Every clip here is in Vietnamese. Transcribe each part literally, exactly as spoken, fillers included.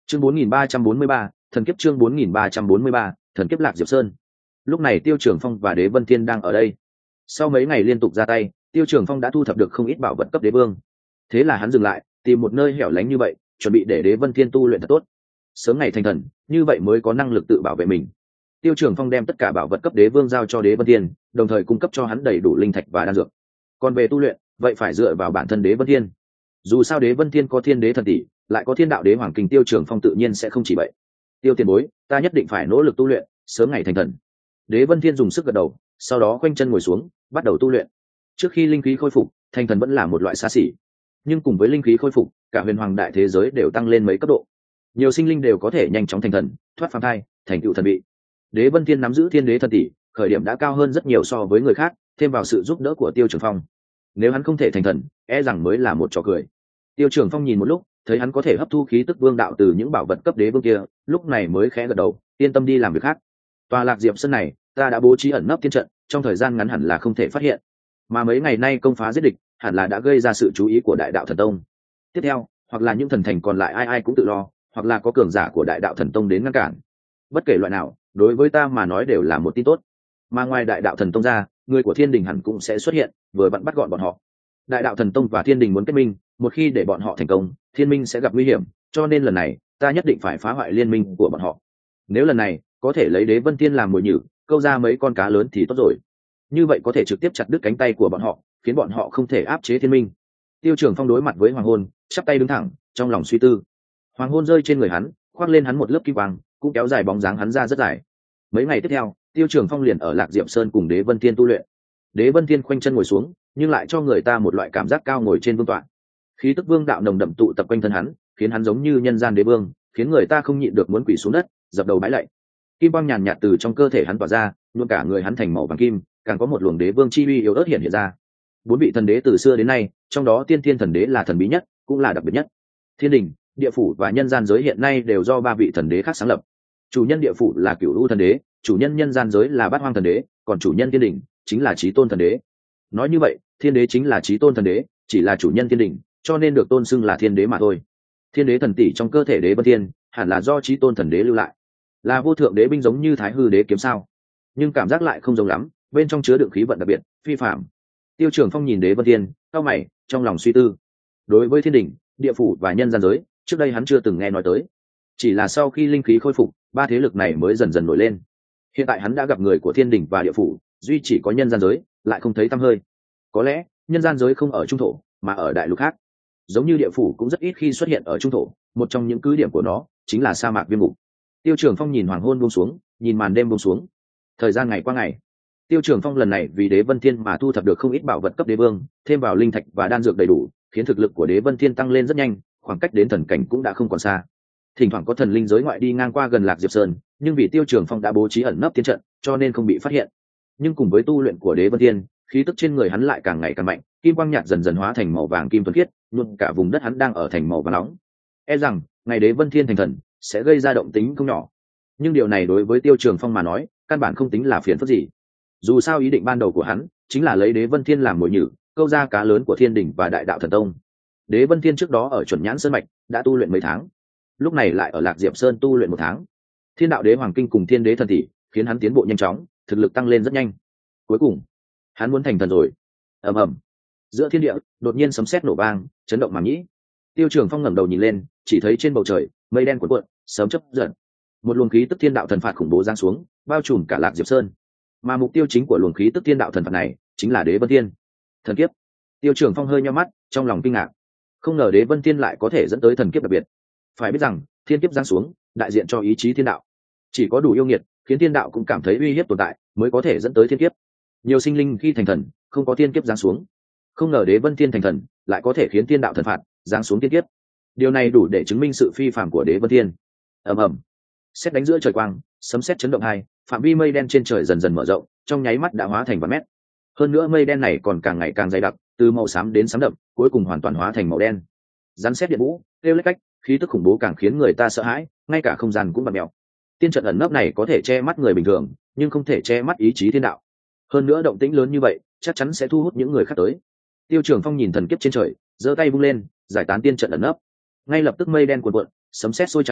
Chương bốn nghìn ba trăm bốn mươi ba, thần kiếp chương bốn nghìn ba trăm bốn mươi ba, thần kiếp Lạc Diệp Sơn. Lúc này Tiêu Trường Phong và Đế Vân Thiên đang ở đây. Sau mấy ngày liên tục ra tay, Tiêu Trường Phong đã thu thập được không ít bảo vật cấp đế vương. Thế là hắn dừng lại, tìm một nơi hẻo lánh như vậy, chuẩn bị để Đế Vân Thiên tu luyện thật tốt. Sớm ngày thành thần, như vậy mới có năng lực tự bảo vệ mình. Tiêu Trường Phong đem tất cả bảo vật cấp đế vương giao cho Đế Vân Thiên, đồng thời cung cấp cho hắn đầy đủ linh thạch và đan dược. Còn về tu luyện, vậy phải dựa vào bản thân Đế Vân Thiên. Dù sao Đế Vân Thiên có Thiên Đế thần tỷ, lại có Thiên Đạo Đế Hoàng Kinh, Tiêu Trường Phong tự nhiên sẽ không chỉ vậy. Tiêu tiền bối, ta nhất định phải nỗ lực tu luyện, sớm ngày thành thần. Đế Vân Thiên dùng sức gật đầu, sau đó khoanh chân ngồi xuống, bắt đầu tu luyện. Trước khi linh khí khôi phục, thành thần vẫn là một loại xa xỉ, nhưng cùng với linh khí khôi phục, cả huyền hoàng đại thế giới đều tăng lên mấy cấp độ. Nhiều sinh linh đều có thể nhanh chóng thành thần, thoát phàm thai, thành tựu thần vị. Đế Vân Thiên nắm giữ Thiên Đế thần tỷ, khởi điểm đã cao hơn rất nhiều so với người khác, thêm vào sự giúp đỡ của Tiêu Trường Phong, nếu hắn không thể thành thần, e rằng mới là một trò cười. Tiêu Trường Phong nhìn một lúc, thấy hắn có thể hấp thu khí tức vương đạo từ những bảo vật cấp đế vương kia, lúc này mới khẽ gật đầu, yên tâm đi làm việc khác. Tòa Lạc Diệp Sơn này, ta đã bố trí ẩn nấp tiên trận, trong thời gian ngắn hẳn là không thể phát hiện. Mà mấy ngày nay công phá giết địch, hẳn là đã gây ra sự chú ý của Đại Đạo Thần Tông. Tiếp theo, hoặc là những thần thành còn lại ai ai cũng tự lo, hoặc là có cường giả của Đại Đạo Thần Tông đến ngăn cản. Bất kể loại nào, đối với ta mà nói đều là một tin tốt. Mà ngoài Đại Đạo Thần Tông ra, người của Thiên Đình hẳn cũng sẽ xuất hiện, vừa vặn bắt gọn bọn họ. Đại Đạo Thần Tông và Thiên Đình muốn kết minh, một khi để bọn họ thành công, Thiên Minh sẽ gặp nguy hiểm, cho nên lần này, ta nhất định phải phá hoại liên minh của bọn họ. Nếu lần này có thể lấy Đế Vân Thiên làm mồi nhử, câu ra mấy con cá lớn thì tốt rồi. Như vậy có thể trực tiếp chặt đứt cánh tay của bọn họ, khiến bọn họ không thể áp chế Thiên Minh. Tiêu Trường Phong đối mặt với Hoàng Hôn, chắp tay đứng thẳng, trong lòng suy tư. Hoàng Hôn rơi trên người hắn, khoác lên hắn một lớp kim quang, cũng kéo dài bóng dáng hắn ra rất dài. Mấy ngày tiếp theo, Tiêu Trường Phong liền ở Lạc Diệp Sơn cùng Đế Vân Thiên tu luyện. Đế Vân Thiên khoanh chân ngồi xuống, nhưng lại cho người ta một loại cảm giác cao ngồi trên vương tọa. Khí tức vương đạo nồng đậm tụ tập quanh thân hắn, khiến hắn giống như nhân gian đế vương, khiến người ta không nhịn được muốn quỳ xuống đất, dập đầu bái lạy. Kim quang nhàn nhạt từ trong cơ thể hắn tỏa ra, luôn cả người hắn thành màu vàng kim, càng có một luồng đế vương chi uy yếu ớt hiện hiện ra. Bốn vị thần đế từ xưa đến nay, trong đó Tiên Thiên thần đế là thần bí nhất, cũng là đặc biệt nhất. Thiên đình, địa phủ và nhân gian giới hiện nay đều do ba vị thần đế khác sáng lập. Chủ nhân địa phủ là Cửu U thần đế, chủ nhân nhân gian giới là Bát Hoang thần đế, còn chủ nhân thiên đình chính là Chí Tôn thần đế. Nói như vậy, thiên đế chính là Chí Tôn thần đế, chỉ là chủ nhân thiên đình, cho nên được tôn xưng là thiên đế mà thôi. Thiên đế thần tỷ trong cơ thể Đế Vân Thiên, hẳn là do Chí Tôn thần đế lưu lại, là vô thượng đế binh giống như Thái Hư đế kiếm sao? Nhưng cảm giác lại không giống lắm, bên trong chứa đựng khí vận đặc biệt, phi phàm. Tiêu Trường Phong nhìn Đế Vân Thiên, cau mày, trong lòng suy tư. Đối với thiên đình, địa phủ và nhân gian giới, trước đây hắn chưa từng nghe nói tới. Chỉ là sau khi linh khí khôi phục, ba thế lực này mới dần dần nổi lên. Hiện tại hắn đã gặp người của thiên đình và địa phủ, duy chỉ có nhân gian giới lại không thấy tăm hơi. Có lẽ nhân gian giới không ở trung thổ, mà ở đại lục khác. Giống như địa phủ cũng rất ít khi xuất hiện ở trung thổ, một trong những cứ điểm của nó chính là sa mạc Viêm Ngục. Tiêu Trường Phong nhìn hoàng hôn buông xuống, nhìn màn đêm buông xuống. Thời gian ngày qua ngày, Tiêu Trường Phong lần này vì Đế Vân Thiên mà thu thập được không ít bảo vật cấp đế vương, thêm vào linh thạch và đan dược đầy đủ, khiến thực lực của Đế Vân Thiên tăng lên rất nhanh, khoảng cách đến thần cảnh cũng đã không còn xa. Thỉnh thoảng có thần linh giới ngoại đi ngang qua gần Lạc Diệp Sơn, nhưng vì Tiêu Trường Phong đã bố trí ẩn nấp tiên trận, cho nên không bị phát hiện. Nhưng cùng với tu luyện của Đế Vân Thiên, khí tức trên người hắn lại càng ngày càng mạnh, kim quang nhạt dần dần hóa thành màu vàng kim thuần khiết, luôn cả vùng đất hắn đang ở thành màu vàng nóng. E rằng ngày Đế Vân Thiên thành thần sẽ gây ra động tĩnh không nhỏ. Nhưng điều này đối với Tiêu Trường Phong mà nói, căn bản không tính là phiền phức gì. Dù sao ý định ban đầu của hắn chính là lấy Đế Vân Thiên làm mồi nhử, câu ra cá lớn của Thiên Đình và Đại Đạo Thần Tông. Đế Vân Thiên trước đó ở Chuẩn Nhãn Sơn mạch đã tu luyện mấy tháng, lúc này lại ở Lạc Diệp Sơn tu luyện một tháng. Thiên Đạo Đế Hoàng Kinh cùng Thiên Đế thần tỷ khiến hắn tiến bộ nhanh chóng, thực lực tăng lên rất nhanh. Cuối cùng, hắn muốn thành thần rồi. Ầm ầm. Giữa thiên địa, đột nhiên sấm sét nổ vang, chấn động màng nhĩ. Tiêu Trường Phong ngẩng đầu nhìn lên, chỉ thấy trên bầu trời, mây đen cuộn cuộn, sấm chớp giật. Một luồng khí tức thiên đạo thần phạt khủng bố giáng xuống, bao trùm cả Lạc Diệp Sơn. Mà mục tiêu chính của luồng khí tức thiên đạo thần phạt này, chính là Đế Vân Thiên. Thần kiếp. Tiêu Trường Phong hơi nhíu mắt, trong lòng kinh ngạc. Không ngờ Đế Vân Thiên lại có thể dẫn tới thần kiếp đặc biệt. Phải biết rằng, thiên kiếp giáng xuống, đại diện cho ý chí thiên đạo. Chỉ có đủ yêu nghiệt, khiến thiên đạo cũng cảm thấy uy hiếp tồn tại, mới có thể dẫn tới thiên kiếp. Nhiều sinh linh khi thành thần, không có thiên kiếp giáng xuống. Không ngờ Đế Vân Thiên thành thần, lại có thể khiến thiên đạo thần phạt giáng xuống thiên kiếp. Điều này đủ để chứng minh sự phi phàm của Đế Vân Thiên. Ầm ầm. Sét đánh giữa trời quang, sấm sét chấn động hai, phạm vi mây đen trên trời dần dần mở rộng, trong nháy mắt đã hóa thành vạn mét. Hơn nữa mây đen này còn càng ngày càng dày đặc, từ màu xám đến xám đậm, cuối cùng hoàn toàn hóa thành màu đen. Rắn sét điện vũ, kêu lách cách, khí tức khủng bố càng khiến người ta sợ hãi, ngay cả không gian cũng vặn mèo. Tiên trận ẩn nấp này có thể che mắt người bình thường, nhưng không thể che mắt ý chí thiên đạo. Hơn nữa động tĩnh lớn như vậy, chắc chắn sẽ thu hút những người khác tới. Tiêu Trường Phong nhìn thần kiếp trên trời, giơ tay vung lên, giải tán tiên trận ẩn nấp. Ngay lập tức mây đen cuồn cuộn, sấm sét sôi trào,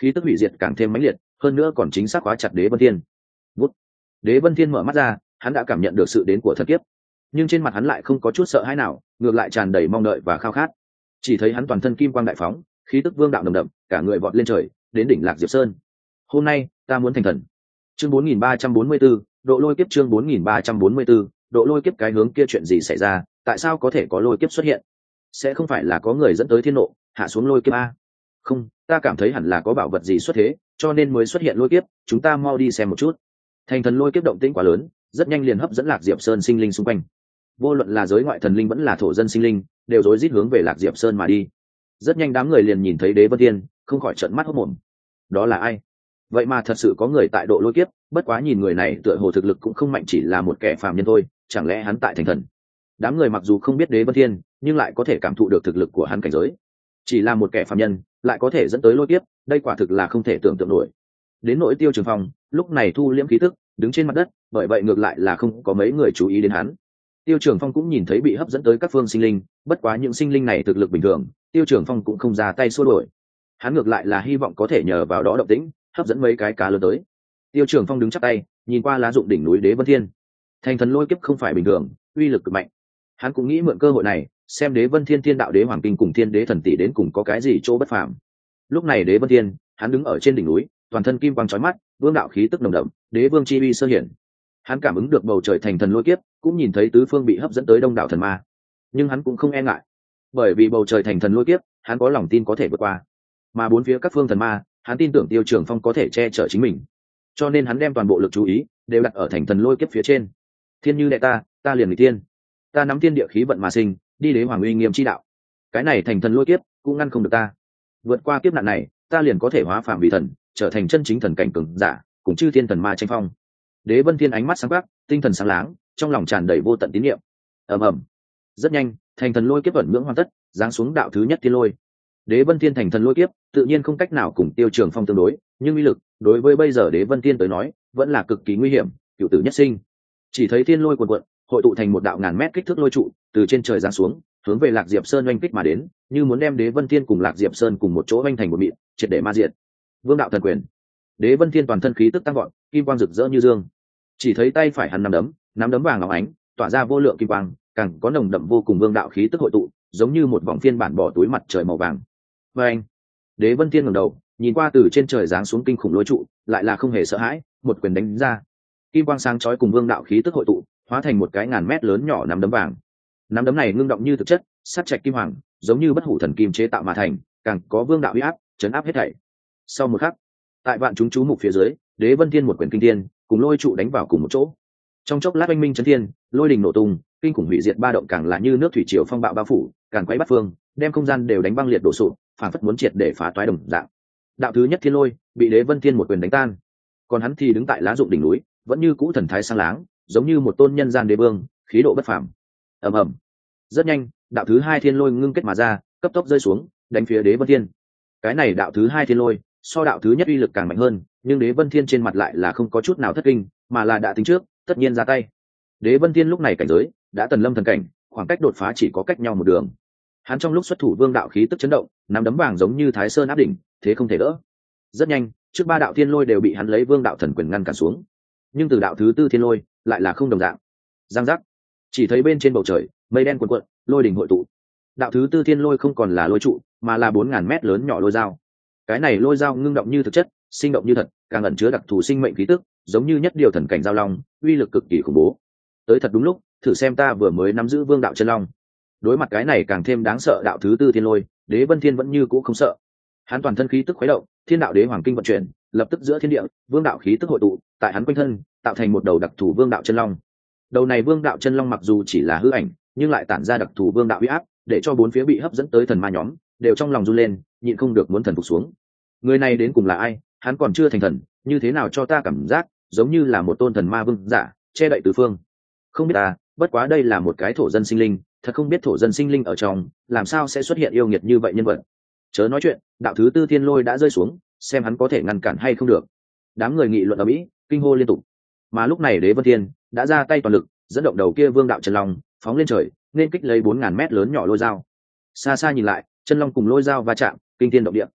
khí tức hủy diệt càng thêm mãnh liệt, hơn nữa còn chính xác khóa chặt Đế Vân Thiên. Vút. Đế Vân Thiên mở mắt ra, hắn đã cảm nhận được sự đến của thần kiếp, nhưng trên mặt hắn lại không có chút sợ hãi nào, ngược lại tràn đầy mong đợi và khao khát. Chỉ thấy hắn toàn thân kim quang đại phóng, khí tức vương đạo nồng đậm, cả người vọt lên trời, đến đỉnh Lạc Diệp Sơn. Hôm nay, ta muốn thành thần. Chương bốn nghìn ba trăm bốn mươi 4, độ lôi kiếp chương bốn nghìn ba trăm bốn mươi 4, độ lôi kiếp cái hướng kia chuyện gì xảy ra, tại sao có thể có lôi kiếp xuất hiện? Sẽ không phải là có người dẫn tới thiên nộ, hạ xuống lôi kiếp a? Không, ta cảm thấy hẳn là có bảo vật gì xuất thế, cho nên mới xuất hiện lôi kiếp, chúng ta mau đi xem một chút. Thành thần lôi kiếp động tĩnh quá lớn, rất nhanh liền hấp dẫn Lạc Diệp Sơn sinh linh xung quanh. Vô luận là giới ngoại thần linh vẫn là thổ dân sinh linh, đều rối rít hướng về Lạc Diệp Sơn mà đi. Rất nhanh đám người liền nhìn thấy Đế Vân Thiên, không khỏi trợn mắt hốt mồm. Đó là ai? Vậy mà thật sự có người tại độ lôi kiếp, bất quá nhìn người này tựa hồ thực lực cũng không mạnh, chỉ là một kẻ phàm nhân thôi, chẳng lẽ hắn tại thành thần? Đám người mặc dù không biết Đế Vân Thiên, nhưng lại có thể cảm thụ được thực lực của hắn cảnh giới. Chỉ là một kẻ phàm nhân, lại có thể dẫn tới lôi kiếp, đây quả thực là không thể tưởng tượng nổi. Đến nỗi Tiêu Trường Phong, lúc này thu liễm khí tức, đứng trên mặt đất, bởi vậy ngược lại là không có mấy người chú ý đến hắn. Tiêu Trường Phong cũng nhìn thấy bị hấp dẫn tới các phương sinh linh, bất quá những sinh linh này thực lực bình thường, Tiêu Trường Phong cũng không ra tay xua đuổi. Hắn ngược lại là hy vọng có thể nhờ vào đó động tĩnh, hấp dẫn mấy cái cá lớn tới. Tiêu Trường Phong đứng chắp tay, nhìn qua lá dụng đỉnh núi Đế Vân Thiên. Thành thần lôi kiếp không phải bình thường, uy lực cực mạnh. Hắn cũng nghĩ mượn cơ hội này, xem Đế Vân Thiên Thiên Đạo Đế Hoàng Kinh cùng Thiên Đế Thần Tỷ đến cùng có cái gì chỗ bất phàm. Lúc này Đế Vân Thiên, hắn đứng ở trên đỉnh núi, toàn thân kim quang chói mắt, vương đạo khí tức nồng đậm, đế vương chi uy sơ hiển. Hắn cảm ứng được bầu trời thành thần lôi kiếp, cũng nhìn thấy tứ phương bị hấp dẫn tới đông đảo thần ma, nhưng hắn cũng không e ngại, bởi vì bầu trời thành thần lôi kiếp, hắn có lòng tin có thể vượt qua. Mà bốn phía các phương thần ma, hắn tin tưởng Tiêu Trường Phong có thể che chở chính mình, cho nên hắn đem toàn bộ lực chú ý đều đặt ở thành thần lôi kiếp phía trên. Thiên như đệ ta, ta liền nghịch thiên, ta nắm thiên địa khí vận mà sinh, đi đế hoàng uy nghiêm chi đạo. Cái này thành thần lôi kiếp cũng ngăn không được ta. Vượt qua kiếp nạn này, ta liền có thể hóa phàm vì thần, trở thành chân chính thần cảnh cường giả, cùng chư thiên thần ma tranh phong. Đế Vân Thiên ánh mắt sáng quắc, tinh thần sáng láng, trong lòng tràn đầy vô tận tín niệm. Ầm ầm. Rất nhanh, thành thần lôi kiếp ẩn nhưỡng hoàn tất, giáng xuống đạo thứ nhất thiên lôi. Đế Vân Thiên thành thần lôi kiếp, tự nhiên không cách nào cùng Tiêu Trường Phong tương đối, nhưng uy lực, đối với bây giờ Đế Vân Thiên tới nói, vẫn là cực kỳ nguy hiểm, cửu tử nhất sinh. Chỉ thấy thiên lôi cuồn cuộn, hội tụ thành một đạo ngàn mét kích thước lôi trụ, từ trên trời giáng xuống, hướng về Lạc Diệp Sơn oanh kích mà đến, như muốn đem Đế Vân Thiên cùng Lạc Diệp Sơn cùng một chỗ oanh thành một mịn, triệt để ma diệt. Vương đạo thần quyền. Đế Vân Thiên toàn thân khí tức tăng vọt, kim quang rực rỡ như dương. Chỉ thấy tay phải hắn nắm đấm, nắm đấm vàng óng ánh, tỏa ra vô lượng kim quang, càng có nồng đậm vô cùng vương đạo khí tức hội tụ, giống như một vòng phiên bản bỏ túi mặt trời màu vàng. Và anh, Đế Vân Thiên ngẩng đầu, nhìn qua từ trên trời giáng xuống kinh khủng lôi trụ, lại là không hề sợ hãi, một quyền đánh ra. Kim quang sáng chói cùng vương đạo khí tức hội tụ, hóa thành một cái ngàn mét lớn nhỏ nắm đấm vàng. Nắm đấm này ngưng động như thực chất, sát trạch kim hoàng, giống như bất hủ thần kim chế tạo mà thành, càng có vương đạo uy áp, chấn áp hết thảy. Sau một khắc, tại vạn chúng chú mục phía dưới, Đế Vân Thiên một quyền kinh thiên, cùng lôi trụ đánh vào cùng một chỗ. Trong chốc lát oanh minh chấn thiên, lôi đình nổ tung, kinh khủng hủy diệt ba động càng là như nước thủy triều phong bạo bao phủ, càng quấy bát phương, đem không gian đều đánh băng liệt đổ sụp, phản phất muốn triệt để phá toái đồng dạng. Đạo thứ nhất thiên lôi bị Đế Vân Thiên một quyền đánh tan, còn hắn thì đứng tại lá dụng đỉnh núi, vẫn như cũ thần thái sáng láng, giống như một tôn nhân gian đế vương, khí độ bất phàm. Ầm ầm. Rất nhanh, đạo thứ hai thiên lôi ngưng kết mà ra, cấp tốc rơi xuống, đánh phía Đế Vân Thiên. Cái này đạo thứ hai thiên lôi, so đạo thứ nhất uy lực càng mạnh hơn, nhưng Đế Vân Thiên trên mặt lại là không có chút nào thất kinh, mà là đã tính trước, tất nhiên ra tay. Đế Vân Thiên lúc này cảnh giới đã tần lâm thần cảnh, khoảng cách đột phá chỉ có cách nhau một đường. Hắn trong lúc xuất thủ vương đạo khí tức chấn động, nắm đấm vàng giống như Thái Sơn áp đỉnh, thế không thể đỡ. Rất nhanh, trước ba đạo thiên lôi đều bị hắn lấy vương đạo thần quyền ngăn cản xuống. Nhưng từ đạo thứ tư thiên lôi lại là không đồng dạng. Giang giác, chỉ thấy bên trên bầu trời mây đen cuồn cuộn, lôi đỉnh hội tụ. Đạo thứ tư thiên lôi không còn là lôi trụ, mà là bốn ngàn mét lớn nhỏ lôi dao. Cái này lôi dao ngưng động như thực chất, sinh động như thật, càng ẩn chứa đặc thù sinh mệnh khí tức, giống như nhất điều thần cảnh giao long, uy lực cực kỳ khủng bố. Tới thật đúng lúc, thử xem ta vừa mới nắm giữ vương đạo chân long. Đối mặt cái này càng thêm đáng sợ đạo thứ tư thiên lôi, Đế Vân Thiên vẫn như cũ không sợ. Hắn toàn thân khí tức khuấy động, thiên đạo đế hoàng kinh vận chuyển, lập tức giữa thiên địa, vương đạo khí tức hội tụ, tại hắn quanh thân, tạo thành một đầu đặc thù vương đạo chân long. Đầu này vương đạo chân long mặc dù chỉ là hư ảnh, nhưng lại tản ra đặc thù vương đạo uy áp, để cho bốn phía bị hấp dẫn tới thần ma nhóm, đều trong lòng run lên, nhịn không được muốn thần phục xuống. Người này đến cùng là ai? Hắn còn chưa thành thần, như thế nào cho ta cảm giác giống như là một tôn thần ma vương giả, che đậy tứ phương. Không biết ta, bất quá đây là một cái thổ dân sinh linh, thật không biết thổ dân sinh linh ở trong, làm sao sẽ xuất hiện yêu nghiệt như vậy nhân vật. Chớ nói chuyện, đạo thứ tư thiên lôi đã rơi xuống, xem hắn có thể ngăn cản hay không được. Đám người nghị luận ở mỹ, kinh hô liên tục. Mà lúc này Đế Vân Thiên đã ra tay toàn lực, dẫn động đầu kia vương đạo chân long, phóng lên trời, nên kích lấy bốn ngàn mét lớn nhỏ lôi dao. Xa xa nhìn lại, chân long cùng lôi dao va chạm, kinh thiên động địa.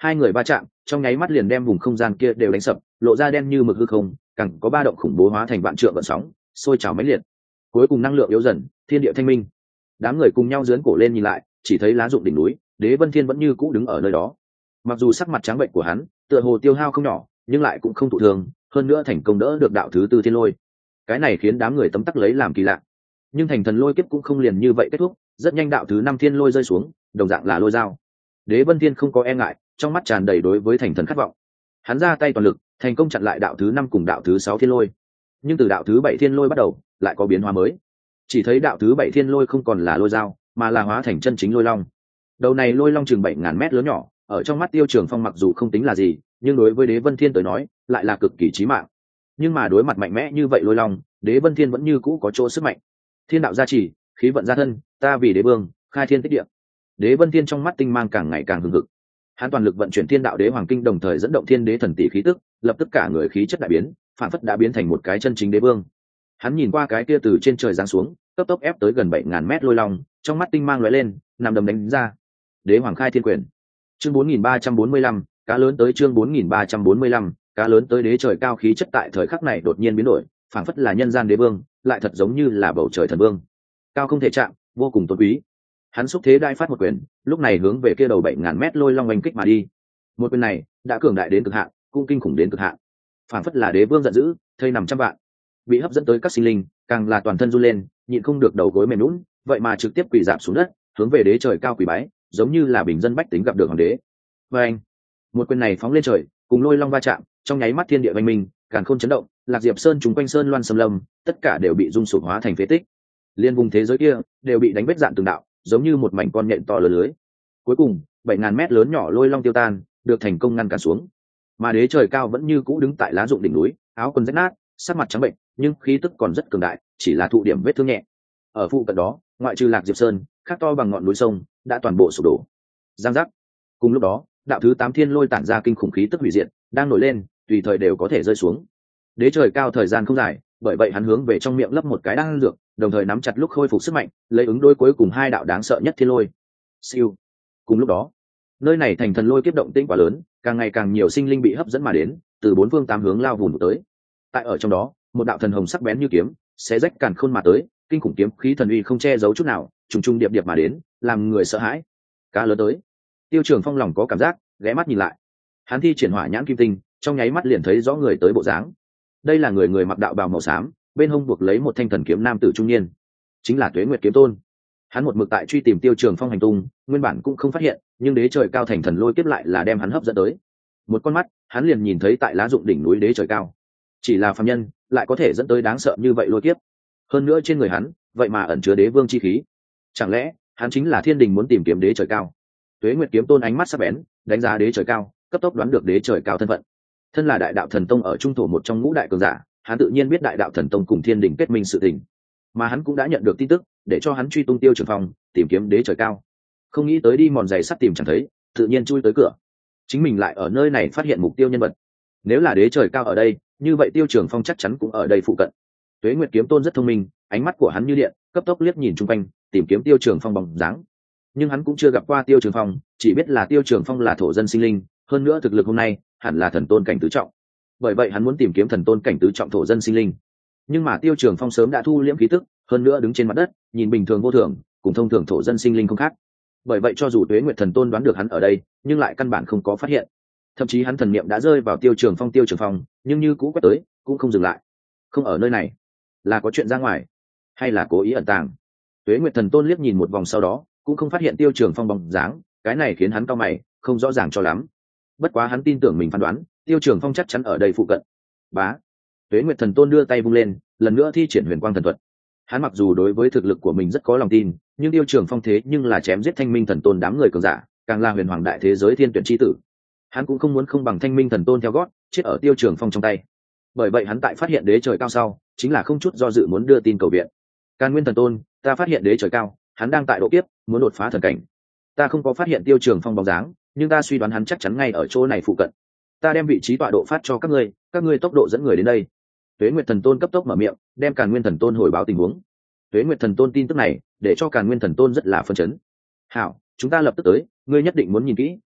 Hai người va chạm trong nháy mắt liền đem vùng không gian kia đều đánh sập, lộ ra đen như mực hư không, càng có ba động khủng bố hóa thành vạn trượng vận sóng sôi trào mãnh liệt. Cuối cùng năng lượng yếu dần, thiên địa thanh minh. Đám người cùng nhau giương cổ lên nhìn lại, chỉ thấy lá dụng đỉnh núi, Đế Vân Thiên vẫn như cũ đứng ở nơi đó. Mặc dù sắc mặt trắng bệnh của hắn tựa hồ tiêu hao không nhỏ, nhưng lại cũng không thụ thương, hơn nữa thành công đỡ được đạo thứ tư thiên lôi. Cái này khiến đám người tấm tắc lấy làm kỳ lạ. Nhưng thành thần lôi kiếp cũng không liền như vậy kết thúc, rất nhanh đạo thứ năm thiên lôi rơi xuống, đồng dạng là lôi dao. Đế Vân Thiên không có e ngại, trong mắt tràn đầy đối với thành thần khát vọng. Hắn ra tay toàn lực, thành công chặn lại đạo thứ năm cùng đạo thứ sáu thiên lôi. Nhưng từ đạo thứ bảy thiên lôi bắt đầu, lại có biến hóa mới. Chỉ thấy đạo thứ bảy thiên lôi không còn là lôi dao, mà là hóa thành chân chính lôi long. Đầu này lôi long chừng bảy ngàn mét lớn nhỏ, ở trong mắt Tiêu Trường Phong mặc dù không tính là gì, nhưng đối với Đế Vân Thiên tới nói, lại là cực kỳ chí mạng. Nhưng mà đối mặt mạnh mẽ như vậy lôi long, Đế Vân Thiên vẫn như cũ có chỗ sức mạnh. Thiên đạo gia trì, khí vận gia thân, ta vì đế vương, khai thiên tích địa. Đế Vân Thiên trong mắt tinh mang càng ngày càng hừng hực. Hắn toàn lực vận chuyển Thiên Đạo Đế Hoàng Kinh, đồng thời dẫn động Thiên Đế thần tỷ khí tức, lập tức cả người khí chất đại biến, phản phất đã biến thành một cái chân chính đế vương. Hắn nhìn qua cái kia từ trên trời giáng xuống, cấp tốc ép tới gần bảy ngàn mét lôi long, trong mắt tinh mang lóe lên, nằm đấm đánh ra. Đế Hoàng khai thiên quyền. Chương bốn nghìn ba trăm bốn mươi lăm, cá lớn tới chương bốn nghìn ba trăm bốn mươi lăm, cá lớn tới. Đế trời cao khí chất tại thời khắc này đột nhiên biến đổi, phản phất là nhân gian đế vương, lại thật giống như là bầu trời thần vương. Cao không thể chạm, vô cùng tôn quý. Hắn xúc thế đại phát một quyền, lúc này hướng về kia đầu bảy ngàn mét lôi long oanh kích mà đi. Một quyền này đã cường đại đến cực hạn, cũng kinh khủng đến cực hạn. Phản phất là đế vương giận dữ, thây nằm trăm vạn. Bị hấp dẫn tới các sinh linh, càng là toàn thân run lên, nhịn không được đầu gối mềm nhũn, vậy mà trực tiếp quỳ rạp xuống đất, hướng về đế trời cao quỳ bái, giống như là bình dân bách tính gặp được hoàng đế. Và anh, một quyền này phóng lên trời, cùng lôi long va chạm, trong nháy mắt thiên địa vang minh, càn khôn chấn động, Lạc Diệp Sơn chúng quanh sơn loan sầm lâm, tất cả đều bị rung sụp hóa thành phế tích. Liên vùng thế giới kia đều bị đánh vết dạn từng đạo, giống như một mảnh con nhện to lớn lưới. Cuối cùng bảy ngàn mét lớn nhỏ lôi long tiêu tan, được thành công ngăn cản xuống. Mà đế trời cao vẫn như cũ đứng tại lá dụng đỉnh núi, áo quần rách nát, sắc mặt trắng bệnh, nhưng khí tức còn rất cường đại, chỉ là thụ điểm vết thương nhẹ. Ở phụ cận đó, ngoại trừ Lạc Diệp Sơn, khác to bằng ngọn núi sông đã toàn bộ sụp đổ. Giang giác. Cùng lúc đó, đạo thứ tám thiên lôi tản ra kinh khủng khí tức hủy diệt, đang nổi lên, tùy thời đều có thể rơi xuống. Đế trời cao thời gian không dài, bởi vậy hắn hướng về trong miệng lấp một cái đan dược, đồng thời nắm chặt lúc khôi phục sức mạnh, lấy ứng đối cuối cùng hai đạo đáng sợ nhất thiên lôi. Siêu. Cùng lúc đó, nơi này thành thần lôi kiếp động tĩnh quá lớn, càng ngày càng nhiều sinh linh bị hấp dẫn mà đến, từ bốn phương tám hướng lao vùn tới. Tại ở trong đó, một đạo thần hồng sắc bén như kiếm, xé rách càn khôn mà tới, kinh khủng kiếm khí thần uy không che giấu chút nào, trùng trùng điệp điệp mà đến, làm người sợ hãi. Cá lớn tới. Tiêu Trường Phong lòng có cảm giác, ghé mắt nhìn lại. Hắn thi triển hỏa nhãn kim tinh, trong nháy mắt liền thấy rõ người tới bộ dáng. Đây là người người mặc đạo bào màu xám, bên hông buộc lấy một thanh thần kiếm nam tử trung niên, chính là Tuế Nguyệt Kiếm Tôn. Hắn một mực tại truy tìm Tiêu Trường Phong hành tung, nguyên bản cũng không phát hiện, nhưng đế trời cao thành thần lôi kiếp lại là đem hắn hấp dẫn tới. Một con mắt, hắn liền nhìn thấy tại lá dụng đỉnh núi đế trời cao. Chỉ là phàm nhân, lại có thể dẫn tới đáng sợ như vậy lôi kiếp. Hơn nữa trên người hắn, vậy mà ẩn chứa đế vương chi khí. Chẳng lẽ, hắn chính là thiên đình muốn tìm kiếm đế trời cao? Tuế Nguyệt Kiếm Tôn ánh mắt sắc bén, đánh giá đế trời cao, cấp tốc đoán được đế trời cao thân phận. Thân là đại đạo thần tông ở trung thổ một trong ngũ đại cường giả, hắn tự nhiên biết đại đạo thần tông cùng thiên đình kết minh sự tình, mà hắn cũng đã nhận được tin tức, để cho hắn truy tung Tiêu Trường Phong, tìm kiếm đế trời cao. Không nghĩ tới đi mòn giày sắt tìm chẳng thấy, tự nhiên chui tới cửa. Chính mình lại ở nơi này phát hiện mục tiêu nhân vật. Nếu là đế trời cao ở đây, như vậy Tiêu Trường Phong chắc chắn cũng ở đây phụ cận. Tuế Nguyệt Kiếm Tôn rất thông minh, ánh mắt của hắn như điện, cấp tốc liếc nhìn chung quanh, tìm kiếm Tiêu Trường Phong bóng dáng. Nhưng hắn cũng chưa gặp qua Tiêu Trường Phong, chỉ biết là Tiêu Trường Phong là thổ dân sinh linh, hơn nữa thực lực hôm nay hẳn là thần tôn cảnh tứ trọng. Bởi vậy hắn muốn tìm kiếm thần tôn cảnh tứ trọng thổ dân sinh linh. Nhưng mà Tiêu Trường Phong sớm đã thu liễm khí tức, hơn nữa đứng trên mặt đất, nhìn bình thường vô thường, cùng thông thường thổ dân sinh linh không khác. Bởi vậy cho dù Tuế Nguyệt Thần Tôn đoán được hắn ở đây, nhưng lại căn bản không có phát hiện. Thậm chí hắn thần niệm đã rơi vào Tiêu Trường Phong Tiêu Trường Phong, nhưng như cũ quét tới, cũng không dừng lại. Không ở nơi này, là có chuyện ra ngoài, hay là cố ý ẩn tàng? Tuế Nguyệt Thần Tôn liếc nhìn một vòng sau đó, cũng không phát hiện Tiêu Trường Phong bóng dáng, cái này khiến hắn cau mày, không rõ ràng cho lắm. Bất quá hắn tin tưởng mình phán đoán, Tiêu Trường Phong chắc chắn ở đây phụ cận. Bá. Tuế Nguyệt Thần Tôn đưa tay vung lên, lần nữa thi triển Huyền Quang Thần Thuật. Hắn mặc dù đối với thực lực của mình rất có lòng tin, nhưng Tiêu Trường Phong thế nhưng là chém giết Thanh Minh Thần Tôn đám người cường giả, càng là huyền hoàng đại thế giới thiên tuyển chi tử. Hắn cũng không muốn không bằng Thanh Minh Thần Tôn theo gót, chết ở Tiêu Trường Phong trong tay. Bởi vậy hắn tại phát hiện đế trời cao sau, chính là không chút do dự muốn đưa tin cầu viện. Càn Nguyên Thần Tôn, ta phát hiện đế trời cao, hắn đang tại độ kiếp, muốn đột phá thần cảnh. Ta không có phát hiện Tiêu Trường Phong bóng dáng, nhưng ta suy đoán hắn chắc chắn ngay ở chỗ này phụ cận. Ta đem vị trí tọa độ phát cho các ngươi, các ngươi tốc độ dẫn người đến đây. Tuế Nguyệt Thần Tôn cấp tốc mở miệng, đem Càn Nguyên Thần Tôn hồi báo tình huống. Tuế Nguyệt Thần Tôn tin tức này, để cho Càn Nguyên Thần Tôn rất là phấn chấn. Hảo, chúng ta lập tức tới, ngươi nhất định muốn nhìn kỹ,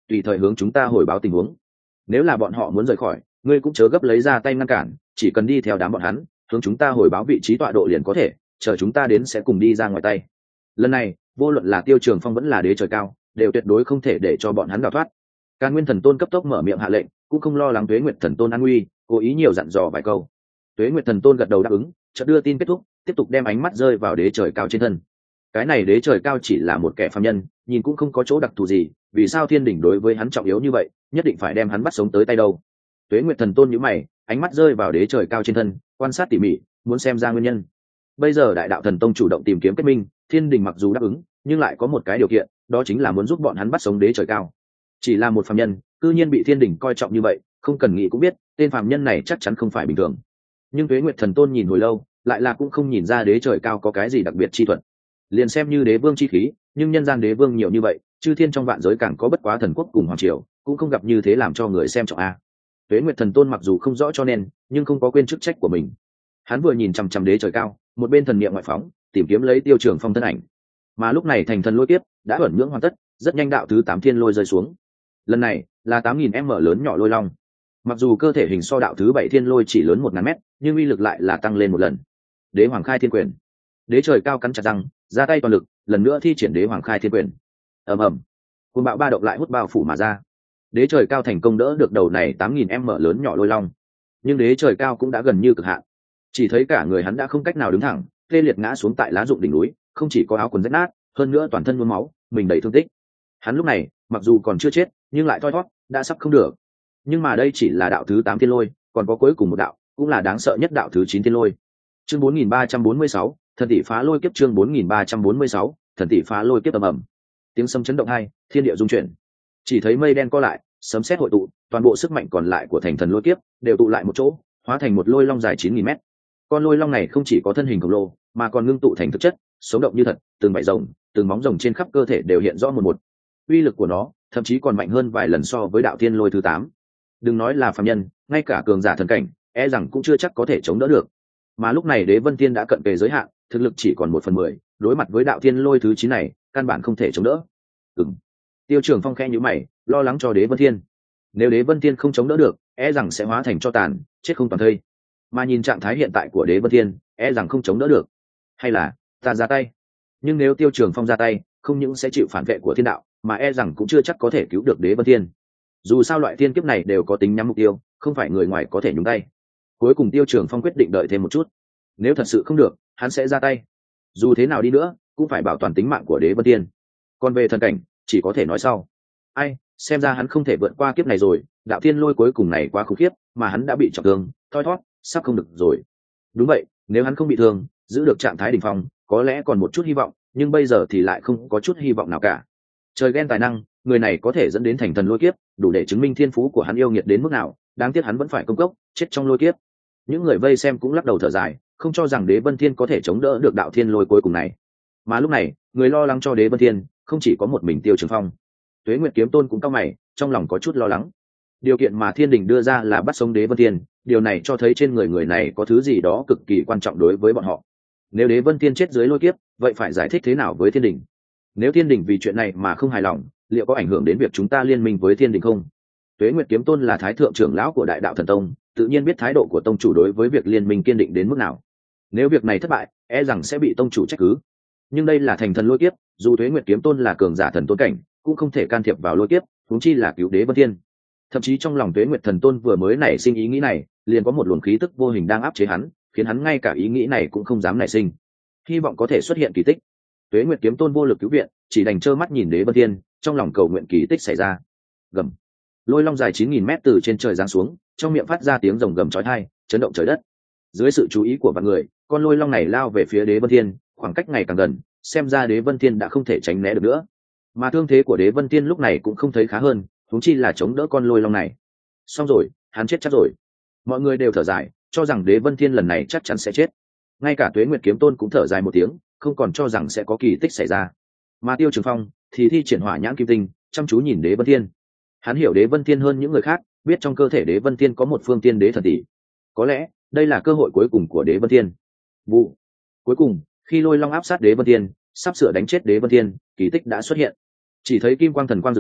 tùy thời hướng chúng ta hồi báo tình huống. Nếu là bọn họ muốn rời khỏi, ngươi cũng chớ gấp lấy ra tay ngăn cản, chỉ cần đi theo đám bọn hắn hướng chúng ta hồi báo vị trí tọa độ liền có thể, chờ chúng ta đến sẽ cùng đi ra ngoài tay. Lần này vô luận là Tiêu Trường Phong vẫn là Đế Trời Cao đều tuyệt đối không thể để cho bọn hắn đào thoát. Càn Nguyên Thần Tôn cấp tốc mở miệng hạ lệnh, cũng không lo lắng Tuế Nguyệt Thần Tôn an nguy, cố ý nhiều dặn dò vài câu. Tuế Nguyệt Thần Tôn gật đầu đáp ứng, chợt đưa tin kết thúc, tiếp tục đem ánh mắt rơi vào Đế Trời Cao trên thân. Cái này Đế Trời Cao chỉ là một kẻ phàm nhân, nhìn cũng không có chỗ đặc thù gì, vì sao Thiên Đình đối với hắn trọng yếu như vậy, nhất định phải đem hắn bắt sống tới tay đâu? Tuế Nguyệt Thần Tôn nhíu mày, ánh mắt rơi vào Đế Trời Cao trên thân, quan sát tỉ mỉ, muốn xem ra nguyên nhân. Bây giờ Đại Đạo Thần Tông chủ động tìm kiếm kết minh, Thiên Đình mặc dù đáp ứng, nhưng lại có một cái điều kiện, đó chính là muốn giúp bọn hắn bắt sống Đế Trời Cao. Chỉ là một phàm nhân, cư nhiên bị Thiên Đình coi trọng như vậy, không cần nghĩ cũng biết, tên phàm nhân này chắc chắn không phải bình thường. Nhưng Tuế Nguyệt Thần Tôn nhìn hồi lâu, lại là cũng không nhìn ra Đế Trời Cao có cái gì đặc biệt chi thuật. Liền xem như đế vương chi khí, nhưng nhân gian đế vương nhiều như vậy, chư thiên trong vạn giới càng có bất quá thần quốc cùng hoàng triều, cũng không gặp như thế làm cho người xem trọng a. Tuế Nguyệt Thần Tôn mặc dù không rõ cho nên, nhưng không có quên chức trách của mình. Hắn vừa nhìn chằm chằm Đế Trời Cao, một bên thần niệm ngoại phóng, tìm kiếm lấy Tiêu Trường Phong thân ảnh. Mà lúc này thành thần lôi kiếp đã ẩn nhưỡng hoàn tất, rất nhanh đạo thứ tám thiên lôi rơi xuống. Lần này là tám nghìn m lớn nhỏ lôi long. Mặc dù cơ thể hình so đạo thứ bảy thiên lôi chỉ lớn một ngàn mét, nhưng uy lực lại là tăng lên một lần. Đế Hoàng Khai Thiên Quyền. Đế Trời Cao cắn chặt răng, ra tay toàn lực, lần nữa thi triển Đế Hoàng Khai Thiên Quyền. Ầm ầm, cuồng bạo ba động lại hút bao phủ mà ra. Đế Trời Cao thành công đỡ được đầu này tám nghìn m lớn nhỏ lôi long, nhưng Đế Trời Cao cũng đã gần như cực hạn, chỉ thấy cả người hắn đã không cách nào đứng thẳng, tê liệt ngã xuống tại lá rụng đỉnh núi, không chỉ có áo quần rách nát, hơn nữa toàn thân nhuốm máu, mình đầy thương tích. Hắn lúc này mặc dù còn chưa chết, nhưng lại thoi thoát, đã sắp không được. Nhưng mà đây chỉ là đạo thứ tám thiên lôi, còn có cuối cùng một đạo, cũng là đáng sợ nhất đạo thứ chín thiên lôi. Chương bốn nghìn ba trăm bốn mươi sáu, thần tỷ phá lôi kiếp. Chương bốn nghìn ba trăm bốn mươi sáu, thần tỷ phá lôi kiếp. Ầm ầm, tiếng sấm chấn động hai, thiên địa rung chuyển. Chỉ thấy mây đen co lại, sấm sét hội tụ, toàn bộ sức mạnh còn lại của thành thần lôi kiếp đều tụ lại một chỗ, hóa thành một lôi long dài chín nghìn mét. Con lôi long này không chỉ có thân hình khổng lồ, mà còn ngưng tụ thành thực chất, sống động như thật, từng vảy rồng, từng móng rồng trên khắp cơ thể đều hiện rõ một một. Uy lực của nó thậm chí còn mạnh hơn vài lần so với đạo thiên lôi thứ tám. Đừng nói là phàm nhân, ngay cả cường giả thần cảnh, e rằng cũng chưa chắc có thể chống đỡ được. Mà lúc này Đế Vân Thiên đã cận kề giới hạn, thực lực chỉ còn một phần mười, đối mặt với đạo thiên lôi thứ chín này, căn bản không thể chống đỡ. Ừm. Tiêu Trường Phong khẽ nhíu mày, lo lắng cho Đế Vân Thiên. Nếu Đế Vân Thiên không chống đỡ được, e rằng sẽ hóa thành tro tàn, chết không toàn thây. Mà nhìn trạng thái hiện tại của Đế Vân Thiên, e rằng không chống đỡ được. Hay là ta ra tay? Nhưng nếu Tiêu Trường Phong ra tay, không những sẽ chịu phản vệ của thiên đạo, mà e rằng cũng chưa chắc có thể cứu được Đế Vân Thiên. Dù sao loại thiên kiếp này đều có tính nhắm mục tiêu, không phải người ngoài có thể nhúng tay. Cuối cùng Tiêu Trường Phong quyết định đợi thêm một chút. Nếu thật sự không được, hắn sẽ ra tay. Dù thế nào đi nữa, cũng phải bảo toàn tính mạng của Đế Vân Thiên. Còn về thần cảnh, chỉ có thể nói sau. Ai, xem ra hắn không thể vượt qua kiếp này rồi, đạo thiên lôi cuối cùng này quá khủng khiếp, mà hắn đã bị trọng thương, thoi thoát, sắp không được rồi. Đúng vậy, nếu hắn không bị thương, giữ được trạng thái đỉnh phong, có lẽ còn một chút hy vọng, nhưng bây giờ thì lại không có chút hy vọng nào cả. Trời ghen tài năng, người này có thể dẫn đến thành thần lôi kiếp, đủ để chứng minh thiên phú của hắn yêu nghiệt đến mức nào, đáng tiếc hắn vẫn phải công cốc, chết trong lôi kiếp. Những người vây xem cũng lắc đầu thở dài, không cho rằng Đế Vân Thiên có thể chống đỡ được đạo thiên lôi cuối cùng này. Mà lúc này, người lo lắng cho Đế Vân Thiên, không chỉ có một mình Tiêu Trường Phong. Tuế Nguyệt Kiếm Tôn cũng cau mày, trong lòng có chút lo lắng. Điều kiện mà Thiên Đình đưa ra là bắt sống Đế Vân Thiên, điều này cho thấy trên người người này có thứ gì đó cực kỳ quan trọng đối với bọn họ. Nếu Đế Vân Thiên chết dưới lôi kiếp, vậy phải giải thích thế nào với Thiên Đình? Nếu Thiên Đình vì chuyện này mà không hài lòng, liệu có ảnh hưởng đến việc chúng ta liên minh với Thiên Đình không? Tuế Nguyệt Kiếm Tôn là thái thượng trưởng lão của Đại Đạo Thần Tông, tự nhiên biết thái độ của tông chủ đối với việc liên minh kiên định đến mức nào. Nếu việc này thất bại, e rằng sẽ bị tông chủ trách cứ. Nhưng đây là thành thần lôi kiếp, dù Tuế Nguyệt Kiếm Tôn là cường giả thần tôn cảnh, cũng không thể can thiệp vào lôi kiếp, huống chi là cứu Đế Vân Thiên. Thậm chí trong lòng Tuế Nguyệt Thần Tôn vừa mới nảy sinh ý nghĩ này, liền có một luồng khí tức vô hình đang áp chế hắn, khiến hắn ngay cả ý nghĩ này cũng không dám nảy sinh. Hy vọng có thể xuất hiện kỳ tích. Tuế Nguyệt Kiếm Tôn vô lực cứu viện, chỉ đành trơ mắt nhìn Đế Vân Thiên, trong lòng cầu nguyện kỳ tích xảy ra. Gầm. Lôi long dài chín nghìn mét từ trên trời giáng xuống, trong miệng phát ra tiếng rồng gầm chói tai, chấn động trời đất. Dưới sự chú ý của vạn người, con lôi long này lao về phía Đế Vân Thiên, khoảng cách ngày càng gần, xem ra Đế Vân Thiên đã không thể tránh né được nữa. Mà thương thế của Đế Vân Thiên lúc này cũng không thấy khá hơn, huống chi là chống đỡ con lôi long này. Xong rồi, hắn chết chắc rồi. Mọi người đều thở dài, cho rằng Đế Vân Thiên lần này chắc chắn sẽ chết. Ngay cả Tuế Nguyệt Kiếm Tôn cũng thở dài một tiếng, không còn cho rằng sẽ có kỳ tích xảy ra. Mà Tiêu Trường Phong thì thi triển Hỏa Nhãn Kim Tinh, chăm chú nhìn Đế Vân Thiên. Hắn hiểu Đế Vân Thiên hơn những người khác, biết trong cơ thể Đế Vân Thiên có một phương tiên đế thần tỷ. Có lẽ đây là cơ hội cuối cùng của Đế Vân Thiên. Vụ. Cuối cùng, khi lôi long áp sát Đế Vân Thiên, sắp sửa đánh chết Đế Vân Thiên, kỳ tích đã xuất hiện. Chỉ thấy kim quang thần quang rực rỡ,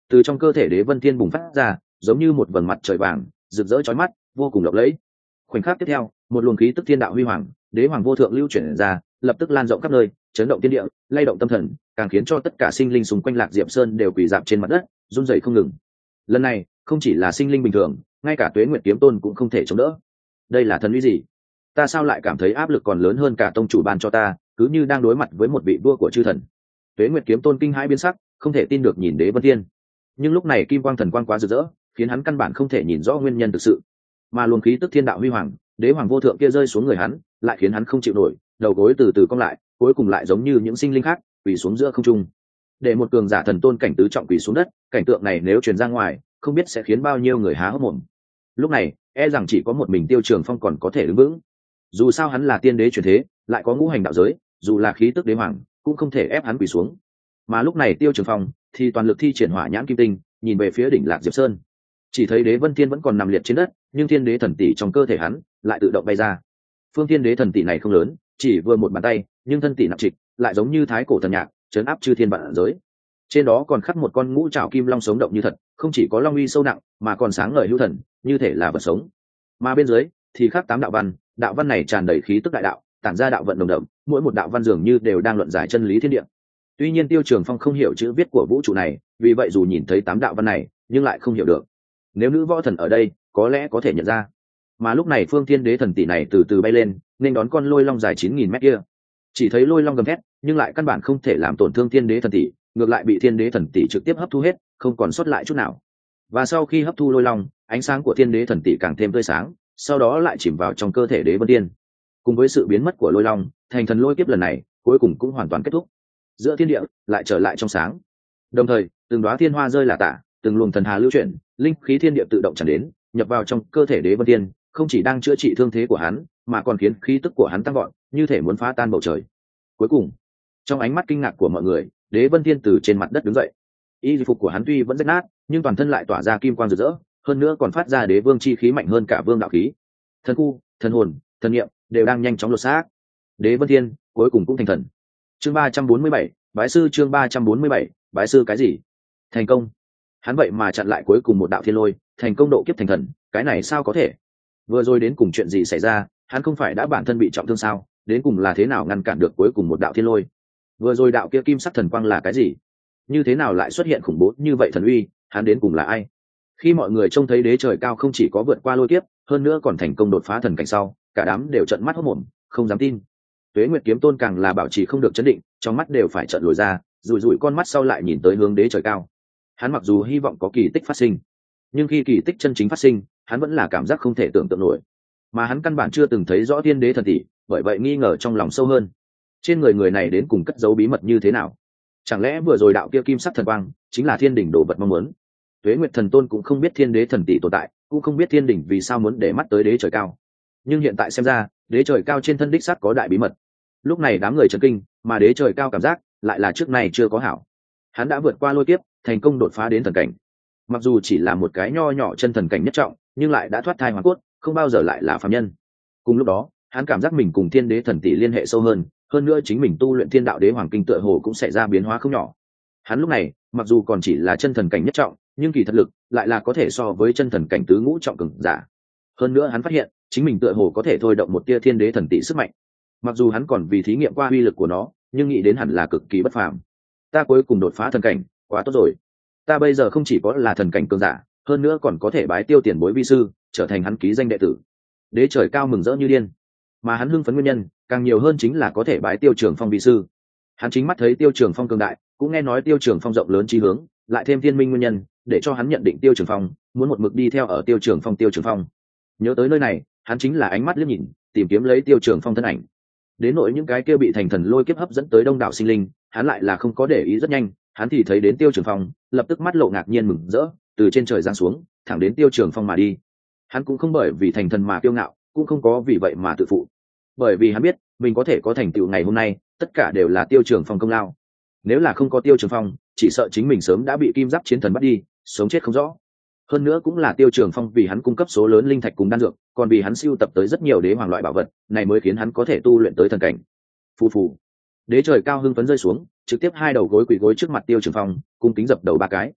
từ trong cơ thể đế vân thiên bùng phát ra, giống như một vầng mặt trời vàng rực rỡ chói mắt, vô cùng lộng lẫy. Khoảnh khắc tiếp theo, một luồng khí tức thiên đạo huy hoàng, đế hoàng vô thượng lưu chuyển ra, lập tức lan rộng khắp nơi, chấn động thiên địa, lay động tâm thần, càng khiến cho tất cả sinh linh xung quanh Lạc Diệp Sơn đều quỳ rạp trên mặt đất, run rẩy không ngừng. Lần này, không chỉ là sinh linh bình thường, ngay cả Tuế Nguyệt Kiếm Tôn cũng không thể chống đỡ. Đây là thần uy gì? Ta sao lại cảm thấy áp lực còn lớn hơn cả tông chủ ban cho ta, cứ như đang đối mặt với một vị vua của chư thần. Tuế Nguyệt Kiếm Tôn kinh hãi biến sắc, không thể tin được nhìn Đế Vân Thiên. Nhưng lúc này kim quang thần quang quá rực rỡ, khiến hắn căn bản không thể nhìn rõ nguyên nhân thực sự. Mà luồng khí tức thiên đạo huy hoàng, đế hoàng vô thượng kia rơi xuống người hắn, lại khiến hắn không chịu nổi, đầu gối từ từ cong lại, cuối cùng lại giống như những sinh linh khác, quỳ xuống giữa không trung. Để một cường giả thần tôn cảnh tứ trọng quỳ xuống đất, cảnh tượng này nếu truyền ra ngoài, không biết sẽ khiến bao nhiêu người há hốc mồm. Lúc này, e rằng chỉ có một mình Tiêu Trường Phong còn có thể đứng vững. Dù sao hắn là tiên đế truyền thế, lại có ngũ hành đạo giới, dù là khí tức đế hoàng, cũng không thể ép hắn quỳ xuống. Mà lúc này Tiêu Trường Phong thì toàn lực thi triển Hỏa Nhãn Kim Tinh, nhìn về phía đỉnh Lạc Diệp Sơn. Chỉ thấy Đế Vân Thiên vẫn còn nằm liệt trên đất, nhưng Thiên Đế thần tỷ trong cơ thể hắn lại tự động bay ra. Phương Thiên Đế thần tỷ này không lớn, chỉ vừa một bàn tay, nhưng thân tỷ nặng trịch, lại giống như thái cổ thần nhạc, trấn áp chư thiên vạn giới. Trên đó còn khắc một con ngũ trảo kim long sống động như thật, không chỉ có long uy sâu nặng, mà còn sáng ngời hữu thần, như thể là vật sống. Mà bên dưới thì khắc tám đạo văn, đạo văn này tràn đầy khí tức đại đạo, tản ra đạo vận đồng đậm, mỗi một đạo văn dường như đều đang luận giải chân lý thiên địa. Tuy nhiên Tiêu Trường Phong không hiểu chữ viết của vũ trụ này, vì vậy dù nhìn thấy tám đạo văn này, nhưng lại không hiểu được. Nếu nữ võ thần ở đây, có lẽ có thể nhận ra. Mà lúc này Phương Thiên Đế thần tỷ này từ từ bay lên, nên đón con lôi long dài chín nghìn mét kia. Chỉ thấy lôi long gầm thét, nhưng lại căn bản không thể làm tổn thương Thiên Đế thần tỷ, ngược lại bị Thiên Đế thần tỷ trực tiếp hấp thu hết, không còn sót lại chút nào. Và sau khi hấp thu lôi long, ánh sáng của Thiên Đế thần tỷ càng thêm tươi sáng, sau đó lại chìm vào trong cơ thể Đế Vân Tiên. Cùng với sự biến mất của lôi long, thành thần lôi kiếp lần này cuối cùng cũng hoàn toàn kết thúc. Giữa thiên địa lại trở lại trong sáng. Đồng thời, từng đóa thiên hoa rơi lả tả, từng luồng thần hà lưu chuyển, linh khí thiên địa tự động tràn đến, nhập vào trong cơ thể Đế Vân Tiên, không chỉ đang chữa trị thương thế của hắn, mà còn khiến khí tức của hắn tăng vọt, như thể muốn phá tan bầu trời. Cuối cùng, trong ánh mắt kinh ngạc của mọi người, Đế Vân Tiên từ trên mặt đất đứng dậy. Y phục của hắn tuy vẫn rách nát, nhưng toàn thân lại tỏa ra kim quang rực rỡ, hơn nữa còn phát ra đế vương chi khí mạnh hơn cả vương đạo khí. Thần khu, thần hồn, thần niệm đều đang nhanh chóng lột xác. Đế Vân Thiên cuối cùng cũng thành thần. Chương ba trăm bốn mươi bảy, bái sư chương ba trăm bốn mươi bảy, bái sư cái gì? Thành công. Hắn vậy mà chặn lại cuối cùng một đạo thiên lôi, thành công độ kiếp thành thần, cái này sao có thể? Vừa rồi đến cùng chuyện gì xảy ra, hắn không phải đã bản thân bị trọng thương sao, đến cùng là thế nào ngăn cản được cuối cùng một đạo thiên lôi? Vừa rồi đạo kia kim sắc thần quang là cái gì? Như thế nào lại xuất hiện khủng bố như vậy thần uy, hắn đến cùng là ai? Khi mọi người trông thấy đế trời cao không chỉ có vượt qua lôi kiếp, hơn nữa còn thành công đột phá thần cảnh sau, cả đám đều trợn mắt hốt mồm, không dám tin. Tuế Nguyệt Kiếm Tôn càng là bảo trì không được chấn định, trong mắt đều phải trợn lồi ra, rủi rủi con mắt sau lại nhìn tới hướng đế trời cao. Hắn mặc dù hy vọng có kỳ tích phát sinh, nhưng khi kỳ tích chân chính phát sinh, hắn vẫn là cảm giác không thể tưởng tượng nổi. Mà hắn căn bản chưa từng thấy rõ thiên đế thần tỷ, bởi vậy nghi ngờ trong lòng sâu hơn. Trên người người này đến cùng cất giấu bí mật như thế nào? Chẳng lẽ vừa rồi đạo kia kim sắc thần quang chính là thiên đỉnh đồ vật mong muốn? Tuế Nguyệt Thần Tôn cũng không biết thiên đế thần tỷ tồn tại, cũng không biết thiên đỉnh vì sao muốn để mắt tới đế trời cao. Nhưng hiện tại xem ra, đế trời cao trên thân đích sắt có đại bí mật. Lúc này đám người chấn kinh, mà đế trời cao cảm giác lại là trước này chưa có hảo. Hắn đã vượt qua lôi kiếp, thành công đột phá đến thần cảnh. Mặc dù chỉ là một cái nho nhỏ chân thần cảnh nhất trọng, nhưng lại đã thoát thai hoàn cốt, không bao giờ lại là phàm nhân. Cùng lúc đó, hắn cảm giác mình cùng thiên đế thần tỷ liên hệ sâu hơn, hơn nữa chính mình tu luyện thiên đạo đế hoàng kinh tựa hồ cũng sẽ ra biến hóa không nhỏ. Hắn lúc này, mặc dù còn chỉ là chân thần cảnh nhất trọng, nhưng kỳ thật lực lại là có thể so với chân thần cảnh tứ ngũ trọng cường giả. Hơn nữa hắn phát hiện, chính mình tựa hồ có thể thôi động một tia thiên đế thần tỷ sức mạnh. Mặc dù hắn còn vì thí nghiệm qua uy lực của nó, nhưng nghĩ đến hẳn là cực kỳ bất phàm. Ta cuối cùng đột phá thần cảnh, quá tốt rồi. Ta bây giờ không chỉ có là thần cảnh cường giả, hơn nữa còn có thể bái Tiêu tiền bối vi sư, trở thành hắn ký danh đệ tử. Đế trời cao mừng rỡ như điên. Mà hắn hưng phấn nguyên nhân, càng nhiều hơn chính là có thể bái Tiêu Trường Phong vi sư. Hắn chính mắt thấy Tiêu Trường Phong cường đại, cũng nghe nói Tiêu Trường Phong rộng lớn chí hướng, lại thêm thiên minh nguyên nhân, để cho hắn nhận định Tiêu Trường Phong muốn một mực đi theo ở Tiêu Trường Phong Tiêu Trường Phong. Nhớ tới nơi này, hắn chính là ánh mắt liếc nhìn, tìm kiếm lấy Tiêu Trường Phong thân ảnh. Đến nỗi những cái kia bị thành thần lôi kiếp hấp dẫn tới đông đảo sinh linh, hắn lại là không có để ý, rất nhanh, hắn thì thấy đến Tiêu Trường Phong, lập tức mắt lộ ngạc nhiên mừng rỡ, từ trên trời giáng xuống, thẳng đến Tiêu Trường Phong mà đi. Hắn cũng không bởi vì thành thần mà kiêu ngạo, cũng không có vì vậy mà tự phụ. Bởi vì hắn biết, mình có thể có thành tựu ngày hôm nay, tất cả đều là Tiêu Trường Phong công lao. Nếu là không có Tiêu Trường Phong, chỉ sợ chính mình sớm đã bị kim giáp chiến thần bắt đi, sống chết không rõ. Hơn nữa cũng là Tiêu Trường Phong vì hắn cung cấp số lớn linh thạch cùng đan dược, còn vì hắn sưu tập tới rất nhiều đế hoàng loại bảo vật, này mới khiến hắn có thể tu luyện tới thần cảnh. Phù phù. Đế trời cao hưng phấn rơi xuống, trực tiếp hai đầu gối quỳ gối trước mặt Tiêu Trường Phong, cung kính dập đầu ba cái.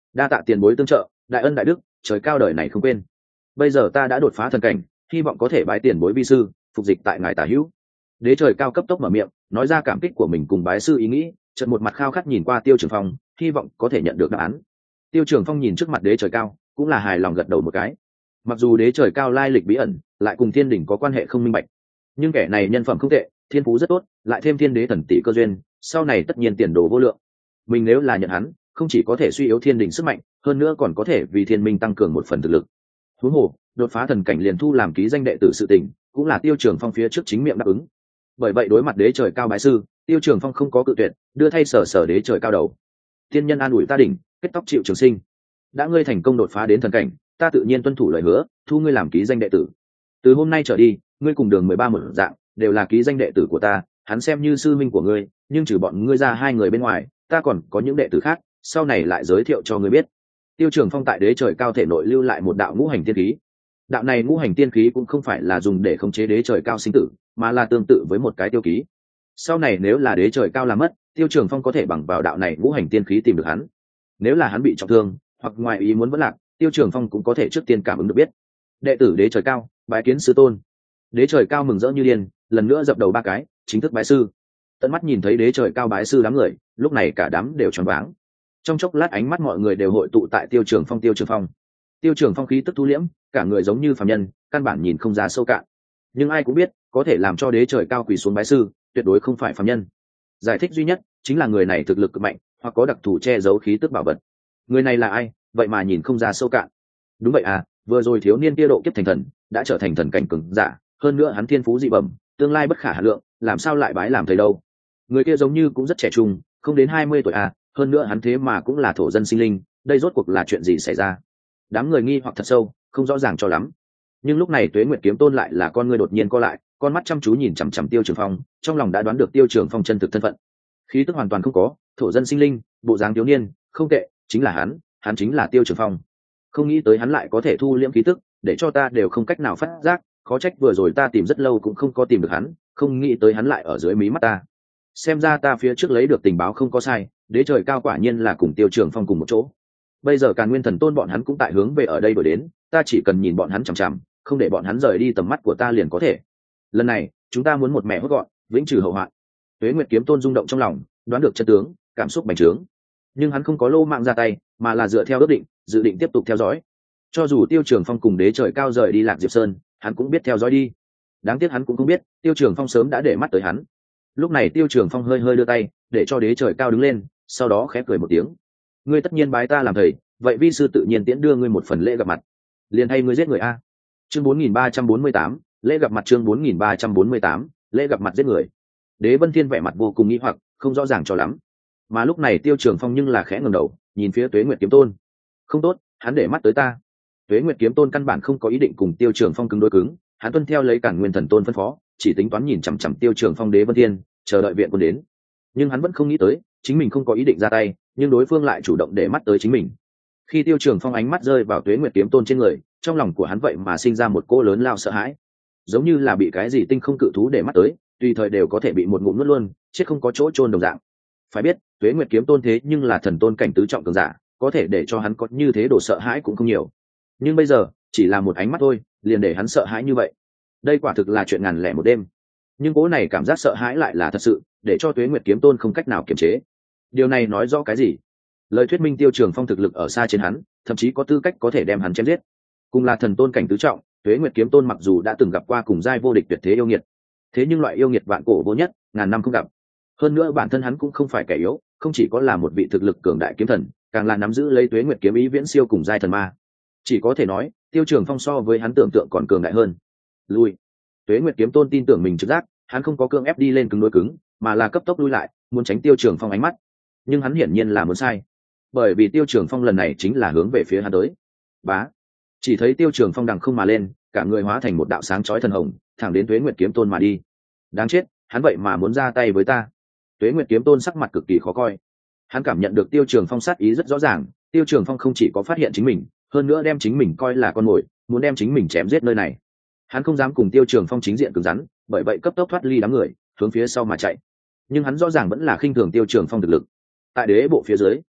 đa tạ tiền bối tương trợ, đại ân đại đức, trời cao đời này không quên. Bây giờ ta đã đột phá thần cảnh, hy vọng có thể bái tiền bối vi sư, phục dịch tại ngài tả hữu. Đế trời cao cấp tốc mở miệng nói ra cảm kích của mình cùng bái sư ý nghĩ, chợt một mặt khao khát nhìn qua Tiêu Trường Phong, hy vọng có thể nhận được đáp án. Tiêu Trường Phong nhìn trước mặt đế trời cao, cũng là hài lòng gật đầu một cái. Mặc dù đế trời cao lai lịch bí ẩn, lại cùng thiên đỉnh có quan hệ không minh bạch, nhưng kẻ này nhân phẩm không tệ, thiên phú rất tốt, lại thêm thiên đế thần tỷ cơ duyên, sau này tất nhiên tiền đồ vô lượng. Mình nếu là nhận hắn, không chỉ có thể suy yếu thiên đỉnh sức mạnh, hơn nữa còn có thể vì thiên minh tăng cường một phần thực lực. Huống hồ, đột phá thần cảnh liền thu làm ký danh đệ tử sự tình, cũng là Tiêu Trường Phong phía trước chính miệng đáp ứng. Bởi vậy đối mặt đế trời cao bái sư, Tiêu Trường Phong không có cự tuyệt, đưa thay sở sở đế trời cao đầu. Thiên nhân an ủi ta đỉnh, kết tóc chịu trường sinh. Đã ngươi thành công đột phá đến thần cảnh, ta tự nhiên tuân thủ lời hứa, thu ngươi làm ký danh đệ tử. Từ hôm nay trở đi, ngươi cùng Đường mười ba một dạng, đều là ký danh đệ tử của ta, hắn xem như sư minh của ngươi, nhưng trừ bọn ngươi ra hai người bên ngoài, ta còn có những đệ tử khác, sau này lại giới thiệu cho ngươi biết. Tiêu Trường Phong tại đế trời cao thể nội lưu lại một đạo ngũ hành tiên khí. Đạo này ngũ hành tiên khí cũng không phải là dùng để khống chế đế trời cao sinh tử, mà là tương tự với một cái tiêu ký. Sau này nếu là đế trời cao làm mất, Tiêu Trường Phong có thể bằng vào đạo này ngũ hành tiên khí tìm được hắn. Nếu là hắn bị trọng thương hoặc ngoài ý muốn vẫn lạc, Tiêu Trường Phong cũng có thể trước tiên cảm ứng được biết. Đệ tử đế trời cao, bái kiến sư tôn. Đế trời cao mừng rỡ như điên, lần nữa dập đầu ba cái, chính thức bái sư. Tận mắt nhìn thấy đế trời cao bái sư đám người, lúc này cả đám đều tròn váng. Trong chốc lát ánh mắt mọi người đều hội tụ tại Tiêu Trường Phong. Tiêu Trường Phong, Tiêu Trường Phong khí tức thu liễm, cả người giống như phàm nhân, căn bản nhìn không ra sâu cạn. Nhưng ai cũng biết, có thể làm cho đế trời cao quỳ xuống bái sư, tuyệt đối không phải phàm nhân. Giải thích duy nhất chính là người này thực lực cực mạnh, hoặc có đặc thù che giấu khí tức bảo vật. Người này là ai, vậy mà nhìn không ra sâu cạn? Đúng vậy à, vừa rồi thiếu niên kia độ kiếp thành thần, đã trở thành thần cảnh cường giả, hơn nữa hắn thiên phú dị bẩm, tương lai bất khả hà lượng, làm sao lại bái làm thầy đâu? Người kia giống như cũng rất trẻ trung, không đến hai mươi tuổi à, hơn nữa hắn thế mà cũng là thổ dân sinh linh, đây rốt cuộc là chuyện gì xảy ra? Đám người nghi hoặc thật sâu, không rõ ràng cho lắm. Nhưng lúc này Tuế Nguyệt Kiếm Tôn lại là con người đột nhiên co lại, con mắt chăm chú nhìn chằm chằm Tiêu Trường Phong, trong lòng đã đoán được Tiêu Trường Phong chân thực thân phận. Khí tức hoàn toàn không có, thổ dân sinh linh, bộ dáng thiếu niên, không tệ, chính là hắn, hắn chính là Tiêu Trường Phong. Không nghĩ tới hắn lại có thể thu liễm khí tức, để cho ta đều không cách nào phát giác, khó trách vừa rồi ta tìm rất lâu cũng không có tìm được hắn, không nghĩ tới hắn lại ở dưới mí mắt ta. Xem ra ta phía trước lấy được tình báo không có sai, đế trời cao quả nhiên là cùng Tiêu Trường Phong cùng một chỗ. Bây giờ Càn Nguyên Thần Tôn bọn hắn cũng tại hướng về ở đây đổi đến, ta chỉ cần nhìn bọn hắn chằm chằm, không để bọn hắn rời đi tầm mắt của ta liền có thể. Lần này, chúng ta muốn một mẹ hốt gọn, vĩnh trừ hậu hoạn. Tuế Nguyệt Kiếm Tôn rung động trong lòng, đoán được chân tướng, cảm xúc bành trướng. Nhưng hắn không có lô mạng ra tay, mà là dựa theo ước định, dự định tiếp tục theo dõi. Cho dù Tiêu Trường Phong cùng đế trời cao rời đi Lạc Diệp Sơn, hắn cũng biết theo dõi đi. Đáng tiếc hắn cũng không biết, Tiêu Trường Phong sớm đã để mắt tới hắn. Lúc này Tiêu Trường Phong hơi hơi đưa tay, để cho đế trời cao đứng lên, sau đó khẽ cười một tiếng. Ngươi tất nhiên bái ta làm thầy, vậy vi sư tự nhiên tiễn đưa ngươi một phần lễ gặp mặt. Liền hay ngươi giết người a. Chương bốn nghìn ba trăm bốn mươi tám, lễ gặp mặt. Chương bốn nghìn ba trăm bốn mươi tám, lễ gặp mặt giết người. Đế Vân Thiên vẻ mặt vô cùng nghi hoặc, không rõ ràng cho lắm. Mà lúc này Tiêu Trường Phong nhưng là khẽ ngẩng đầu, nhìn phía Tuế Nguyệt Kiếm Tôn. Không tốt, hắn để mắt tới ta. Tuế Nguyệt Kiếm Tôn căn bản không có ý định cùng Tiêu Trường Phong cứng đối cứng, hắn tuân theo lấy Càn Nguyên Thần Tôn phân phó, chỉ tính toán nhìn chằm chằm Tiêu Trường Phong. Đế Vân Thiên chờ đợi viện quân đến. Nhưng hắn vẫn không nghĩ tới, chính mình không có ý định ra tay, nhưng đối phương lại chủ động để mắt tới chính mình. Khi Tiêu Trường Phong ánh mắt rơi vào Tuế Nguyệt Kiếm Tôn trên người, trong lòng của hắn vậy mà sinh ra một cỗ lớn lao sợ hãi, giống như là bị cái gì tinh không cự thú để mắt tới, tùy thời đều có thể bị một ngụm nuốt luôn, chết không có chỗ chôn đồng dạng. Phải biết, Tuế Nguyệt Kiếm Tôn thế nhưng là thần tôn cảnh tứ trọng cường giả, có thể để cho hắn có như thế đồ sợ hãi cũng không nhiều. Nhưng bây giờ, chỉ là một ánh mắt thôi, liền để hắn sợ hãi như vậy. Đây quả thực là chuyện ngàn lẻ một đêm. Nhưng cỗ này cảm giác sợ hãi lại là thật sự, để cho Tuế Nguyệt Kiếm Tôn không cách nào kiềm chế. Điều này nói rõ cái gì? Lời thuyết minh Tiêu Trường Phong thực lực ở xa trên hắn, thậm chí có tư cách có thể đem hắn chém giết. Cùng là thần tôn cảnh tứ trọng, Tuế Nguyệt Kiếm Tôn mặc dù đã từng gặp qua cùng giai vô địch tuyệt thế yêu nghiệt, thế nhưng loại yêu nghiệt vạn cổ vô nhất, ngàn năm không gặp. Hơn nữa bản thân hắn cũng không phải kẻ yếu, không chỉ có là một vị thực lực cường đại kiếm thần, càng là nắm giữ lấy Tuế Nguyệt kiếm ý viễn siêu cùng giai thần ma. Chỉ có thể nói, Tiêu Trường Phong so với hắn tưởng tượng còn cường đại hơn. Lui. Tuế Nguyệt Kiếm Tôn tin tưởng mình trực giác, hắn không có cương ép đi lên cứng đối cứng, mà là cấp tốc lui lại, muốn tránh Tiêu Trường Phong ánh mắt. Nhưng hắn hiển nhiên là muốn sai, bởi vì Tiêu Trường Phong lần này chính là hướng về phía hắn tới. Bá. Chỉ thấy Tiêu Trường Phong đằng không mà lên, cả người hóa thành một đạo sáng chói thần hồng, thẳng đến Tuế Nguyệt Kiếm Tôn mà đi. Đáng chết, hắn vậy mà muốn ra tay với ta. Tuế Nguyệt Kiếm Tôn sắc mặt cực kỳ khó coi. Hắn cảm nhận được Tiêu Trường Phong sát ý rất rõ ràng, Tiêu Trường Phong không chỉ có phát hiện chính mình, hơn nữa đem chính mình coi là con mồi, muốn đem chính mình chém giết nơi này. Hắn không dám cùng Tiêu Trường Phong chính diện cứng rắn, bởi vậy cấp tốc thoát ly đám người, hướng phía sau mà chạy. Nhưng hắn rõ ràng vẫn là khinh thường Tiêu Trường Phong thực lực. Tại đế bộ phía dưới,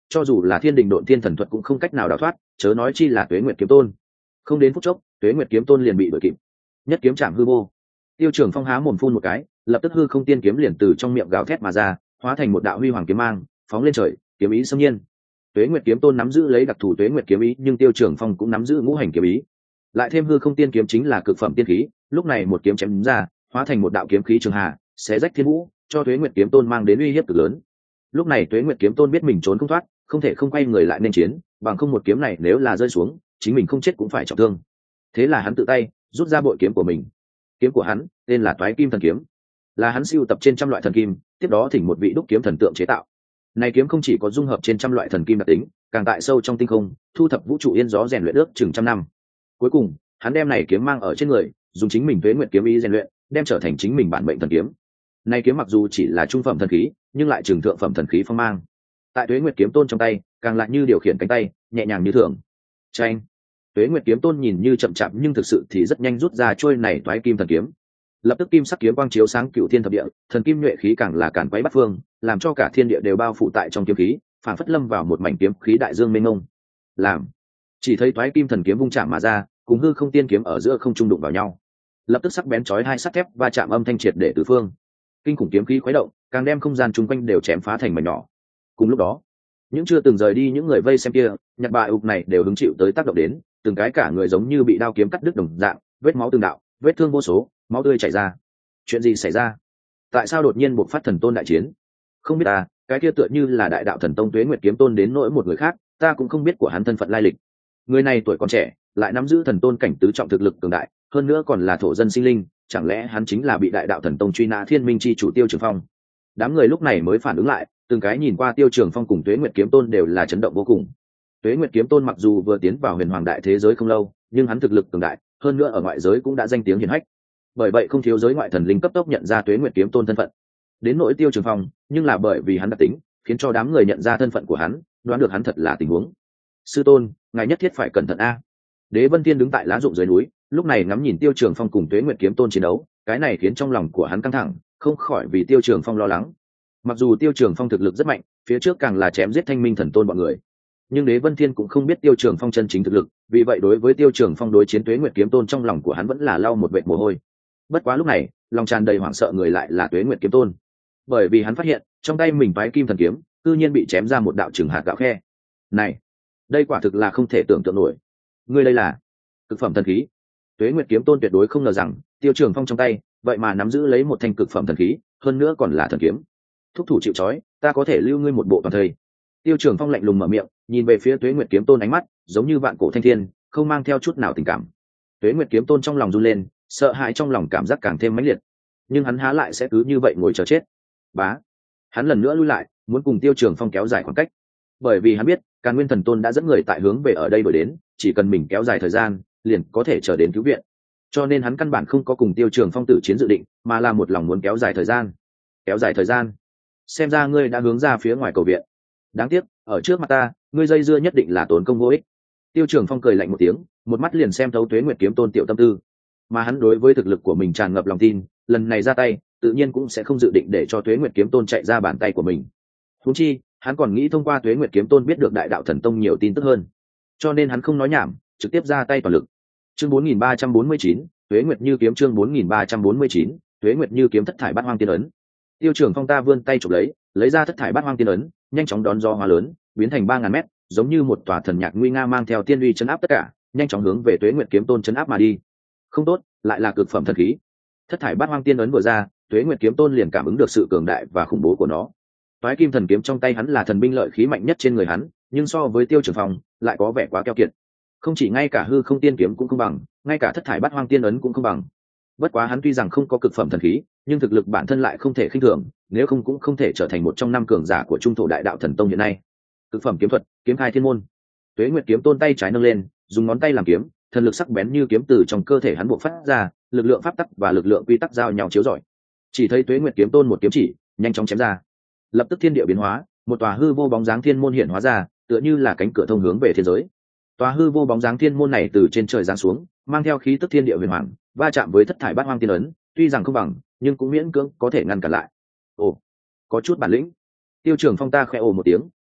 cho dù là thiên đình độn thiên thần thuật cũng không cách nào đào thoát, chớ nói chi là Tuế Nguyệt kiếm tôn. Không đến phút chốc, Tuế Nguyệt kiếm tôn liền bị đuổi kịp, nhất kiếm chạm hư vô. Tiêu Trường Phong há mồm phun một cái, lập tức hư không tiên kiếm liền từ trong miệng gào thét mà ra, hóa thành một đạo huy hoàng kiếm mang, phóng lên trời, kiếm ý xâm nhiên. Tuế Nguyệt kiếm tôn nắm giữ lấy đặc thù Tuế Nguyệt kiếm ý, nhưng Tiêu Trường Phong cũng nắm giữ ngũ hành kiếm ý, lại thêm hư không tiên kiếm chính là cực phẩm tiên khí, lúc này một kiếm chém ra, hóa thành một đạo kiếm khí trường hà, xé rách thiên vũ, cho Tuế Nguyệt kiếm tôn mang đến uy hiếp cực lớn. Lúc này Tuế Nguyệt kiếm tôn biết mình trốn không thoát, không thể không quay người lại nên chiến, bằng không một kiếm này nếu là rơi xuống, chính mình không chết cũng phải trọng thương. Thế là hắn tự tay rút ra bội kiếm của mình. Kiếm của hắn tên là Toái Kim Thần Kiếm, là hắn sưu tập trên trăm loại thần kim, tiếp đó thỉnh một vị đúc kiếm thần tượng chế tạo. Này kiếm không chỉ có dung hợp trên trăm loại thần kim đặc tính, càng tại sâu trong tinh không, thu thập vũ trụ yên gió rèn luyện ước chừng trăm năm. Cuối cùng, hắn đem này kiếm mang ở trên người, dùng chính mình Tuế Nguyệt kiếm ý rèn luyện, đem trở thành chính mình bản mệnh thần kiếm. Này kiếm mặc dù chỉ là trung phẩm thần khí, nhưng lại trường thượng phẩm thần khí phong mang. Tại Tuế Nguyệt kiếm tôn trong tay, càng lại như điều khiển cánh tay, nhẹ nhàng như thường. Chanh. Tuế Nguyệt kiếm tôn nhìn như chậm chạp nhưng thực sự thì rất nhanh rút ra trôi này Toái Kim Thần Kiếm. Lập tức kim sắc kiếm quang chiếu sáng cửu thiên thập địa, thần kim nhuệ khí càng là càn quấy bát phương, làm cho cả thiên địa đều bao phủ tại trong kiếm khí, phản phất lâm vào một mảnh kiếm khí đại dương mênh mông. Làm, chỉ thấy Toái Kim Thần Kiếm vung chạm mà ra, cùng hư không tiên kiếm ở giữa không trung đụng vào nhau. Lập tức sắc bén chói hai sắt thép va chạm âm thanh triệt để tứ phương. Kinh khủng kiếm khí khuấy động, càng đem không gian chung quanh đều chém phá thành mảnh nhỏ. Cùng lúc đó, những chưa từng rời đi những người vây xem kia, nhặt bài ục này đều hứng chịu tới tác động đến, từng cái cả người giống như bị đao kiếm cắt đứt đồng dạng, vết máu từng đạo, vết thương vô số, máu tươi chảy ra. Chuyện gì xảy ra? Tại sao đột nhiên buộc phát thần tôn đại chiến? Không biết à, cái kia tựa như là đại đạo thần tông Tuế Nguyệt kiếm tôn đến nỗi một người khác, ta cũng không biết của hắn thân phận lai lịch. Người này tuổi còn trẻ, lại nắm giữ thần tôn cảnh tứ trọng thực lực cường đại, hơn nữa còn là thổ dân sinh linh, chẳng lẽ hắn chính là bị đại đạo thần tông truy nã Thiên Minh chi chủ Tiêu Trường Phong? Đám người lúc này mới phản ứng lại, từng cái nhìn qua Tiêu Trường Phong cùng Tuế Nguyệt kiếm tôn đều là chấn động vô cùng. Tuế Nguyệt kiếm tôn mặc dù vừa tiến vào huyền hoàng đại thế giới không lâu, nhưng hắn thực lực cường đại, hơn nữa ở ngoại giới cũng đã danh tiếng hiển hách. Bởi vậy không thiếu giới ngoại thần linh cấp tốc nhận ra Tuế Nguyệt kiếm tôn thân phận. Đến nỗi Tiêu Trường Phong, nhưng là bởi vì hắn đặc tính, khiến cho đám người nhận ra thân phận của hắn, đoán được hắn thật là tình huống. Sư tôn, ngài nhất thiết phải cẩn thận a. Đế Vân Thiên đứng tại lá rụng dưới núi, lúc này ngắm nhìn Tiêu Trường Phong cùng Tuế Nguyệt kiếm tôn chiến đấu, cái này khiến trong lòng của hắn căng thẳng, không khỏi vì Tiêu Trường Phong lo lắng. Mặc dù Tiêu Trường Phong thực lực rất mạnh, phía trước càng là chém giết Thanh Minh thần tôn bọn người, nhưng Đế Vân Thiên cũng không biết Tiêu Trường Phong chân chính thực lực, vì vậy đối với Tiêu Trường Phong đối chiến Tuế Nguyệt kiếm tôn trong lòng của hắn vẫn là lau một vệt mồ hôi. Bất quá lúc này, lòng tràn đầy hoảng sợ người lại là Tuế Nguyệt kiếm tôn, bởi vì hắn phát hiện trong tay mình Toái Kim Thần Kiếm tự nhiên bị chém ra một đạo trừng hạt gạo khe. Này, đây quả thực là không thể tưởng tượng nổi. Ngươi đây là cực phẩm thần khí. Tuế Nguyệt kiếm tôn tuyệt đối không ngờ rằng Tiêu Trường Phong trong tay vậy mà nắm giữ lấy một thanh cực phẩm thần khí, hơn nữa còn là thần kiếm. Thúc thủ chịu trói, ta có thể lưu ngươi một bộ toàn thây. Tiêu Trường Phong lạnh lùng mở miệng, nhìn về phía Tuế Nguyệt kiếm tôn, ánh mắt giống như vạn cổ thanh thiên, không mang theo chút nào tình cảm. Tuế Nguyệt kiếm tôn trong lòng run lên, sợ hãi trong lòng cảm giác càng thêm mãnh liệt, nhưng hắn há lại sẽ cứ như vậy ngồi chờ chết. Bá, hắn lần nữa lui lại, muốn cùng Tiêu Trường Phong kéo dài khoảng cách, bởi vì hắn biết Càn Nguyên thần tôn đã dẫn người tại hướng về ở đây đuổi đến, chỉ cần mình kéo dài thời gian, liền có thể chờ đến cứu viện. Cho nên hắn căn bản không có cùng Tiêu Trường Phong tử chiến dự định, mà là một lòng muốn kéo dài thời gian. Kéo dài thời gian? Xem ra ngươi đã hướng ra phía ngoài cầu viện. Đáng tiếc, ở trước mặt ta, ngươi dây dưa nhất định là tốn công vô ích. Tiêu Trường Phong cười lạnh một tiếng, một mắt liền xem thấu Tuế Nguyệt kiếm tôn tiểu tâm tư, mà hắn đối với thực lực của mình tràn ngập lòng tin, lần này ra tay, tự nhiên cũng sẽ không dự định để cho Tuế Nguyệt kiếm tôn chạy ra bàn tay của mình. Huống chi, hắn còn nghĩ thông qua Tuế Nguyệt kiếm tôn biết được đại đạo thần tông nhiều tin tức hơn, cho nên hắn không nói nhảm, trực tiếp ra tay toàn lực. Chương bốn nghìn ba trăm bốn mươi chín, Tuế Nguyệt như kiếm. Chương bốn nghìn ba trăm bốn mươi chín, Tuế Nguyệt như kiếm. Thất thải bát hoang tiên ấn. Tiêu Trường Phong ta vươn tay chụp lấy, lấy ra thất thải bát hoang tiên ấn, nhanh chóng đón gió hóa lớn, biến thành ba ngàn mét, giống như một tòa thần nhạc nguy nga mang theo tiên uy chấn áp tất cả, nhanh chóng hướng về Tuế Nguyệt kiếm tôn chấn áp mà đi. Không tốt, lại là cực phẩm thần khí. Thất thải bát hoang tiên ấn vừa ra, Tuế Nguyệt kiếm tôn liền cảm ứng được sự cường đại và khủng bố của nó. Toái Kim Thần Kiếm trong tay hắn là thần binh lợi khí mạnh nhất trên người hắn, nhưng so với Tiêu Trường Phong, lại có vẻ quá keo kiệt. Không chỉ ngay cả hư không tiên kiếm cũng không bằng, ngay cả thất thải bát hoang tiên ấn cũng không bằng. Bất quá hắn tuy rằng không có cực phẩm thần khí, nhưng thực lực bản thân lại không thể khinh thường, nếu không cũng không thể trở thành một trong năm cường giả của trung thổ đại đạo thần tông hiện nay. Cực phẩm kiếm thuật, kiếm khai thiên môn. Tuế Nguyệt kiếm tôn tay trái nâng lên, dùng ngón tay làm kiếm, thần lực sắc bén như kiếm từ trong cơ thể hắn bộc phát ra, lực lượng pháp tắc và lực lượng quy tắc giao nhau chiếu rọi. Chỉ thấy Tuế Nguyệt kiếm tôn một kiếm chỉ, nhanh chóng chém ra. Lập tức thiên địa biến hóa, một tòa hư vô bóng dáng thiên môn hiện hóa ra, tựa như là cánh cửa thông hướng về thiên giới. Tòa hư vô bóng dáng thiên môn này từ trên trời giáng xuống, mang theo khí tức thiên địa huyền hoàng, va chạm với thất thải bát hoang tiên ấn, tuy rằng không bằng, nhưng cũng miễn cưỡng có thể ngăn cản lại. Ồ, có chút bản lĩnh. Tiêu Trường Phong ta khẽ ồ một tiếng,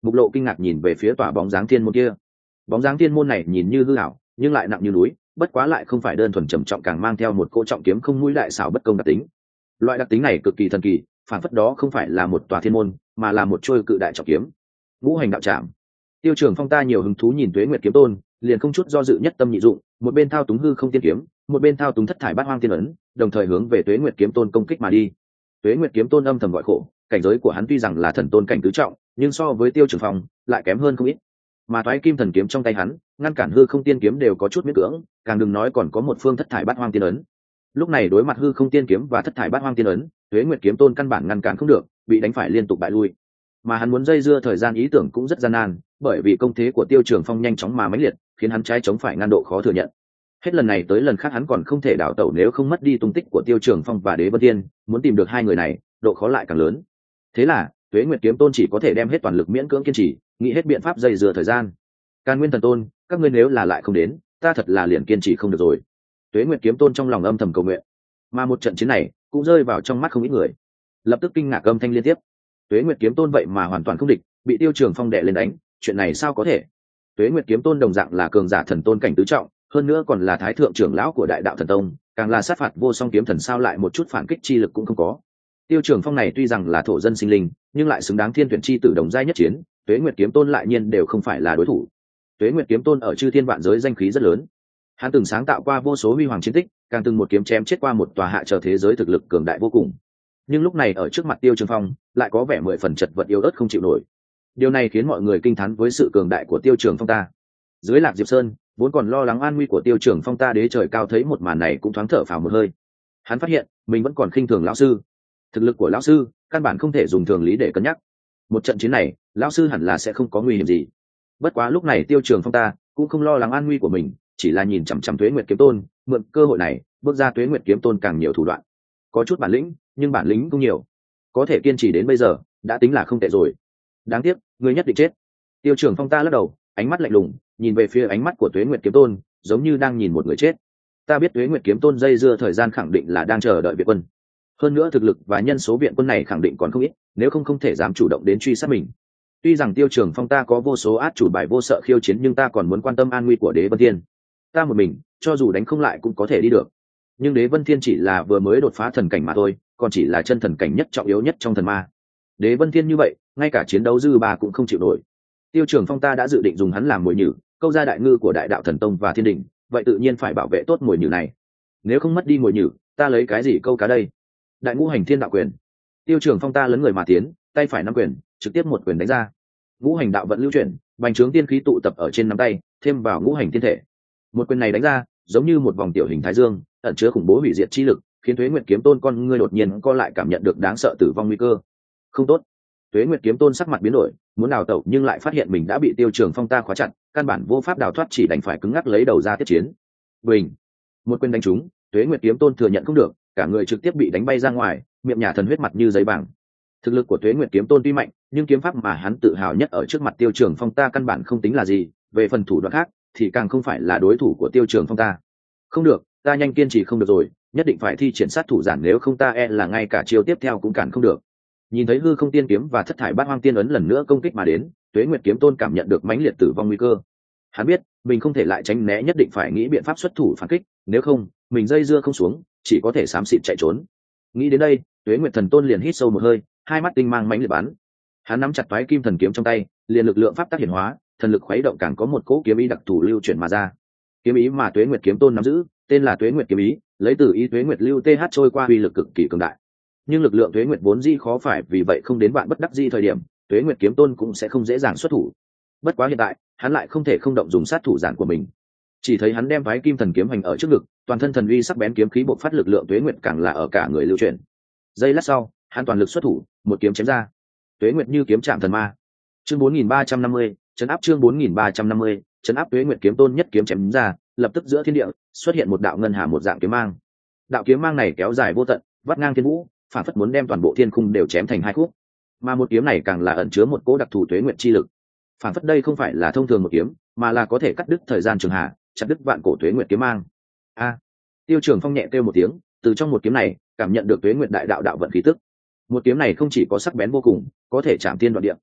Mục Lộ kinh ngạc nhìn về phía tòa bóng dáng thiên môn kia. Bóng dáng thiên môn này nhìn như hư ảo, nhưng lại nặng như núi, bất quá lại không phải đơn thuần trầm trọng, càng mang theo một cỗ trọng kiếm không mũi đại xảo bất công đặc tính. Loại đặc tính này cực kỳ thần kỳ, phản phất đó không phải là một tòa thiên môn, mà là một trôi cự đại trọng kiếm. Ngũ hành đạo trảm. Tiêu Trường Phong ta nhiều hứng thú nhìn Tuế Nguyệt kiếm tôn, liền không chút do dự nhất tâm nhị dụng, một bên thao túng hư không tiên kiếm, một bên thao túng thất thải bát hoang tiên ấn, đồng thời hướng về Tuế Nguyệt kiếm tôn công kích mà đi. Tuế Nguyệt kiếm tôn âm thầm gọi khổ, cảnh giới của hắn tuy rằng là thần tôn cảnh tứ trọng, nhưng so với Tiêu Trường Phong lại kém hơn không ít. Mà Toái Kim thần kiếm trong tay hắn, ngăn cản hư không tiên kiếm đều có chút miễn cưỡng, càng đừng nói còn có một phương thất thải bát hoang tiên ấn. Lúc này đối mặt hư không tiên kiếm và thất thải bát hoang tiên ấn, Tuế Nguyệt kiếm tôn căn bản ngăn cản không được, bị đánh phải liên tục bại lui. Mà hắn muốn dây dưa thời gian ý tưởng cũng rất gian nan, bởi vì công thế của Tiêu Trường Phong nhanh chóng mà mãnh liệt, khiến hắn trái chống phải ngăn độ khó thừa nhận. Hết lần này tới lần khác hắn còn không thể đảo tẩu, nếu không mất đi tung tích của Tiêu Trường Phong và Đế Vân Tiên, muốn tìm được hai người này, độ khó lại càng lớn. Thế là, Tuế Nguyệt kiếm tôn chỉ có thể đem hết toàn lực miễn cưỡng kiên trì, nghĩ hết biện pháp dây dưa thời gian. Càn Nguyên thần tôn, các ngươi nếu là lại không đến, ta thật là liền kiên trì không được rồi. Tuế Nguyệt kiếm tôn trong lòng âm thầm cầu nguyện. Mà một trận chiến này cũng rơi vào trong mắt không ít người, lập tức kinh ngạc âm thanh liên tiếp. Tuế Nguyệt kiếm tôn vậy mà hoàn toàn không địch, bị Tiêu Trường Phong đè lên đánh, chuyện này sao có thể? Tuế Nguyệt kiếm tôn đồng dạng là cường giả thần tôn cảnh tứ trọng, hơn nữa còn là thái thượng trưởng lão của Đại Đạo Thần Tông, càng là sát phạt vô song kiếm thần, sao lại một chút phản kích chi lực cũng không có. Tiêu Trường Phong này tuy rằng là thổ dân sinh linh, nhưng lại xứng đáng thiên tuyển chi tử đồng giai nhất chiến, Tuế Nguyệt kiếm tôn lại nhiên đều không phải là đối thủ. Tuế Nguyệt kiếm tôn ở chư thiên vạn giới danh khí rất lớn, hắn từng sáng tạo qua vô số huy hoàng chiến tích, càng từng một kiếm chém chết qua một tòa hạ trở thế giới thực lực cường đại vô cùng. Nhưng lúc này ở trước mặt Tiêu Trường Phong lại có vẻ mười phần chật vật yếu ớt không chịu nổi. Điều này khiến mọi người kinh thán với sự cường đại của Tiêu Trường Phong ta. Dưới Lạc Diệp Sơn, vốn còn lo lắng an nguy của Tiêu Trường Phong ta đế trời cao thấy một màn này cũng thoáng thở phào một hơi. Hắn phát hiện mình vẫn còn khinh thường lão sư. Thực lực của lão sư căn bản không thể dùng thường lý để cân nhắc. Một trận chiến này, lão sư hẳn là sẽ không có nguy hiểm gì. Bất quá lúc này Tiêu Trường Phong ta cũng không lo lắng an nguy của mình, chỉ là nhìn chằm chằm Tuế Nguyệt kiếm tôn, mượn cơ hội này bước ra Tuế Nguyệt kiếm tôn càng nhiều thủ đoạn. Có chút bản lĩnh, nhưng bản lĩnh cũng nhiều, có thể kiên trì đến bây giờ đã tính là không tệ rồi. Đáng tiếc ngươi nhất định chết. Tiêu Trường Phong ta lắc đầu, ánh mắt lạnh lùng nhìn về phía ánh mắt của Tuế Nguyệt kiếm tôn, giống như đang nhìn một người chết. Ta biết Tuế Nguyệt kiếm tôn dây dưa thời gian khẳng định là đang chờ đợi viện quân, hơn nữa thực lực và nhân số viện quân này khẳng định còn không ít, nếu không không thể dám chủ động đến truy sát mình. Tuy rằng Tiêu Trường Phong ta có vô số át chủ bài vô sợ khiêu chiến, nhưng ta còn muốn quan tâm an nguy của Đế Vân Thiên. Ta một mình cho dù đánh không lại cũng có thể đi được, nhưng Đế Vân Thiên chỉ là vừa mới đột phá thần cảnh mà thôi, còn chỉ là chân thần cảnh nhất trọng yếu nhất trong thần ma. Đế Vân Thiên như vậy, ngay cả chiến đấu dư ba cũng không chịu nổi. Tiêu Trường Phong ta đã dự định dùng hắn làm mồi nhử, câu ra đại ngư của Đại Đạo Thần Tông và Thiên Đình, vậy tự nhiên phải bảo vệ tốt mồi nhử này. Nếu không mất đi mồi nhử, ta lấy cái gì câu cá đây? Đại ngũ hành thiên đạo quyền. Tiêu Trường Phong ta lấn người mà tiến, tay phải nắm quyền, trực tiếp một quyền đánh ra. Ngũ hành đạo vận lưu chuyển, bành trướng tiên khí tụ tập ở trên nắm tay, thêm vào ngũ hành thiên thể. Một quyền này đánh ra, giống như một vòng tiểu hình thái dương, ẩn chứa khủng bố hủy diệt chi lực, khiến Tuế Nguyệt kiếm tôn con ngươi đột nhiên co lại, cảm nhận được đáng sợ tử vong nguy cơ. Không tốt. Tuế Nguyệt kiếm tôn sắc mặt biến đổi, muốn đào tẩu nhưng lại phát hiện mình đã bị Tiêu Trường Phong ta khóa chặt, căn bản vô pháp đào thoát, chỉ đành phải cứng ngắc lấy đầu ra tiếp chiến. Bình. Một quyền đánh trúng, Tuế Nguyệt kiếm tôn thừa nhận không được, cả người trực tiếp bị đánh bay ra ngoài, miệng nhả thần huyết mặt như giấy bảng. Thực lực của Tuế Nguyệt kiếm tôn tuy mạnh, nhưng kiếm pháp mà hắn tự hào nhất ở trước mặt Tiêu Trường Phong ta căn bản không tính là gì, về phần thủ đoạn khác thì càng không phải là đối thủ của Tiêu Trường Phong ta. Không được, ta nhanh kiên trì không được rồi, nhất định phải thi triển sát thủ giản, nếu không ta e là ngay cả chiêu tiếp theo cũng cản không được. Nhìn thấy hư không tiên kiếm và thất thải bát hoang tiên ấn lần nữa công kích mà đến, Tuế Nguyệt kiếm tôn cảm nhận được mãnh liệt tử vong nguy cơ. Hắn biết mình không thể lại tránh né, nhất định phải nghĩ biện pháp xuất thủ phản kích, nếu không mình dây dưa không xuống, chỉ có thể xám xịt chạy trốn. Nghĩ đến đây, Tuế Nguyệt thần tôn liền hít sâu một hơi, hai mắt tinh mang mãnh liệt bắn. Hắn nắm chặt Toái Kim thần kiếm trong tay, liền lực lượng pháp tác hiển hóa, thần lực khuấy động, càng có một cỗ kiếm ý đặc thù lưu chuyển mà ra. Kiếm ý mà Tuế Nguyệt kiếm tôn nắm giữ, tên là Tuế Nguyệt kiếm ý, lấy từ ý Tuế Nguyệt lưu th trôi qua, uy lực cực kỳ cường đại. Nhưng lực lượng Tuế Nguyệt vốn dĩ khó phải, vì vậy không đến bạn bất đắc dĩ thời điểm, Tuế Nguyệt kiếm tôn cũng sẽ không dễ dàng xuất thủ. Bất quá hiện tại, hắn lại không thể không động dùng sát thủ giản của mình. Chỉ thấy hắn đem Toái Kim thần kiếm hành ở trước ngực, toàn thân thần uy sắc bén kiếm khí bộc phát, lực lượng Tuế Nguyệt càng là ở cả người lưu chuyển. Giây lát sau, hắn toàn lực xuất thủ, một kiếm chém ra. Tuế Nguyệt như kiếm chạm thần ma. Chương bốn nghìn ba trăm năm mươi, trấn áp. Chương bốn nghìn ba trăm năm mươi, trấn áp. Tuế Nguyệt kiếm tôn nhất kiếm chém ra, lập tức giữa thiên địa xuất hiện một đạo ngân hà một dạng kiếm mang. Đạo kiếm mang này kéo dài vô tận, vắt ngang thiên vũ, phản phất muốn đem toàn bộ thiên khung đều chém thành hai khúc. Mà một kiếm này càng là ẩn chứa một cỗ đặc thù Tuế Nguyệt chi lực. Phản phất đây không phải là thông thường một kiếm, mà là có thể cắt đứt thời gian trường hạ, chặt đứt vạn cổ Tuế Nguyệt kiếm mang. A! Tiêu Trường Phong nhẹ kêu một tiếng, từ trong một kiếm này cảm nhận được Tuế Nguyệt đại đạo đạo vận khí tức. Một kiếm này không chỉ có sắc bén vô cùng, có thể chạm thiên đoạn địa.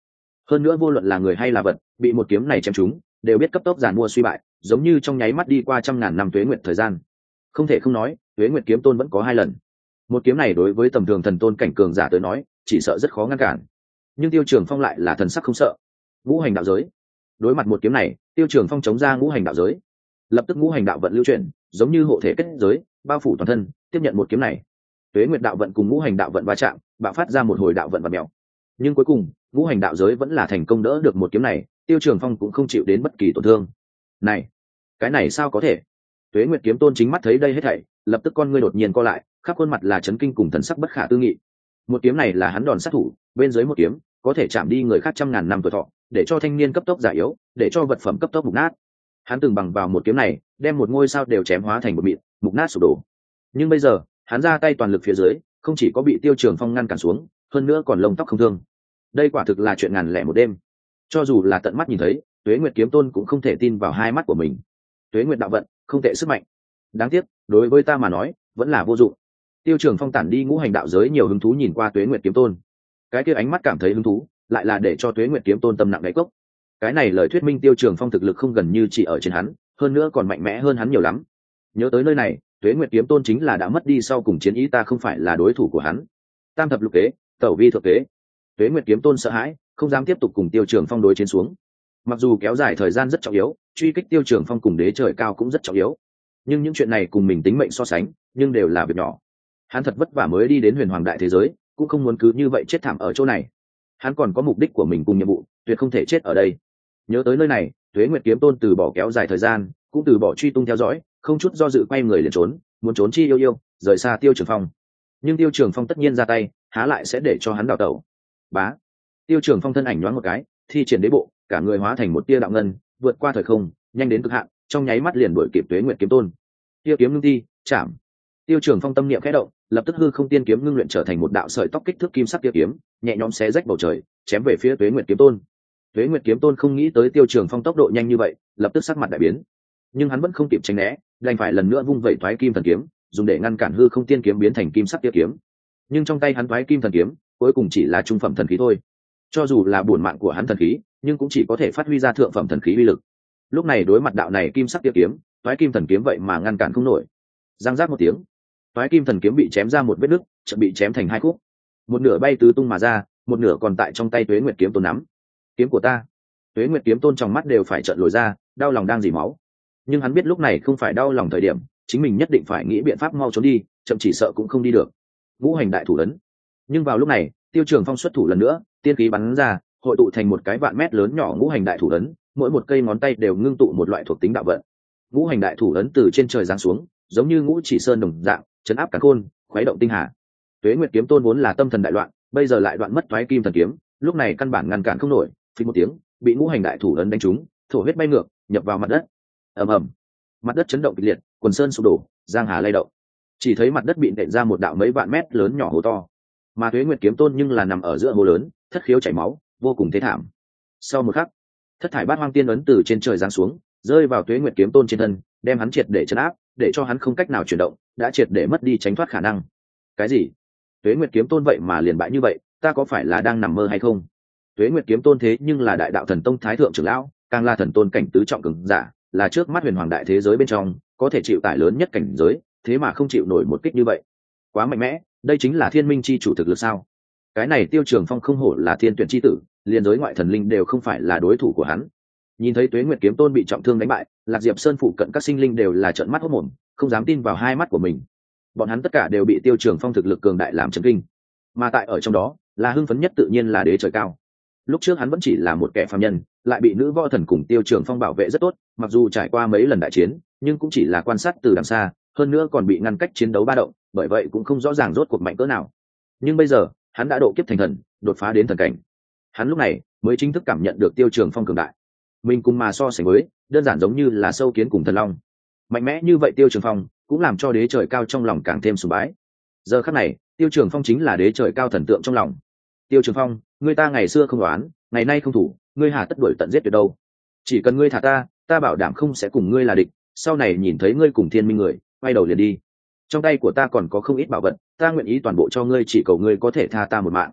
hơn nữa vô luận là người hay là vật bị một kiếm này chém chúng đều biết cấp tốc giàn mua suy bại, giống như trong nháy mắt đi qua trăm ngàn năm tuế nguyệt thời gian. Không thể không nói, tuế nguyệt kiếm tôn vẫn có hai lần. Một kiếm này đối với tầm thường thần tôn cảnh cường giả tới nói chỉ sợ rất khó ngăn cản, nhưng Tiêu Trường Phong lại là thần sắc không sợ. Ngũ hành đạo giới, đối mặt một kiếm này, Tiêu Trường Phong chống ra ngũ hành đạo giới, lập tức ngũ hành đạo vận lưu chuyển, giống như hộ thể kết giới bao phủ toàn thân, tiếp nhận một kiếm này. Tuế nguyệt đạo vận cùng ngũ hành đạo vận va chạm, bạo phát ra một hồi đạo vận và mèo, nhưng cuối cùng ngũ hành đạo giới vẫn là thành công đỡ được một kiếm này. Tiêu Trường Phong cũng không chịu đến bất kỳ tổn thương. Này, cái này sao có thể? Tuế nguyệt kiếm tôn chính mắt thấy đây hết thảy, lập tức con ngươi đột nhiên co lại, khắp khuôn mặt là chấn kinh cùng thần sắc bất khả tư nghị. Một kiếm này là hắn đòn sát thủ, bên dưới một kiếm có thể chạm đi người khác trăm ngàn năm tuổi thọ, để cho thanh niên cấp tốc già yếu, để cho vật phẩm cấp tốc mục nát. Hắn từng bằng vào một kiếm này đem một ngôi sao đều chém hóa thành một mịn, mục nát sụp đổ. Nhưng bây giờ hắn ra tay toàn lực phía dưới, không chỉ có bị Tiêu Trường Phong ngăn cản xuống, hơn nữa còn lông tóc không thương. Đây quả thực là chuyện ngàn lẻ một đêm. Cho dù là tận mắt nhìn thấy, Tuế Nguyệt kiếm tôn cũng không thể tin vào hai mắt của mình. Tuế Nguyệt đạo vận không tệ sức mạnh, đáng tiếc đối với ta mà nói vẫn là vô dụng. Tiêu Trường Phong tản đi ngũ hành đạo giới nhiều hứng thú nhìn qua Tuế Nguyệt kiếm tôn, cái kia ánh mắt cảm thấy hứng thú lại là để cho Tuế Nguyệt kiếm tôn tâm nặng đáy cốc. Cái này lời thuyết minh Tiêu Trường Phong thực lực không gần như chỉ ở trên hắn, hơn nữa còn mạnh mẽ hơn hắn nhiều lắm. Nhớ tới nơi này, Tuế Nguyệt kiếm tôn chính là đã mất đi sau cùng chiến ý, ta không phải là đối thủ của hắn. Tam thập lục kế, tẩu vi thượng kế. Tuế Nguyệt kiếm tôn sợ hãi, không dám tiếp tục cùng Tiêu Trường Phong đối chiến xuống. Mặc dù kéo dài thời gian rất trọng yếu, truy kích Tiêu Trường Phong cùng đế trời cao cũng rất trọng yếu, nhưng những chuyện này cùng mình tính mệnh so sánh, nhưng đều là việc nhỏ. Hắn thật vất vả mới đi đến huyền hoàng đại thế giới, cũng không muốn cứ như vậy chết thảm ở chỗ này. Hắn còn có mục đích của mình cùng nhiệm vụ, tuyệt không thể chết ở đây. Nhớ tới nơi này, Tuế Nguyệt kiếm tôn từ bỏ kéo dài thời gian, cũng từ bỏ truy tung theo dõi, không chút do dự quay người liền trốn, muốn trốn chi yêu yêu, rời xa Tiêu Trường Phong. Nhưng Tiêu Trường Phong tất nhiên ra tay, há lại sẽ để cho hắn đào tẩu. Bá, Tiêu Trường Phong thân ảnh nhoáng một cái, thi triển đế bộ, cả người hóa thành một tia đạo ngân, vượt qua thời không, nhanh đến cực hạn, trong nháy mắt liền đuổi kịp Tuế Nguyệt kiếm tôn. Tia kiếm ngưng ti, chạm. Tiêu Trường Phong tâm niệm khẽ động, lập tức hư không tiên kiếm ngưng luyện trở thành một đạo sợi tóc kích thước kim sắc tia kiếm, nhẹ nhõm xé rách bầu trời, chém về phía Tuế Nguyệt kiếm tôn. Tuế Nguyệt kiếm tôn không nghĩ tới Tiêu Trường Phong tốc độ nhanh như vậy, lập tức sắc mặt đại biến, nhưng hắn vẫn không kịp tránh né, đành phải lần nữa vung vẩy Toái Kim Thần kiếm, dùng để ngăn cản hư không tiên kiếm biến thành kim sắc tia kiếm. Nhưng trong tay hắn Toái Kim Thần kiếm, cuối cùng chỉ là trung phẩm thần khí thôi. Cho dù là bổn mạng của hắn thần khí, nhưng cũng chỉ có thể phát huy ra thượng phẩm thần khí uy lực. Lúc này đối mặt đạo này kim sắc tia kiếm, Toái Kim Thần kiếm vậy mà ngăn cản không nổi. Giang giác một tiếng, Toái Kim Thần kiếm bị chém ra một vết nứt, chợt bị chém thành hai khúc. Một nửa bay tứ tung mà ra, một nửa còn tại trong tay Tuế Nguyệt kiếm tôn nắm. Kiếm của ta! Tuế Nguyệt kiếm tôn trong mắt đều phải trợn lồi ra, đau lòng đang dỉ máu. Nhưng hắn biết lúc này không phải đau lòng thời điểm, chính mình nhất định phải nghĩ biện pháp mau trốn đi, chậm chỉ sợ cũng không đi được. Ngũ hành đại thủ ấn. Nhưng vào lúc này, Tiêu Trường Phong xuất thủ lần nữa, tiên khí bắn ra, hội tụ thành một cái vạn mét lớn nhỏ ngũ hành đại thủ ấn, mỗi một cây ngón tay đều ngưng tụ một loại thuộc tính đạo vận. Ngũ hành đại thủ ấn từ trên trời giáng xuống, giống như ngũ chỉ sơn đồng dạng, chấn áp cả khôn, khuấy động tinh hà. Tuế Nguyệt kiếm tôn vốn là tâm thần đại loạn, bây giờ lại đoạn mất Toái Kim Thần kiếm, lúc này căn bản ngăn cản không nổi, phình một tiếng, bị ngũ hành đại thủ ấn đánh trúng, thổ huyết bay ngược, nhập vào mặt đất. Ầm ầm, mặt đất chấn động kịch liệt, quần sơn sụp đổ, giang hà lay động. Chỉ thấy mặt đất bị nện ra một đạo mấy vạn mét lớn nhỏ hố to, mà Tuế Nguyệt kiếm tôn nhưng là nằm ở giữa hố lớn, thất khiếu chảy máu, vô cùng thê thảm. Sau một khắc, thất thải bát hoang tiên ấn từ trên trời giáng xuống, rơi vào Tuế Nguyệt kiếm tôn trên thân, đem hắn triệt để trấn áp, để cho hắn không cách nào chuyển động, đã triệt để mất đi tránh thoát khả năng. Cái gì? Tuế Nguyệt kiếm tôn vậy mà liền bại như vậy, ta có phải là đang nằm mơ hay không? Tuế Nguyệt kiếm tôn thế nhưng là đại đạo thần tông thái thượng trưởng lão, càng là thần tôn cảnh tứ trọng cường giả, là trước mắt huyền hoàng đại thế giới bên trong có thể chịu tải lớn nhất cảnh giới, thế mà không chịu nổi một kích như vậy, quá mạnh mẽ. Đây chính là thiên minh chi chủ thực lực sao? Cái này Tiêu Trường Phong không hổ là thiên tuyển chi tử, liền giới ngoại thần linh đều không phải là đối thủ của hắn. Nhìn thấy Tuế Nguyệt kiếm tôn bị trọng thương đánh bại, Lạc Diệp Sơn phụ cận các sinh linh đều là trợn mắt hốt mồm, không dám tin vào hai mắt của mình. Bọn hắn tất cả đều bị Tiêu Trường Phong thực lực cường đại làm chấn kinh, mà tại ở trong đó là hưng phấn nhất tự nhiên là đế trời cao. Lúc trước hắn vẫn chỉ là một kẻ phàm nhân, lại bị nữ võ thần cùng Tiêu Trường Phong bảo vệ rất tốt, mặc dù trải qua mấy lần đại chiến, nhưng cũng chỉ là quan sát từ đằng xa, hơn nữa còn bị ngăn cách chiến đấu ba động, bởi vậy cũng không rõ ràng rốt cuộc mạnh cỡ nào. Nhưng bây giờ, hắn đã độ kiếp thành thần, đột phá đến thần cảnh. Hắn lúc này mới chính thức cảm nhận được Tiêu Trường Phong cường đại. Mình cùng mà so sánh với, đơn giản giống như là sâu kiến cùng thần long. Mạnh mẽ như vậy Tiêu Trường Phong cũng làm cho đế trời cao trong lòng càng thêm sùng bái. Giờ khắc này, Tiêu Trường Phong chính là đế trời cao thần tượng trong lòng. Tiêu Trường Phong, ngươi ta ngày xưa không đoán, ngày nay không thủ, ngươi hà tất đuổi tận giết tuyệt đâu? Chỉ cần ngươi thả ta, ta bảo đảm không sẽ cùng ngươi là địch. Sau này nhìn thấy ngươi cùng thiên minh người, quay đầu liền đi. Trong tay của ta còn có không ít bảo vật, ta nguyện ý toàn bộ cho ngươi, chỉ cầu ngươi có thể tha ta một mạng.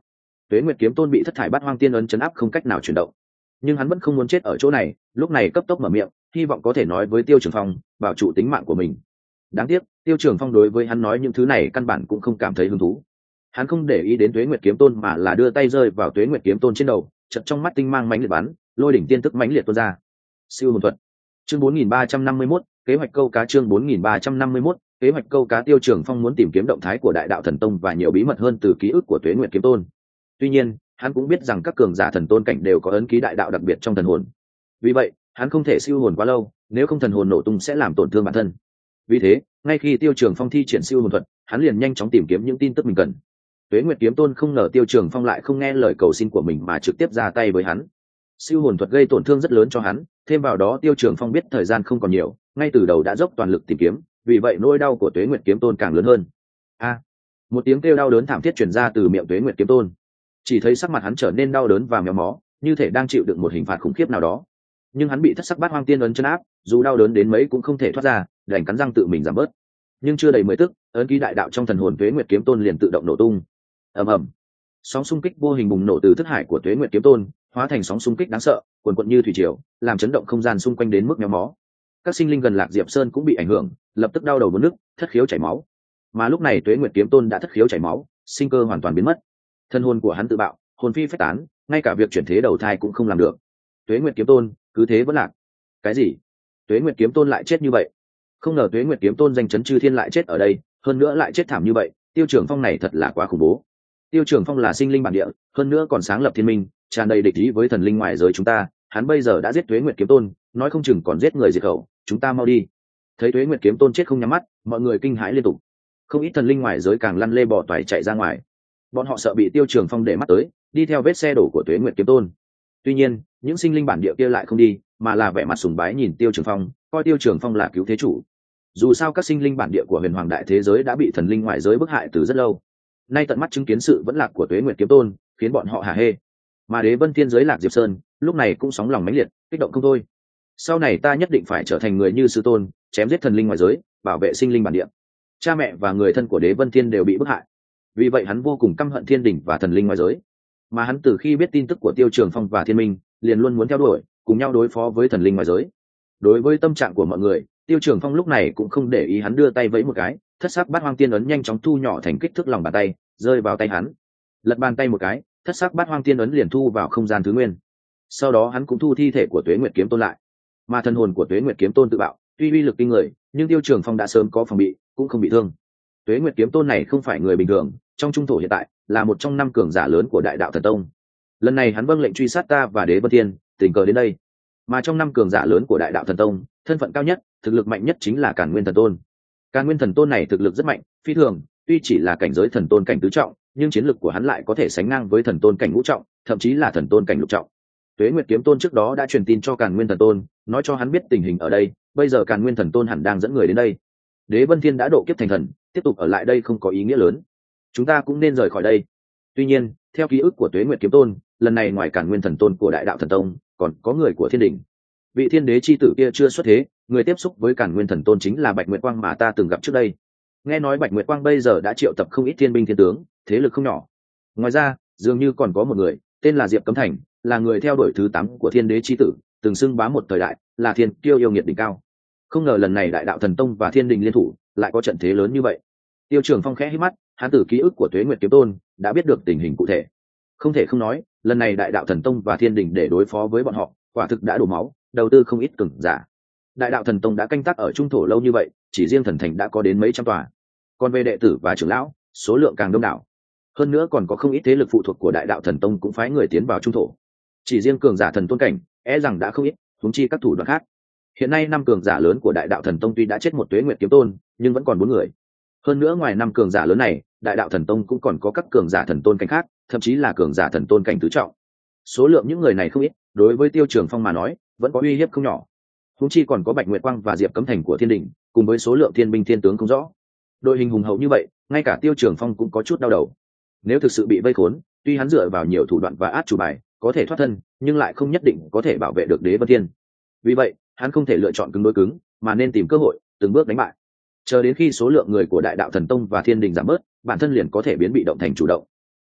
Tuế Nguyệt Kiếm Tôn bị thất thải bát hoang tiên ấn chấn áp không cách nào chuyển động, nhưng hắn vẫn không muốn chết ở chỗ này, lúc này cấp tốc mở miệng, hy vọng có thể nói với Tiêu Trường Phong bảo trụ tính mạng của mình. Đáng tiếc, Tiêu Trường Phong đối với hắn nói những thứ này căn bản cũng không cảm thấy hứng thú. Hắn không để ý đến Tuế Nguyệt Kiếm Tôn mà là đưa tay rơi vào Tuế Nguyệt Kiếm Tôn trên đầu, chợt trong mắt tinh mang mãnh liệt bắn, lôi đỉnh tiên tức mãnh liệt tuôn ra. Siêu hồn thuật. Chương bốn nghìn ba trăm năm mươi mốt, kế hoạch câu cá chương bốn nghìn ba trăm năm mươi mốt, kế hoạch câu cá. Tiêu Trường Phong muốn tìm kiếm động thái của Đại Đạo Thần Tông và nhiều bí mật hơn từ ký ức của Tuế Nguyệt Kiếm Tôn. Tuy nhiên, hắn cũng biết rằng các cường giả thần tôn cảnh đều có ấn ký đại đạo đặc biệt trong thần hồn. Vì vậy, hắn không thể siêu hồn quá lâu, nếu không thần hồn nổ tung sẽ làm tổn thương bản thân. Vì thế, ngay khi Tiêu Trường Phong thi triển siêu hồn thuật, hắn liền nhanh chóng tìm kiếm những tin tức mình cần. Tuế Nguyệt Kiếm Tôn không ngờ Tiêu Trường Phong lại không nghe lời cầu xin của mình mà trực tiếp ra tay với hắn. Siêu hồn thuật gây tổn thương rất lớn cho hắn, thêm vào đó Tiêu Trường Phong biết thời gian không còn nhiều, ngay từ đầu đã dốc toàn lực tìm kiếm, vì vậy nỗi đau của Tuế Nguyệt Kiếm Tôn càng lớn hơn. A! Một tiếng kêu đau đớn thảm thiết truyền ra từ miệng Tuế Nguyệt Kiếm Tôn. Chỉ thấy sắc mặt hắn trở nên đau đớn và méo mó, như thể đang chịu đựng một hình phạt khủng khiếp nào đó. Nhưng hắn bị thất sắc bát hoang tiên ấn chấn áp, dù đau đớn đến mấy cũng không thể thoát ra, đành cắn răng tự mình giảm bớt. Nhưng chưa đầy mười tức, ấn ký đại đạo trong thần hồn Tuế Nguyệt Kiếm Tôn liền tự động nổ tung. Ầm ầm! Sóng xung kích vô hình bùng nổ từ thức hải của Tuế Nguyệt Kiếm Tôn, hóa thành sóng xung kích đáng sợ, cuồn cuộn như thủy triều, làm chấn động không gian xung quanh đến mức méo mó. Các sinh linh gần Lạc Diệp Sơn cũng bị ảnh hưởng, lập tức đau đầu muốn nức, thất khiếu chảy máu. Mà lúc này Tuế Nguyệt Kiếm Tôn đã thất khiếu chảy máu, sinh cơ hoàn toàn biến mất. Thân hồn của hắn tự bạo, hồn phi phách tán, ngay cả việc chuyển thế đầu thai cũng không làm được. Tuế Nguyệt Kiếm Tôn cứ thế vẫn lạc. Cái gì? Tuế Nguyệt Kiếm Tôn lại chết như vậy? Không ngờ Tuế Nguyệt Kiếm Tôn danh chấn chư thiên lại chết ở đây, hơn nữa lại chết thảm như vậy. Tiêu Trường Phong này thật là quá khủng bố. Tiêu Trường Phong là sinh linh bản địa, hơn nữa còn sáng lập thiên minh, tràn đầy địch ý với thần linh ngoài giới chúng ta. Hắn bây giờ đã giết Tuế Nguyệt Kiếm Tôn, nói không chừng còn giết người diệt khẩu. Chúng ta mau đi. Thấy Tuế Nguyệt Kiếm Tôn chết không nhắm mắt, mọi người kinh hãi liên tục. Không ít thần linh ngoài giới càng lăn lê bò toài chạy ra ngoài. Bọn họ sợ bị Tiêu Trường Phong để mắt tới, đi theo vết xe đổ của Tuế Nguyệt Kiếm Tôn. Tuy nhiên, những sinh linh bản địa kia lại không đi, mà là vẻ mặt sùng bái nhìn Tiêu Trường Phong, coi Tiêu Trường Phong là cứu thế chủ. Dù sao các sinh linh bản địa của huyền hoàng đại thế giới đã bị thần linh ngoại giới bức hại từ rất lâu, nay tận mắt chứng kiến sự vẫn lạc của Tuế Nguyệt Kiếm Tôn, khiến bọn họ hả hê. Mà Đế Vân Thiên giới Lạc Diệp Sơn lúc này cũng sóng lòng mãnh liệt, kích động không thôi. Sau này ta nhất định phải trở thành người như sư tôn, chém giết thần linh ngoại giới, bảo vệ sinh linh bản địa. Cha mẹ và người thân của Đế Vân Thiên đều bị bức hại, vì vậy hắn vô cùng căm hận thiên đình và thần linh ngoại giới. Mà hắn từ khi biết tin tức của Tiêu Trường Phong và Thiên Minh, liền luôn muốn theo đuổi, cùng nhau đối phó với thần linh ngoại giới. Đối với tâm trạng của mọi người, Tiêu Trường Phong lúc này cũng không để ý, hắn đưa tay vẫy một cái, thất sắc bát hoang tiên ấn nhanh chóng thu nhỏ thành kích thước lòng bàn tay, rơi vào tay hắn. Lật bàn tay một cái, thất sắc bát hoang tiên ấn liền thu vào không gian thứ nguyên. Sau đó hắn cũng thu thi thể của Tuế Nguyệt Kiếm Tôn lại. Mà thần hồn của Tuế Nguyệt Kiếm Tôn tự bạo, tuy uy lực kinh người, nhưng Tiêu Trường Phong đã sớm có phòng bị, cũng không bị thương. Tuế Nguyệt Kiếm Tôn này không phải người bình thường, trong trung thổ hiện tại là một trong năm cường giả lớn của Đại Đạo Thần Tông. Lần này hắn vâng lệnh truy sát ta và Đế Vân Thiên, tình cờ đến đây. Mà trong năm cường giả lớn của Đại Đạo Thần Tông, thân phận cao nhất, thực lực mạnh nhất chính là Càn Nguyên Thần Tôn. Càn Nguyên Thần Tôn này thực lực rất mạnh, phi thường, tuy chỉ là cảnh giới thần tôn cảnh tứ trọng, nhưng chiến lực của hắn lại có thể sánh ngang với thần tôn cảnh ngũ trọng, thậm chí là thần tôn cảnh lục trọng. Tuế Nguyệt Kiếm Tôn trước đó đã truyền tin cho Càn Nguyên Thần Tôn, nói cho hắn biết tình hình ở đây, bây giờ Càn Nguyên Thần Tôn hẳn đang dẫn người đến đây. Đế Vân Thiên đã độ kiếp thành thần, tiếp tục ở lại đây không có ý nghĩa lớn. Chúng ta cũng nên rời khỏi đây. Tuy nhiên, theo ký ức của Tuế Nguyệt Kiếm Tôn, lần này ngoài Càn Nguyên Thần Tôn của Đại Đạo Thần Tông, còn có người của Thiên Đình. Vị Thiên Đế chi tử kia chưa xuất thế, người tiếp xúc với Càn Nguyên Thần Tôn chính là Bạch Nguyệt Quang mà ta từng gặp trước đây. Nghe nói Bạch Nguyệt Quang bây giờ đã triệu tập không ít thiên binh thiên tướng, thế lực không nhỏ. Ngoài ra, dường như còn có một người, tên là Diệp Cấm Thành, là người theo đuổi thứ tám của Thiên Đế chi tử, từng xưng bá một thời đại, là thiên kiêu yêu nghiệt đỉnh cao. Không ngờ lần này Đại Đạo Thần Tông và Thiên Đình liên thủ, lại có trận thế lớn như vậy. Tiêu Trường Phong khẽ hít mắt, hắn từ ký ức của Tuế Nguyệt Kiếm Tôn đã biết được tình hình cụ thể. Không thể không nói, lần này Đại Đạo Thần Tông và Thiên Đình để đối phó với bọn họ, quả thực đã đổ máu, đầu tư không ít cường giả. Đại Đạo Thần Tông đã canh tác ở trung thổ lâu như vậy, chỉ riêng thần thành đã có đến mấy trăm tòa. Còn về đệ tử và trưởng lão, số lượng càng đông đảo. Hơn nữa còn có không ít thế lực phụ thuộc của Đại Đạo Thần Tông cũng phái người tiến vào trung thổ. Chỉ riêng cường giả thần tôn cảnh, e rằng đã không ít, huống chi các thủ đoạn khác. Hiện nay năm cường giả lớn của Đại Đạo Thần Tông tuy đã chết một Tuế Nguyệt Kiếm Tôn, nhưng vẫn còn bốn người. Hơn nữa ngoài năm cường giả lớn này, Đại Đạo Thần Tông cũng còn có các cường giả thần tôn cảnh khác, thậm chí là cường giả thần tôn cảnh tứ trọng. Số lượng những người này không ít, đối với Tiêu Trường Phong mà nói, vẫn có uy hiếp không nhỏ. Huống chi còn có Bạch Nguyệt Quang và Diệp Cấm Thành của Thiên Đình, cùng với số lượng thiên binh thiên tướng không rõ. Đội hình hùng hậu như vậy, ngay cả Tiêu Trường Phong cũng có chút đau đầu. Nếu thực sự bị vây khốn, tuy hắn dựa vào nhiều thủ đoạn và át chủ bài, có thể thoát thân, nhưng lại không nhất định có thể bảo vệ được Đế Vân Thiên. Vì vậy, hắn không thể lựa chọn cứng đối cứng, mà nên tìm cơ hội, từng bước đánh bại. Chờ đến khi số lượng người của Đại Đạo Thần Tông và Thiên Đình giảm bớt, bản thân liền có thể biến bị động thành chủ động.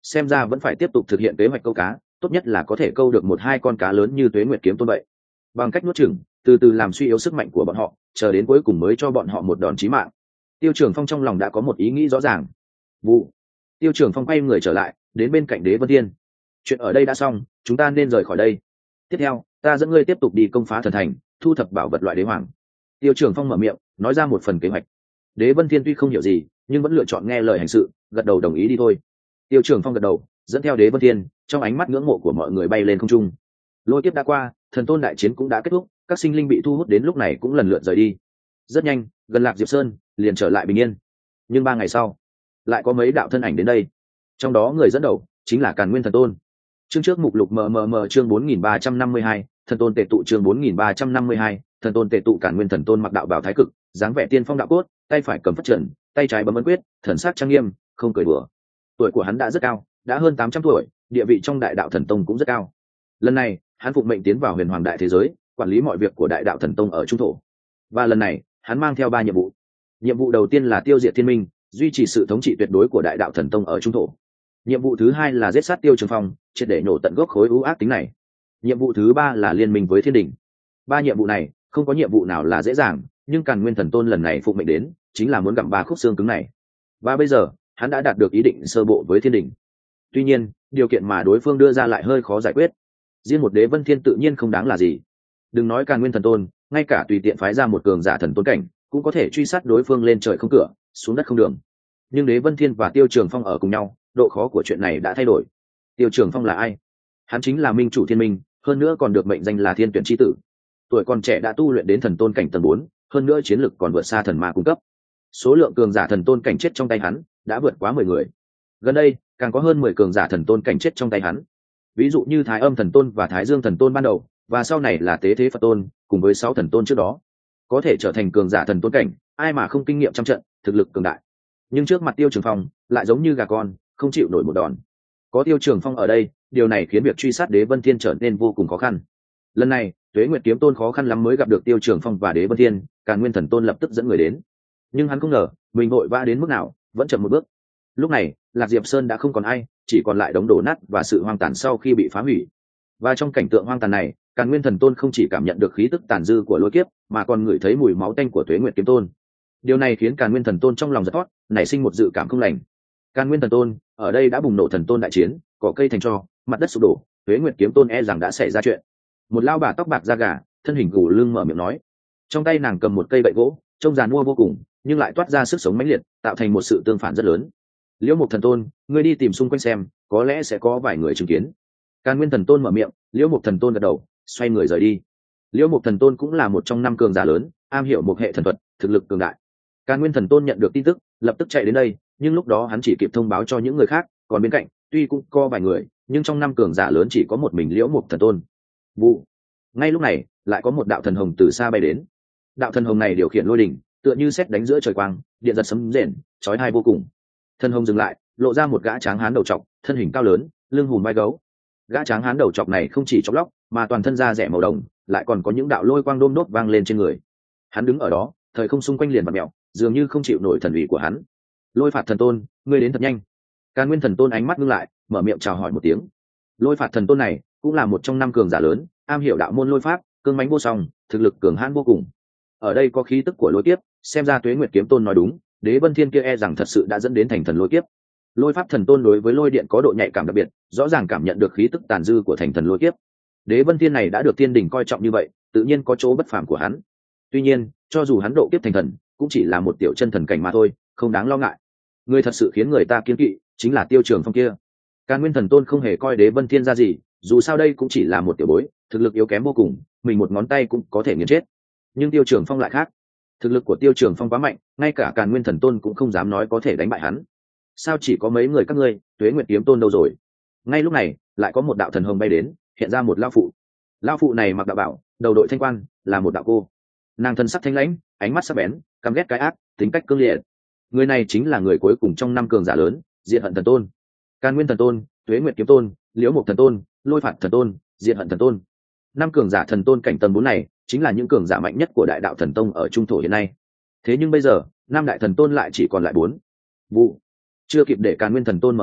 xem ra vẫn phải tiếp tục thực hiện kế hoạch câu cá, tốt nhất là có thể câu được một hai con cá lớn như Tuế Nguyệt kiếm tôn vậy. Bằng cách nuốt chửng, từ từ làm suy yếu sức mạnh của bọn họ, chờ đến cuối cùng mới cho bọn họ một đòn chí mạng. Tiêu Trường Phong trong lòng đã có một ý nghĩ rõ ràng. Vụ. Tiêu Trường Phong quay người trở lại, đến bên cạnh Đế Vân Thiên. Chuyện ở đây đã xong, chúng ta nên rời khỏi đây. Tiếp theo, ta dẫn ngươi tiếp tục đi công phá thần thành, thu thập bảo vật loại đế hoàng. Tiêu Trường Phong mở miệng, nói ra một phần kế hoạch. Đế Vân Thiên tuy không hiểu gì, nhưng vẫn lựa chọn nghe lời hành sự, gật đầu đồng ý đi thôi. Tiêu Trường Phong gật đầu, dẫn theo Đế Vân Thiên, trong ánh mắt ngưỡng mộ của mọi người bay lên không trung. Lôi kiếp đã qua, thần tôn đại chiến cũng đã kết thúc, các sinh linh bị thu hút đến lúc này cũng lần lượt rời đi. Rất nhanh, gần Lạc Diệp Sơn liền trở lại bình yên. Nhưng ba ngày sau, lại có mấy đạo thân ảnh đến đây. Trong đó người dẫn đầu chính là Càn Nguyên Thần Tôn. Chương trước mục lục mờ mờ mờ chương bốn nghìn ba trăm năm mươi hai, thần tôn tề tụ chương bốn nghìn ba trăm năm mươi hai, thần tôn tề tụ. Càn Nguyên Thần Tôn mặc đạo bào thái cực, dáng vẻ tiên phong đạo cốt, tay phải cầm phất trần, tay trái bấm ấn quyết, thần sắc trang nghiêm, không cười đùa. Tuổi của hắn đã rất cao, đã hơn tám trăm tuổi, địa vị trong Đại Đạo Thần Tông cũng rất cao. Lần này, hắn phụng mệnh tiến vào Huyền Hoàng đại thế giới, quản lý mọi việc của Đại Đạo Thần Tông ở trung thổ. Và lần này, hắn mang theo ba nhiệm vụ. Nhiệm vụ đầu tiên là tiêu diệt thiên minh, duy trì sự thống trị tuyệt đối của Đại Đạo Thần Tông ở trung thổ. Nhiệm vụ thứ hai là giết sát Tiêu Trường Phong, triệt để nổ tận gốc khối ưu ác tính này. Nhiệm vụ thứ ba là liên minh với thiên đình. Ba nhiệm vụ này không có nhiệm vụ nào là dễ dàng, nhưng Càn Nguyên Thần Tôn lần này phụng mệnh đến chính là muốn gặm ba khúc xương cứng này. Và bây giờ hắn đã đạt được ý định sơ bộ với thiên đình. Tuy nhiên, điều kiện mà đối phương đưa ra lại hơi khó giải quyết. Riêng một Đế Vân Thiên tự nhiên không đáng là gì. Đừng nói Càn Nguyên Thần Tôn, ngay cả tùy tiện phái ra một cường giả thần tôn cảnh cũng có thể truy sát đối phương lên trời không cửa, xuống đất không đường. Nhưng Đế Vân Thiên và Tiêu Trường Phong ở cùng nhau, độ khó của chuyện này đã thay đổi. Tiêu Trường Phong là ai? Hắn chính là minh chủ thiên minh, hơn nữa còn được mệnh danh là thiên tuyển chi tử. Tuổi còn trẻ đã tu luyện đến thần tôn cảnh tầng bốn, hơn nữa chiến lực còn vượt xa thần ma cung cấp. Số lượng cường giả thần tôn cảnh chết trong tay hắn đã vượt quá mười người. Gần đây, càng có hơn mười cường giả thần tôn cảnh chết trong tay hắn. Ví dụ như Thái Âm Thần Tôn và Thái Dương Thần Tôn ban đầu, và sau này là Tế Thế Phật Tôn, cùng với sáu thần tôn trước đó. Có thể trở thành cường giả thần tôn cảnh, ai mà không kinh nghiệm trăm trận, thực lực cường đại. Nhưng trước mặt Tiêu Trường Phong, lại giống như gà con, không chịu nổi một đòn. Có Tiêu Trường Phong ở đây, điều này khiến việc truy sát Đế Vân Thiên trở nên vô cùng khó khăn. Lần này, Tuế Nguyệt Kiếm Tôn khó khăn lắm mới gặp được Tiêu Trường Phong và Đế Vân Thiên, Càn Nguyên Thần Tôn lập tức dẫn người đến. Nhưng hắn không ngờ, mình vội vã đến mức nào, vẫn chậm một bước. Lúc này, Lạc Diệp Sơn đã không còn ai, chỉ còn lại đống đổ nát và sự hoang tàn sau khi bị phá hủy. Và trong cảnh tượng hoang tàn này, Càn Nguyên Thần Tôn không chỉ cảm nhận được khí tức tàn dư của lôi kiếp, mà còn ngửi thấy mùi máu tanh của Tuế Nguyệt Kiếm Tôn. Điều này khiến Càn Nguyên Thần Tôn trong lòng giật thót, nảy sinh một dự cảm không lành. Càn Nguyên Thần Tôn, ở đây đã bùng nổ thần tôn đại chiến, cỏ cây thành tro, mặt đất sụp đổ, Tuế Nguyệt Kiếm Tôn e rằng đã xảy ra chuyện. Một lao bà tóc bạc da gà, thân hình gù lưng mở miệng nói. Trong tay nàng cầm một cây gậy gỗ, trông giàn mua vô cùng, nhưng lại toát ra sức sống mãnh liệt, tạo thành một sự tương phản rất lớn. Liễu Mục Thần Tôn, ngươi đi tìm xung quanh xem, có lẽ sẽ có vài người chứng kiến. Càn Nguyên Thần Tôn mở miệng, Liễu Mục Thần Tôn gật đầu, xoay người rời đi. Liễu Mục Thần Tôn cũng là một trong năm cường giả lớn, am hiểu một hệ thần thuật, thực lực cường đại. Càn Nguyên Thần Tôn nhận được tin tức, lập tức chạy đến đây, nhưng lúc đó hắn chỉ kịp thông báo cho những người khác, còn bên cạnh, tuy cũng có vài người, nhưng trong năm cường giả lớn chỉ có một mình Liễu Mục Thần Tôn. Vụ. Ngay lúc này, lại có một đạo thần hồng từ xa bay đến. Đạo thần hồng này điều khiển lôi đỉnh, tựa như sét đánh giữa trời quang, điện giật sấm rền, chói tai vô cùng. Thần hồng dừng lại, lộ ra một gã tráng hán đầu trọc, thân hình cao lớn, lưng hùm vai gấu. Gã tráng hán đầu trọc này không chỉ chọc lóc, mà toàn thân da rẻ màu đồng, lại còn có những đạo lôi quang đôm đốt vang lên trên người. Hắn đứng ở đó, thời không xung quanh liền vặn mèo, dường như không chịu nổi thần uy của hắn. Lôi Phạt Thần Tôn, ngươi đến thật nhanh. Càn Nguyên Thần Tôn ánh mắt ngưng lại, mở miệng chào hỏi một tiếng. Lôi Phạt Thần Tôn này cũng là một trong năm cường giả lớn, am hiểu đạo môn lôi pháp, cương mãnh vô song, thực lực cường hãn vô cùng. Ở đây có khí tức của lôi kiếp, xem ra Tuế Nguyệt Kiếm Tôn nói đúng, Đế Vân Thiên kia e rằng thật sự đã dẫn đến thành thần lôi kiếp. Lôi Pháp Thần Tôn đối với lôi điện có độ nhạy cảm đặc biệt, rõ ràng cảm nhận được khí tức tàn dư của thành thần lôi kiếp. Đế Vân Thiên này đã được Thiên Đình coi trọng như vậy, tự nhiên có chỗ bất phàm của hắn. Tuy nhiên, cho dù hắn độ kiếp thành thần, cũng chỉ là một tiểu chân thần cảnh mà thôi, không đáng lo ngại. Người thật sự khiến người ta kiêng kỵ, chính là Tiêu Trường Phong kia. Càn Nguyên Thần Tôn không hề coi Đế Vân Thiên ra gì, dù sao đây cũng chỉ là một tiểu bối, thực lực yếu kém vô cùng, mình một ngón tay cũng có thể nghiền chết. Nhưng Tiêu Trường Phong lại khác, thực lực của Tiêu Trường Phong quá mạnh, ngay cả Càn Nguyên Thần Tôn cũng không dám nói có thể đánh bại hắn. Sao chỉ có mấy người các ngươi, Tuế Nguyệt Kiếm Tôn đâu rồi? Ngay lúc này, lại có một đạo thần hồng bay đến, hiện ra một lão phụ. Lão phụ này mặc đạo bảo, đầu đội thanh quan, là một đạo cô. Nàng thân sắc thanh lãnh, ánh mắt sắc bén, căm ghét cái ác, tính cách cương liệt. Người này chính là người cuối cùng trong năm cường giả lớn, Diệt Hận Thần Tôn. Càn Nguyên Thần Tôn, Tuế Nguyệt Kiếm Tôn, Liễu Mục Thần Tôn, Lôi Phạt Thần Tôn, Diệt Hận Thần Tôn. Năm cường giả thần tôn cảnh tầng bốn này chính là những cường giả mạnh nhất của Đại Đạo Thần Tông ở trung thổ hiện nay. Thế nhưng bây giờ, năm đại thần tôn lại chỉ còn lại bốn. Vụ. Chưa kịp để Càn Nguyên Thần Tôn mở miệng,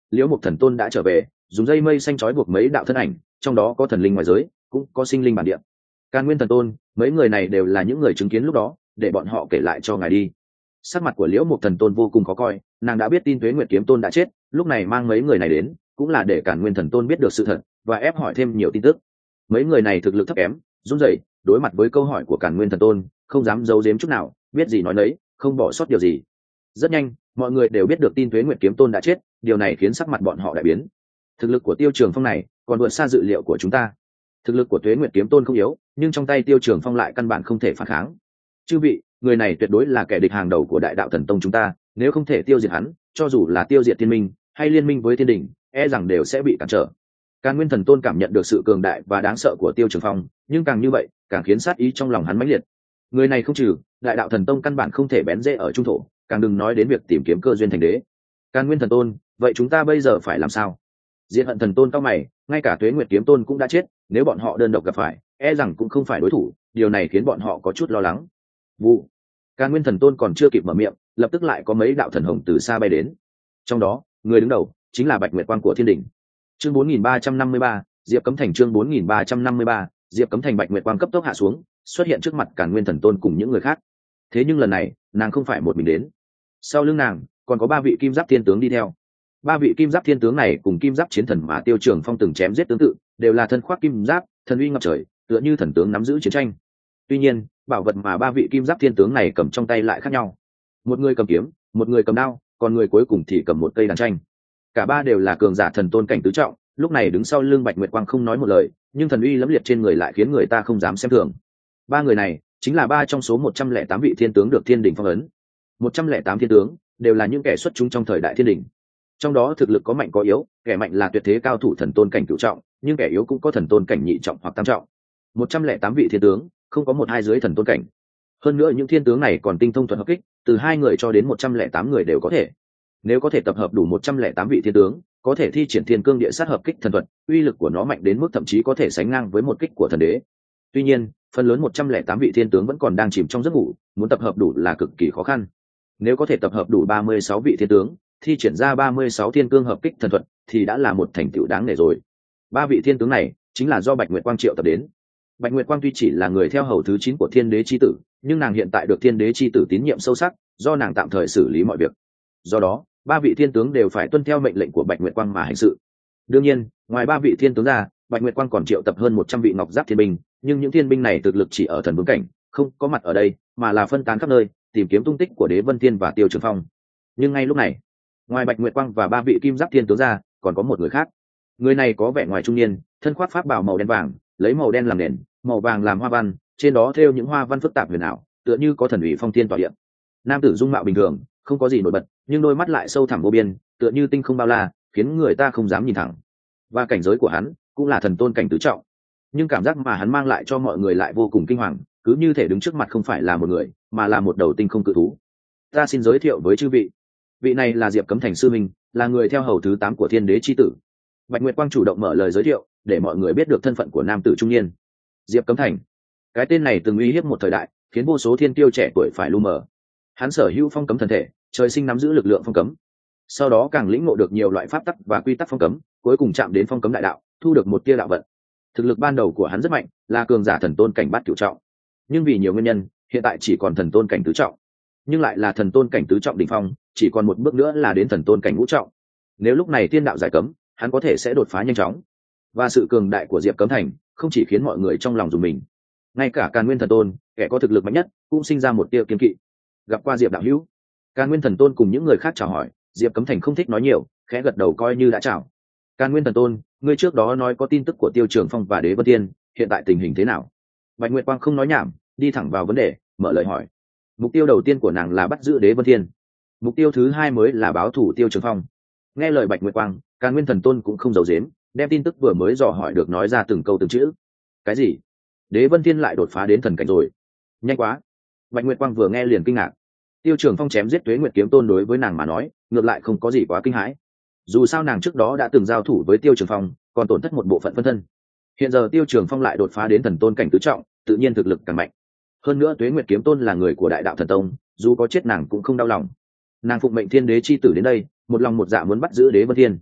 liễu mục thần tôn đã trở về, dùng dây mây xanh trói buộc mấy đạo thân ảnh, trong đó có thần linh ngoài giới, cũng có sinh linh bản địa. Càn Nguyên thần tôn, mấy người này đều là những người chứng kiến lúc đó, để bọn họ kể lại cho ngài đi. Sắc mặt của liễu mục thần tôn vô cùng khó coi, nàng đã biết tin Tuế Nguyệt kiếm tôn đã chết, lúc này mang mấy người này đến cũng là để Càn Nguyên thần tôn biết được sự thật và ép hỏi thêm nhiều tin tức. Mấy người này thực lực thấp kém, run rẩy, đối mặt với câu hỏi của Càn Nguyên thần tôn không dám giấu giếm chút nào, biết gì nói nấy, không bỏ sót điều gì. Rất nhanh, mọi người đều biết được tin Tuế Nguyệt kiếm tôn đã chết, điều này khiến sắc mặt bọn họ đại biến. Thực lực của Tiêu Trường Phong này còn vượt xa dự liệu của chúng ta. Thực lực của Tuế Nguyệt kiếm tôn không yếu, nhưng trong tay Tiêu Trường Phong lại căn bản không thể phản kháng. Chư vị, người này tuyệt đối là kẻ địch hàng đầu của Đại Đạo Thần Tông chúng ta, nếu không thể tiêu diệt hắn, cho dù là tiêu diệt Thiên Minh hay liên minh với Thiên Đình, e rằng đều sẽ bị cản trở. Càn Nguyên thần tôn cảm nhận được sự cường đại và đáng sợ của Tiêu Trường Phong, nhưng càng như vậy, càng khiến sát ý trong lòng hắn mãnh liệt. Người này không trừ, Đại Đạo Thần Tông căn bản không thể bén rễ ở trung thổ, càng đừng nói đến việc tìm kiếm cơ duyên thành đế. Càn Nguyên thần tôn, vậy chúng ta bây giờ phải làm sao? Diệt Hận thần tôn cao mày, ngay cả Tuế Nguyệt kiếm tôn cũng đã chết, nếu bọn họ đơn độc gặp phải, e rằng cũng không phải đối thủ, điều này khiến bọn họ có chút lo lắng. Vụ. Càn Nguyên thần tôn còn chưa kịp mở miệng, lập tức lại có mấy đạo thần hồng từ xa bay đến. Trong đó, người đứng đầu chính là Bạch Nguyệt Quang của Thiên Đình. Chương bốn nghìn ba trăm năm mươi ba, Diệp Cấm Thành chương bốn nghìn ba trăm năm mươi ba, Diệp Cấm Thành. Bạch Nguyệt Quang cấp tốc hạ xuống, xuất hiện trước mặt Càn Nguyên thần tôn cùng những người khác. Thế nhưng lần này, nàng không phải một mình đến. Sau lưng nàng, còn có ba vị kim giáp thiên tướng đi theo. Ba vị kim giáp thiên tướng này cùng kim giáp chiến thần mà Tiêu Trường Phong từng chém giết tương tự, đều là thân khoác kim giáp, thần uy ngập trời, tựa như thần tướng nắm giữ chiến tranh. Tuy nhiên, bảo vật mà ba vị kim giáp thiên tướng này cầm trong tay lại khác nhau. Một người cầm kiếm, một người cầm đao, còn người cuối cùng thì cầm một cây đàn tranh. Cả ba đều là cường giả thần tôn cảnh tứ trọng, lúc này đứng sau lưng Bạch Nguyệt Quang không nói một lời, nhưng thần uy lẫm liệt trên người lại khiến người ta không dám xem thường. Ba người này chính là ba trong số một trăm lẻ tám vị thiên tướng được Thiên Đình phong ấn. Một trăm lẻ tám thiên tướng đều là những kẻ xuất chúng trong thời đại Thiên Đình. Trong đó thực lực có mạnh có yếu, kẻ mạnh là tuyệt thế cao thủ thần tôn cảnh cửu trọng, nhưng kẻ yếu cũng có thần tôn cảnh nhị trọng hoặc tam trọng. Một trăm lẻ tám vị thiên tướng, không có một hai dưới thần tôn cảnh. Hơn nữa những thiên tướng này còn tinh thông thuật hợp kích, từ hai người cho đến một trăm lẻ tám người đều có thể. Nếu có thể tập hợp đủ một trăm lẻ tám vị thiên tướng, có thể thi triển Thiên Cương Địa Sát hợp kích thần thuật, uy lực của nó mạnh đến mức thậm chí có thể sánh ngang với một kích của thần đế. Tuy nhiên, phần lớn một trăm lẻ tám vị thiên tướng vẫn còn đang chìm trong giấc ngủ, muốn tập hợp đủ là cực kỳ khó khăn. Nếu có thể tập hợp đủ ba mươi sáu vị thiên tướng, thi triển ra ba mươi sáu Thiên Cương hợp kích thần thuật, thì đã là một thành tựu đáng nể rồi. Ba vị thiên tướng này chính là do Bạch Nguyệt Quang triệu tập đến. Bạch Nguyệt Quang tuy chỉ là người theo hầu thứ chín của Thiên Đế chi tử, nhưng nàng hiện tại được Thiên Đế chi tử tín nhiệm sâu sắc, do nàng tạm thời xử lý mọi việc. Do đó, ba vị thiên tướng đều phải tuân theo mệnh lệnh của Bạch Nguyệt Quang mà hành sự. Đương nhiên, ngoài ba vị thiên tướng ra, Bạch Nguyệt Quang còn triệu tập hơn một trăm vị ngọc giáp thiên binh, nhưng những thiên binh này thực lực chỉ ở thần vương cảnh, không có mặt ở đây, mà là phân tán khắp nơi, tìm kiếm tung tích của Đế Vân Thiên và Tiêu Trường Phong. Nhưng ngay lúc này, ngoài Bạch Nguyệt Quang và ba vị kim giáp thiên tướng ra, còn có một người khác. Người này có vẻ ngoài trung niên, thân khoác pháp bào màu đen vàng, lấy màu đen làm nền, màu vàng làm hoa văn, trên đó thêu những hoa văn phức tạp huyền ảo, tựa như có thần ủy phong thiên tỏa địa. Nam tử dung mạo bình thường, không có gì nổi bật, nhưng đôi mắt lại sâu thẳm vô biên, tựa như tinh không bao la, khiến người ta không dám nhìn thẳng. Và cảnh giới của hắn cũng là thần tôn cảnh tứ trọng, nhưng cảm giác mà hắn mang lại cho mọi người lại vô cùng kinh hoàng, cứ như thể đứng trước mặt không phải là một người, mà là một đầu tinh không cự thú. Ta xin giới thiệu với chư vị, vị này là Diệp Cấm Thành sư minh, là người theo hầu thứ tám của Thiên Đế chi tử. Bạch Nguyệt Quang chủ động mở lời giới thiệu, để mọi người biết được thân phận của nam tử trung niên. Diệp Cấm Thành, cái tên này từng uy hiếp một thời đại, khiến vô số thiên kiêu trẻ tuổi phải lu mờ. Hắn sở hữu phong cấm thần thể, trời sinh nắm giữ lực lượng phong cấm, sau đó càng lĩnh ngộ được nhiều loại pháp tắc và quy tắc phong cấm, cuối cùng chạm đến phong cấm đại đạo, thu được một tia đạo vận. Thực lực ban đầu của hắn rất mạnh, là cường giả thần tôn cảnh bát cửu trọng, nhưng vì nhiều nguyên nhân, hiện tại chỉ còn thần tôn cảnh tứ trọng, nhưng lại là thần tôn cảnh tứ trọng đỉnh phong, chỉ còn một bước nữa là đến thần tôn cảnh ngũ trọng. Nếu lúc này tiên đạo giải cấm, hắn có thể sẽ đột phá nhanh chóng. Và sự cường đại của Diệp Cấm Thành không chỉ khiến mọi người trong lòng rùng mình, ngay cả Càn Nguyên thần tôn, kẻ có thực lực mạnh nhất, cũng sinh ra một tia kiêng kỵ. Gặp qua Diệp đạo hữu, Càn Nguyên thần tôn cùng những người khác chào hỏi, Diệp Cấm Thành không thích nói nhiều, khẽ gật đầu coi như đã chào. Càn Nguyên thần tôn, ngươi trước đó nói có tin tức của Tiêu Trường Phong và Đế Vân Thiên, hiện tại tình hình thế nào? Bạch Nguyệt Quang không nói nhảm, đi thẳng vào vấn đề, mở lời hỏi. Mục tiêu đầu tiên của nàng là bắt giữ Đế Vân Thiên, mục tiêu thứ hai mới là báo thủ Tiêu Trường Phong. Nghe lời Bạch Nguyệt Quang, Càn Nguyên thần tôn cũng không giấu giếm, đem tin tức vừa mới dò hỏi được nói ra từng câu từng chữ. Cái gì? Đế Vân Thiên lại đột phá đến thần cảnh rồi? Nhanh quá! Bạch Nguyệt Quang vừa nghe liền kinh ngạc. Tiêu Trường Phong chém giết Tuế Nguyệt kiếm tôn đối với nàng mà nói, ngược lại không có gì quá kinh hãi. Dù sao nàng trước đó đã từng giao thủ với Tiêu Trường Phong, còn tổn thất một bộ phận phân thân. Hiện giờ Tiêu Trường Phong lại đột phá đến thần tôn cảnh tứ trọng, tự nhiên thực lực càng mạnh. Hơn nữa Tuế Nguyệt kiếm tôn là người của Đại Đạo Thần Tông, dù có chết nàng cũng không đau lòng. Nàng phụng mệnh Thiên Đế chi tử đến đây, một lòng một dạ muốn bắt giữ Đế Vân Thiên.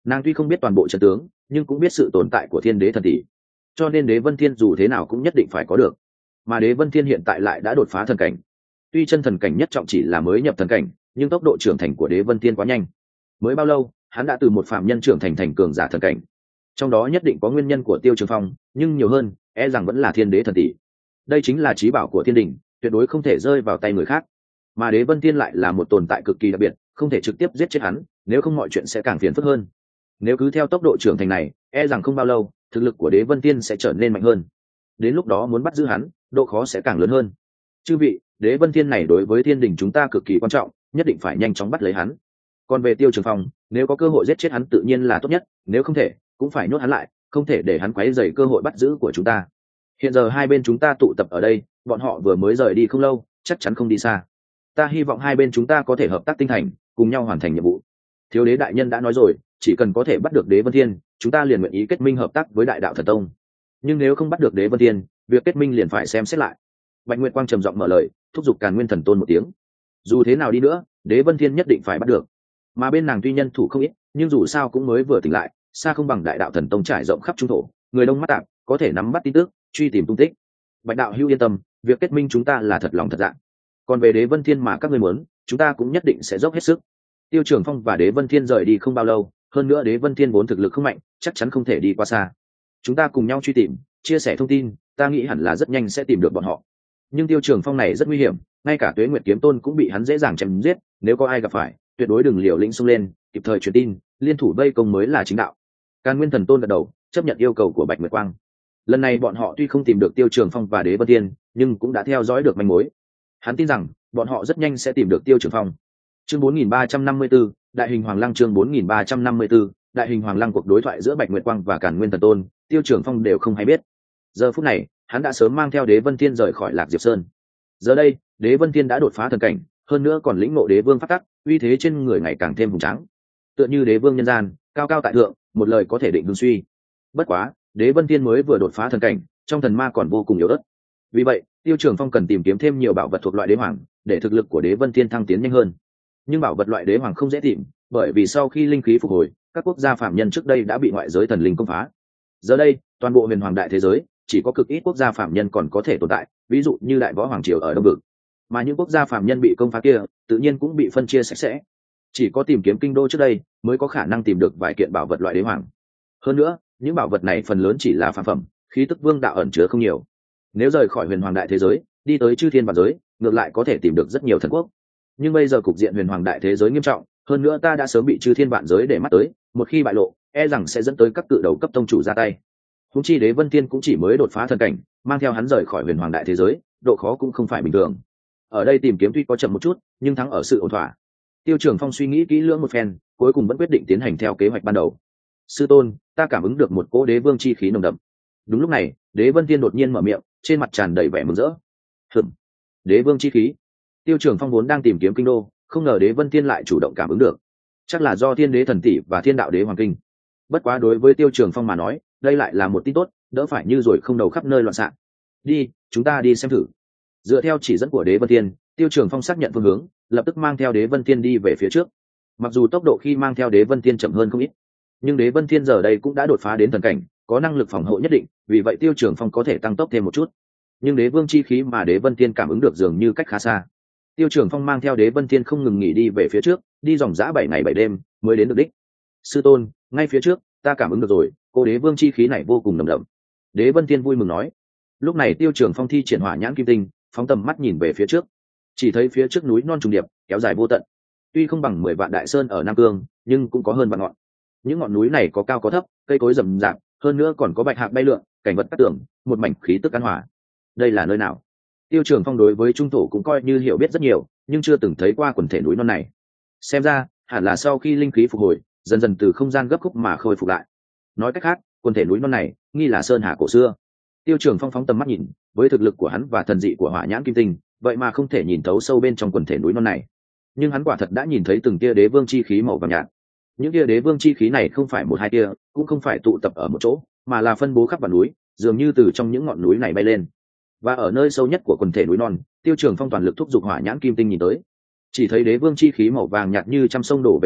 Nàng tuy không biết toàn bộ trận tướng, nhưng cũng biết sự tồn tại của thiên đế thần tỷ, cho nên đế vân thiên dù thế nào cũng nhất định phải có được. Mà đế vân thiên hiện tại lại đã đột phá thần cảnh. Tuy chân thần cảnh nhất trọng chỉ là mới nhập thần cảnh, nhưng tốc độ trưởng thành của đế vân thiên quá nhanh. Mới bao lâu hắn đã từ một phạm nhân trưởng thành thành cường giả thần cảnh. Trong đó nhất định có nguyên nhân của Tiêu Trường Phong, nhưng nhiều hơn e rằng vẫn là thiên đế thần tỷ. Đây chính là trí bảo của thiên đình, tuyệt đối không thể rơi vào tay người khác. Mà đế vân thiên lại là một tồn tại cực kỳ đặc biệt, không thể trực tiếp giết chết hắn, nếu không mọi chuyện sẽ càng phiền phức hơn. Nếu cứ theo tốc độ trưởng thành này, e rằng không bao lâu thực lực của đế vân thiên sẽ trở nên mạnh hơn. Đến lúc đó muốn bắt giữ hắn, độ khó sẽ càng lớn hơn. Chư vị, đế vân thiên này đối với thiên đình chúng ta cực kỳ quan trọng, nhất định phải nhanh chóng bắt lấy hắn. Còn về Tiêu Trường Phong, nếu có cơ hội giết chết hắn tự nhiên là tốt nhất, nếu không thể cũng phải nhốt hắn lại, không thể để hắn quấy rầy cơ hội bắt giữ của chúng ta. Hiện giờ hai bên chúng ta tụ tập ở đây, bọn họ vừa mới rời đi không lâu, chắc chắn không đi xa. Ta hy vọng hai bên chúng ta có thể hợp tác tinh thành, cùng nhau hoàn thành nhiệm vụ. Thiếu đế đại nhân đã nói rồi, chỉ cần có thể bắt được đế vân thiên, chúng ta liền nguyện ý kết minh hợp tác với đại đạo thần tông. Nhưng nếu không bắt được đế vân thiên, việc kết minh liền phải xem xét lại. Bạch Nguyệt Quang trầm giọng mở lời, thúc giục Càn Nguyên Thần Tôn một tiếng. Dù thế nào đi nữa, đế vân thiên nhất định phải bắt được. Mà bên nàng tuy nhân thủ không ít, nhưng dù sao cũng mới vừa tỉnh lại, xa không bằng đại đạo thần tông trải rộng khắp trung thổ, người đông mắt tạp, có thể nắm bắt tin tức, truy tìm tung tích. Bạch đạo hữu yên tâm, việc kết minh chúng ta là thật lòng thật dạ. Còn về đế vân thiên mà các ngươi muốn, chúng ta cũng nhất định sẽ dốc hết sức. Tiêu Trường Phong và đế vân thiên rời đi không bao lâu, hơn nữa đế vân thiên vốn thực lực không mạnh, chắc chắn không thể đi qua xa. Chúng ta cùng nhau truy tìm, chia sẻ thông tin, ta nghĩ hẳn là rất nhanh sẽ tìm được bọn họ. Nhưng Tiêu Trường Phong này rất nguy hiểm, ngay cả Tuế Nguyệt kiếm tôn cũng bị hắn dễ dàng chém giết, nếu có ai gặp phải, tuyệt đối đừng liều lĩnh xông lên, kịp thời truyền tin, liên thủ vây công mới là chính đạo. Càn Nguyên Thần Tôn gật đầu, chấp nhận yêu cầu của Bạch Nguyệt Quang. Lần này bọn họ tuy không tìm được Tiêu Trường Phong và đế vân thiên, nhưng cũng đã theo dõi được manh mối. Hắn tin rằng bọn họ rất nhanh sẽ tìm được Tiêu Trường Phong. Chương bốn nghìn ba trăm năm mươi tư, Đại hình Hoàng Lăng. Chương bốn nghìn ba trăm năm mươi tư, Đại hình Hoàng Lăng. Cuộc đối thoại giữa Bạch Nguyệt Quang và Càn Nguyên Thần Tôn, Tiêu Trường Phong đều không hay biết. Giờ phút này, hắn đã sớm mang theo đế vân thiên rời khỏi Lạc Diệp Sơn. Giờ đây, đế vân thiên đã đột phá thần cảnh, hơn nữa còn lĩnh ngộ đế vương pháp tắc, uy thế trên người ngày càng thêm hùng tráng. Tựa như đế vương nhân gian, cao cao tại thượng, một lời có thể định hưng suy. Bất quá, đế vân thiên mới vừa đột phá thần cảnh, trong thần ma còn vô cùng yếu ớt. Vì vậy, Tiêu Trường Phong cần tìm kiếm thêm nhiều bảo vật thuộc loại đế hoàng, để thực lực của đế vân thiên thăng tiến nhanh hơn. Nhưng bảo vật loại đế hoàng không dễ tìm, bởi vì sau khi linh khí phục hồi, các quốc gia phạm nhân trước đây đã bị ngoại giới thần linh công phá. Giờ đây, toàn bộ huyền hoàng đại thế giới, chỉ có cực ít quốc gia phạm nhân còn có thể tồn tại, ví dụ như đại võ hoàng triều ở đông vực. Mà những quốc gia phạm nhân bị công phá kia, tự nhiên cũng bị phân chia sạch sẽ. Chỉ có tìm kiếm kinh đô trước đây, mới có khả năng tìm được vài kiện bảo vật loại đế hoàng. Hơn nữa, những bảo vật này phần lớn chỉ là phàm phẩm, khí tức vương đạo ẩn chứa không nhiều. Nếu rời khỏi huyền hoàng đại thế giới, đi tới chư thiên vạn giới, ngược lại có thể tìm được rất nhiều thần quốc. Nhưng bây giờ cục diện huyền hoàng đại thế giới nghiêm trọng, hơn nữa ta đã sớm bị chư thiên vạn giới để mắt tới, một khi bại lộ, e rằng sẽ dẫn tới các cự đầu cấp tông chủ ra tay. Húng chi đế vân thiên cũng chỉ mới đột phá thần cảnh, mang theo hắn rời khỏi huyền hoàng đại thế giới, độ khó cũng không phải bình thường. Ở đây tìm kiếm tuy có chậm một chút, nhưng thắng ở sự ổn thỏa. Tiêu Trường Phong suy nghĩ kỹ lưỡng một phen, cuối cùng vẫn quyết định tiến hành theo kế hoạch ban đầu. Sư tôn, ta cảm ứng được một cỗ đế vương chi khí nồng đậm. Đúng lúc này, đế vân thiên đột nhiên mở miệng, trên mặt tràn đầy vẻ mừng rỡ. Hừm, đế vương chi khí. Tiêu Trường Phong vốn đang tìm kiếm kinh đô, không ngờ đế vân thiên lại chủ động cảm ứng được. Chắc là do thiên đế thần tỷ và thiên đạo đế hoàng kinh. Bất quá đối với Tiêu Trường Phong mà nói, đây lại là một tin tốt, đỡ phải như rồi không đầu khắp nơi loạn xạ. Đi, chúng ta đi xem thử. Dựa theo chỉ dẫn của đế vân thiên, Tiêu Trường Phong xác nhận phương hướng, lập tức mang theo đế vân thiên đi về phía trước. Mặc dù tốc độ khi mang theo đế vân thiên chậm hơn không ít, nhưng đế vân thiên giờ đây cũng đã đột phá đến thần cảnh, có năng lực phòng hộ nhất định, vì vậy Tiêu Trường Phong có thể tăng tốc thêm một chút. Nhưng đế vương chi khí mà đế vân thiên cảm ứng được dường như cách khá xa. Tiêu Trường Phong mang theo đế vân thiên không ngừng nghỉ đi về phía trước, đi dòng dã bảy ngày bảy đêm mới đến được đích. Sư tôn, ngay phía trước, ta cảm ứng được rồi, cô đế vương chi khí này vô cùng nồng đậm. Đế vân thiên vui mừng nói. Lúc này Tiêu Trường Phong thi triển hỏa nhãn kim tinh, phóng tầm mắt nhìn về phía trước, chỉ thấy phía trước núi non trùng điệp, kéo dài vô tận. Tuy không bằng mười vạn đại sơn ở Nam Cương, nhưng cũng có hơn vạn ngọn. Những ngọn núi này có cao có thấp, cây cối rậm rạp, hơn nữa còn có bạch hạc bay lượn, cảnh vật cát tường, một mảnh khí tức an hòa. Đây là nơi nào? Tiêu Trường Phong đối với trung thổ cũng coi như hiểu biết rất nhiều, nhưng chưa từng thấy qua quần thể núi non này. Xem ra, hẳn là sau khi linh khí phục hồi, dần dần từ không gian gấp khúc mà khôi phục lại. Nói cách khác, quần thể núi non này nghi là sơn hà cổ xưa. Tiêu Trường Phong phóng tầm mắt nhìn, với thực lực của hắn và thần dị của hỏa nhãn kim tinh, vậy mà không thể nhìn thấu sâu bên trong quần thể núi non này. Nhưng hắn quả thật đã nhìn thấy từng tia đế vương chi khí màu vàng nhạt. Những tia đế vương chi khí này không phải một hai tia, cũng không phải tụ tập ở một chỗ, mà là phân bố khắp vào núi, dường như từ trong những ngọn núi này bay lên. Và ở nơi sâu nhất của quần thể núi non, Tiêu Trường Phong toàn lực thúc giục hỏa nhãn kim tinh nhìn tới, chỉ thấy đế vương chi khí màu vàng nhạt như trăm sông đổ về biển,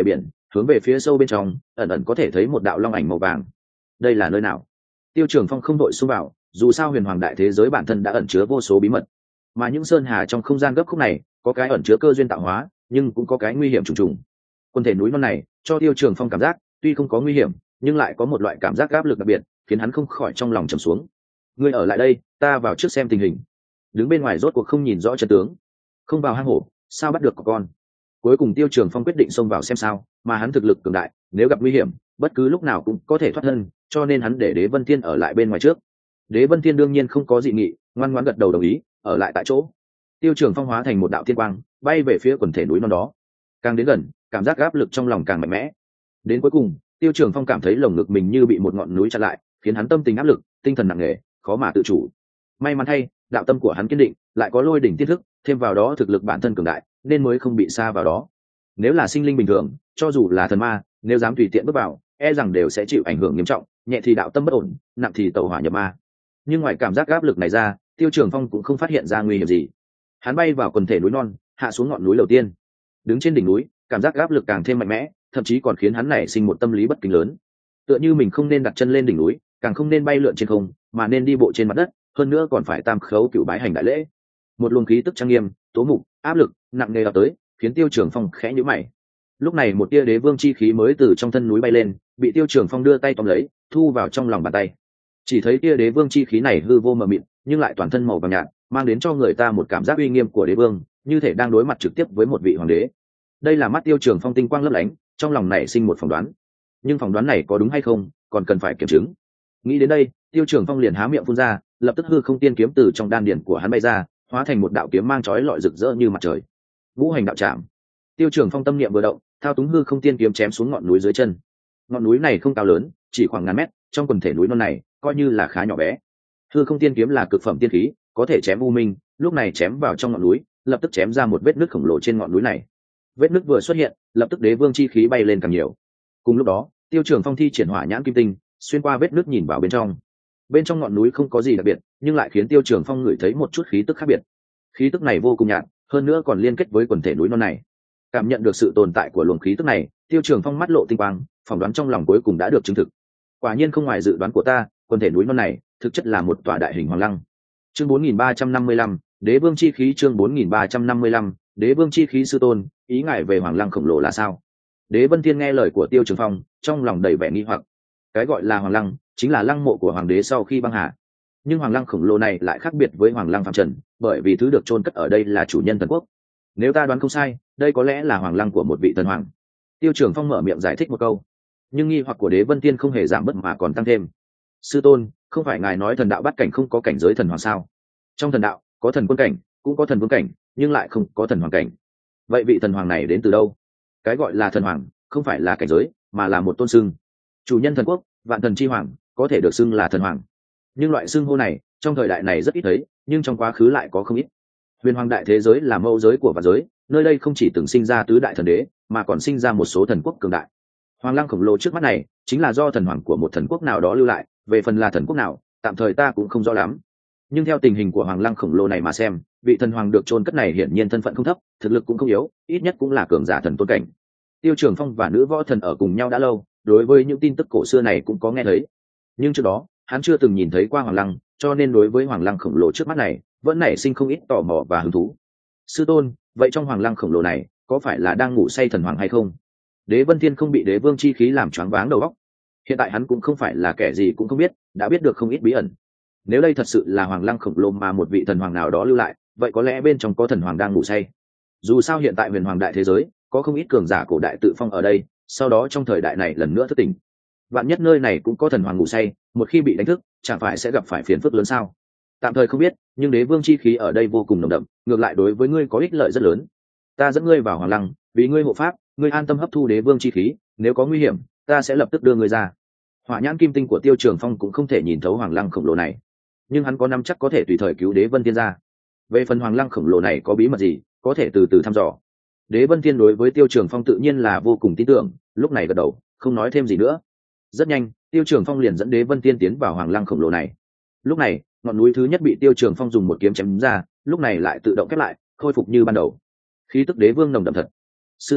hướng về phía sâu bên trong ẩn ẩn có thể thấy một đạo long ảnh màu vàng. Đây là nơi nào? Tiêu Trường Phong không đội xông vào, dù sao huyền hoàng đại thế giới bản thân đã ẩn chứa vô số bí mật, mà những sơn hà trong không gian gấp khúc này có cái ẩn chứa cơ duyên tạo hóa, nhưng cũng có cái nguy hiểm trùng trùng. Quần thể núi non này cho Tiêu Trường Phong cảm giác tuy không có nguy hiểm, nhưng lại có một loại cảm giác áp lực đặc biệt, khiến hắn không khỏi trong lòng trầm xuống. Ngươi ở lại đây, ta vào trước xem tình hình. Đứng bên ngoài rốt cuộc không nhìn rõ chân tướng, không vào hang hổ, sao bắt được có con. Cuối cùng Tiêu Trường Phong quyết định xông vào xem sao, mà hắn thực lực cường đại, nếu gặp nguy hiểm, bất cứ lúc nào cũng có thể thoát thân, cho nên hắn để Đế Vân Thiên ở lại bên ngoài trước. Đế Vân Thiên đương nhiên không có dị nghị, ngoan ngoãn gật đầu đồng ý, ở lại tại chỗ. Tiêu Trường Phong hóa thành một đạo thiên quang, bay về phía quần thể núi non đó. Càng đến gần, cảm giác áp lực trong lòng càng mạnh mẽ. Đến cuối cùng, Tiêu Trường Phong cảm thấy lồng ngực mình như bị một ngọn núi chặn lại, khiến hắn tâm tình áp lực, tinh thần nặng nề, khó mà tự chủ. May mắn thay, đạo tâm của hắn kiên định, lại có lôi đỉnh tiết thức, thêm vào đó thực lực bản thân cường đại, nên mới không bị sa vào đó. Nếu là sinh linh bình thường, cho dù là thần ma, nếu dám tùy tiện bước vào, e rằng đều sẽ chịu ảnh hưởng nghiêm trọng, nhẹ thì đạo tâm bất ổn, nặng thì tẩu hỏa nhập ma. Nhưng ngoài cảm giác áp lực này ra, Tiêu Trường Phong cũng không phát hiện ra nguy hiểm gì. Hắn bay vào quần thể núi non, hạ xuống ngọn núi đầu tiên. Đứng trên đỉnh núi, cảm giác áp lực càng thêm mạnh mẽ, thậm chí còn khiến hắn nảy sinh một tâm lý bất kính lớn. Tựa như mình không nên đặt chân lên đỉnh núi, càng không nên bay lượn trên không, mà nên đi bộ trên mặt đất, hơn nữa còn phải tam khấu cửu bái hành đại lễ. Một luồng khí tức trang nghiêm, tố mục, áp lực nặng nề ập tới, khiến Tiêu Trường Phong khẽ nhíu mày. Lúc này một tia đế vương chi khí mới từ trong thân núi bay lên, bị Tiêu Trường Phong đưa tay tóm lấy, thu vào trong lòng bàn tay. Chỉ thấy tia đế vương chi khí này hư vô mờ mịt, nhưng lại toàn thân màu vàng nhạt, mang đến cho người ta một cảm giác uy nghiêm của đế vương, như thể đang đối mặt trực tiếp với một vị hoàng đế. Đây là mắt Tiêu Trường Phong tinh quang lấp lánh, trong lòng nảy sinh một phỏng đoán. Nhưng phỏng đoán này có đúng hay không, còn cần phải kiểm chứng. Nghĩ đến đây, Tiêu Trường Phong liền há miệng phun ra, lập tức hư không tiên kiếm từ trong đan điển của hắn bay ra, hóa thành một đạo kiếm mang chói lọi rực rỡ như mặt trời. Ngũ hành đạo trảm. Tiêu Trường Phong tâm niệm vừa động, thao túng hư không tiên kiếm chém xuống ngọn núi dưới chân. Ngọn núi này không cao lớn, chỉ khoảng ngàn mét, trong quần thể núi non này coi như là khá nhỏ bé. Hư không tiên kiếm là cực phẩm tiên khí, có thể chém u minh, lúc này chém vào trong ngọn núi, lập tức chém ra một vết nứt khổng lồ trên ngọn núi này. Vết nứt vừa xuất hiện, lập tức đế vương chi khí bay lên càng nhiều. Cùng lúc đó, Tiêu Trường Phong thi triển hỏa nhãn kim tinh, xuyên qua vết nứt nhìn vào bên trong. Bên trong ngọn núi không có gì đặc biệt, nhưng lại khiến Tiêu Trường Phong ngửi thấy một chút khí tức khác biệt. Khí tức này vô cùng nhạt, hơn nữa còn liên kết với quần thể núi non này. Cảm nhận được sự tồn tại của luồng khí tức này, Tiêu Trường Phong mắt lộ tinh quang, phỏng đoán trong lòng cuối cùng đã được chứng thực. Quả nhiên không ngoài dự đoán của ta, quần thể núi non này thực chất là một tòa đại hình hoàng lăng. Chương bốn nghìn ba trăm năm mươi lăm, Đế vương chi khí. Chương bốn nghìn ba trăm năm mươi lăm, Đế vương chi khí. Sư tôn, ý ngài về hoàng lăng khổng lồ là sao? Đế Vân Thiên nghe lời của Tiêu Trường Phong, trong lòng đầy vẻ nghi hoặc. Cái gọi là hoàng lăng chính là lăng mộ của hoàng đế sau khi băng hà, nhưng hoàng lăng khổng lồ này lại khác biệt với hoàng lăng phàm trần, bởi vì thứ được chôn cất ở đây là chủ nhân thần quốc. Nếu ta đoán không sai, đây có lẽ là hoàng lăng của một vị thần hoàng. Tiêu Trường Phong mở miệng giải thích một câu, nhưng nghi hoặc của Đế Vân Thiên không hề giảm bớt mà còn tăng thêm. Sư tôn, không phải ngài nói thần đạo bát cảnh không có cảnh giới thần hoàng sao? Trong thần đạo có thần quân cảnh, cũng có thần vương cảnh, nhưng lại không có thần hoàng cảnh. Vậy vị thần hoàng này đến từ đâu? Cái gọi là thần hoàng không phải là cảnh giới, mà là một tôn xưng. Chủ nhân thần quốc, vạn thần chi hoàng, có thể được xưng là thần hoàng. Nhưng loại xưng hô này trong thời đại này rất ít thấy, nhưng trong quá khứ lại có không ít. Huyền hoàng đại thế giới là mẫu giới của vạn giới, nơi đây không chỉ từng sinh ra tứ đại thần đế, mà còn sinh ra một số thần quốc cường đại. Hoàng lăng khổng lồ trước mắt này chính là do thần hoàng của một thần quốc nào đó lưu lại, về phần là thần quốc nào, tạm thời ta cũng không rõ lắm. Nhưng theo tình hình của hoàng lăng khổng lồ này mà xem, vị thần hoàng được chôn cất này hiển nhiên thân phận không thấp, thực lực cũng không yếu, ít nhất cũng là cường giả thần tôn cảnh. Tiêu Trường Phong và nữ võ thần ở cùng nhau đã lâu, đối với những tin tức cổ xưa này cũng có nghe thấy, nhưng trước đó hắn chưa từng nhìn thấy qua hoàng lăng, cho nên đối với hoàng lăng khổng lồ trước mắt này vẫn nảy sinh không ít tò mò và hứng thú. Sư tôn, vậy trong hoàng lăng khổng lồ này có phải là đang ngủ say thần hoàng hay không? Đế Vân Thiên không bị đế vương chi khí làm choáng váng đầu óc. Hiện tại hắn cũng không phải là kẻ gì cũng không biết, đã biết được không ít bí ẩn. Nếu đây thật sự là hoàng lăng khổng lồ mà một vị thần hoàng nào đó lưu lại, vậy có lẽ bên trong có thần hoàng đang ngủ say. Dù sao hiện tại huyền hoàng đại thế giới có không ít cường giả cổ đại tự phong ở đây, sau đó trong thời đại này lần nữa thức tỉnh. Vạn nhất nơi này cũng có thần hoàng ngủ say, một khi bị đánh thức, chẳng phải sẽ gặp phải phiền phức lớn sao? Tạm thời không biết, nhưng đế vương chi khí ở đây vô cùng nồng đậm, ngược lại đối với ngươi có ích lợi rất lớn. Ta dẫn ngươi vào hoàng lăng, vì ngươi hộ pháp, ngươi an tâm hấp thu đế vương chi khí, nếu có nguy hiểm, ta sẽ lập tức đưa ngươi ra. Hỏa nhãn kim tinh của Tiêu Trường Phong cũng không thể nhìn thấu hoàng lăng khổng lồ này, nhưng hắn có nắm chắc có thể tùy thời cứu Đế Vân Thiên ra. Về phần hoàng lăng khổng lồ này có bí mật gì, có thể từ từ thăm dò. Đế Vân Thiên đối với Tiêu Trường Phong tự nhiên là vô cùng tin tưởng, lúc này gật đầu, không nói thêm gì nữa. Rất nhanh, Tiêu Trường Phong liền dẫn Đế Vân Thiên tiến vào hoàng lăng khổng lồ này. Lúc này, ngọn núi thứ nhất bị Tiêu Trường Phong dùng một kiếm chém ra, lúc này lại tự động khép lại, khôi phục như ban đầu. Khí tức đế vương nồng đậm thật. Sư tôn,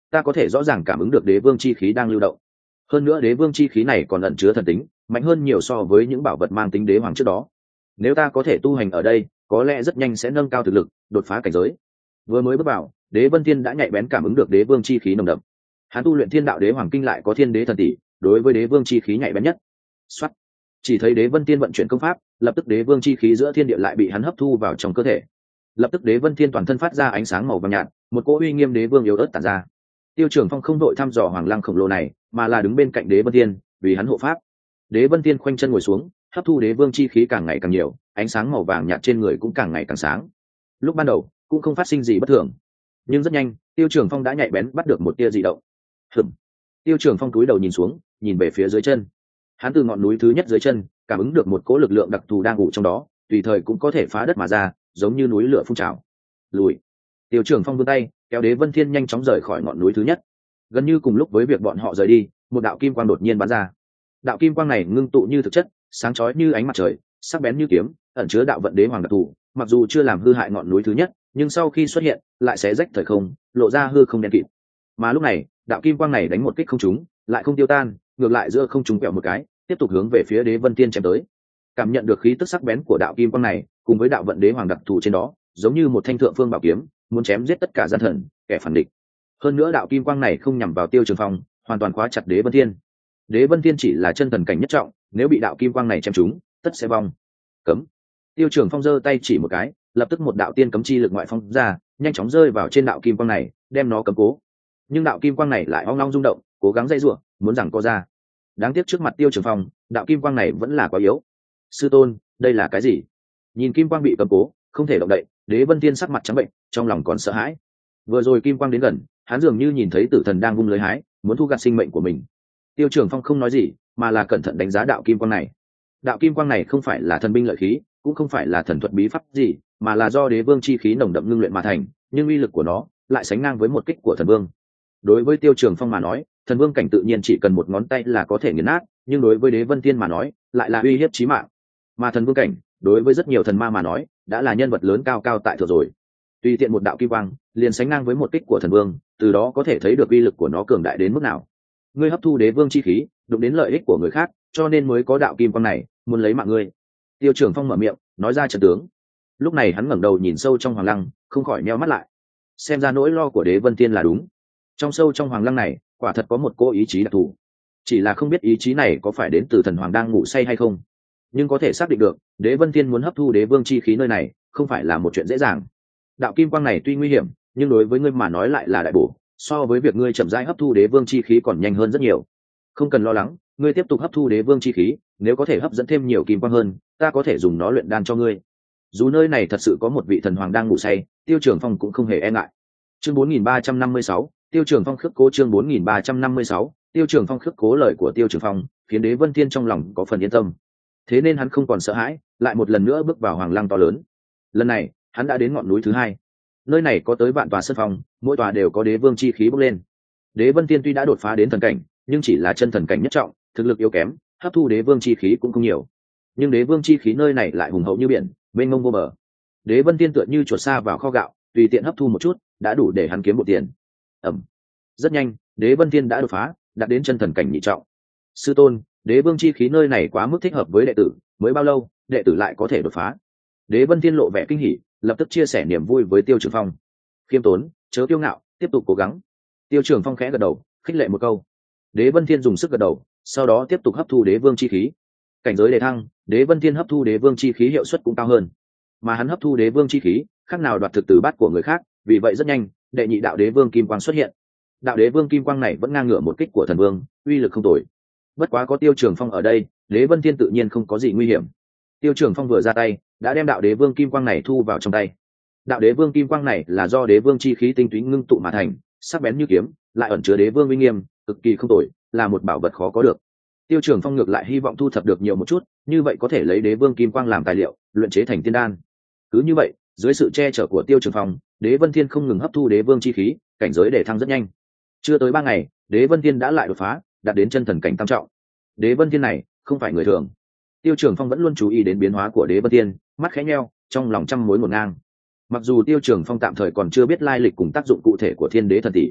ta có thể rõ ràng cảm ứng được đế vương chi khí đang lưu động. Hơn nữa đế vương chi khí này còn ẩn chứa thần tính, mạnh hơn nhiều so với những bảo vật mang tính đế hoàng trước đó. Nếu ta có thể tu hành ở đây, có lẽ rất nhanh sẽ nâng cao thực lực, đột phá cảnh giới. Vừa mới bước vào, Đế Vân Thiên đã nhạy bén cảm ứng được đế vương chi khí nồng đậm. Hắn tu luyện Thiên Đạo Đế Hoàng Kinh lại có Thiên Đế thần tỷ, đối với đế vương chi khí nhạy bén nhất. Soát. Chỉ thấy Đế Vân Thiên vận chuyển công pháp, lập tức đế vương chi khí giữa thiên địa lại bị hắn hấp thu vào trong cơ thể. Lập tức Đế Vân Thiên toàn thân phát ra ánh sáng màu vàng nhạt, một cỗ uy nghiêm đế vương yếu ớt tản ra. Tiêu Trường Phong không đội thăm dò Hoàng Lăng khổng lồ này, mà là đứng bên cạnh Đế Vân Thiên, vì hắn hộ pháp. Đế Vân Thiên khoanh chân ngồi xuống, hấp thu đế vương chi khí càng ngày càng nhiều, ánh sáng màu vàng nhạt trên người cũng càng ngày càng sáng. Lúc ban đầu cũng không phát sinh gì bất thường, nhưng rất nhanh Tiêu Trường Phong đã nhạy bén bắt được một tia dị động. Hừm. Tiêu Trường Phong cúi đầu nhìn xuống, nhìn về phía dưới chân. Hắn từ ngọn núi thứ nhất dưới chân cảm ứng được một cỗ lực lượng đặc thù đang ngủ trong đó, tùy thời cũng có thể phá đất mà ra, giống như núi lửa phun trào. Lùi. Tiêu Trường Phong vươn tay kéo Đế Vân Thiên nhanh chóng rời khỏi ngọn núi thứ nhất. Gần như cùng lúc với việc bọn họ rời đi, một đạo kim quang đột nhiên bắn ra. Đạo kim quang này ngưng tụ như thực chất, sáng chói như ánh mặt trời, sắc bén như kiếm, ẩn chứa đạo vận đế hoàng đặc thù, mặc dù chưa làm hư hại ngọn núi thứ nhất, nhưng sau khi xuất hiện lại sẽ rách thời không, lộ ra hư không đen kịt. Mà lúc này đạo kim quang này đánh một kích không trúng, lại không tiêu tan, ngược lại giữa không trúng quẹo một cái, tiếp tục hướng về phía Đế Vân Thiên chém tới. Cảm nhận được khí tức sắc bén của đạo kim quang này, cùng với đạo vận đế hoàng đặc thù trên đó, giống như một thanh thượng phương bảo kiếm, muốn chém giết tất cả gian thần, kẻ phản địch. Hơn nữa đạo kim quang này không nhằm vào Tiêu Trường Phong, hoàn toàn khóa chặt Đế Vân Thiên. Đế Vân Thiên chỉ là chân thần cảnh nhất trọng, nếu bị đạo kim quang này chém trúng, tất sẽ vong. Cấm. Tiêu Trường Phong giơ tay chỉ một cái, lập tức một đạo tiên cấm chi lực ngoại phong ra, nhanh chóng rơi vào trên đạo kim quang này, đem nó cấm cố. Nhưng đạo kim quang này lại ong long rung động, cố gắng dây rủa, muốn rằng co ra. Đáng tiếc trước mặt Tiêu Trường Phong, đạo kim quang này vẫn là quá yếu. Sư tôn, đây là cái gì? Nhìn kim quang bị cấm cố, không thể động đậy, Đế Vân Thiên sắc mặt trắng bệnh, trong lòng còn sợ hãi. Vừa rồi kim quang đến gần, hắn dường như nhìn thấy tử thần đang vung lưới hái, muốn thu gặt sinh mệnh của mình. Tiêu Trường Phong không nói gì, mà là cẩn thận đánh giá đạo kim quang này. Đạo kim quang này không phải là thần binh lợi khí, cũng không phải là thần thuật bí pháp gì, mà là do đế vương chi khí nồng đậm ngưng luyện mà thành, nhưng uy lực của nó lại sánh ngang với một kích của thần vương. Đối với Tiêu Trường Phong mà nói, thần vương cảnh tự nhiên chỉ cần một ngón tay là có thể nghiền nát, nhưng đối với Đế Vân Thiên mà nói, lại là uy hiếp chí mạng. Mà thần vương cảnh, đối với rất nhiều thần ma mà nói, đã là nhân vật lớn cao cao tại thượng rồi. Tùy tiện một đạo kim quang, liền sánh ngang với một kích của thần vương, từ đó có thể thấy được uy lực của nó cường đại đến mức nào. Ngươi hấp thu đế vương chi khí, đụng đến lợi ích của người khác, cho nên mới có đạo kim quang này, muốn lấy mạng ngươi. Tiêu Trường Phong mở miệng, nói ra trận tướng. Lúc này hắn ngẩng đầu nhìn sâu trong hoàng lăng, không khỏi nheo mắt lại. Xem ra nỗi lo của Đế Vân Thiên là đúng. Trong sâu trong hoàng lăng này, quả thật có một cô ý chí đặc thù. Chỉ là không biết ý chí này có phải đến từ thần hoàng đang ngủ say hay không. Nhưng có thể xác định được, Đế Vân Thiên muốn hấp thu đế vương chi khí nơi này, không phải là một chuyện dễ dàng. Đạo kim quang này tuy nguy hiểm, nhưng đối với ngươi mà nói lại là đại bổ, so với việc ngươi chậm rãi hấp thu đế vương chi khí còn nhanh hơn rất nhiều. Không cần lo lắng, ngươi tiếp tục hấp thu đế vương chi khí, nếu có thể hấp dẫn thêm nhiều kim quang hơn, ta có thể dùng nó luyện đan cho ngươi. Dù nơi này thật sự có một vị thần hoàng đang ngủ say, Tiêu Trường Phong cũng không hề e ngại. Chương bốn nghìn ba trăm năm mươi sáu, Tiêu Trường Phong khước cố. Chương bốn nghìn ba trăm năm mươi sáu, Tiêu Trường Phong khước cố. Lời của Tiêu Trường Phong khiến Đế Vân Thiên trong lòng có phần yên tâm, thế nên hắn không còn sợ hãi, lại một lần nữa bước vào hoàng lăng to lớn. Lần này hắn đã đến ngọn núi thứ hai. Nơi này có tới vạn tòa sân phòng, mỗi tòa đều có đế vương chi khí bốc lên. Đế Vân Thiên tuy đã đột phá đến thần cảnh, nhưng chỉ là chân thần cảnh nhất trọng, thực lực yếu kém, hấp thu đế vương chi khí cũng không nhiều. Nhưng đế vương chi khí nơi này lại hùng hậu như biển, mênh mông vô bờ. Đế Vân Thiên tựa như chuột sa vào kho gạo, tùy tiện hấp thu một chút, đã đủ để hắn kiếm một tiền. Ẩm. Rất nhanh, Đế Vân Thiên đã đột phá, đạt đến chân thần cảnh nhị trọng. Sư tôn, đế vương chi khí nơi này quá mức thích hợp với đệ tử, mới bao lâu, đệ tử lại có thể đột phá? Đế Vân Thiên lộ vẻ kinh hỉ, lập tức chia sẻ niềm vui với Tiêu Trường Phong. Khiêm tốn, chớ kiêu ngạo, tiếp tục cố gắng. Tiêu Trường Phong khẽ gật đầu, khích lệ một câu. Đế Vân Thiên dùng sức gật đầu, sau đó tiếp tục hấp thu đế vương chi khí. Cảnh giới đề thăng, Đế Vân Thiên hấp thu đế vương chi khí hiệu suất cũng cao hơn. Mà hắn hấp thu đế vương chi khí, khác nào đoạt thực từ bát của người khác, vì vậy rất nhanh, đệ nhị đạo đế vương kim quang xuất hiện. Đạo đế vương kim quang này vẫn ngang ngửa một kích của thần vương, uy lực không tồi. Bất quá có Tiêu Trường Phong ở đây, Đế Vân Thiên tự nhiên không có gì nguy hiểm. Tiêu Trường Phong vừa ra tay, đã đem đạo đế vương kim quang này thu vào trong tay. Đạo đế vương kim quang này là do đế vương chi khí tinh túy ngưng tụ mà thành, sắc bén như kiếm, lại ẩn chứa đế vương uy nghiêm, cực kỳ không tồi, là một bảo vật khó có được. Tiêu Trường Phong ngược lại hy vọng thu thập được nhiều một chút, như vậy có thể lấy đế vương kim quang làm tài liệu, luyện chế thành tiên đan. Cứ như vậy, dưới sự che chở của Tiêu Trường Phong, Đế Vân Thiên không ngừng hấp thu đế vương chi khí, cảnh giới để thăng rất nhanh. Chưa tới ba ngày, Đế Vân Thiên đã lại đột phá, đạt đến chân thần cảnh tam trọng. Đế Vân Thiên này không phải người thường. Tiêu Trường Phong vẫn luôn chú ý đến biến hóa của Đế Vân Thiên, mắt khẽ nheo, trong lòng trăm mối một ngang. Mặc dù Tiêu Trường Phong tạm thời còn chưa biết lai lịch cùng tác dụng cụ thể của Thiên Đế thần tỷ,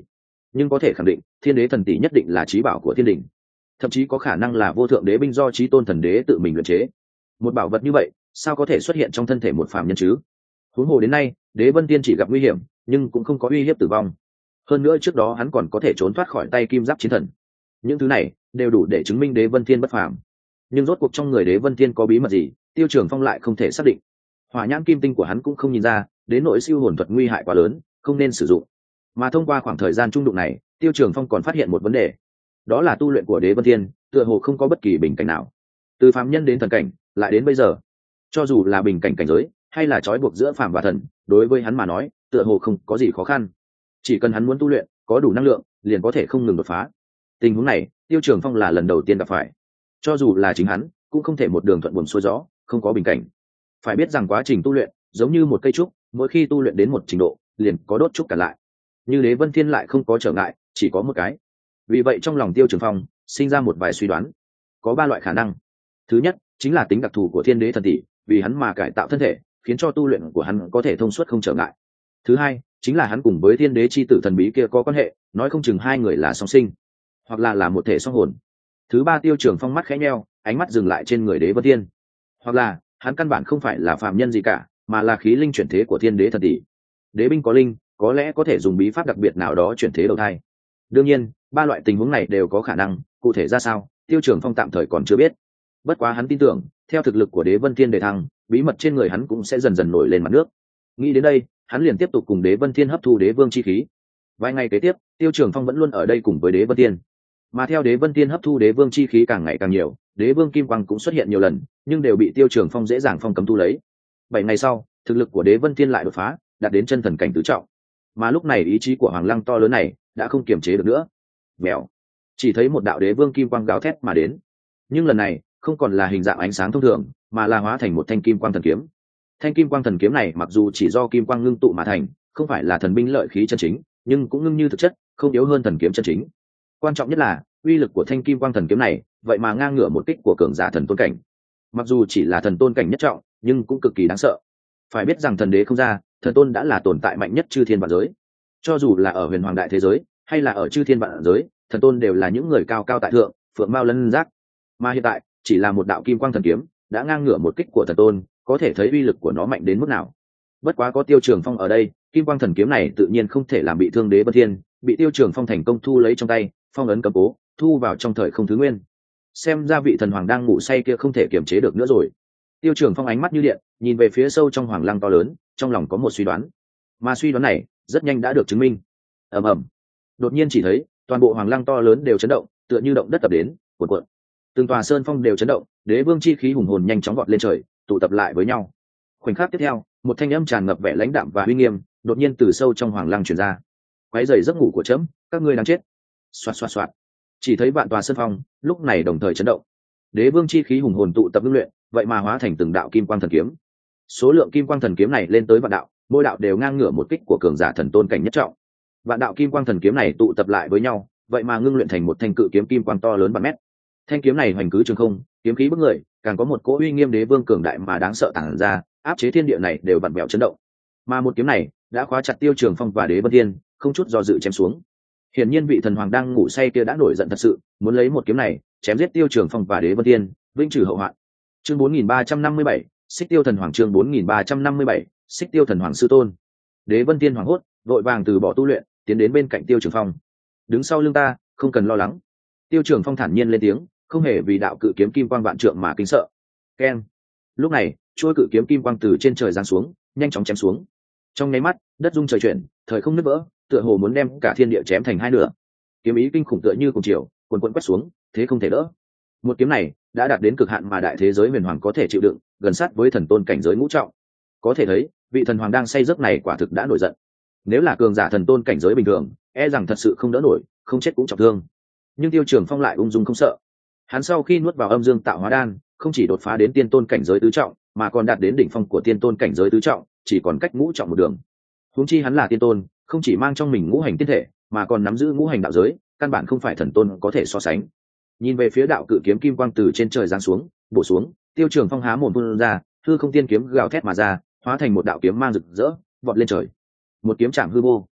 nhưng có thể khẳng định thiên đế thần tỷ nhất định là trí bảo của thiên đình, thậm chí có khả năng là vô thượng đế binh do trí tôn thần đế tự mình luyện chế. Một bảo vật như vậy sao có thể xuất hiện trong thân thể một phàm nhân chứ? Huống hồ đến nay Đế Vân Tiên chỉ gặp nguy hiểm nhưng cũng không có uy hiếp tử vong, hơn nữa trước đó hắn còn có thể trốn thoát khỏi tay kim giáp chiến thần. Những thứ này đều đủ để chứng minh Đế Vân Tiên bất phàm. Nhưng rốt cuộc trong người Đế Vân Tiên có bí mật gì, Tiêu Trường Phong lại không thể xác định. Hỏa nhãn kim tinh của hắn cũng không nhìn ra, đến nỗi siêu hồn thuật nguy hại quá lớn không nên sử dụng. Mà thông qua khoảng thời gian trung đụng này, Tiêu Trường Phong còn phát hiện một vấn đề, đó là tu luyện của Đế Vân Tiên tựa hồ không có bất kỳ bình cảnh nào, từ phàm nhân đến thần cảnh lại đến bây giờ, cho dù là bình cảnh cảnh giới hay là trói buộc giữa phàm và thần, đối với hắn mà nói tựa hồ không có gì khó khăn. Chỉ cần hắn muốn tu luyện, có đủ năng lượng liền có thể không ngừng đột phá. Tình huống này Tiêu Trường Phong là lần đầu tiên gặp phải, cho dù là chính hắn cũng không thể một đường thuận buồm xuôi gió, không có bình cảnh. Phải biết rằng quá trình tu luyện giống như một cây trúc, mỗi khi tu luyện đến một trình độ liền có đốt trúc cả lại. Như Đế Vân Thiên lại không có trở ngại, chỉ có một cái. Vì vậy trong lòng Tiêu Trường Phong sinh ra một vài suy đoán. Có ba loại khả năng. Thứ nhất chính là tính đặc thù của thiên đế thần tỷ, vì hắn mà cải tạo thân thể, khiến cho tu luyện của hắn có thể thông suốt không trở ngại. Thứ hai chính là hắn cùng với thiên đế chi tử thần bí kia có quan hệ, nói không chừng hai người là song sinh, hoặc là là một thể song hồn. Thứ ba, Tiêu Trường Phong mắt khẽ nheo, ánh mắt dừng lại trên người Đế Vân Thiên. Hoặc là hắn căn bản không phải là phàm nhân gì cả, mà là khí linh chuyển thế của thiên đế thần tỷ. Đế binh có linh, có lẽ có thể dùng bí pháp đặc biệt nào đó chuyển thế đầu thai. Đương nhiên ba loại tình huống này đều có khả năng, cụ thể ra sao Tiêu Trường Phong tạm thời còn chưa biết. Bất quá hắn tin tưởng theo thực lực của Đế Vân Thiên đề thăng, bí mật trên người hắn cũng sẽ dần dần nổi lên mặt nước. Nghĩ đến đây hắn liền tiếp tục cùng Đế Vân Thiên hấp thu đế vương chi khí. Vài ngày kế tiếp Tiêu Trường Phong vẫn luôn ở đây cùng với Đế Vân Thiên, mà theo Đế Vân Thiên hấp thu đế vương chi khí càng ngày càng nhiều, đế vương kim quang cũng xuất hiện nhiều lần, nhưng đều bị Tiêu Trường Phong dễ dàng phong cấm thu lấy. Bảy ngày sau thực lực của Đế Vân Thiên lại đột phá, đạt đến chân thần cảnh tứ trọng. Mà lúc này ý chí của Hoàng Lăng to lớn này đã không kiềm chế được nữa. Mèo, chỉ thấy một đạo đế vương kim quang gào thét mà đến, nhưng lần này không còn là hình dạng ánh sáng thông thường, mà là hóa thành một thanh kim quang thần kiếm. Thanh kim quang thần kiếm này mặc dù chỉ do kim quang ngưng tụ mà thành, không phải là thần binh lợi khí chân chính, nhưng cũng ngưng như thực chất, không yếu hơn thần kiếm chân chính. Quan trọng nhất là uy lực của thanh kim quang thần kiếm này vậy mà ngang ngửa một kích của cường giả thần tôn cảnh. Mặc dù chỉ là thần tôn cảnh nhất trọng, nhưng cũng cực kỳ đáng sợ. Phải biết rằng thần đế không ra, thần tôn đã là tồn tại mạnh nhất chư thiên vạn giới. Cho dù là ở huyền hoàng đại thế giới hay là ở chư thiên vạn giới, thần tôn đều là những người cao cao tại thượng, phượng mao lân giác. Mà hiện tại chỉ là một đạo kim quang thần kiếm đã ngang ngửa một kích của thần tôn, có thể thấy uy lực của nó mạnh đến mức nào. Bất quá có Tiêu Trường Phong ở đây, kim quang thần kiếm này tự nhiên không thể làm bị thương Đế Vân Thiên, bị Tiêu Trường Phong thành công thu lấy trong tay, phong ấn cầm cố, thu vào trong thời không thứ nguyên. Xem ra vị thần hoàng đang ngủ say kia không thể kiềm chế được nữa rồi. Tiêu Trường Phong ánh mắt như điện, nhìn về phía sâu trong hoàng lăng to lớn, trong lòng có một suy đoán. Mà suy đoán này rất nhanh đã được chứng minh. Ầm ầm. Đột nhiên chỉ thấy toàn bộ hoàng lăng to lớn đều chấn động, tựa như động đất tập đến, cuộn cuộn. Từng tòa sơn phong đều chấn động, đế vương chi khí hùng hồn nhanh chóng vọt lên trời, tụ tập lại với nhau. Khoảnh khắc tiếp theo, một thanh âm tràn ngập vẻ lãnh đạm và uy nghiêm đột nhiên từ sâu trong hoàng lăng truyền ra. Quấy rầy giấc ngủ của trẫm, các ngươi đang chết. Xoạt xoạt xoạt. Chỉ thấy vạn tòa sơn phong lúc này đồng thời chấn động. Đế vương chi khí hùng hồn tụ tập ngưng luyện, vậy mà hóa thành từng đạo kim quang thần kiếm. Số lượng kim quang thần kiếm này lên tới vạn đạo, mỗi đạo đều ngang ngửa một kích của cường giả thần tôn cảnh nhất trọng. Vạn đạo kim quang thần kiếm này tụ tập lại với nhau, vậy mà ngưng luyện thành một thanh cự kiếm kim quang to lớn bằng mét. Thanh kiếm này hoành cứ trường không, kiếm khí bức người, càng có một cỗ uy nghiêm đế vương cường đại mà đáng sợ tản ra, áp chế thiên địa này đều vặn vẹo chấn động. Mà một kiếm này đã khóa chặt Tiêu Trường Phong và Đế Vân Thiên, không chút do dự chém xuống. Hiển nhiên vị thần hoàng đang ngủ say kia đã nổi giận thật sự, muốn lấy một kiếm này chém giết Tiêu Trường Phong và Đế Vân Thiên, vĩnh trừ hậu hoạn. Chương bốn nghìn ba trăm năm mươi bảy, Xích Tiêu thần hoàng. Chương bốn nghìn ba trăm năm mươi bảy, Xích Tiêu thần hoàng sư tôn. Đế Vân Thiên hoảng hốt, vội vàng từ bỏ tu luyện, tiến đến bên cạnh Tiêu Trường Phong. Đứng sau lưng ta, không cần lo lắng. Tiêu Trường Phong thản nhiên lên tiếng, không hề vì đạo cự kiếm kim quang vạn trượng mà kinh sợ. Keng. Lúc này chuôi cự kiếm kim quang từ trên trời giáng xuống, nhanh chóng chém xuống. Trong nháy mắt đất rung trời chuyển, thời không nứt vỡ, tựa hồ muốn đem cả thiên địa chém thành hai nửa. Kiếm ý kinh khủng tựa như cùng chiều cuồn cuộn quét xuống, thế không thể đỡ. Một kiếm này đã đạt đến cực hạn mà đại thế giới huyền hoàng có thể chịu đựng, gần sát với thần tôn cảnh giới ngũ trọng. Có thể thấy vị thần hoàng đang say giấc này quả thực đã nổi giận. Nếu là cường giả thần tôn cảnh giới bình thường, e rằng thật sự không đỡ nổi, không chết cũng trọng thương. Nhưng Tiêu Trường Phong lại ung dung không sợ. Hắn sau khi nuốt vào âm dương tạo hóa đan, không chỉ đột phá đến tiên tôn cảnh giới tứ trọng, mà còn đạt đến đỉnh phong của tiên tôn cảnh giới tứ trọng, chỉ còn cách ngũ trọng một đường. Huống chi hắn là tiên tôn, không chỉ mang trong mình ngũ hành tiên thể, mà còn nắm giữ ngũ hành đạo giới, căn bản không phải thần tôn có thể so sánh. Nhìn về phía đạo cự kiếm kim quang từ trên trời giáng xuống, bổ xuống, Tiêu Trường Phong há mồm phun ra, hư không tiên kiếm gào thét mà ra, hóa thành một đạo kiếm mang rực rỡ, vọt lên trời. Một kiếm chạm hư vô.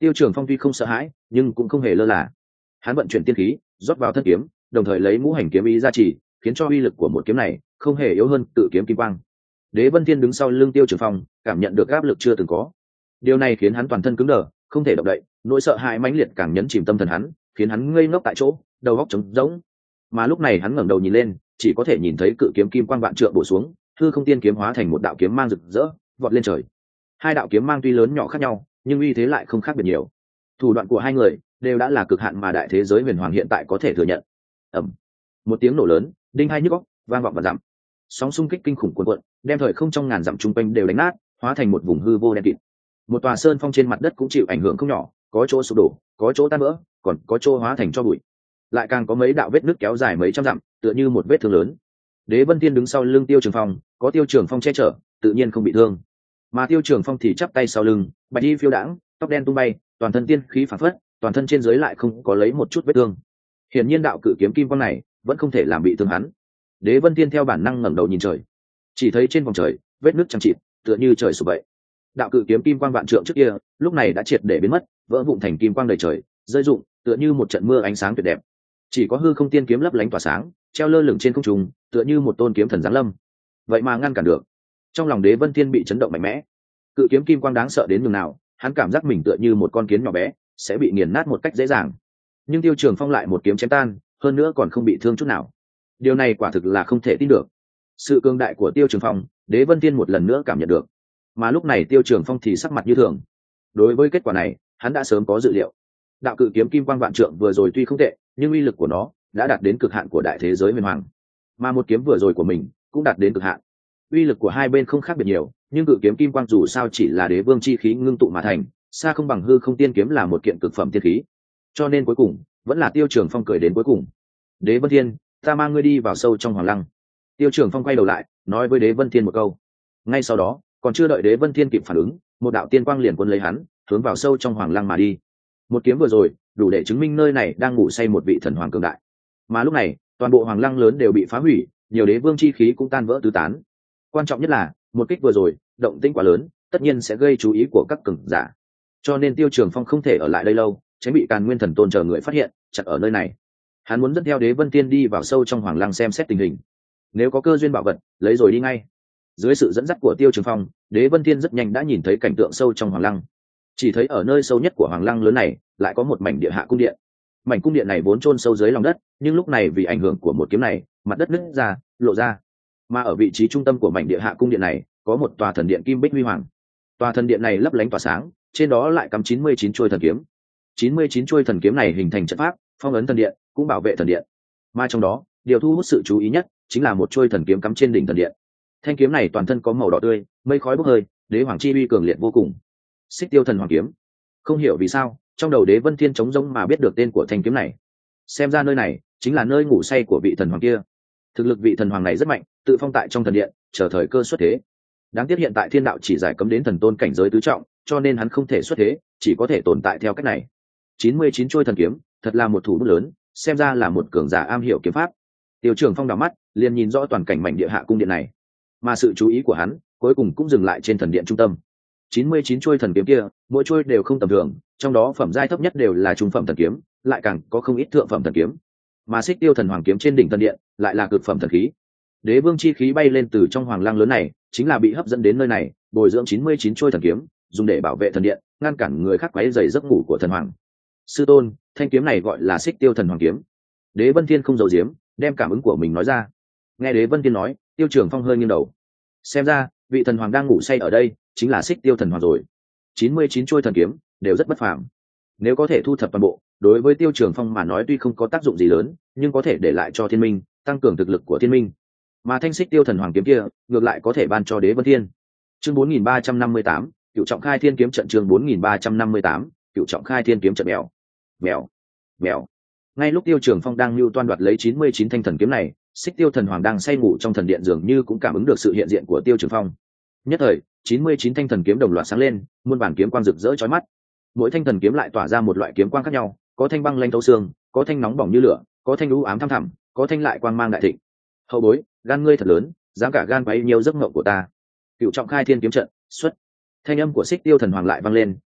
Tiêu Trường Phong tuy không sợ hãi nhưng cũng không hề lơ là, hắn vận chuyển tiên khí rót vào thân kiếm, đồng thời lấy ngũ hành kiếm ý gia trì, khiến cho uy lực của một kiếm này không hề yếu hơn tự kiếm kim quang. Đế Vân Thiên đứng sau lưng Tiêu Trường Phong, cảm nhận được áp lực chưa từng có. Điều này khiến hắn toàn thân cứng đờ, không thể động đậy, nỗi sợ hãi mãnh liệt càng nhấn chìm tâm thần hắn, khiến hắn ngây ngốc tại chỗ, đầu óc trống rỗng. Mà lúc này hắn ngẩng đầu nhìn lên, chỉ có thể nhìn thấy cự kiếm kim quang vạn trượng bổ xuống, hư không tiên kiếm hóa thành một đạo kiếm mang rực rỡ, vọt lên trời. Hai đạo kiếm mang tuy lớn nhỏ khác nhau, nhưng uy thế lại không khác biệt nhiều. Thủ đoạn của hai người đều đã là cực hạn mà đại thế giới huyền hoàng hiện tại có thể thừa nhận. Ầm, một tiếng nổ lớn, đinh hai nhức óc, vang vọng và dặm. Sóng xung kích kinh khủng cuồn cuộn, đem thời không trong ngàn dặm trung quanh đều đánh nát, hóa thành một vùng hư vô đen kịt. Một tòa sơn phong trên mặt đất cũng chịu ảnh hưởng không nhỏ, có chỗ sụp đổ, có chỗ tan vỡ, còn có chỗ hóa thành tro bụi. Lại càng có mấy đạo vết nứt kéo dài mấy trăm dặm, tựa như một vết thương lớn. Đế Vân Thiên đứng sau lưng Tiêu Trường Phong, có Tiêu Trường Phong che chở, tự nhiên không bị thương. Mà Tiêu Trường Phong thì chắp tay sau lưng, bạch y phiêu đãng, tóc đen tung bay, toàn thân tiên khí phảng phất, toàn thân trên dưới lại không có lấy một chút vết thương. Hiển nhiên đạo cự kiếm kim quang này vẫn không thể làm bị thương hắn. Đế Vân Thiên theo bản năng ngẩng đầu nhìn trời, chỉ thấy trên vòng trời vết nứt chằng chịt, tựa như trời sụp vậy. Đạo cự kiếm kim quang vạn trượng trước kia, lúc này đã triệt để biến mất, vỡ vụn thành kim quang đầy trời, rơi rụng, tựa như một trận mưa ánh sáng tuyệt đẹp. Chỉ có hư không tiên kiếm lấp lánh tỏa sáng, treo lơ lửng trên không trung, tựa như một tôn kiếm thần giáng lâm. Vậy mà ngăn cản được. Trong lòng Đế Vân Thiên bị chấn động mạnh mẽ. Cự kiếm kim quang đáng sợ đến nhường nào, hắn cảm giác mình tựa như một con kiến nhỏ bé, sẽ bị nghiền nát một cách dễ dàng. Nhưng Tiêu Trường Phong lại một kiếm chém tan, hơn nữa còn không bị thương chút nào. Điều này quả thực là không thể tin được. Sự cường đại của Tiêu Trường Phong, Đế Vân Thiên một lần nữa cảm nhận được. Mà lúc này Tiêu Trường Phong thì sắc mặt như thường. Đối với kết quả này, hắn đã sớm có dự liệu. Đạo cự kiếm kim quang vạn trượng vừa rồi tuy không tệ, nhưng uy lực của nó đã đạt đến cực hạn của đại thế giới huyền hoàng. Mà một kiếm vừa rồi của mình cũng đạt đến cực hạn. Uy lực của hai bên không khác biệt nhiều, nhưng cự kiếm kim quang dù sao chỉ là đế vương chi khí ngưng tụ mà thành, xa không bằng hư không tiên kiếm là một kiện cực phẩm tiên khí. Cho nên cuối cùng vẫn là Tiêu Trường Phong cười đến cuối cùng. Đế Vân Thiên, ta mang ngươi đi vào sâu trong hoàng lăng. Tiêu Trường Phong quay đầu lại, nói với Đế Vân Thiên một câu. Ngay sau đó, còn chưa đợi Đế Vân Thiên kịp phản ứng, một đạo tiên quang liền cuốn lấy hắn, hướng vào sâu trong hoàng lăng mà đi. Một kiếm vừa rồi, đủ để chứng minh nơi này đang ngủ say một vị thần hoàng cường đại. Mà lúc này, toàn bộ hoàng lăng lớn đều bị phá hủy, nhiều đế vương chi khí cũng tan vỡ tứ tán. Quan trọng nhất là, một kích vừa rồi, động tĩnh quá lớn, tất nhiên sẽ gây chú ý của các cường giả. Cho nên Tiêu Trường Phong không thể ở lại đây lâu, tránh bị Càn Nguyên Thần Tôn chờ người phát hiện, chặt ở nơi này. Hắn muốn dẫn theo Đế Vân Tiên đi vào sâu trong hoàng lăng xem xét tình hình. Nếu có cơ duyên bảo vật, lấy rồi đi ngay. Dưới sự dẫn dắt của Tiêu Trường Phong, Đế Vân Tiên rất nhanh đã nhìn thấy cảnh tượng sâu trong hoàng lăng. Chỉ thấy ở nơi sâu nhất của hoàng lăng lớn này, lại có một mảnh địa hạ cung điện. Mảnh cung điện này vốn chôn sâu dưới lòng đất, nhưng lúc này vì ảnh hưởng của một kiếm này, mặt đất nứt ra, lộ ra. Mà ở vị trí trung tâm của mảnh địa hạ cung điện này, có một tòa thần điện kim bích huy hoàng. Tòa thần điện này lấp lánh tỏa sáng, trên đó lại cắm chín mươi chín chuôi thần kiếm. chín mươi chín chuôi thần kiếm này hình thành trận pháp, phong ấn thần điện, cũng bảo vệ thần điện. Mà trong đó, điều thu hút sự chú ý nhất chính là một chuôi thần kiếm cắm trên đỉnh thần điện. Thanh kiếm này toàn thân có màu đỏ tươi, mây khói bốc hơi, đế hoàng chi uy cường liệt vô cùng. Xích Tiêu Thần Hoàng kiếm. Không hiểu vì sao, trong đầu Đế Vân Thiên trống rỗng mà biết được tên của thanh kiếm này. Xem ra nơi này chính là nơi ngủ say của vị thần hoàng kia. Thực lực vị thần hoàng này rất mạnh, tự phong tại trong thần điện, chờ thời cơ xuất thế. Đáng tiếc hiện tại thiên đạo chỉ giải cấm đến thần tôn cảnh giới tứ trọng, cho nên hắn không thể xuất thế, chỉ có thể tồn tại theo cách này. chín mươi chín chuôi thần kiếm, thật là một thủ bút lớn, xem ra là một cường giả am hiểu kiếm pháp. Tiêu Trường Phong đảo mắt, liền nhìn rõ toàn cảnh mảnh địa hạ cung điện này. Mà sự chú ý của hắn, cuối cùng cũng dừng lại trên thần điện trung tâm. chín mươi chín chuôi thần kiếm kia, mỗi chuôi đều không tầm thường, trong đó phẩm giai thấp nhất đều là trung phẩm thần kiếm, lại càng có không ít thượng phẩm thần kiếm. Mà Xích Tiêu Thần Hoàng kiếm trên đỉnh thần điện, lại là cực phẩm thần khí. Đế vương chi khí bay lên từ trong hoàng lăng lớn này, chính là bị hấp dẫn đến nơi này, bồi dưỡng chín mươi chín chuôi thần kiếm, dùng để bảo vệ thần điện, ngăn cản người khác quấy rầy giấc ngủ của thần hoàng. Sư tôn, thanh kiếm này gọi là Xích Tiêu Thần Hoàng kiếm. Đế Vân Thiên không giấu giếm, đem cảm ứng của mình nói ra. Nghe Đế Vân Thiên nói, Tiêu Trường Phong hơi nghiêng đầu. Xem ra, vị thần hoàng đang ngủ say ở đây, chính là Xích Tiêu Thần Hoàng rồi. chín mươi chín chuôi thần kiếm đều rất bất phàm. Nếu có thể thu thập toàn bộ, đối với Tiêu Trường Phong mà nói tuy không có tác dụng gì lớn, nhưng có thể để lại cho Thiên Minh, tăng cường thực lực của Thiên Minh. Mà thanh Xích Tiêu Thần Hoàng kiếm kia, ngược lại có thể ban cho Đế Vân Thiên. Chương bốn nghìn ba trăm năm mươi tám, Cựu Trọng Khai Thiên kiếm trận. Chương bốn nghìn ba trăm năm mươi tám, Cựu Trọng Khai Thiên kiếm trận. Mèo, mèo, mèo. Ngay lúc Tiêu Trường Phong đang lưu toan đoạt lấy chín mươi chín thanh thần kiếm này, Xích Tiêu Thần Hoàng đang say ngủ trong thần điện dường như cũng cảm ứng được sự hiện diện của Tiêu Trường Phong. Nhất thời, chín mươi chín thanh thần kiếm đồng loạt sáng lên, muôn bản kiếm quang rực rỡ chói mắt. Mỗi thanh thần kiếm lại tỏa ra một loại kiếm quang khác nhau, có thanh băng lanh thấu xương, có thanh nóng bỏng như lửa, có thanh u ám thăm thẳm, có thanh lại quang mang đại thịnh. Hậu bối, gan ngươi thật lớn, dám cả gan quấy nhiều giấc mộng của ta. Cựu Trọng Khai Thiên kiếm trận, xuất. Thanh âm của Xích Tiêu Thần Hoàng lại vang lên,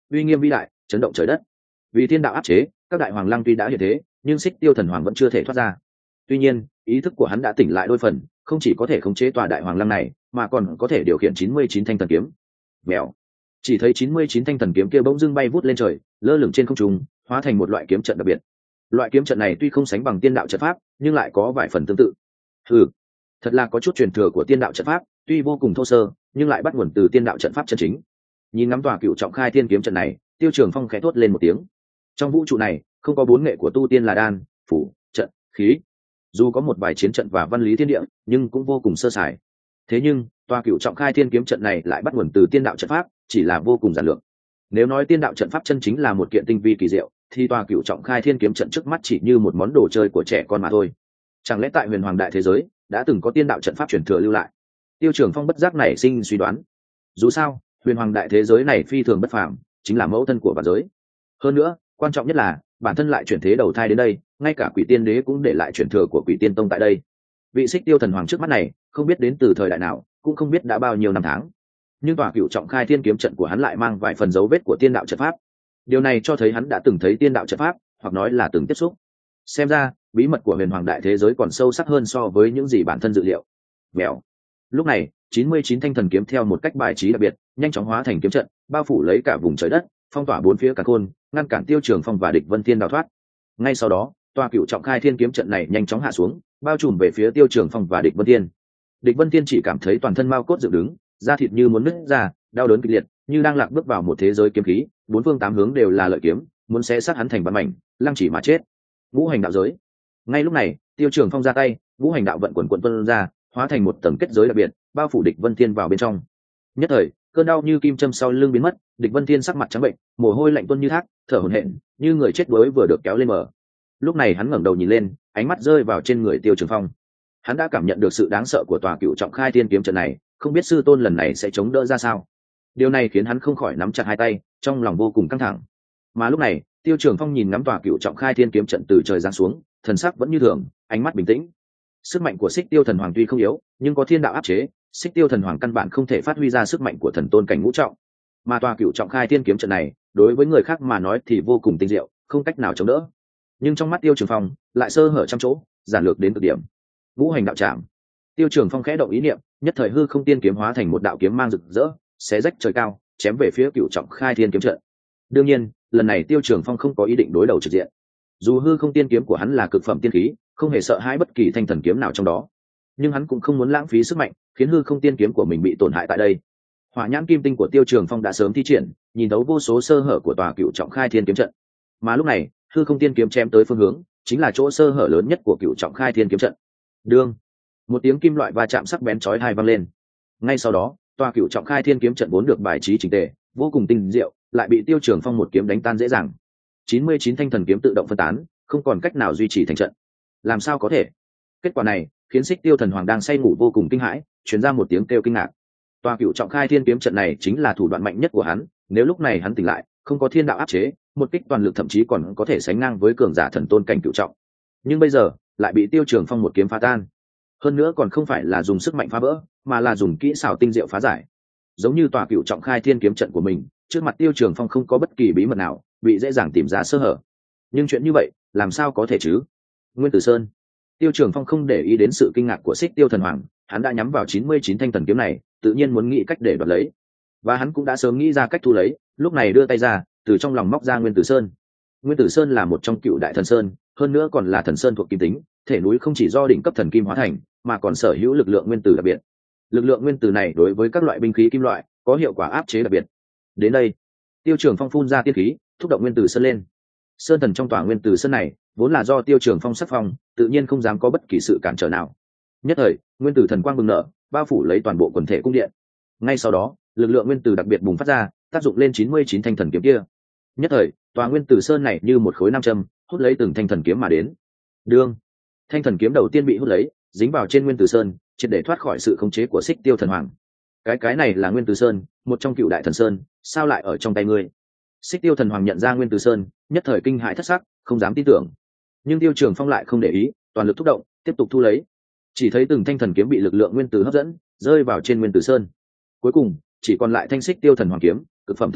uy nghiêm vĩ đại chấn động trời đất. Vì thiên đạo áp chế, các đại hoàng lăng tuy đã hiện thế, nhưng xích tiêu thần hoàng vẫn chưa thể thoát ra. Tuy nhiên ý thức của hắn đã tỉnh lại đôi phần, không chỉ có thể khống chế tòa đại hoàng lăng này mà còn có thể điều khiển chín mươi chín thanh thần kiếm. Mèo, chỉ thấy chín mươi chín thanh thần kiếm kia bỗng dưng bay vút lên trời, lơ lửng trên không trung, hóa thành một loại kiếm trận đặc biệt. Loại kiếm trận này tuy không sánh bằng tiên đạo trận pháp, nhưng lại có vài phần tương tự. Ừ, thật là có chút truyền thừa của tiên đạo trận pháp, tuy vô cùng thô sơ nhưng lại bắt nguồn từ tiên đạo trận pháp chân chính. Nhìn ngắm tòa cựu trọng khai thiên kiếm trận này, Tiêu Trường Phong khẽ thốt lên một tiếng. Trong vũ trụ này không có bốn nghệ của tu tiên là đan, phủ, trận, khí. Dù có một vài chiến trận và văn lý thiên địa, nhưng cũng vô cùng sơ sài. Thế nhưng tòa cựu trọng khai thiên kiếm trận này lại bắt nguồn từ tiên đạo trận pháp, chỉ là vô cùng giản lược. Nếu nói tiên đạo trận pháp chân chính là một kiện tinh vi kỳ diệu, thì tòa cựu trọng khai thiên kiếm trận trước mắt chỉ như một món đồ chơi của trẻ con mà thôi. Chẳng lẽ tại huyền hoàng đại thế giới đã từng có tiên đạo trận pháp truyền thừa lưu lại? Tiêu Trường Phong bất giác nảy sinh suy đoán. Dù sao huyền hoàng đại thế giới này phi thường bất phàm, chính là mẫu thân của vạn giới. Hơn nữa quan trọng nhất là bản thân lại chuyển thế đầu thai đến đây, ngay cả quỷ tiên đế cũng để lại truyền thừa của quỷ tiên tông tại đây. Vị xích tiêu thần hoàng trước mắt này không biết đến từ thời đại nào, cũng không biết đã bao nhiêu năm tháng, nhưng tòa cựu trọng khai thiên kiếm trận của hắn lại mang vài phần dấu vết của tiên đạo trận pháp. Điều này cho thấy hắn đã từng thấy tiên đạo trận pháp, hoặc nói là từng tiếp xúc. Xem ra bí mật của huyền hoàng đại thế giới còn sâu sắc hơn so với những gì bản thân dự liệu. Mèo. Lúc này chín mươi chín thanh thần kiếm theo một cách bài trí đặc biệt nhanh chóng hóa thành kiếm trận, bao phủ lấy cả vùng trời đất, phong tỏa bốn phía cả khôn, ngăn cản Tiêu Trường Phong và Địch Vân Thiên đào thoát. Ngay sau đó tòa cựu trọng khai thiên kiếm trận này nhanh chóng hạ xuống, bao trùm về phía Tiêu Trường Phong và Địch Vân Thiên. Địch Vân Thiên chỉ cảm thấy toàn thân mao cốt dựng đứng, da thịt như muốn nứt ra, đau đớn kịch liệt, như đang lạc bước vào một thế giới kiếm khí, bốn phương tám hướng đều là lợi kiếm, muốn xé xác hắn thành bắn mảnh, lăng chỉ mà chết. Ngũ hành đạo giới. Ngay lúc này Tiêu Trường Phong ra tay, ngũ hành đạo vận quần quần tuôn ra, hóa thành một tầng kết giới đặc biệt, bao phủ Địch Vân Thiên vào bên trong. Nhất thời cơn đau như kim châm sau lưng biến mất, Địch Vân Thiên sắc mặt trắng bệnh, mồ hôi lạnh tuôn như thác, thở hổn hển, như người chết đuối vừa được kéo lên bờ. Lúc này hắn ngẩng đầu nhìn lên, ánh mắt rơi vào trên người Tiêu Trường Phong. Hắn đã cảm nhận được sự đáng sợ của tòa cựu trọng khai thiên kiếm trận này, không biết sư tôn lần này sẽ chống đỡ ra sao. Điều này khiến hắn không khỏi nắm chặt hai tay, trong lòng vô cùng căng thẳng. Mà lúc này Tiêu Trường Phong nhìn ngắm tòa cựu trọng khai thiên kiếm trận từ trời giáng xuống, thần sắc vẫn như thường, ánh mắt bình tĩnh. Sức mạnh của Xích Tiêu Thần Hoàng tuy không yếu, nhưng có thiên đạo áp chế, Xích Tiêu Thần Hoàng căn bản không thể phát huy ra sức mạnh của thần tôn cảnh ngũ trọng. Mà tòa cựu trọng khai thiên kiếm trận này, đối với người khác mà nói thì vô cùng tinh diệu, không cách nào chống đỡ. Nhưng trong mắt Tiêu Trường Phong lại sơ hở trăm chỗ, giản lược đến cực điểm. Ngũ hành đạo trảm. Tiêu Trường Phong khẽ động ý niệm, nhất thời hư không tiên kiếm hóa thành một đạo kiếm mang rực rỡ, xé rách trời cao, chém về phía cựu trọng khai thiên kiếm trận. Đương nhiên lần này Tiêu Trường Phong không có ý định đối đầu trực diện. Dù hư không tiên kiếm của hắn là cực phẩm tiên khí, không hề sợ hãi bất kỳ thanh thần kiếm nào trong đó, nhưng hắn cũng không muốn lãng phí sức mạnh, khiến hư không tiên kiếm của mình bị tổn hại tại đây. Hỏa nhãn kim tinh của Tiêu Trường Phong đã sớm thi triển, nhìn thấu vô số sơ hở của tòa cựu trọng khai thiên kiếm trận. Mà lúc này hư không tiên kiếm chém tới phương hướng chính là chỗ sơ hở lớn nhất của cựu trọng khai thiên kiếm trận. Đương, một tiếng kim loại va chạm sắc bén chói tai vang lên. Ngay sau đó tòa cựu trọng khai thiên kiếm trận vốn được bài trí chỉnh tề, vô cùng tinh diệu, lại bị Tiêu Trường Phong một kiếm đánh tan dễ dàng. chín mươi chín thanh thần kiếm tự động phân tán, không còn cách nào duy trì thành trận. Làm sao có thể? Kết quả này khiến Xích Tiêu Thần Hoàng đang say ngủ vô cùng kinh hãi, truyền ra một tiếng kêu kinh ngạc. Tòa cựu trọng khai thiên kiếm trận này chính là thủ đoạn mạnh nhất của hắn, nếu lúc này hắn tỉnh lại, không có thiên đạo áp chế, một kích toàn lực thậm chí còn có thể sánh ngang với cường giả thần tôn cảnh cựu trọng. Nhưng bây giờ lại bị Tiêu Trường Phong một kiếm phá tan. Hơn nữa còn không phải là dùng sức mạnh phá vỡ, mà là dùng kỹ xảo tinh diệu phá giải. Giống như tòa cựu trọng khai thiên kiếm trận của mình, trước mặt Tiêu Trường Phong không có bất kỳ bí mật nào, bị dễ dàng tìm ra sơ hở. Nhưng chuyện như vậy làm sao có thể chứ? Nguyên Tử Sơn. Tiêu Trường Phong không để ý đến sự kinh ngạc của Xích Tiêu Thần Hoàng, hắn đã nhắm vào chín mươi chín thanh thần kiếm này, tự nhiên muốn nghĩ cách để đoạt lấy. Và hắn cũng đã sớm nghĩ ra cách thu lấy, lúc này đưa tay ra, từ trong lòng móc ra Nguyên Tử Sơn. Nguyên Tử Sơn là một trong cựu đại thần sơn, hơn nữa còn là thần sơn thuộc kim tính, thể núi không chỉ do đỉnh cấp thần kim hóa thành, mà còn sở hữu lực lượng nguyên tử đặc biệt. Lực lượng nguyên tử này đối với các loại binh khí kim loại có hiệu quả áp chế đặc biệt. Đến đây, Tiêu Trường Phong phun ra tiên khí, thúc động Nguyên Tử Sơn lên. Sơn thần trong tòa Nguyên Tử Sơn này vốn là do Tiêu Trường Phong sắc phong, tự nhiên không dám có bất kỳ sự cản trở nào. Nhất thời nguyên tử thần quang bừng nở, bao phủ lấy toàn bộ quần thể cung điện. Ngay sau đó lực lượng nguyên tử đặc biệt bùng phát ra, tác dụng lên chín mươi chín thanh thần kiếm kia. Nhất thời tòa Nguyên Tử Sơn này như một khối nam châm, hút lấy từng thanh thần kiếm mà đến. Đương, thanh thần kiếm đầu tiên bị hút lấy, dính vào trên Nguyên Tử Sơn, triệt để thoát khỏi sự khống chế của Xích Tiêu Thần Hoàng. Cái cái này là Nguyên Tử Sơn, một trong cựu đại thần sơn, sao lại ở trong tay ngươi? Xích Tiêu Thần Hoàng nhận ra Nguyên Tử Sơn, nhất thời kinh hãi thất sắc, không dám tin tưởng. Nhưng Tiêu Trường Phong lại không để ý, toàn lực thúc động, tiếp tục thu lấy. Chỉ thấy từng thanh thần kiếm bị lực lượng nguyên tử hấp dẫn, rơi vào trên Nguyên Tử Sơn. Cuối cùng chỉ còn lại thanh Xích Tiêu Thần Hoàng kiếm, cực phẩm thần khí,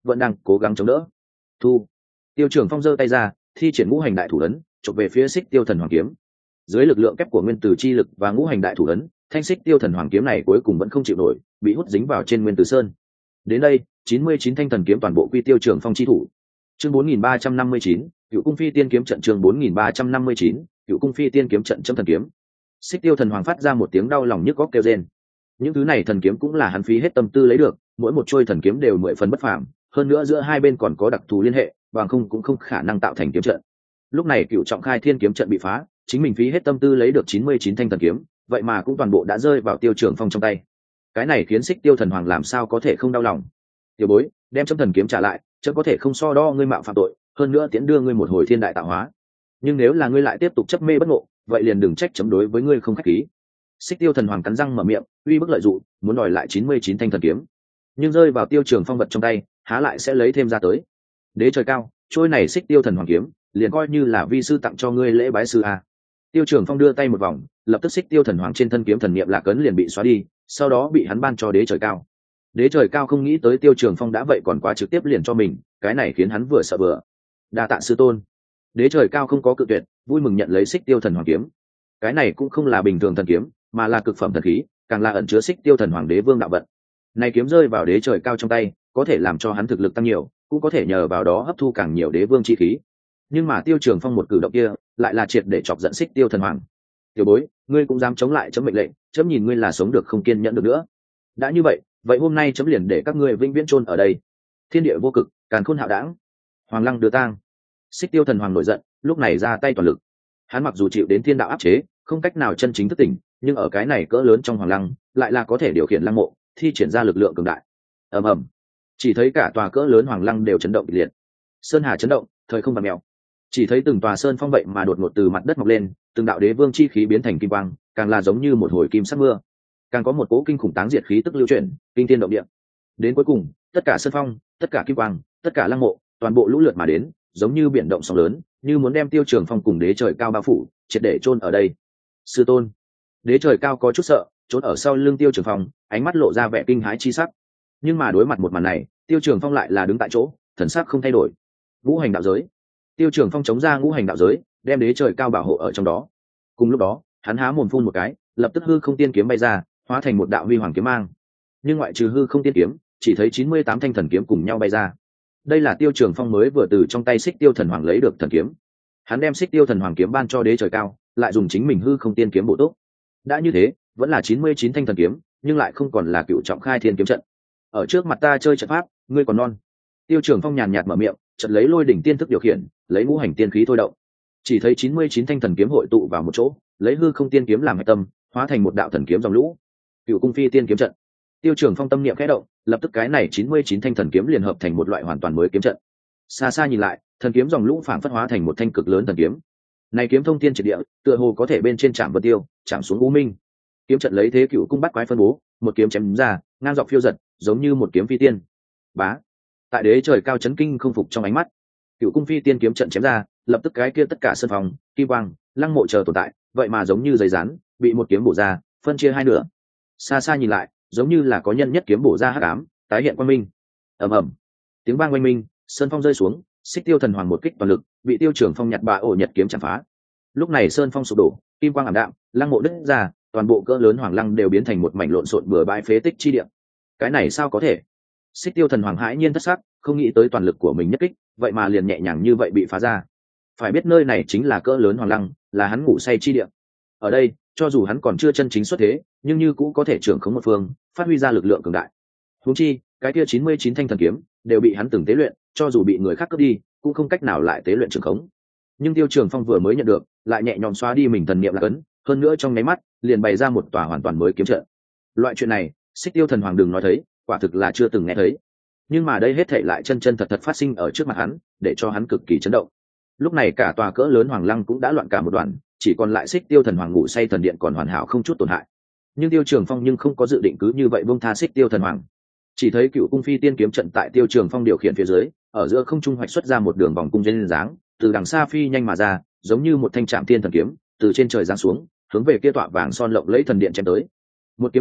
vẫn đang cố gắng chống đỡ. Thu. Tiêu Trường Phong giơ tay ra, thi triển ngũ hành đại thủ ấn, chụp về phía Xích Tiêu Thần Hoàng kiếm. Dưới lực lượng kép của nguyên tử chi lực và ngũ hành đại thủ ấn, thanh Xích Tiêu Thần Hoàng kiếm này cuối cùng vẫn không chịu nổi, bị hút dính vào trên nguyên tử sơn. Đến đây, chín mươi chín thanh thần kiếm toàn bộ quy Tiêu Trường Phong chi thủ. Chương bốn nghìn ba trăm năm mươi chín, Cựu Cung Phi Tiên kiếm trận. Chương bốn nghìn ba trăm năm mươi chín, Cựu Cung Phi Tiên kiếm trận chấm thần kiếm. Xích Tiêu Thần Hoàng phát ra một tiếng đau lòng nhức góc kêu rên. Những thứ này thần kiếm cũng là hắn phí hết tâm tư lấy được, mỗi một trôi thần kiếm đều mười phần bất phàm, hơn nữa giữa hai bên còn có đặc thù liên hệ, bằng không cũng không khả năng tạo thành kiếm trận. Lúc này Cựu Trọng Khai Thiên kiếm trận bị phá, chính mình phí hết tâm tư lấy được chín mươi chín thanh thần kiếm, vậy mà cũng toàn bộ đã rơi vào Tiêu Trường Phong trong tay. Cái này khiến Xích Tiêu Thần Hoàng làm sao có thể không đau lòng. Tiểu bối, đem chấm thần kiếm trả lại, chấm có thể không so đo ngươi mạo phạm tội, hơn nữa tiễn đưa ngươi một hồi thiên đại tạo hóa. Nhưng nếu là ngươi lại tiếp tục chấp mê bất ngộ, vậy liền đừng trách chấm đối với ngươi không khách khí. Xích Tiêu Thần Hoàng cắn răng mở miệng, uy bức lợi dụng, muốn đòi lại chín mươi chín thanh thần kiếm. Nhưng rơi vào Tiêu Trường Phong vật trong tay, há lại sẽ lấy thêm ra tới. Đế trời cao, trôi này Xích Tiêu Thần Hoàng kiếm, liền coi như là vi sư tặng cho ngươi lễ bái sư a. Tiêu Trường Phong đưa tay một vòng, lập tức Xích Tiêu Thần Hoàng trên thân kiếm thần niệm lạc ấn liền bị xóa đi, sau đó bị hắn ban cho Đế trời cao. Đế trời cao không nghĩ tới Tiêu Trường Phong đã vậy còn quá trực tiếp liền cho mình, cái này khiến hắn vừa sợ vừa. Đa tạ sư tôn. Đế trời cao không có cự tuyệt, vui mừng nhận lấy Xích Tiêu Thần Hoàng kiếm. Cái này cũng không là bình thường thần kiếm, mà là cực phẩm thần khí, càng là ẩn chứa Xích Tiêu Thần Hoàng đế vương đạo vận. Này kiếm rơi vào đế trời cao trong tay, có thể làm cho hắn thực lực tăng nhiều, cũng có thể nhờ vào đó hấp thu càng nhiều đế vương chi khí. Nhưng mà Tiêu Trường Phong một cử động kia, lại là triệt để chọc giận Xích Tiêu Thần Hoàng. Tiểu bối, ngươi cũng dám chống lại chấm mệnh lệnh, chấm nhìn ngươi là sống được không kiên nhẫn được nữa. Đã như vậy, vậy hôm nay chấm liền để các ngươi vĩnh viễn chôn ở đây. Thiên địa vô cực, càn khôn hạo đãng, Hoàng Lăng đưa tang. Xích Tiêu Thần Hoàng nổi giận, lúc này ra tay toàn lực. Hắn mặc dù chịu đến thiên đạo áp chế, không cách nào chân chính thức tỉnh, nhưng ở cái này cỡ lớn trong Hoàng Lăng, lại là có thể điều khiển lăng mộ, thi triển ra lực lượng cường đại. Ầm ầm, chỉ thấy cả tòa cỡ lớn Hoàng Lăng đều chấn động kịch liệt. Sơn hà chấn động, thời không vặn mèo. Chỉ thấy từng tòa sơn phong vậy mà đột ngột từ mặt đất mọc lên, từng đạo đế vương chi khí biến thành kim quang, càng là giống như một hồi kim sắc mưa. Càng có một cỗ kinh khủng táng diệt khí tức lưu chuyển, kinh thiên động địa. Đến cuối cùng, tất cả sơn phong, tất cả kim quang, tất cả lăng mộ, toàn bộ lũ lượt mà đến, giống như biển động sóng lớn, như muốn đem Tiêu Trường Phong cùng đế trời cao bao phủ, triệt để chôn ở đây. Sư tôn. Đế trời cao có chút sợ, trốn ở sau lưng Tiêu Trường Phong, ánh mắt lộ ra vẻ kinh hãi chi sắc. Nhưng mà đối mặt một màn này, Tiêu Trường Phong lại là đứng tại chỗ, thần sắc không thay đổi. Ngũ hành đạo giới. Tiêu Trường Phong chống ra ngũ hành đạo giới, đem đế trời cao bảo hộ ở trong đó. Cùng lúc đó, hắn há mồm phun một cái, lập tức hư không tiên kiếm bay ra, hóa thành một đạo huy hoàng kiếm mang. Nhưng ngoại trừ hư không tiên kiếm, chỉ thấy chín mươi tám thanh thần kiếm cùng nhau bay ra. Đây là Tiêu Trường Phong mới vừa từ trong tay Xích Tiêu Thần Hoàng lấy được thần kiếm. Hắn đem Xích Tiêu Thần Hoàng kiếm ban cho đế trời cao, lại dùng chính mình hư không tiên kiếm bổ túc. Đã như thế, vẫn là chín mươi chín thanh thần kiếm, nhưng lại không còn là Cựu Trọng Khai Thiên kiếm trận. Ở trước mặt ta chơi trận pháp, ngươi còn non. Tiêu Trường Phong nhàn nhạt mở miệng, chợt lấy lôi đỉnh tiên thức điều khiển, lấy ngũ hành tiên khí thôi động. Chỉ thấy chín mươi chín thanh thần kiếm hội tụ vào một chỗ, lấy hư không tiên kiếm làm hệ tâm, hóa thành một đạo thần kiếm dòng lũ. Cựu Cung Phi Tiên kiếm trận. Tiêu Trường Phong tâm niệm khẽ động, lập tức cái này chín mươi chín thanh thần kiếm liền hợp thành một loại hoàn toàn mới kiếm trận. Xa xa nhìn lại, thần kiếm dòng lũ phảng phất hóa thành một thanh cực lớn thần kiếm. Này kiếm thông thiên triệt địa, tựa hồ có thể bên trên chạm vân tiêu, chạm xuống u minh. Kiếm trận lấy thế cựu cung bắt quái phân bố, một kiếm chém ra, ngang dọc phiêu giật, giống như một kiếm phi tiên. Bá. Tại đế trời cao chấn kinh không phục trong ánh mắt, Cựu Cung Phi Tiên kiếm trận chém ra, lập tức cái kia tất cả sân phòng, kim quang, lăng mộ chờ tồn tại, vậy mà giống như giấy rán, bị một kiếm bổ ra, phân chia hai nửa. Xa xa nhìn lại, giống như là có nhân nhất kiếm bổ ra hắc ám, tái hiện quang minh. Ầm ầm, tiếng vang oanh minh, sơn phong rơi xuống, Xích Tiêu Thần Hoàng một kích toàn lực, bị Tiêu Trường Phong nhặt bạ ổ nhật kiếm chạm phá. Lúc này sơn phong sụp đổ, kim quang ảm đạm, lăng mộ đứt ra, toàn bộ cỡ lớn hoàng lăng đều biến thành một mảnh lộn xộn bừa bãi phế tích chi địa. Cái này sao có thể? Xích Tiêu Thần Hoàng hãi nhiên thất sắc, không nghĩ tới toàn lực của mình nhất kích, vậy mà liền nhẹ nhàng như vậy bị phá ra. Phải biết nơi này chính là cỡ lớn hoàng lăng, là hắn ngủ say chi địa. Ở đây, cho dù hắn còn chưa chân chính xuất thế, nhưng như cũng có thể trưởng khống một phương, phát huy ra lực lượng cường đại. Huống chi, cái kia chín mươi chín thanh thần kiếm đều bị hắn từng tế luyện, cho dù bị người khác cướp đi, cũng không cách nào lại tế luyện trưởng khống. Nhưng Tiêu Trường Phong vừa mới nhận được, lại nhẹ nhõm xóa đi mình thần niệm là cấn, hơn nữa trong nháy mắt, liền bày ra một tòa hoàn toàn mới kiếm trận. Loại chuyện này, Xích Tiêu Thần Hoàng đừng nói thấy, quả thực là chưa từng nghe thấy. Nhưng mà đây hết thảy lại chân chân thật thật phát sinh ở trước mặt hắn, để cho hắn cực kỳ chấn động. Lúc này cả tòa cỡ lớn hoàng lăng cũng đã loạn cả một đoạn, chỉ còn lại Xích Tiêu Thần Hoàng ngủ say thần điện còn hoàn hảo không chút tổn hại. Nhưng Tiêu Trường Phong nhưng không có dự định cứ như vậy buông tha Xích Tiêu Thần Hoàng. Chỉ thấy Cựu Cung Phi Tiên kiếm trận tại Tiêu Trường Phong điều khiển phía dưới, ở giữa không trung hoạch xuất ra một đường vòng cung trên dáng, từ đằng xa phi nhanh mà ra, giống như một thanh trạm thiên thần kiếm, từ trên trời giáng xuống, hướng về kia tọa vàng son lộng lẫy thần điện chém tới. Một kiếm này,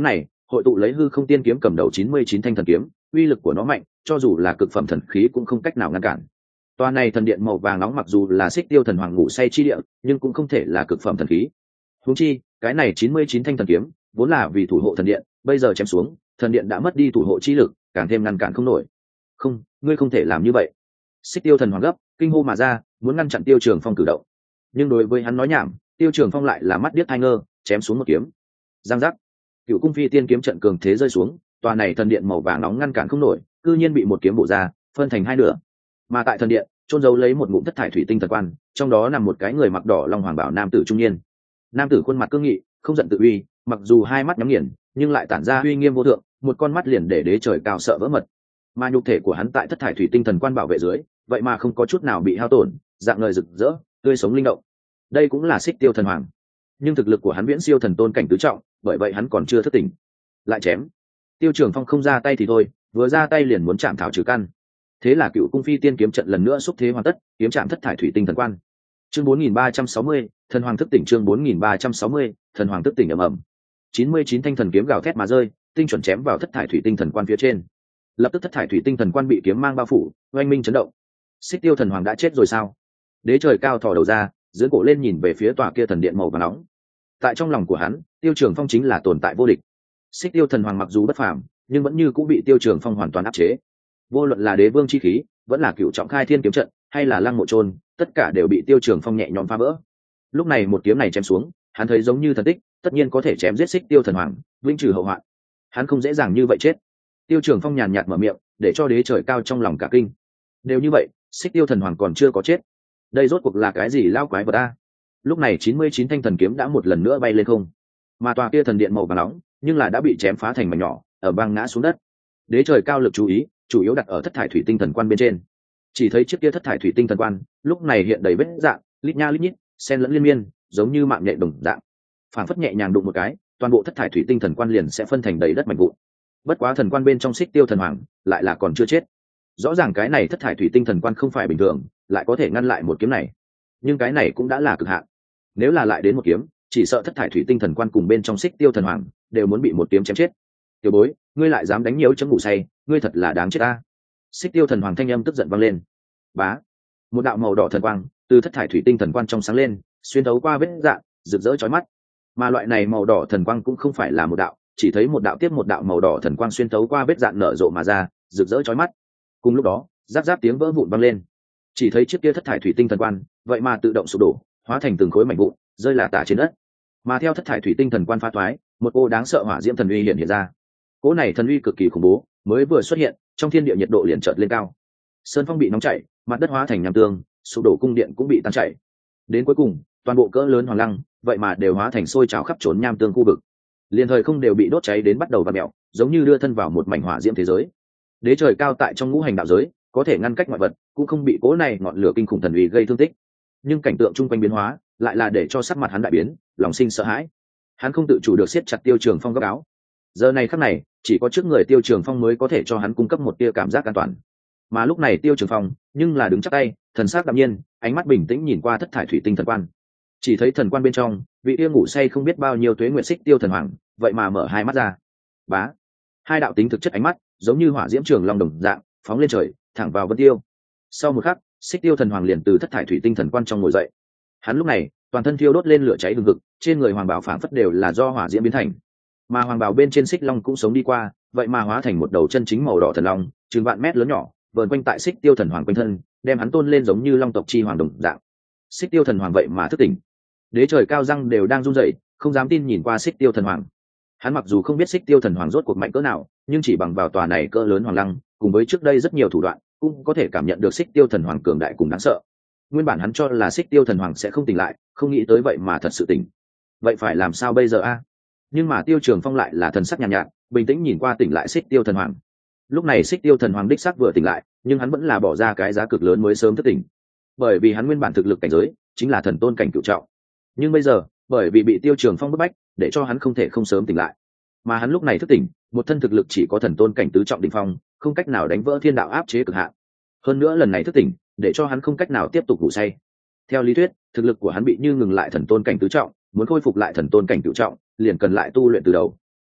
hội tụ lấy hư không tiên kiếm cầm đầu chín mươi chín thanh thần kiếm, uy lực của nó mạnh, cho dù là cực phẩm thần khí cũng không cách nào ngăn cản. Toa này thần điện màu vàng nóng mặc dù là Xích Tiêu thần hoàng ngủ say chi địa, nhưng cũng không thể là cực phẩm thần khí. Huống chi, cái này chín mươi chín thanh thần kiếm, vốn là vì thủ hộ thần điện, bây giờ chém xuống, thần điện đã mất đi thủ hộ chi lực, càng thêm ngăn cản không nổi. Không, ngươi không thể làm như vậy. Xích Tiêu thần hoàng gấp, kinh hô mà ra, muốn ngăn chặn Tiêu Trường Phong cử động. Nhưng đối với hắn nói nhảm, Tiêu Trường Phong lại là mắt điếc hai ngơ, chém xuống một kiếm. Giang giác. Cựu cung phi tiên kiếm trận cường thế rơi xuống, tòa này thần điện màu vàng nóng ngăn cản không nổi, cư nhiên bị một kiếm bổ ra, phân thành hai nửa. Mà tại thần điện, chôn giấu lấy một ngụm thất thải thủy tinh thần quan, trong đó nằm một cái người mặc đỏ long hoàng bảo nam tử trung niên. Nam tử khuôn mặt cương nghị, không giận tự uy, mặc dù hai mắt nhắm nghiền, nhưng lại tản ra uy nghiêm vô thượng, một con mắt liền để đế trời cao sợ vỡ mật. Mà nhục thể của hắn tại thất thải thủy tinh thần quan bảo vệ dưới, vậy mà không có chút nào bị hao tổn, dạng ngời rực rỡ, tươi sống linh động. Đây cũng là Xích Tiêu thần hoàng, nhưng thực lực của hắn viễn siêu thần tôn cảnh tứ trọng, bởi vậy hắn còn chưa thức tỉnh. Lại chém. Tiêu Trường Phong không ra tay thì thôi, vừa ra tay liền muốn chạm thảo trừ căn. Thế là cựu cung phi tiên kiếm trận lần nữa xúc thế hoàn tất, kiếm chạm thất thải thủy tinh thần quan. Chương bốn nghìn ba trăm sáu mươi, thần hoàng thức tỉnh. Chương bốn nghìn ba trăm sáu mươi, thần hoàng thức tỉnh ầm ầm. chín mươi chín thanh thần kiếm gào thét mà rơi, tinh chuẩn chém vào thất thải thủy tinh thần quan phía trên. Lập tức thất thải thủy tinh thần quan bị kiếm mang bao phủ, oanh minh chấn động. Xích Tiêu thần hoàng đã chết rồi sao? Đế trời cao thò đầu ra, dưỡng cổ lên nhìn về phía tòa kia thần điện màu vàng nóng. Tại trong lòng của hắn, Tiêu Trường Phong chính là tồn tại vô địch. Xích Tiêu thần hoàng mặc dù bất phàm, nhưng vẫn như cũng bị Tiêu Trường Phong hoàn toàn áp chế. Vô luận là đế vương chi khí, vẫn là cựu trọng khai thiên kiếm trận, hay là lăng mộ trôn, tất cả đều bị Tiêu Trường Phong nhẹ nhõm phá vỡ. Lúc này một kiếm này chém xuống, hắn thấy giống như thần tích, tất nhiên có thể chém giết Xích Tiêu thần hoàng, vĩnh trừ hậu hoạn. Hắn không dễ dàng như vậy chết. Tiêu Trường Phong nhàn nhạt mở miệng, để cho đế trời cao trong lòng cả kinh. Đều như vậy, Xích Tiêu thần hoàng còn chưa có chết. Đây rốt cuộc là cái gì lao quái vật a? Lúc này chín mươi chín thanh thần kiếm đã một lần nữa bay lên không, mà tòa kia thần điện màu vàng nóng nhưng là đã bị chém phá thành mảnh nhỏ, ở băng ngã xuống đất. Đế trời cao lực chú ý chủ yếu đặt ở thất thải thủy tinh thần quan bên trên. Chỉ thấy chiếc kia thất thải thủy tinh thần quan lúc này hiện đầy vết dạng, lít nha lít nhít, xen lẫn liên miên, giống như mạng nhện đồng dạng. Phản phất nhẹ nhàng đụng một cái, toàn bộ thất thải thủy tinh thần quan liền sẽ phân thành đầy đất mảnh vụn. Bất quá thần quan bên trong Xích Tiêu thần hoàng lại là còn chưa chết. Rõ ràng cái này thất thải thủy tinh thần quan không phải bình thường, lại có thể ngăn lại một kiếm này. Nhưng cái này cũng đã là cực hạn. Nếu là lại đến một kiếm, chỉ sợ thất thải thủy tinh thần quan cùng bên trong Xích Tiêu thần hoàng đều muốn bị một kiếm chém chết. Tiểu bối, ngươi lại dám đánh nhiễu chấm ngủ say, ngươi thật là đáng chết ta. Xích Tiêu thần hoàng thanh âm tức giận vang lên. Bá, một đạo màu đỏ thần quang từ thất thải thủy tinh thần quan trong sáng lên, xuyên thấu qua vết dạn, rực rỡ chói mắt. Mà loại này màu đỏ thần quang cũng không phải là một đạo, chỉ thấy một đạo tiếp một đạo màu đỏ thần quang xuyên thấu qua vết dạn nở rộ mà ra, rực rỡ chói mắt. Cùng lúc đó, giáp giáp tiếng vỡ vụn vang lên. Chỉ thấy chiếc kia thất thải thủy tinh thần quan, vậy mà tự động sụp đổ, hóa thành từng khối mảnh vụn, rơi lả tả trên đất. Mà theo thất thải thủy tinh thần quan phá thoái, một cô đáng sợ hỏa diễm thần uy hiện hiện ra. Cỗ này thần uy cực kỳ khủng bố, mới vừa xuất hiện, trong thiên địa nhiệt độ liền chợt lên cao. Sơn phong bị nóng chảy, mặt đất hóa thành nham tương, sụp đổ cung điện cũng bị tan chảy. Đến cuối cùng, toàn bộ cỡ lớn hoàng lăng, vậy mà đều hóa thành sôi trào khắp trốn nham tương khu vực. Liên thời không đều bị đốt cháy đến bắt đầu vặn mèo, giống như đưa thân vào một mảnh hỏa diễm thế giới. Đế trời cao tại trong ngũ hành đạo giới, có thể ngăn cách ngoại vật, cũng không bị cỗ này ngọn lửa kinh khủng thần uy gây thương tích. Nhưng cảnh tượng chung quanh biến hóa, lại là để cho sắc mặt hắn đại biến, lòng sinh sợ hãi. Hắn không tự chủ được siết chặt Tiêu Trường Phong góc áo. Giờ này khắc này, chỉ có trước người Tiêu Trường Phong mới có thể cho hắn cung cấp một tia cảm giác an toàn. Mà lúc này Tiêu Trường Phong, nhưng là đứng chắc tay, thần sắc đạm nhiên, ánh mắt bình tĩnh nhìn qua thất thải thủy tinh thần quan. Chỉ thấy thần quan bên trong, vị tia ngủ say không biết bao nhiêu tuế nguyện Xích Tiêu thần hoàng, vậy mà mở hai mắt ra. Bá, hai đạo tính thực chất ánh mắt, giống như hỏa diễm trường long đồng dạng, phóng lên trời, thẳng vào Vân Tiêu. Sau một khắc, Xích Tiêu thần hoàng liền từ thất thải thủy tinh thần quan trong ngồi dậy. Hắn lúc này, toàn thân thiêu đốt lên lửa cháy hừng hực, trên người hoàng bào phảng phất đều là do hỏa diễm biến thành. Mà hoàng bào bên trên xích long cũng sống đi qua, vậy mà hóa thành một đầu chân chính màu đỏ thần long, chừng vạn mét lớn nhỏ, vờn quanh tại Xích Tiêu thần hoàng quanh thân, đem hắn tôn lên giống như long tộc chi hoàng đồng dạng. Xích Tiêu thần hoàng vậy mà thức tỉnh. Đế trời cao răng đều đang run rẩy, không dám tin nhìn qua Xích Tiêu thần hoàng. Hắn mặc dù không biết Xích Tiêu thần hoàng rốt cuộc mạnh cỡ nào, nhưng chỉ bằng vào tòa này cỡ lớn hoàng lăng, cùng với trước đây rất nhiều thủ đoạn, cũng có thể cảm nhận được Xích Tiêu thần hoàng cường đại cùng đáng sợ. Nguyên bản hắn cho là Xích Tiêu thần hoàng sẽ không tỉnh lại, không nghĩ tới vậy mà thật sự tỉnh. Vậy phải làm sao bây giờ a? Nhưng mà Tiêu Trường Phong lại là thần sắc nhàn nhạt, nhạt, bình tĩnh nhìn qua tỉnh lại Xích Tiêu thần hoàng. Lúc này Xích Tiêu thần hoàng đích xác vừa tỉnh lại, nhưng hắn vẫn là bỏ ra cái giá cực lớn mới sớm thức tỉnh. Bởi vì hắn nguyên bản thực lực cảnh giới chính là thần tôn cảnh cửu trọng. Nhưng bây giờ, bởi vì bị Tiêu Trường Phong bức bách, để cho hắn không thể không sớm tỉnh lại. Mà hắn lúc này thức tỉnh, một thân thực lực chỉ có thần tôn cảnh tứ trọng đỉnh phong, không cách nào đánh vỡ thiên đạo áp chế cực hạn. Hơn nữa lần này thức tỉnh, để cho hắn không cách nào tiếp tục ngủ say. Theo lý thuyết, thực lực của hắn bị như ngừng lại thần tôn cảnh tứ trọng, muốn khôi phục lại thần tôn cảnh cửu trọng, liền cần lại tu luyện từ đầu.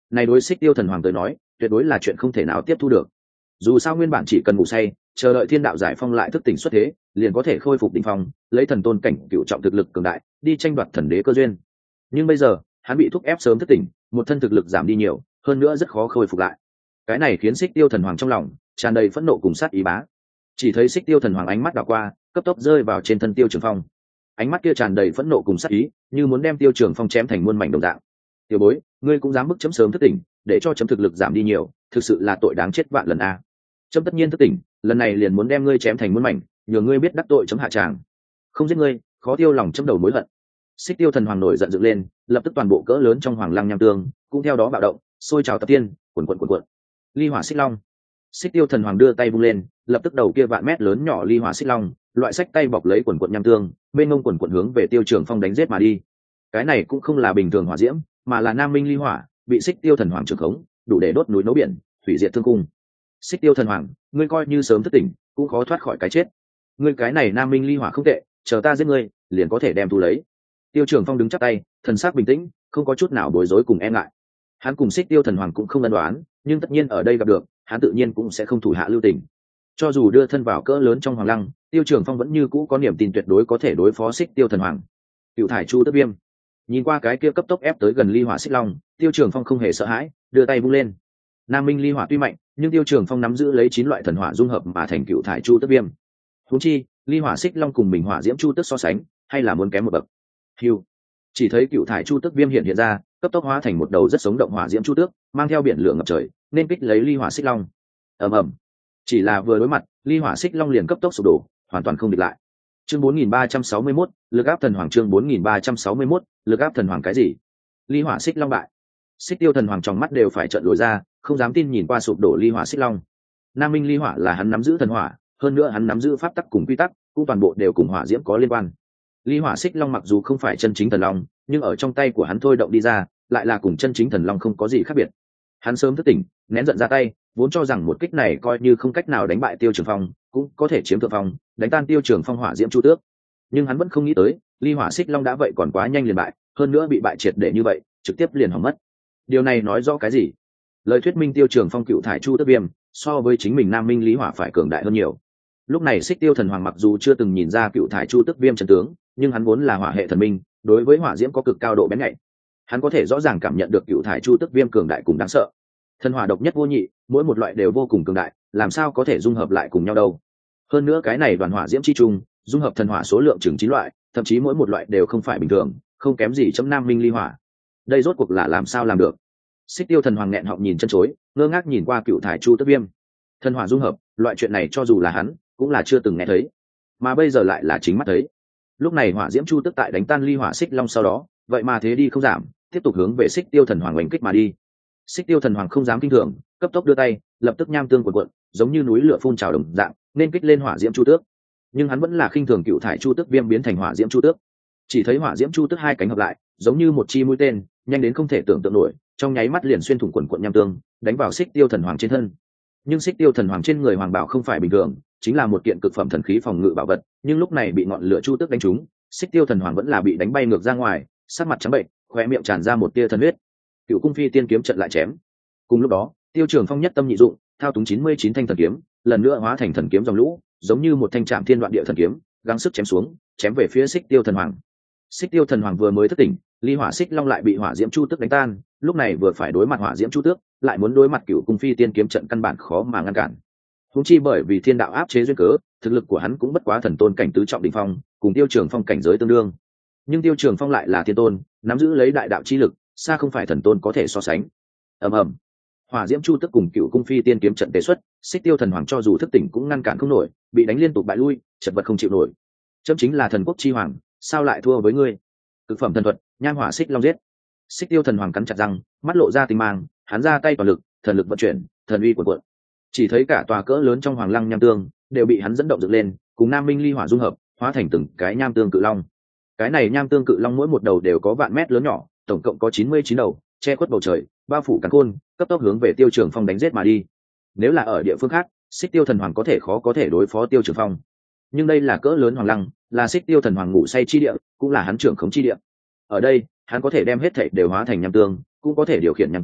Này đối Xích Tiêu Thần Hoàng tới nói tuyệt đối là chuyện không thể nào tiếp thu được. Dù sao nguyên bản chỉ cần ngủ say chờ đợi thiên đạo giải phong lại thức tỉnh xuất thế liền có thể khôi phục đỉnh phong, lấy thần tôn cảnh cựu trọng thực lực cường đại đi tranh đoạt thần đế cơ duyên. Nhưng bây giờ hắn bị thúc ép sớm thức tỉnh, một thân thực lực giảm đi nhiều, hơn nữa rất khó khôi phục lại. Cái này khiến Xích Tiêu Thần Hoàng trong lòng tràn đầy phẫn nộ cùng sát ý bá. Chỉ thấy Xích Tiêu Thần Hoàng ánh mắt đảo qua, cấp tốc rơi vào trên thân Tiêu Trường Phong. Ánh mắt kia tràn đầy phẫn nộ cùng sát ý, như muốn đem Tiêu Trường Phong chém thành muôn mảnh đồng dạng. Tiểu bối, ngươi cũng dám bức chấm sớm thức tỉnh, để cho chấm thực lực giảm đi nhiều, thực sự là tội đáng chết vạn lần a. Chấm tất nhiên thức tỉnh, lần này liền muốn đem ngươi chém thành muôn mảnh, nhờ ngươi biết đắc tội chấm hạ tràng. Không giết ngươi, khó tiêu lòng chấm đầu mối hận. Xích Tiêu Thần Hoàng nổi giận dựng lên, lập tức toàn bộ cỡ lớn trong Hoàng Lăng nham tương cũng theo đó bạo động, sôi trào tập tiên, cuồn cuộn cuồn cuộn. Ly Hỏa Xích Long. Xích Tiêu Thần Hoàng đưa tay vung lên, lập tức đầu kia vạn mét lớn nhỏ ly hỏa xích long, loại sách tay bọc lấy quần quần nham tương, bên ngông quần quần hướng về Tiêu Trường Phong đánh giết mà đi. Cái này cũng không là bình thường hỏa diễm, mà là Nam Minh ly hỏa, bị Xích Tiêu Thần Hoàng trường khống, đủ để đốt núi nấu biển, hủy diệt thương cung. Xích Tiêu Thần Hoàng, ngươi coi như sớm thức tỉnh, cũng khó thoát khỏi cái chết. Ngươi cái này Nam Minh ly hỏa không tệ, chờ ta giết ngươi, liền có thể đem thu lấy. Tiêu Trường Phong đứng chắp tay, thần sắc bình tĩnh, không có chút nào bối rối cùng e ngại. Hắn cùng Xích Tiêu Thần Hoàng cũng không ân đoán, nhưng tất nhiên ở đây gặp được, hắn tự nhiên cũng sẽ không thủ hạ lưu tình. Cho dù đưa thân vào cỡ lớn trong Hoàng Lăng, Tiêu Trường Phong vẫn như cũ có niềm tin tuyệt đối có thể đối phó Xích Tiêu Thần Hoàng. Cựu thải chu tước viêm. Nhìn qua cái kia cấp tốc ép tới gần ly hỏa xích long, Tiêu Trường Phong không hề sợ hãi, đưa tay vung lên. Nam Minh ly hỏa tuy mạnh, nhưng Tiêu Trường Phong nắm giữ lấy chín loại thần hỏa dung hợp mà thành cựu thải chu tước viêm. Huống chi, ly hỏa xích long cùng mình hỏa diễm chu tước so sánh, hay là muốn kém một bậc. Hưu. Chỉ thấy cựu thải chu tước viêm hiện hiện ra, cấp tốc hóa thành một đầu rất sống động hỏa diễm chu tước, mang theo biển lửa ngập trời, nên kích lấy ly hỏa xích long. Ầm ầm. Chỉ là vừa đối mặt, ly hỏa xích long liền cấp tốc sụp đổ, hoàn toàn không địch lại. Chương bốn nghìn ba trăm sáu mươi mốt, lực áp thần hoàng. Chương bốn nghìn ba trăm sáu mươi mốt, lực áp thần hoàng. Cái gì? Ly hỏa xích long bại? Xích Tiêu Thần Hoàng trong mắt đều phải trợn lồi ra, không dám tin nhìn qua sụp đổ ly hỏa xích long. Nam Minh ly hỏa là hắn nắm giữ thần hỏa, hơn nữa hắn nắm giữ pháp tắc cùng quy tắc, cũng toàn bộ đều cùng hỏa diễm có liên quan. Ly hỏa xích long mặc dù không phải chân chính thần long, nhưng ở trong tay của hắn thôi động đi ra, lại là cùng chân chính thần long không có gì khác biệt. Hắn sớm thức tỉnh, nén giận ra tay, vốn cho rằng một kích này coi như không cách nào đánh bại Tiêu Trường Phong, cũng có thể chiếm thượng phong, đánh tan Tiêu Trường Phong hỏa diễm chu tước. Nhưng hắn vẫn không nghĩ tới, ly hỏa xích long đã vậy còn quá nhanh liền bại, hơn nữa bị bại triệt để như vậy, trực tiếp liền hỏng mất. Điều này nói rõ cái gì? Lời thuyết minh Tiêu Trường Phong cựu thải chu tước viêm, so với chính mình Nam Minh lý hỏa phải cường đại hơn nhiều. Lúc này Xích Tiêu Thần Hoàng mặc dù chưa từng nhìn ra cựu thải chu tước viêm chân tướng, nhưng hắn vốn là hỏa hệ thần minh, đối với hỏa diễm có cực cao độ bén nhạy. Hắn có thể rõ ràng cảm nhận được cựu thải chu tước viêm cường đại cùng đáng sợ. Thần hỏa độc nhất vô nhị, mỗi một loại đều vô cùng cường đại, làm sao có thể dung hợp lại cùng nhau đâu? Hơn nữa cái này đoàn hỏa diễm chi trùng, dung hợp thần hỏa số lượng chừng chín loại, thậm chí mỗi một loại đều không phải bình thường, không kém gì chấm Nam Minh ly hỏa. Đây rốt cuộc là làm sao làm được? Xích Tiêu Thần Hoàng nghẹn họng nhìn chân chối, ngơ ngác nhìn qua cựu thải chu tước viêm. Thần hỏa dung hợp, loại chuyện này cho dù là hắn, cũng là chưa từng nghe thấy, mà bây giờ lại là chính mắt thấy. Lúc này hỏa diễm chu tước tại đánh tan ly hỏa xích long sau đó, vậy mà thế đi không giảm, tiếp tục hướng về Xích Tiêu Thần Hoàng oanh kích mà đi. Xích Tiêu Thần Hoàng không dám kinh thường, cấp tốc đưa tay, lập tức nham tương cuộn cuộn, giống như núi lửa phun trào đồng dạng, nên kích lên hỏa diễm chu tước. Nhưng hắn vẫn là khinh thường cựu thải chu tước viêm biến thành hỏa diễm chu tước. Chỉ thấy hỏa diễm chu tước hai cánh hợp lại, giống như một chi mũi tên, nhanh đến không thể tưởng tượng nổi, trong nháy mắt liền xuyên thủng quần quần nham tương, đánh vào Xích Tiêu Thần Hoàng trên thân. Nhưng Xích Tiêu Thần Hoàng trên người hoàng bảo không phải bình thường, chính là một kiện cực phẩm thần khí phòng ngự bảo vật, nhưng lúc này bị ngọn lửa chu tước đánh trúng, Xích Tiêu Thần Hoàng vẫn là bị đánh bay ngược ra ngoài, sắc mặt trắng bệnh, khóe miệng tràn ra một tia thần huyết. Cựu cung phi tiên kiếm trận lại chém. Cùng lúc đó, Tiêu Trường Phong nhất tâm nhị dụng, thao túng chín mươi chín thanh thần kiếm, lần nữa hóa thành thần kiếm dòng lũ, giống như một thanh trạm thiên đoạn địa thần kiếm, gắng sức chém xuống, chém về phía Xích Tiêu Thần Hoàng. Xích Tiêu Thần Hoàng vừa mới thức tỉnh, ly hỏa xích long lại bị hỏa diễm chu tước đánh tan, lúc này vừa phải đối mặt hỏa diễm chu tước, lại muốn đối mặt cựu cung phi tiên kiếm trận căn bản khó mà ngăn cản. Huống chi bởi vì thiên đạo áp chế duyên cớ, thực lực của hắn cũng bất quá thần tôn cảnh tứ trọng đỉnh phong, cùng Tiêu Trường Phong cảnh giới tương đương. Nhưng Tiêu Trường Phong lại là thiên tôn, nắm giữ lấy đại đạo chi lực, xa không phải thần tôn có thể so sánh. Ầm ầm. Hỏa diễm chu tước cùng cựu cung phi tiên kiếm trận tế xuất, Xích Tiêu Thần Hoàng cho dù thức tỉnh cũng ngăn cản không nổi, bị đánh liên tục bại lui, chật vật không chịu nổi. Chấm chính là thần quốc chi hoàng, sao lại thua với ngươi? Cực phẩm thần thuật, nham hỏa xích long giết. Xích Tiêu Thần Hoàng cắn chặt răng, mắt lộ ra tinh mang, hắn ra tay toàn lực, thần lực vận chuyển, thần uy cuộn cuộn. Chỉ thấy cả tòa cỡ lớn trong hoàng lăng nham tương đều bị hắn dẫn động dựng lên, cùng Nam Minh ly hỏa dung hợp, hóa thành từng cái nham tương cự long. Cái này nham tương cự long mỗi một đầu đều có vạn mét lớn nhỏ, tổng cộng có chín mươi chín đầu, che khuất bầu trời, bao phủ càn khôn, cấp tốc hướng về Tiêu Trường Phong đánh giết mà đi. Nếu là ở địa phương khác, Xích Tiêu Thần Hoàng có thể khó có thể đối phó Tiêu Trường Phong, nhưng đây là cỡ lớn hoàng lăng, là Xích Tiêu Thần Hoàng ngủ say chi địa, cũng là hắn trưởng khống chi địa. Ở đây, hắn có thể đem hết thảy đều hóa thành nham tương, cũng có thể điều khiển nham tương,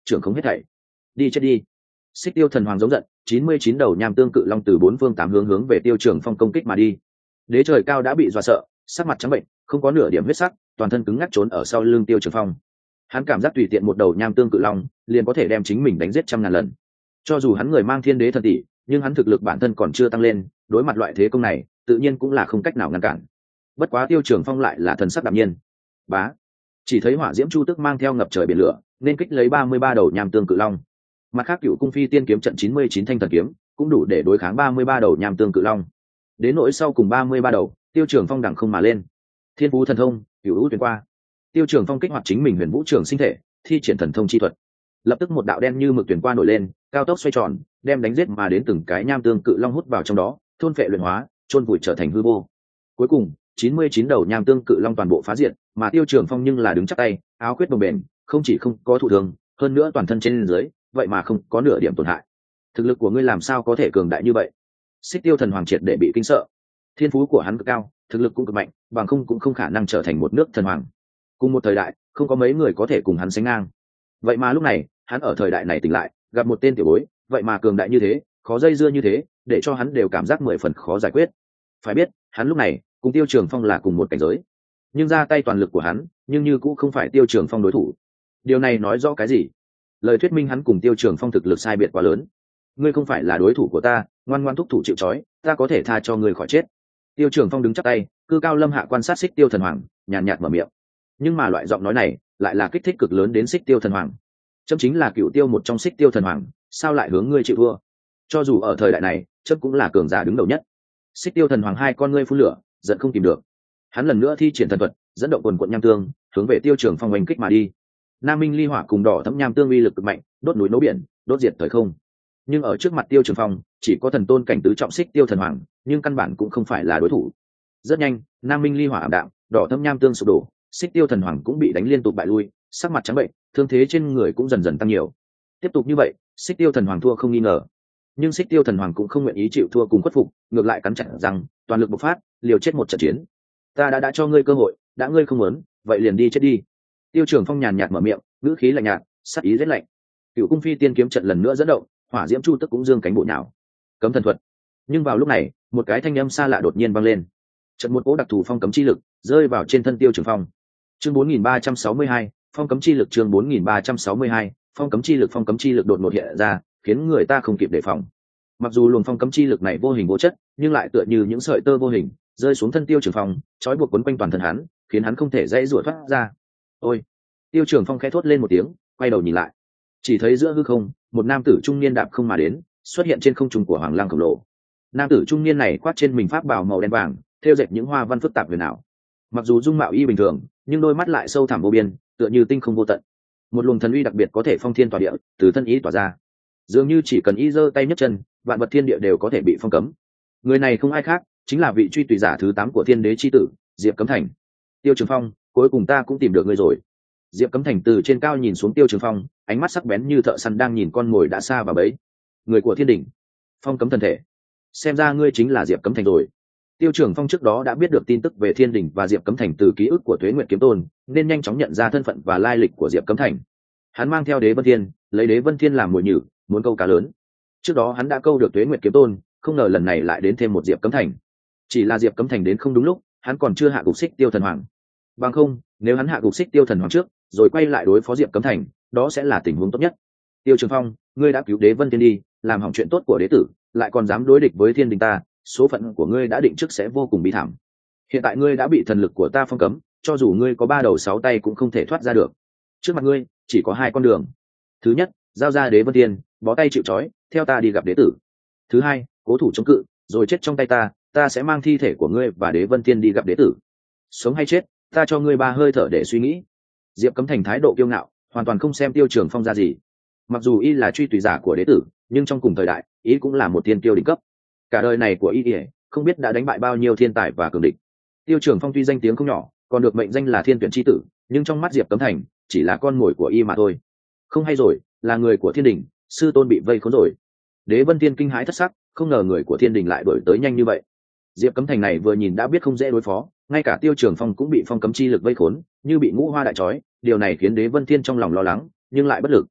trưởng không hết thảy. Đi chết đi. Xích Tiêu Thần Hoàng giống giận, chín mươi chín đầu nham tương cự long từ bốn phương tám hướng hướng về Tiêu Trường Phong công kích mà đi. Đế trời cao đã bị dọa sợ, sắc mặt trắng bệnh, không có nửa điểm huyết sắc, toàn thân cứng ngắc trốn ở sau lưng Tiêu Trường Phong. Hắn cảm giác tùy tiện một đầu nham tương cự long liền có thể đem chính mình đánh giết trăm ngàn lần. Cho dù hắn người mang thiên đế thần tỷ, nhưng hắn thực lực bản thân còn chưa tăng lên, đối mặt loại thế công này, tự nhiên cũng là không cách nào ngăn cản. Bất quá Tiêu Trường Phong lại là thần sắc đạm nhiên. Bá, chỉ thấy hỏa diễm chu tức mang theo ngập trời biển lửa, nên kích lấy ba mươi ba đầu nham tương cự long. Mặt khác Cựu Cung Phi Tiên kiếm trận chín mươi chín thanh thần kiếm, cũng đủ để đối kháng ba mươi ba đầu nham tương cự long. Đến nỗi sau cùng ba mươi ba đầu, Tiêu Trường Phong đằng không mà lên. Thiên Phú thần thông, Cửu Vũ truyền qua. Tiêu Trường Phong kích hoạt chính mình Huyền Vũ Trường sinh thể, thi triển thần thông chi thuật. Lập tức một đạo đen như mực truyền qua nổi lên, cao tốc xoay tròn, đem đánh giết mà đến từng cái nham tương cự long hút vào trong đó, thôn phệ luyện hóa, chôn vùi trở thành hư vô. Cuối cùng, chín mươi chín đầu nham tương cự long toàn bộ phá diệt, mà Tiêu Trường Phong nhưng là đứng chắp tay, áo quyết đồng bền, không chỉ không có thụ thương, hơn nữa toàn thân trên dưới, vậy mà không có nửa điểm tổn hại. Thực lực của ngươi làm sao có thể cường đại như vậy? Xích Tiêu Thần Hoàng triệt để bị kinh sợ. Thiên phú của hắn cực cao, thực lực cũng cực mạnh, bằng không cũng không khả năng trở thành một nước thần hoàng. Cùng một thời đại, không có mấy người có thể cùng hắn sánh ngang. Vậy mà lúc này, hắn ở thời đại này tỉnh lại, gặp một tên tiểu bối, vậy mà cường đại như thế, khó dây dưa như thế, để cho hắn đều cảm giác mười phần khó giải quyết. Phải biết, hắn lúc này cùng Tiêu Trường Phong là cùng một cảnh giới, nhưng ra tay toàn lực của hắn, nhưng như cũng không phải Tiêu Trường Phong đối thủ. Điều này nói rõ cái gì? Lời thuyết minh hắn cùng Tiêu Trường Phong thực lực sai biệt quá lớn. Ngươi không phải là đối thủ của ta, ngoan ngoan thúc thủ chịu trói, ta có thể tha cho ngươi khỏi chết. Tiêu Trường Phong đứng chắp tay, cư cao lâm hạ quan sát Xích Tiêu Thần Hoàng, nhàn nhạt mở miệng. Nhưng mà loại giọng nói này lại là kích thích cực lớn đến Xích Tiêu Thần Hoàng. Chấm chính là cựu tiêu một trong Xích Tiêu Thần Hoàng, sao lại hướng ngươi chịu thua? Cho dù ở thời đại này, chấm cũng là cường giả đứng đầu nhất. Xích Tiêu Thần Hoàng hai con ngươi phun lửa, giận không kìm được. Hắn lần nữa thi triển thần thuật, dẫn động quần quận nham tương, hướng về Tiêu Trường Phong oanh kích mà đi. Nam Minh ly hỏa cùng đỏ thẫm nham tương uy lực cực mạnh, đốt núi nấu biển, đốt diệt thời không. Nhưng ở trước mặt Tiêu Trường Phong, chỉ có thần tôn cảnh tứ trọng Xích Tiêu Thần Hoàng, nhưng căn bản cũng không phải là đối thủ. Rất nhanh, Nam Minh ly hỏa ảm đạm, đỏ thẫm nham tương sụp đổ, Xích Tiêu Thần Hoàng cũng bị đánh liên tục bại lui, sắc mặt trắng bệnh, thương thế trên người cũng dần dần tăng nhiều. Tiếp tục như vậy, Xích Tiêu Thần Hoàng thua không nghi ngờ. Nhưng Xích Tiêu Thần Hoàng cũng không nguyện ý chịu thua cùng khuất phục, ngược lại cắn chặt rằng, toàn lực bộc phát, liều chết một trận chiến. Ta đã đã cho ngươi cơ hội, đã ngươi không muốn, vậy liền đi chết đi. Tiêu Trường Phong nhàn nhạt mở miệng, ngữ khí lạnh nhạt, sắc ý rất lạnh. Cựu Cung Phi Tiên kiếm trận lần nữa dẫn động, hỏa diễm chu tức cũng dương cánh bộ nhào. Cấm thần thuật. Nhưng vào lúc này, một cái thanh âm xa lạ đột nhiên vang lên. Trận một cỗ đặc thù phong cấm chi lực rơi vào trên thân Tiêu Trường Phong. Chương bốn nghìn ba trăm sáu mươi hai, phong cấm chi lực. Chương bốn nghìn ba trăm sáu mươi hai, phong cấm chi lực. Phong cấm chi lực đột ngột hiện ra, khiến người ta không kịp đề phòng. Mặc dù luồng phong cấm chi lực này vô hình vô chất, nhưng lại tựa như những sợi tơ vô hình rơi xuống thân Tiêu Trường Phong, trói buộc quấn quanh toàn thân hắn, khiến hắn không thể dãy rủa thoát ra. Ôi! Tiêu Trường Phong khẽ thốt lên một tiếng, quay đầu nhìn lại, chỉ thấy giữa hư không, một nam tử trung niên đạp không mà đến, xuất hiện trên không trung của Hoàng Lăng khổng lồ. Nam tử trung niên này khoác trên mình pháp bào màu đen vàng, thêu dệt những hoa văn phức tạp huyền ảo. Mặc dù dung mạo y bình thường, nhưng đôi mắt lại sâu thẳm vô biên, tựa như tinh không vô tận. Một luồng thần uy đặc biệt có thể phong thiên tỏa địa, từ thân ý tỏa ra. Dường như chỉ cần y giơ tay nhấc chân, vạn vật thiên địa đều có thể bị phong cấm. Người này không ai khác, chính là vị truy tùy giả thứ tám của Thiên Đế chi tử, Diệp Cấm Thành. Tiêu Trường Phong, cuối cùng ta cũng tìm được ngươi rồi. Diệp Cấm Thành từ trên cao nhìn xuống Tiêu Trường Phong, ánh mắt sắc bén như thợ săn đang nhìn con mồi đã xa vào bẫy. Người của Thiên Đình, phong cấm thần thể, xem ra ngươi chính là Diệp Cấm Thành rồi. Tiêu Trường Phong trước đó đã biết được tin tức về Thiên Đình và Diệp Cấm Thành từ ký ức của Tuế Nguyệt Kiếm Tôn, nên nhanh chóng nhận ra thân phận và lai lịch của Diệp Cấm Thành. Hắn mang theo Đế Vân Thiên, lấy Đế Vân Thiên làm mồi nhử, muốn câu cá lớn. Trước đó hắn đã câu được Tuế Nguyệt Kiếm Tôn, không ngờ lần này lại đến thêm một Diệp Cấm Thành. Chỉ là Diệp Cấm Thành đến không đúng lúc, hắn còn chưa hạ gục Xích Tiêu Thần Hoàng. Bằng không, nếu hắn hạ gục Xích Tiêu Thần Hoàng trước, rồi quay lại đối phó Diệp Cấm Thành, đó sẽ là tình huống tốt nhất. Tiêu Trường Phong, ngươi đã cứu Đế Vân Thiên đi, làm hỏng chuyện tốt của đế tử, lại còn dám đối địch với Thiên Đình ta, số phận của ngươi đã định trước sẽ vô cùng bi thảm. Hiện tại ngươi đã bị thần lực của ta phong cấm, cho dù ngươi có ba đầu sáu tay cũng không thể thoát ra được. Trước mặt ngươi chỉ có hai con đường. Thứ nhất, giao ra Đế Vân Thiên, bó tay chịu trói, theo ta đi gặp đế tử. Thứ hai, cố thủ chống cự, rồi chết trong tay ta, ta sẽ mang thi thể của ngươi và Đế Vân Thiên đi gặp đế tử. Sống hay chết, ta cho ngươi ba hơi thở để suy nghĩ. Diệp Cấm Thành thái độ kiêu ngạo, hoàn toàn không xem Tiêu Trường Phong ra gì. Mặc dù y là truy tùy giả của đế tử, nhưng trong cùng thời đại, y cũng là một tiên tiêu đỉnh cấp. Cả đời này của y, không biết đã đánh bại bao nhiêu thiên tài và cường địch. Tiêu Trường Phong tuy danh tiếng không nhỏ, còn được mệnh danh là Thiên Tuyển chi tử, nhưng trong mắt Diệp Cấm Thành, chỉ là con mồi của y mà thôi. Không hay rồi, là người của Thiên Đình, sư tôn bị vây khốn rồi. Đế Vân Thiên kinh hãi thất sắc, không ngờ người của Thiên Đình lại đuổi tới nhanh như vậy. Diệp Cấm Thành này vừa nhìn đã biết không dễ đối phó, ngay cả Tiêu Trường Phong cũng bị phong cấm chi lực vây khốn, như bị ngũ hoa đại trói, điều này khiến Đế Vân Thiên trong lòng lo lắng, nhưng lại bất lực.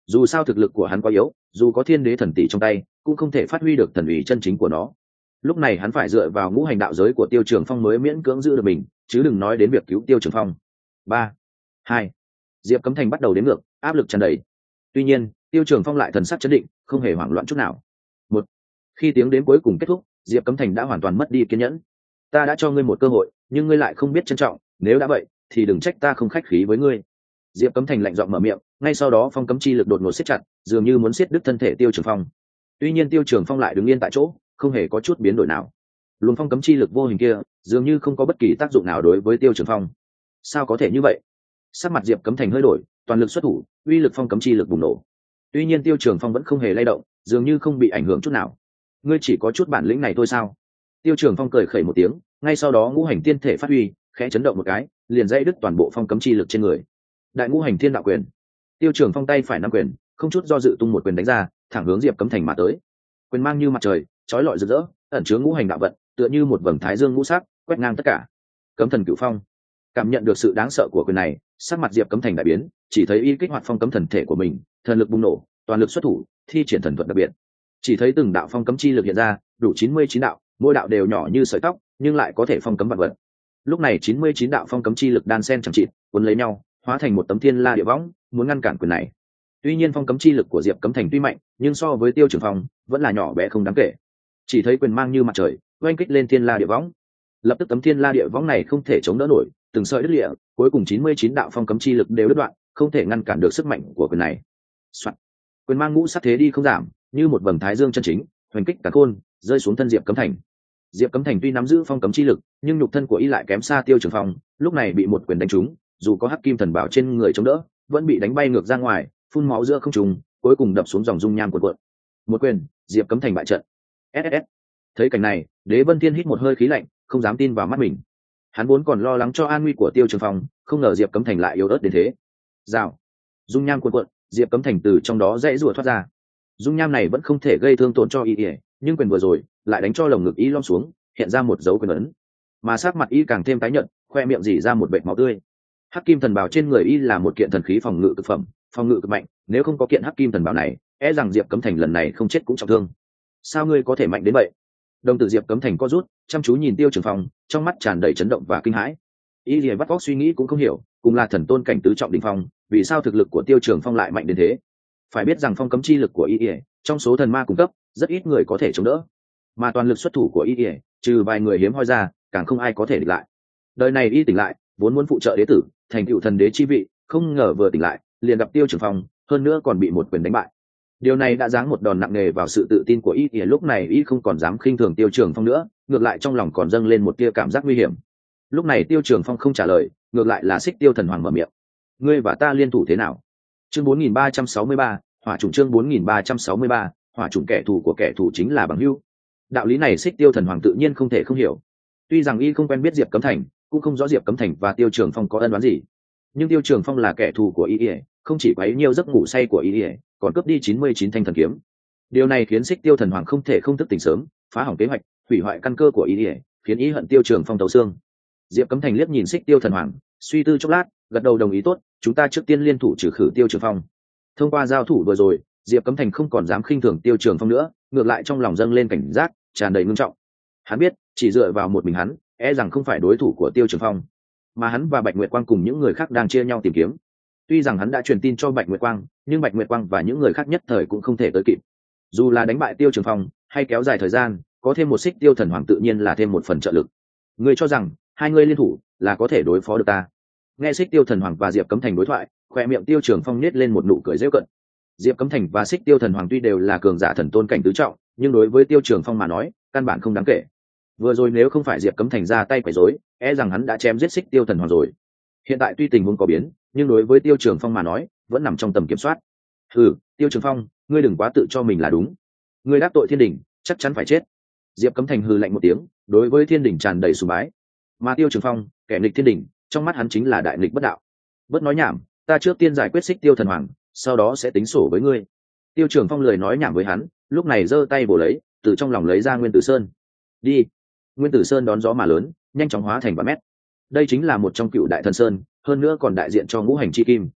dù sao thực lực của hắn quá yếu, dù có thiên đế thần tỷ trong tay cũng không thể phát huy được thần ủy chân chính của nó. Lúc này hắn phải dựa vào ngũ hành đạo giới của Tiêu Trường Phong mới miễn cưỡng giữ được mình, chứ đừng nói đến việc cứu Tiêu Trường Phong. Ba, hai, Diệp Cấm Thành bắt đầu đếm ngược, áp lực tràn đầy. Tuy nhiên Tiêu Trường Phong lại thần sắc chấn định, không hề hoảng loạn chút nào. Một, khi tiếng đếm cuối cùng kết thúc, Diệp Cấm Thành đã hoàn toàn mất đi kiên nhẫn. Ta đã cho ngươi một cơ hội, nhưng ngươi lại không biết trân trọng, nếu đã vậy thì đừng trách ta không khách khí với ngươi. Diệp Cấm Thành lạnh giọng mở miệng, ngay sau đó phong cấm chi lực đột ngột siết chặt, dường như muốn siết đứt thân thể Tiêu Trường Phong. Tuy nhiên Tiêu Trường Phong lại đứng yên tại chỗ, không hề có chút biến đổi nào. Luồng phong cấm chi lực vô hình kia dường như không có bất kỳ tác dụng nào đối với Tiêu Trường Phong. Sao có thể như vậy? Sắc mặt Diệp Cấm Thành hơi đổi, toàn lực xuất thủ, uy lực phong cấm chi lực bùng nổ. Tuy nhiên Tiêu Trường Phong vẫn không hề lay động, dường như không bị ảnh hưởng chút nào. Ngươi chỉ có chút bản lĩnh này thôi sao? Tiêu Trường Phong cười khẩy một tiếng, ngay sau đó ngũ hành tiên thể phát huy, khẽ chấn động một cái, liền dãy đứt toàn bộ phong cấm chi lực trên người. Đại ngũ hành thiên đạo quyền. Tiêu Trường Phong tay phải nắm quyền, không chút do dự tung một quyền đánh ra, thẳng hướng Diệp Cấm Thành mà tới. Quyền mang như mặt trời, chói lọi rực rỡ, ẩn chứa ngũ hành đạo vận, tựa như một vầng thái dương ngũ sắc, quét ngang tất cả. Cấm thần cửu phong. Cảm nhận được sự đáng sợ của quyền này, sắc mặt Diệp Cấm Thành đại biến, chỉ thấy y kích hoạt phong cấm thần thể của mình, thần lực bùng nổ, toàn lực xuất thủ, thi triển thần thuật đặc biệt. Chỉ thấy từng đạo phong cấm chi lực hiện ra, đủ chín mươi chín đạo, mỗi đạo đều nhỏ như sợi tóc, nhưng lại có thể phong cấm vạn vật. Lúc này chín mươi chín đạo phong cấm chi lực đan xen chẳng chịt, cuốn lấy nhau, hóa thành một tấm thiên la địa võng, muốn ngăn cản quyền này. Tuy nhiên phong cấm chi lực của Diệp Cấm Thành tuy mạnh, nhưng so với Tiêu Trường Phong vẫn là nhỏ bé không đáng kể. Chỉ thấy quyền mang như mặt trời, oanh kích lên thiên la địa võng. Lập tức tấm thiên la địa võng này không thể chống đỡ nổi, từng sợi đứt lìa, cuối cùng chín mươi chín đạo phong cấm chi lực đều đứt đoạn, không thể ngăn cản được sức mạnh của quyền này. Soạn. Quyền mang ngũ sắc thế đi không giảm, như một vầng thái dương chân chính, hoành kích cả khôn, rơi xuống thân Diệp Cấm Thành. Diệp Cấm Thành tuy nắm giữ phong cấm chi lực, nhưng nhục thân của y lại kém xa Tiêu Trường Phong, lúc này bị một quyền đánh trúng, dù có hắc kim thần bảo trên người chống đỡ, vẫn bị đánh bay ngược ra ngoài, phun máu giữa không trung, cuối cùng đập xuống dòng dung nham cuộn cuộn. Một quyền, Diệp Cấm Thành bại trận. ét ét ét. Thấy cảnh này, Đế Vân Thiên hít một hơi khí lạnh, không dám tin vào mắt mình. Hắn vốn còn lo lắng cho an nguy của Tiêu Trường Phong, không ngờ Diệp Cấm Thành lại yếu ớt đến thế. Rào. Dung nham cuộn cuộn, Diệp Cấm Thành từ trong đó dãy rủa thoát ra. Dung nham này vẫn không thể gây thương tổn cho y, nhưng quyền vừa rồi lại đánh cho lồng ngực y lom xuống, hiện ra một dấu quyền ấn. Mà sắc mặt y càng thêm tái nhợt, khoe miệng rỉ ra một vệt máu tươi. Hắc kim thần bào trên người y là một kiện thần khí phòng ngự cực phẩm, phòng ngự cực mạnh, nếu không có kiện hắc kim thần bào này, e rằng Diệp Cấm Thành lần này không chết cũng trọng thương. Sao ngươi có thể mạnh đến vậy? Đồng tử Diệp Cấm Thành co rút, chăm chú nhìn Tiêu Trường Phong, trong mắt tràn đầy chấn động và kinh hãi. Y liền vắt óc suy nghĩ cũng không hiểu, cùng là thần tôn cảnh tứ trọng đỉnh phong, vì sao thực lực của Tiêu Trường Phong lại mạnh đến thế? Phải biết rằng phong cấm chi lực của y, trong số thần ma cung cấp, rất ít người có thể chống đỡ, mà toàn lực xuất thủ của y, trừ vài người hiếm hoi ra, càng không ai có thể địch lại. Đời này y tỉnh lại, vốn muốn phụ trợ đế tử, thành tựu thần đế chi vị, không ngờ vừa tỉnh lại, liền gặp Tiêu Trường Phong, hơn nữa còn bị một quyền đánh bại. Điều này đã giáng một đòn nặng nề vào sự tự tin của y, lúc này y không còn dám khinh thường Tiêu Trường Phong nữa, ngược lại trong lòng còn dâng lên một tia cảm giác nguy hiểm. Lúc này Tiêu Trường Phong không trả lời, ngược lại là Xích Tiêu Thần Hoàng mở miệng. Ngươi và ta liên thủ thế nào? Chương bốn nghìn ba trăm sáu mươi ba, hỏa trùng chương bốn nghìn ba trăm sáu mươi ba, hỏa trùng kẻ thù của kẻ thù chính là bằng hữu. Đạo lý này Xích Tiêu Thần Hoàng tự nhiên không thể không hiểu. Tuy rằng y không quen biết Diệp Cấm Thành, cũng không rõ Diệp Cấm Thành và Tiêu Trường Phong có ân oán gì, nhưng Tiêu Trường Phong là kẻ thù của y, không chỉ quấy nhiều giấc ngủ say của y, còn cướp đi chín mươi chín thanh thần kiếm. Điều này khiến Xích Tiêu Thần Hoàng không thể không thức tỉnh sớm, phá hỏng kế hoạch, hủy hoại căn cơ của y, khiến y hận Tiêu Trường Phong tấu xương. Diệp Cấm Thành liếc nhìn Xích Tiêu Thần Hoàng, suy tư chốc lát, gật đầu đồng ý. Tốt, chúng ta trước tiên liên thủ trừ khử Tiêu Trường Phong. Thông qua giao thủ vừa rồi, Diệp Cấm Thành không còn dám khinh thường Tiêu Trường Phong nữa, ngược lại trong lòng dâng lên cảnh giác, tràn đầy ngưng trọng. Hắn biết, chỉ dựa vào một mình hắn, e rằng không phải đối thủ của Tiêu Trường Phong, mà hắn và Bạch Nguyệt Quang cùng những người khác đang chia nhau tìm kiếm. Tuy rằng hắn đã truyền tin cho Bạch Nguyệt Quang, nhưng Bạch Nguyệt Quang và những người khác nhất thời cũng không thể tới kịp. Dù là đánh bại Tiêu Trường Phong, hay kéo dài thời gian, có thêm một Xích Tiêu Thần Hoàng tự nhiên là thêm một phần trợ lực. Ngươi cho rằng hai ngươi liên thủ là có thể đối phó được ta? Nghe Xích Tiêu Thần Hoàng và Diệp Cấm Thành đối thoại, khoe miệng Tiêu Trường Phong nết lên một nụ cười giễu cợt. Diệp Cấm Thành và Xích Tiêu Thần Hoàng tuy đều là cường giả thần tôn cảnh tứ trọng, nhưng đối với Tiêu Trường Phong mà nói, căn bản không đáng kể. Vừa rồi nếu không phải Diệp Cấm Thành ra tay quấy rối, e rằng hắn đã chém giết Xích Tiêu Thần Hoàng rồi. Hiện tại tuy tình huống có biến, nhưng đối với Tiêu Trường Phong mà nói, vẫn nằm trong tầm kiểm soát. Ừ, Tiêu Trường Phong, ngươi đừng quá tự cho mình là đúng. Ngươi đắc tội Thiên Đình, chắc chắn phải chết. Diệp Cấm Thành hừ lạnh một tiếng, đối với Thiên Đình tràn đầy sùng bái. Mà Tiêu Trường Phong, kẻ nghịch Thiên Đình, trong mắt hắn chính là đại nghịch bất đạo. Bất nói nhảm, ta trước tiên giải quyết Xích Tiêu Thần Hoàng, sau đó sẽ tính sổ với ngươi. Tiêu Trường Phong lười nói nhảm với hắn, lúc này giơ tay bổ lấy, từ trong lòng lấy ra Nguyên Tử Sơn. Đi. Nguyên Tử Sơn đón gió mà lớn, nhanh chóng hóa thành vạn mét. Đây chính là một trong cựu đại thần sơn, hơn nữa còn đại diện cho ngũ hành chi kim.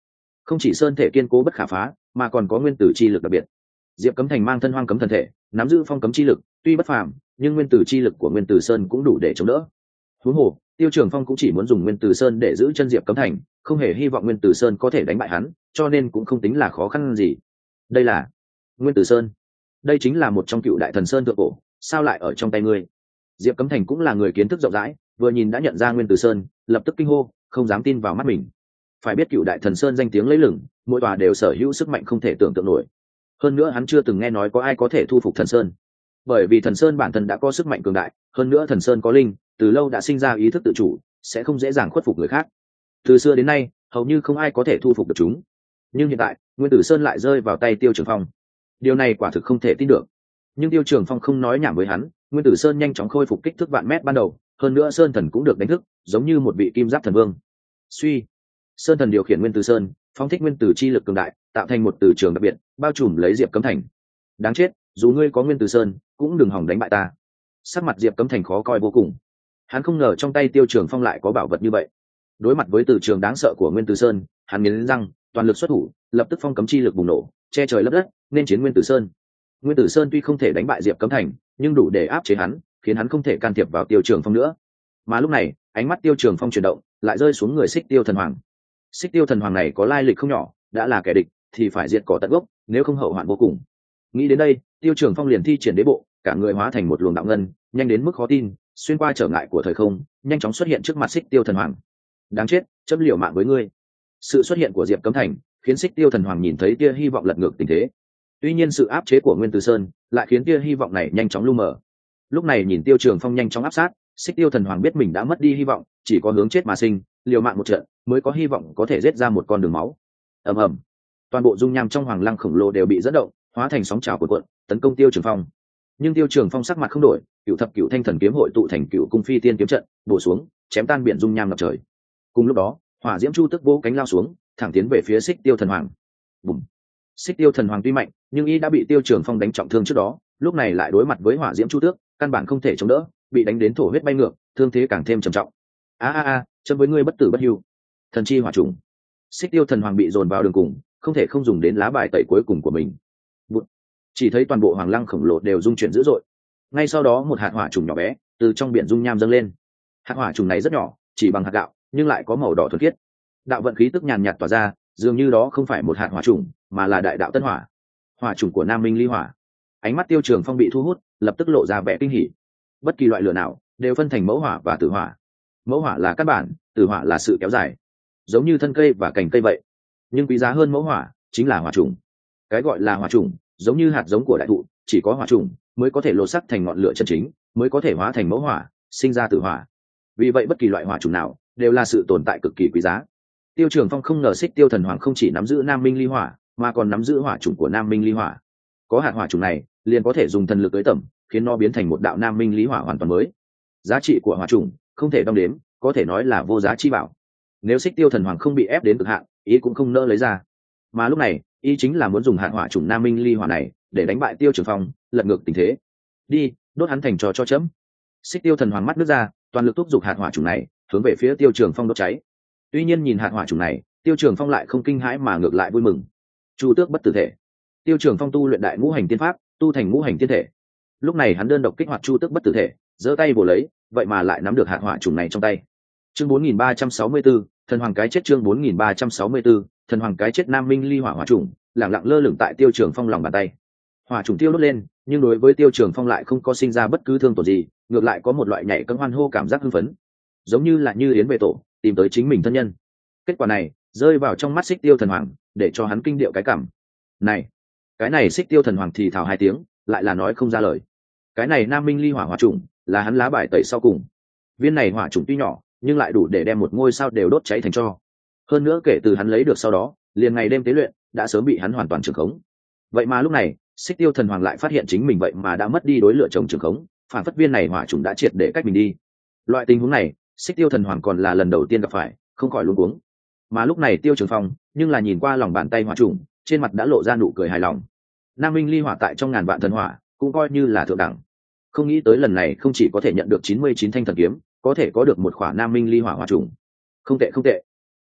không chỉ sơn thể kiên cố bất khả phá mà còn có nguyên tử chi lực đặc biệt. Diệp Cấm Thành mang thân hoang cấm thần thể, nắm giữ phong cấm chi lực, tuy bất phàm nhưng nguyên tử chi lực của nguyên tử sơn cũng đủ để chống đỡ. Huống hồ Tiêu Trường Phong cũng chỉ muốn dùng nguyên tử sơn để giữ chân Diệp Cấm Thành, không hề hy vọng nguyên tử sơn có thể đánh bại hắn, cho nên cũng không tính là khó khăn gì. Đây là nguyên tử sơn, đây chính là một trong cựu đại thần sơn thượng cổ, sao lại ở trong tay ngươi? Diệp Cấm Thành cũng là người kiến thức rộng rãi, vừa nhìn đã nhận ra nguyên tử sơn, lập tức kinh hô, không dám tin vào mắt mình. Phải biết cựu đại thần sơn danh tiếng lẫy lừng, mỗi tòa đều sở hữu sức mạnh không thể tưởng tượng nổi. Hơn nữa hắn chưa từng nghe nói có ai có thể thu phục thần sơn, bởi vì thần sơn bản thân đã có sức mạnh cường đại, hơn nữa thần sơn có linh, từ lâu đã sinh ra ý thức tự chủ, sẽ không dễ dàng khuất phục người khác. Từ xưa đến nay hầu như không ai có thể thu phục được chúng, nhưng hiện tại nguyên tử sơn lại rơi vào tay Tiêu Trường Phong. Điều này quả thực không thể tin được, nhưng Tiêu Trường Phong không nói nhảm với hắn. Nguyên tử sơn nhanh chóng khôi phục kích thước vạn mét ban đầu, hơn nữa sơn thần cũng được đánh thức, giống như một vị kim giáp thần vương. Suy, sơn thần điều khiển nguyên tử sơn, phóng thích nguyên tử chi lực cường đại, tạo thành một tử trường đặc biệt, bao trùm lấy Diệp Cấm Thành. Đáng chết, dù ngươi có nguyên tử sơn cũng đừng hòng đánh bại ta. Sắc mặt Diệp Cấm Thành khó coi vô cùng, hắn không ngờ trong tay Tiêu Trường Phong lại có bảo vật như vậy. Đối mặt với tử trường đáng sợ của nguyên tử sơn, hắn nghiến răng toàn lực xuất thủ, lập tức phong cấm chi lực bùng nổ, che trời lấp đất nên chiến nguyên tử sơn. Nguyên tử sơn tuy không thể đánh bại Diệp Cấm Thành, nhưng đủ để áp chế hắn, khiến hắn không thể can thiệp vào Tiêu Trường Phong nữa. Mà lúc này ánh mắt Tiêu Trường Phong chuyển động, lại rơi xuống người Xích Tiêu thần hoàng. Xích Tiêu thần hoàng này có lai lịch không nhỏ, đã là kẻ địch thì phải diệt cỏ tận gốc, nếu không hậu hoạn vô cùng. Nghĩ đến đây, Tiêu Trường Phong liền thi triển đế bộ, cả người hóa thành một luồng đạo ngân, nhanh đến mức khó tin, xuyên qua trở ngại của thời không, nhanh chóng xuất hiện trước mặt Xích Tiêu thần hoàng. Đáng chết, chấm liều mạng với ngươi. Sự xuất hiện của Diệp Cấm Thành khiến Xích Tiêu thần hoàng nhìn thấy tia hy vọng lật ngược tình thế. Tuy nhiên sự áp chế của Nguyên Tử Sơn lại khiến tia hy vọng này nhanh chóng lu mờ. Lúc này nhìn Tiêu Trường Phong nhanh chóng áp sát, Xích Tiêu thần hoàng biết mình đã mất đi hy vọng, chỉ có hướng chết mà sinh, liều mạng một trận mới có hy vọng có thể giết ra một con đường máu. Ầm ầm, toàn bộ dung nham trong hoàng lăng khổng lồ đều bị dẫn động, hóa thành sóng trào cuộn cuộn, tấn công Tiêu Trường Phong. Nhưng Tiêu Trường Phong sắc mặt không đổi, cựu thập cựu thanh thần kiếm hội tụ thành cựu cung phi tiên kiếm trận, bổ xuống, chém tan biển dung nham ngập trời. Cùng lúc đó, hỏa diễm chu tức vỗ cánh lao xuống, thẳng tiến về phía Xích Tiêu thần hoàng. Bùm! Xích Tiêu thần hoàng tuy mạnh, nhưng y đã bị Tiêu Trường Phong đánh trọng thương trước đó, lúc này lại đối mặt với hỏa diễm chu tước, căn bản không thể chống đỡ, bị đánh đến thổ huyết bay ngược, thương thế càng thêm trầm trọng. A a a, chấm với ngươi bất tử bất hưu. Thần chi hỏa trùng. Xích Tiêu thần hoàng bị dồn vào đường cùng, không thể không dùng đến lá bài tẩy cuối cùng của mình. Bụt. Chỉ thấy toàn bộ hoàng lăng khổng lồ đều rung chuyển dữ dội. Ngay sau đó một hạt hỏa trùng nhỏ bé từ trong biển dung nham dâng lên. Hạt hỏa trùng này rất nhỏ, chỉ bằng hạt gạo, nhưng lại có màu đỏ thuần khiết. Đạo vận khí tức nhàn nhạt tỏa ra, dường như đó không phải một hạt hỏa trùng, mà là đại đạo tân hỏa, hỏa trùng của Nam Minh Ly Hỏa. Ánh mắt Tiêu Trường Phong bị thu hút, lập tức lộ ra vẻ kinh hỉ. Bất kỳ loại lửa nào đều phân thành mẫu hỏa và tử hỏa. Mẫu hỏa là căn bản, tử hỏa là sự kéo dài, giống như thân cây và cành cây vậy. Nhưng quý giá hơn mẫu hỏa chính là hỏa trùng. Cái gọi là hỏa trùng, giống như hạt giống của đại thụ, chỉ có hỏa trùng mới có thể lột sắc thành ngọn lửa chân chính, mới có thể hóa thành mẫu hỏa, sinh ra tử hỏa. Vì vậy bất kỳ loại hỏa trùng nào đều là sự tồn tại cực kỳ quý giá. Tiêu Trường Phong không ngờ Xích Tiêu thần hoàng không chỉ nắm giữ Nam Minh Ly Hỏa, mà còn nắm giữ hỏa trùng của Nam Minh Ly Hỏa. Có hạt hỏa trùng này, liền có thể dùng thần lực tới tẩm, khiến nó biến thành một đạo Nam Minh Ly Hỏa hoàn toàn mới. Giá trị của hỏa trùng không thể đong đếm, có thể nói là vô giá chi bảo. Nếu Xích Tiêu thần hoàng không bị ép đến cực hạn, ý cũng không nỡ lấy ra. Mà lúc này, ý chính là muốn dùng hạt hỏa trùng Nam Minh Ly Hỏa này để đánh bại Tiêu Trường Phong, lật ngược tình thế. Đi, đốt hắn thành trò cho chấm. Xích Tiêu thần hoàng mắt nước ra, toàn lực thúc giục hạt hỏa trùng này hướng về phía Tiêu Trường Phong đốt cháy. Tuy nhiên nhìn hạt hỏa trùng này, Tiêu Trường Phong lại không kinh hãi mà ngược lại vui mừng. Chu tước bất tử thể. Tiêu Trường Phong tu luyện đại ngũ hành tiên pháp, tu thành ngũ hành tiên thể. Lúc này hắn đơn độc kích hoạt chu tước bất tử thể, giơ tay vồ lấy, vậy mà lại nắm được hạt hỏa trùng này trong tay. Chương bốn nghìn ba trăm sáu mươi tư, thần hoàng cái chết. Chương bốn nghìn ba trăm sáu mươi tư, thần hoàng cái chết. Nam Minh Ly Hỏa hỏa trùng lặng lặng lơ lửng tại Tiêu Trường Phong lòng bàn tay. Hỏa trùng tiêu đốt lên, nhưng đối với Tiêu Trường Phong lại không có sinh ra bất cứ thương tổn gì, ngược lại có một loại nhảy cẫng hoan hô cảm giác hưng phấn, giống như là như yến về tổ, tìm tới chính mình thân nhân. Kết quả này rơi vào trong mắt Xích Tiêu thần hoàng, để cho hắn kinh điệu cái cảm. Này, cái này Xích Tiêu thần hoàng thì thào hai tiếng, lại là nói không ra lời. Cái này Nam Minh Ly Hỏa hỏa trùng là hắn lá bài tẩy sau cùng. Viên này hỏa trùng tuy nhỏ, nhưng lại đủ để đem một ngôi sao đều đốt cháy thành tro. Hơn nữa kể từ hắn lấy được sau đó, liền ngày đêm tế luyện, đã sớm bị hắn hoàn toàn trường khống. Vậy mà lúc này, Xích Tiêu thần hoàng lại phát hiện chính mình vậy mà đã mất đi đối lựa chồng trường khống, phản phất viên này hỏa trùng đã triệt để cách mình đi. Loại tình huống này, Xích Tiêu thần hoàng còn là lần đầu tiên gặp phải, không khỏi luống cuống. Mà lúc này Tiêu Trường Phong nhưng là nhìn qua lòng bàn tay hỏa trùng, trên mặt đã lộ ra nụ cười hài lòng. Nam Minh Ly Hỏa tại trong ngàn vạn thần hỏa cũng coi như là thượng đẳng. Không nghĩ tới lần này không chỉ có thể nhận được chín mươi chín thanh thần kiếm, có thể có được một khỏa Nam Minh Ly Hỏa hỏa trùng. Không tệ không tệ.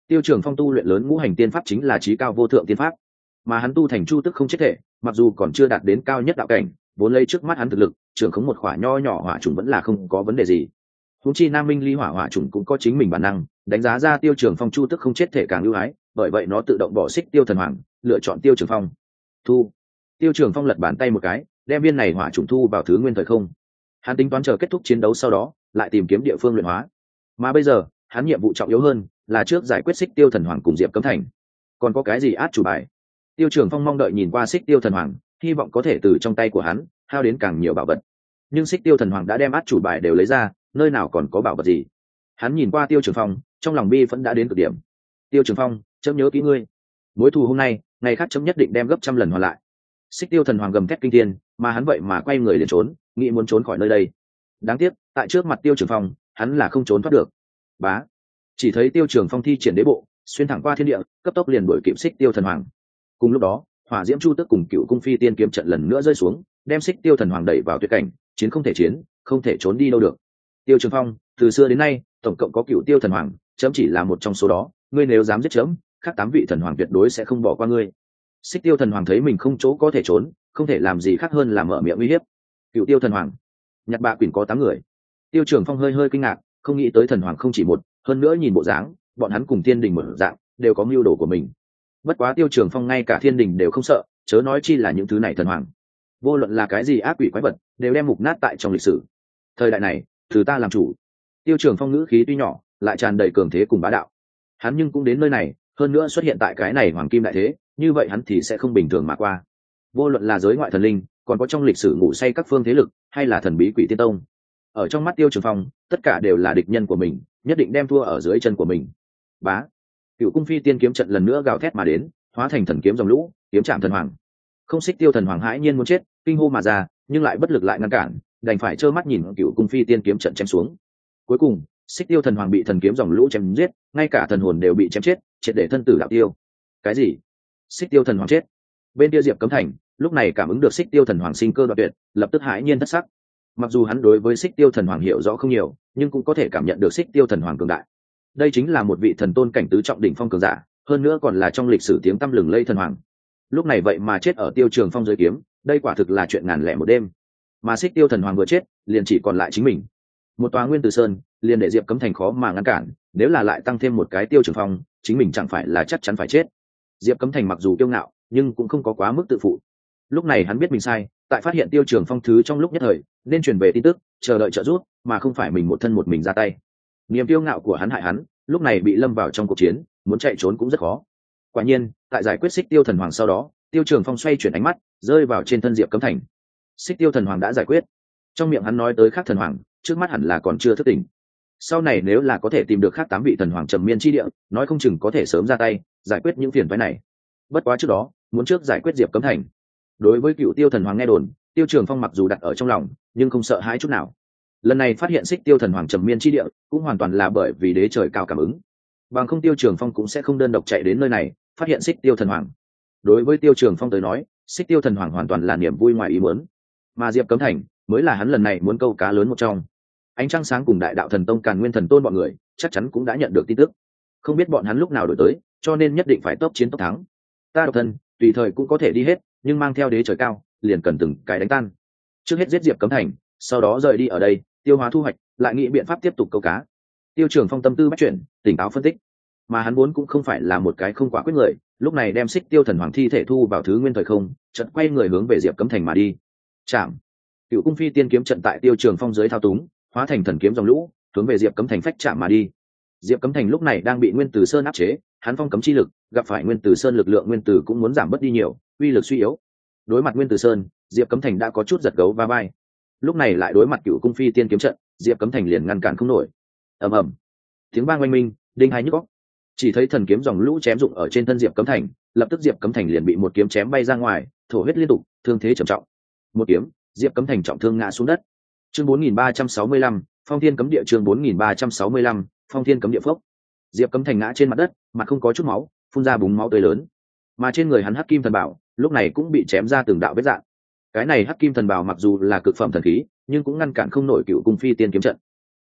Tiêu Trường Phong tu luyện lớn ngũ hành tiên pháp chính là chí cao vô thượng tiên pháp, mà hắn tu thành chu tức không chết thể, mặc dù còn chưa đạt đến cao nhất đạo cảnh, vốn lấy trước mắt hắn thực lực, trường khống một khỏa nho nhỏ hỏa trùng vẫn là không có vấn đề gì. Huống chi Nam Minh Ly hỏa hỏa trùng cũng có chính mình bản năng, đánh giá ra Tiêu Trường Phong chu tức không chết thể càng ưu ái, bởi vậy nó tự động bỏ xích Tiêu Thần Hoàng, lựa chọn Tiêu Trường Phong. Thu. Tiêu Trường Phong lật bàn tay một cái, đem viên này hỏa trùng thu vào thứ nguyên thời không. Hắn tính toán chờ kết thúc chiến đấu sau đó, lại tìm kiếm địa phương luyện hóa. Mà bây giờ, hắn nhiệm vụ trọng yếu hơn là trước giải quyết xích Tiêu Thần Hoàng cùng Diệp Cấm Thành. Còn có cái gì át chủ bài? Tiêu Trường Phong mong đợi nhìn qua xích Tiêu Thần Hoàng, hy vọng có thể từ trong tay của hắn hao đến càng nhiều bảo vật. Nhưng xích Tiêu Thần Hoàng đã đem át chủ bài đều lấy ra, nơi nào còn có bảo vật gì? Hắn nhìn qua Tiêu Trường Phong, trong lòng bi vẫn đã đến cực điểm. Tiêu Trường Phong, chấm nhớ kỹ ngươi. Mối thù hôm nay, ngày khác chấm nhất định đem gấp trăm lần hoàn lại. Xích Tiêu Thần Hoàng gầm thét kinh thiên, mà hắn vậy mà quay người liền trốn, nghĩ muốn trốn khỏi nơi đây. Đáng tiếc, tại trước mặt Tiêu Trường Phong, hắn là không trốn thoát được. Bá. Chỉ thấy Tiêu Trường Phong thi triển đế bộ, xuyên thẳng qua thiên địa, cấp tốc liền đuổi kịp Xích Tiêu Thần Hoàng. Cùng lúc đó, Hỏa Diễm Chu Tước cùng Cựu Cung Phi Tiên kiếm trận lần nữa rơi xuống, đem Xích Tiêu Thần Hoàng đẩy vào tuyệt cảnh, chiến không thể chiến, không thể trốn đi đâu được. Tiêu Trường Phong, từ xưa đến nay, tổng cộng có Cựu Tiêu Thần Hoàng, chấm chỉ là một trong số đó, ngươi nếu dám giết chấm, khác tám vị thần hoàng tuyệt đối sẽ không bỏ qua ngươi. Xích Tiêu Thần Hoàng thấy mình không chỗ có thể trốn, không thể làm gì khác hơn là mở miệng uy hiếp. Cựu Tiêu Thần Hoàng, nhặt bạ quỷ có tám người. Tiêu Trường Phong hơi hơi kinh ngạc, không nghĩ tới thần hoàng không chỉ một, hơn nữa nhìn bộ dáng, bọn hắn cùng thiên đình một dạng, đều có mưu đồ của mình. Bất quá Tiêu Trường Phong ngay cả thiên đình đều không sợ, chớ nói chi là những thứ này thần hoàng. Vô luận là cái gì ác quỷ quái vật, đều đem mục nát tại trong lịch sử. Thời đại này, từ ta làm chủ. Tiêu Trường Phong ngữ khí tuy nhỏ, lại tràn đầy cường thế cùng bá đạo. Hắn nhưng cũng đến nơi này, hơn nữa xuất hiện tại cái này hoàng kim đại thế, như vậy hắn thì sẽ không bình thường mà qua. Vô luận là giới ngoại thần linh, còn có trong lịch sử ngủ say các phương thế lực, hay là thần bí quỷ tiên tông, ở trong mắt Tiêu Trường Phong, tất cả đều là địch nhân của mình, nhất định đem thua ở dưới chân của mình. Bá. Cựu Cung Phi Tiên kiếm trận lần nữa gào thét mà đến, hóa thành thần kiếm dòng lũ, kiếm chạm thần hoàng. Không Xích Tiêu Thần Hoàng hãi nhiên muốn chết, kinh hô mà ra, nhưng lại bất lực lại ngăn cản, đành phải trơ mắt nhìn Cựu Cung Phi Tiên kiếm trận chém xuống. Cuối cùng, Xích Tiêu Thần Hoàng bị thần kiếm dòng lũ chém giết, ngay cả thần hồn đều bị chém chết, triệt để thân tử đạo tiêu. Cái gì? Xích Tiêu Thần Hoàng chết? Bên kia Diệp Cấm Thành, lúc này cảm ứng được Xích Tiêu Thần Hoàng sinh cơ đoạn tuyệt, lập tức hãi nhiên thất sắc. Mặc dù hắn đối với Xích Tiêu Thần Hoàng hiểu rõ không nhiều, nhưng cũng có thể cảm nhận được Xích Tiêu Thần Hoàng cường đại. Đây chính là một vị thần tôn cảnh tứ trọng đỉnh phong cường giả, hơn nữa còn là trong lịch sử tiếng tăm lừng lây thần hoàng. Lúc này vậy mà chết ở Tiêu Trường Phong dưới kiếm, đây quả thực là chuyện ngàn lẻ một đêm. Mà Xích Tiêu Thần Hoàng vừa chết, liền chỉ còn lại chính mình. Một tòa Nguyên Tử Sơn, liền để Diệp Cấm Thành khó mà ngăn cản, nếu là lại tăng thêm một cái Tiêu Trường Phong, chính mình chẳng phải là chắc chắn phải chết. Diệp Cấm Thành mặc dù kiêu ngạo, nhưng cũng không có quá mức tự phụ. Lúc này hắn biết mình sai, tại phát hiện Tiêu Trường Phong thứ trong lúc nhất thời, nên truyền về tin tức, chờ đợi trợ giúp, mà không phải mình một thân một mình ra tay. Niềm kiêu ngạo của hắn hại hắn, lúc này bị lâm vào trong cuộc chiến, muốn chạy trốn cũng rất khó. Quả nhiên, tại giải quyết Xích Tiêu Thần Hoàng sau đó, Tiêu Trường Phong xoay chuyển ánh mắt, rơi vào trên thân Diệp Cấm Thành. Xích Tiêu Thần Hoàng đã giải quyết. Trong miệng hắn nói tới khác thần hoàng, trước mắt hẳn là còn chưa thức tỉnh. Sau này nếu là có thể tìm được khác tám vị thần hoàng trầm miên chi địa, nói không chừng có thể sớm ra tay, giải quyết những phiền phức này. Bất quá trước đó, muốn trước giải quyết Diệp Cấm Thành. Đối với Cựu Tiêu Thần Hoàng nghe đồn, Tiêu Trường Phong mặc dù đặt ở trong lòng, nhưng không sợ hãi chút nào. Lần này phát hiện Xích Tiêu Thần Hoàng trầm miên chi địa, cũng hoàn toàn là bởi vì đế trời cao cảm ứng. Bằng không Tiêu Trường Phong cũng sẽ không đơn độc chạy đến nơi này, phát hiện Xích Tiêu Thần Hoàng. Đối với Tiêu Trường Phong tới nói, Xích Tiêu Thần Hoàng hoàn toàn là niềm vui ngoài ý muốn, mà Diệp Cấm Thành mới là hắn lần này muốn câu cá lớn một trong. Ánh trăng sáng cùng Đại Đạo Thần Tông Càn Nguyên Thần Tôn bọn người, chắc chắn cũng đã nhận được tin tức. Không biết bọn hắn lúc nào đổi tới, cho nên nhất định phải tốc chiến tốc thắng. Ta độc thân, tùy thời cũng có thể đi hết, nhưng mang theo đế trời cao, liền cần từng cái đánh tan. Trước hết giết Diệp Cấm Thành, sau đó rời đi ở đây, tiêu hóa thu hoạch, lại nghĩ biện pháp tiếp tục câu cá. Tiêu Trường Phong tâm tư bách chuyển, tỉnh táo phân tích. Mà hắn vốn cũng không phải là một cái không quả quyết người, lúc này đem Xích Tiêu Thần Hoàng thi thể thu vào thứ nguyên thời không, chợt quay người hướng về Diệp Cấm Thành mà đi. Chạm. Cựu Cung Phi Tiên kiếm trận tại Tiêu Trường Phong dưới thao túng, hóa thành thần kiếm dòng lũ, hướng về Diệp Cấm Thành phách chạm mà đi. Diệp Cấm Thành lúc này đang bị Nguyên Tử Sơn áp chế, hắn phong cấm chi lực, gặp phải Nguyên Tử Sơn lực lượng nguyên tử cũng muốn giảm bớt đi nhiều, uy lực suy yếu. Đối mặt Nguyên Tử Sơn, Diệp Cấm Thành đã có chút giật gấu va vai. Lúc này lại đối mặt Cựu Cung Phi Tiên kiếm trận, Diệp Cấm Thành liền ngăn cản không nổi. Ầm ầm. Tiếng vang oanh minh, đinh hai nhức óc. Chỉ thấy thần kiếm dòng lũ chém dụng ở trên thân Diệp Cấm Thành, lập tức Diệp Cấm Thành liền bị một kiếm chém bay ra ngoài, thổ huyết liên tục, thương thế trầm trọng. Một kiếm, Diệp Cấm Thành trọng thương ngã xuống đất. Chương bốn nghìn ba trăm sáu mươi lăm, Phong Thiên cấm địa. Chương bốn nghìn ba trăm sáu mươi lăm, Phong Thiên cấm địa phốc. Diệp Cấm Thành ngã trên mặt đất, mặt không có chút máu, phun ra búng máu tươi lớn. Mà trên người hắn Hắc Kim Thần Bảo, lúc này cũng bị chém ra từng đạo vết rạn. Cái này Hắc Kim Thần Bảo mặc dù là cực phẩm thần khí, nhưng cũng ngăn cản không nổi Cựu Cung Phi Tiên kiếm trận.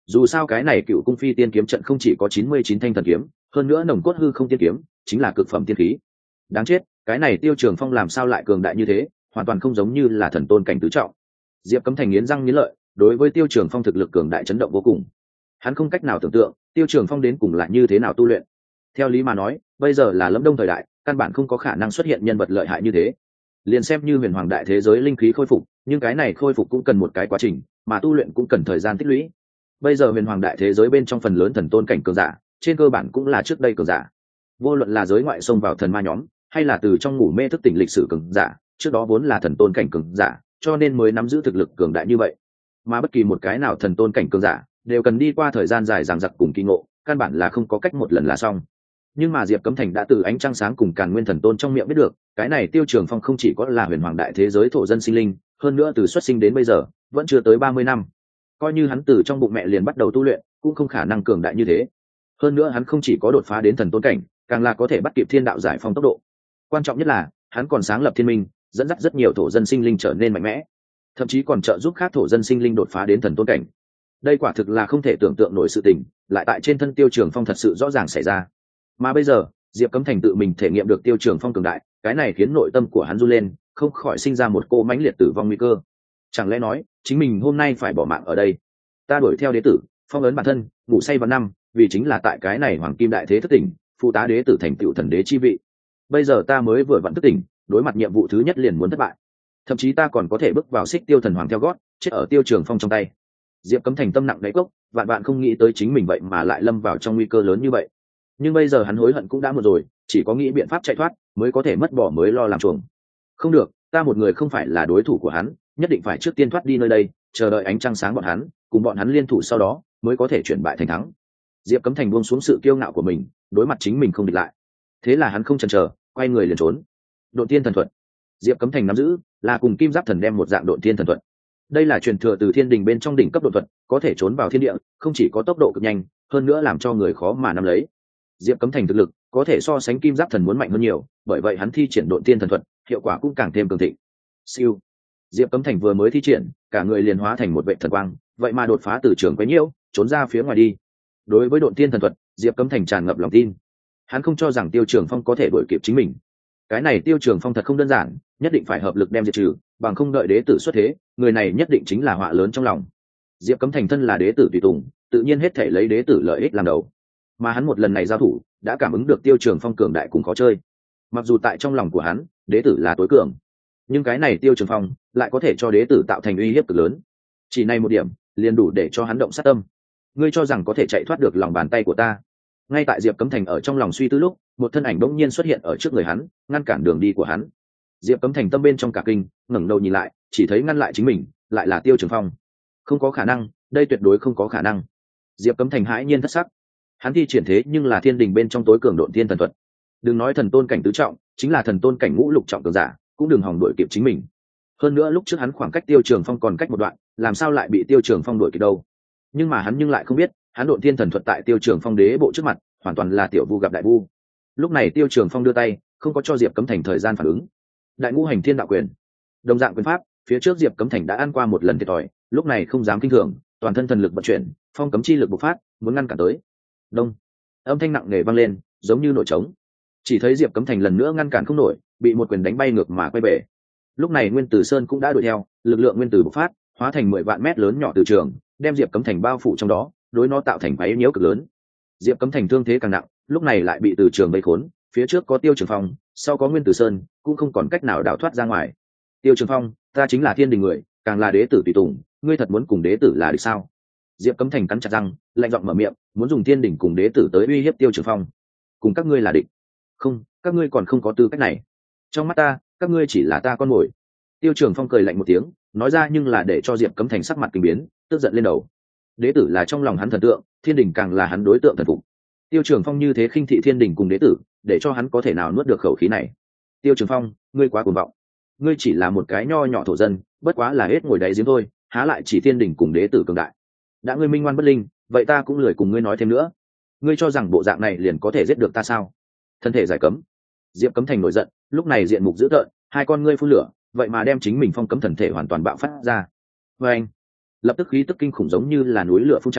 dù sao cái này cựu cung phi tiên kiếm trận không chỉ có chín mươi chín thanh thần kiếm, hơn nữa nồng cốt hư không tiên kiếm chính là cực phẩm tiên khí. Đáng chết, cái này Tiêu Trường Phong làm sao lại cường đại như thế, hoàn toàn không giống như là thần tôn cảnh tứ trọng. Diệp Cấm Thành nghiến răng nghiến lợi, đối với Tiêu Trường Phong thực lực cường đại chấn động vô cùng. Hắn không cách nào tưởng tượng Tiêu Trường Phong đến cùng lại như thế nào tu luyện. Theo lý mà nói, bây giờ là Lâm Đông thời đại, căn bản không có khả năng xuất hiện nhân vật lợi hại như thế. Liền xem như huyền hoàng đại thế giới linh khí khôi phục, nhưng cái này khôi phục cũng cần một cái quá trình, mà tu luyện cũng cần thời gian tích lũy. Bây giờ huyền hoàng đại thế giới bên trong phần lớn thần tôn cảnh cường giả, trên cơ bản cũng là trước đây cường giả. Vô luận là giới ngoại xông vào thần ma nhóm, hay là từ trong ngủ mê thức tỉnh lịch sử cường giả, trước đó vốn là thần tôn cảnh cường giả, cho nên mới nắm giữ thực lực cường đại như vậy. Mà bất kỳ một cái nào thần tôn cảnh cường giả, đều cần đi qua thời gian dài dằng dặc cùng kỳ ngộ, căn bản là không có cách một lần là xong. Nhưng mà Diệp Cấm Thành đã từ ánh trăng sáng cùng Càn Nguyên thần tôn trong miệng biết được, cái này Tiêu Trường Phong không chỉ có là huyền hoàng đại thế giới thổ dân sinh linh, hơn nữa từ xuất sinh đến bây giờ vẫn chưa tới ba mươi năm. Coi như hắn từ trong bụng mẹ liền bắt đầu tu luyện, cũng không khả năng cường đại như thế. Hơn nữa hắn không chỉ có đột phá đến thần tôn cảnh, càng là có thể bắt kịp thiên đạo giải phong tốc độ. Quan trọng nhất là, hắn còn sáng lập thiên minh, dẫn dắt rất nhiều thổ dân sinh linh trở nên mạnh mẽ, thậm chí còn trợ giúp khác thổ dân sinh linh đột phá đến thần tôn cảnh. Đây quả thực là không thể tưởng tượng nổi sự tình, lại tại trên thân Tiêu Trường Phong thật sự rõ ràng xảy ra. Mà bây giờ, Diệp Cấm Thành tự mình thể nghiệm được Tiêu Trường Phong cường đại, cái này khiến nội tâm của hắn run lên, không khỏi sinh ra một cô mãnh liệt tử vong nguy cơ. Chẳng lẽ nói, chính mình hôm nay phải bỏ mạng ở đây? Ta đuổi theo đế tử, phong ấn bản thân, ngủ say vào năm, vì chính là tại cái này hoàng kim đại thế thức tỉnh, phụ tá đế tử thành tựu thần đế chi vị. Bây giờ ta mới vừa vặn thức tỉnh, đối mặt nhiệm vụ thứ nhất liền muốn thất bại. Thậm chí ta còn có thể bước vào xích tiêu thần hoàng theo gót, chết ở Tiêu Trường Phong trong tay. Diệp Cấm Thành tâm nặng đáy cốc, vạn vạn không nghĩ tới chính mình vậy mà lại lâm vào trong nguy cơ lớn như vậy. Nhưng bây giờ hắn hối hận cũng đã muộn rồi, chỉ có nghĩ biện pháp chạy thoát mới có thể mất bỏ mới lo làm chuồng. Không được, ta một người không phải là đối thủ của hắn, nhất định phải trước tiên thoát đi nơi đây, chờ đợi ánh trăng sáng bọn hắn, cùng bọn hắn liên thủ sau đó mới có thể chuyển bại thành thắng. Diệp Cấm Thành buông xuống sự kiêu ngạo của mình, đối mặt chính mình không địch lại. Thế là hắn không chần chờ, quay người liền trốn. Độn Tiên thần thuật, Diệp Cấm Thành nắm giữ, là cùng Kim Giáp thần đem một dạng Độn Tiên thần thuật. Đây là truyền thừa từ thiên đình bên trong đỉnh cấp độn thuật, có thể trốn vào thiên địa, không chỉ có tốc độ cực nhanh, hơn nữa làm cho người khó mà nắm lấy. Diệp Cấm Thành thực lực có thể so sánh Kim Giáp thần muốn mạnh hơn nhiều, bởi vậy hắn thi triển Độn Tiên thần thuật, hiệu quả cũng càng thêm cường thịnh. Siêu. Diệp Cấm Thành vừa mới thi triển, cả người liền hóa thành một vệ thần quang, vậy mà đột phá từ trường quấy nhiễu, trốn ra phía ngoài đi. Đối với Độn Tiên thần thuật, Diệp Cấm Thành tràn ngập lòng tin. Hắn không cho rằng Tiêu Trường Phong có thể đuổi kịp chính mình. Cái này Tiêu Trường Phong thật không đơn giản, nhất định phải hợp lực đem diệt trừ, bằng không đợi đế tử xuất thế, người này nhất định chính là họa lớn trong lòng. Diệp Cấm Thành thân là đế tử tùy tùng, tự nhiên hết thể lấy đế tử lợi ích làm đầu. Mà hắn một lần này giao thủ, đã cảm ứng được Tiêu Trường Phong cường đại cùng khó chơi. Mặc dù tại trong lòng của hắn, đế tử là tối cường, nhưng cái này Tiêu Trường Phong lại có thể cho đế tử tạo thành uy hiếp cực lớn. Chỉ này một điểm, liền đủ để cho hắn động sát tâm. Ngươi cho rằng có thể chạy thoát được lòng bàn tay của ta? Ngay tại Diệp Cấm Thành ở trong lòng suy tư lúc, một thân ảnh bỗng nhiên xuất hiện ở trước người hắn, ngăn cản đường đi của hắn. Diệp Cấm Thành tâm bên trong cả kinh, ngẩng đầu nhìn lại, chỉ thấy ngăn lại chính mình, lại là Tiêu Trường Phong. Không có khả năng, đây tuyệt đối không có khả năng. Diệp Cấm Thành hãi nhiên thất sắc. Hắn thi triển thế nhưng là thiên đình bên trong tối cường Độn Tiên thần thuật. Đừng nói thần tôn cảnh tứ trọng, chính là thần tôn cảnh ngũ lục trọng cường giả, cũng đừng hòng đuổi kịp chính mình. Hơn nữa lúc trước hắn khoảng cách Tiêu Trường Phong còn cách một đoạn, làm sao lại bị Tiêu Trường Phong đuổi kịp đâu? Nhưng mà hắn nhưng lại không biết, hắn Độn Tiên thần thuật tại Tiêu Trường Phong đế bộ trước mặt, hoàn toàn là tiểu vu gặp đại vu. Lúc này Tiêu Trường Phong đưa tay, không có cho Diệp Cấm Thành thời gian phản ứng. Đại ngũ hành thiên đạo quyền, đồng dạng quyền pháp, phía trước Diệp Cấm Thành đã ăn qua một lần thiệt thòi, lúc này không dám kinh thường, toàn thân thần lực vận chuyển, phong cấm chi lực bộc phát, muốn ngăn cản tới. Đông, âm thanh nặng nề vang lên, giống như nổi trống. Chỉ thấy Diệp Cấm Thành lần nữa ngăn cản không nổi, bị một quyền đánh bay ngược mà quay bể. Lúc này Nguyên Tử Sơn cũng đã đuổi theo, lực lượng nguyên tử bộc phát, hóa thành mười vạn mét lớn nhỏ từ trường, đem Diệp Cấm Thành bao phủ trong đó, đối nó tạo thành váy nhiễu cực lớn. Diệp Cấm Thành thương thế càng nặng, lúc này lại bị từ trường vây khốn, phía trước có Tiêu Trường Phong, sau có Nguyên Tử Sơn, cũng không còn cách nào đào thoát ra ngoài. Tiêu Trường Phong, ta chính là thiên đình người, càng là đế tử tùy tùng, ngươi thật muốn cùng đế tử là địch sao? Diệp Cấm Thành cắn chặt răng, lạnh giọng mở miệng, muốn dùng thiên đình cùng đế tử tới uy hiếp Tiêu Trường Phong. Cùng các ngươi là địch? Không, các ngươi còn không có tư cách này. Trong mắt ta, các ngươi chỉ là ta con mồi. Tiêu Trường Phong cười lạnh một tiếng, nói ra nhưng là để cho Diệp Cấm Thành sắc mặt kinh biến, tức giận lên đầu. Đế tử là trong lòng hắn thần tượng, thiên đình càng là hắn đối tượng thần phục. Tiêu Trường Phong như thế khinh thị thiên đình cùng đế tử, để cho hắn có thể nào nuốt được khẩu khí này. Tiêu Trường Phong, ngươi quá cuồng vọng. Ngươi chỉ là một cái nho nhỏ thổ dân, bất quá là hết ngồi đáy giếng thôi, há lại chỉ thiên đình cùng đế tử cường đại. Đã ngươi minh ngoan bất linh, vậy ta cũng lười cùng ngươi nói thêm nữa. Ngươi cho rằng bộ dạng này liền có thể giết được ta sao? Thân thể giải cấm. Diệp Cấm Thành nổi giận, lúc này diện mục dữ tợn, hai con ngươi phun lửa, vậy mà đem chính mình phong cấm thần thể hoàn toàn bạo phát ra. Và anh, lập tức khí tức kinh khủng giống như là núi lửa phun trào,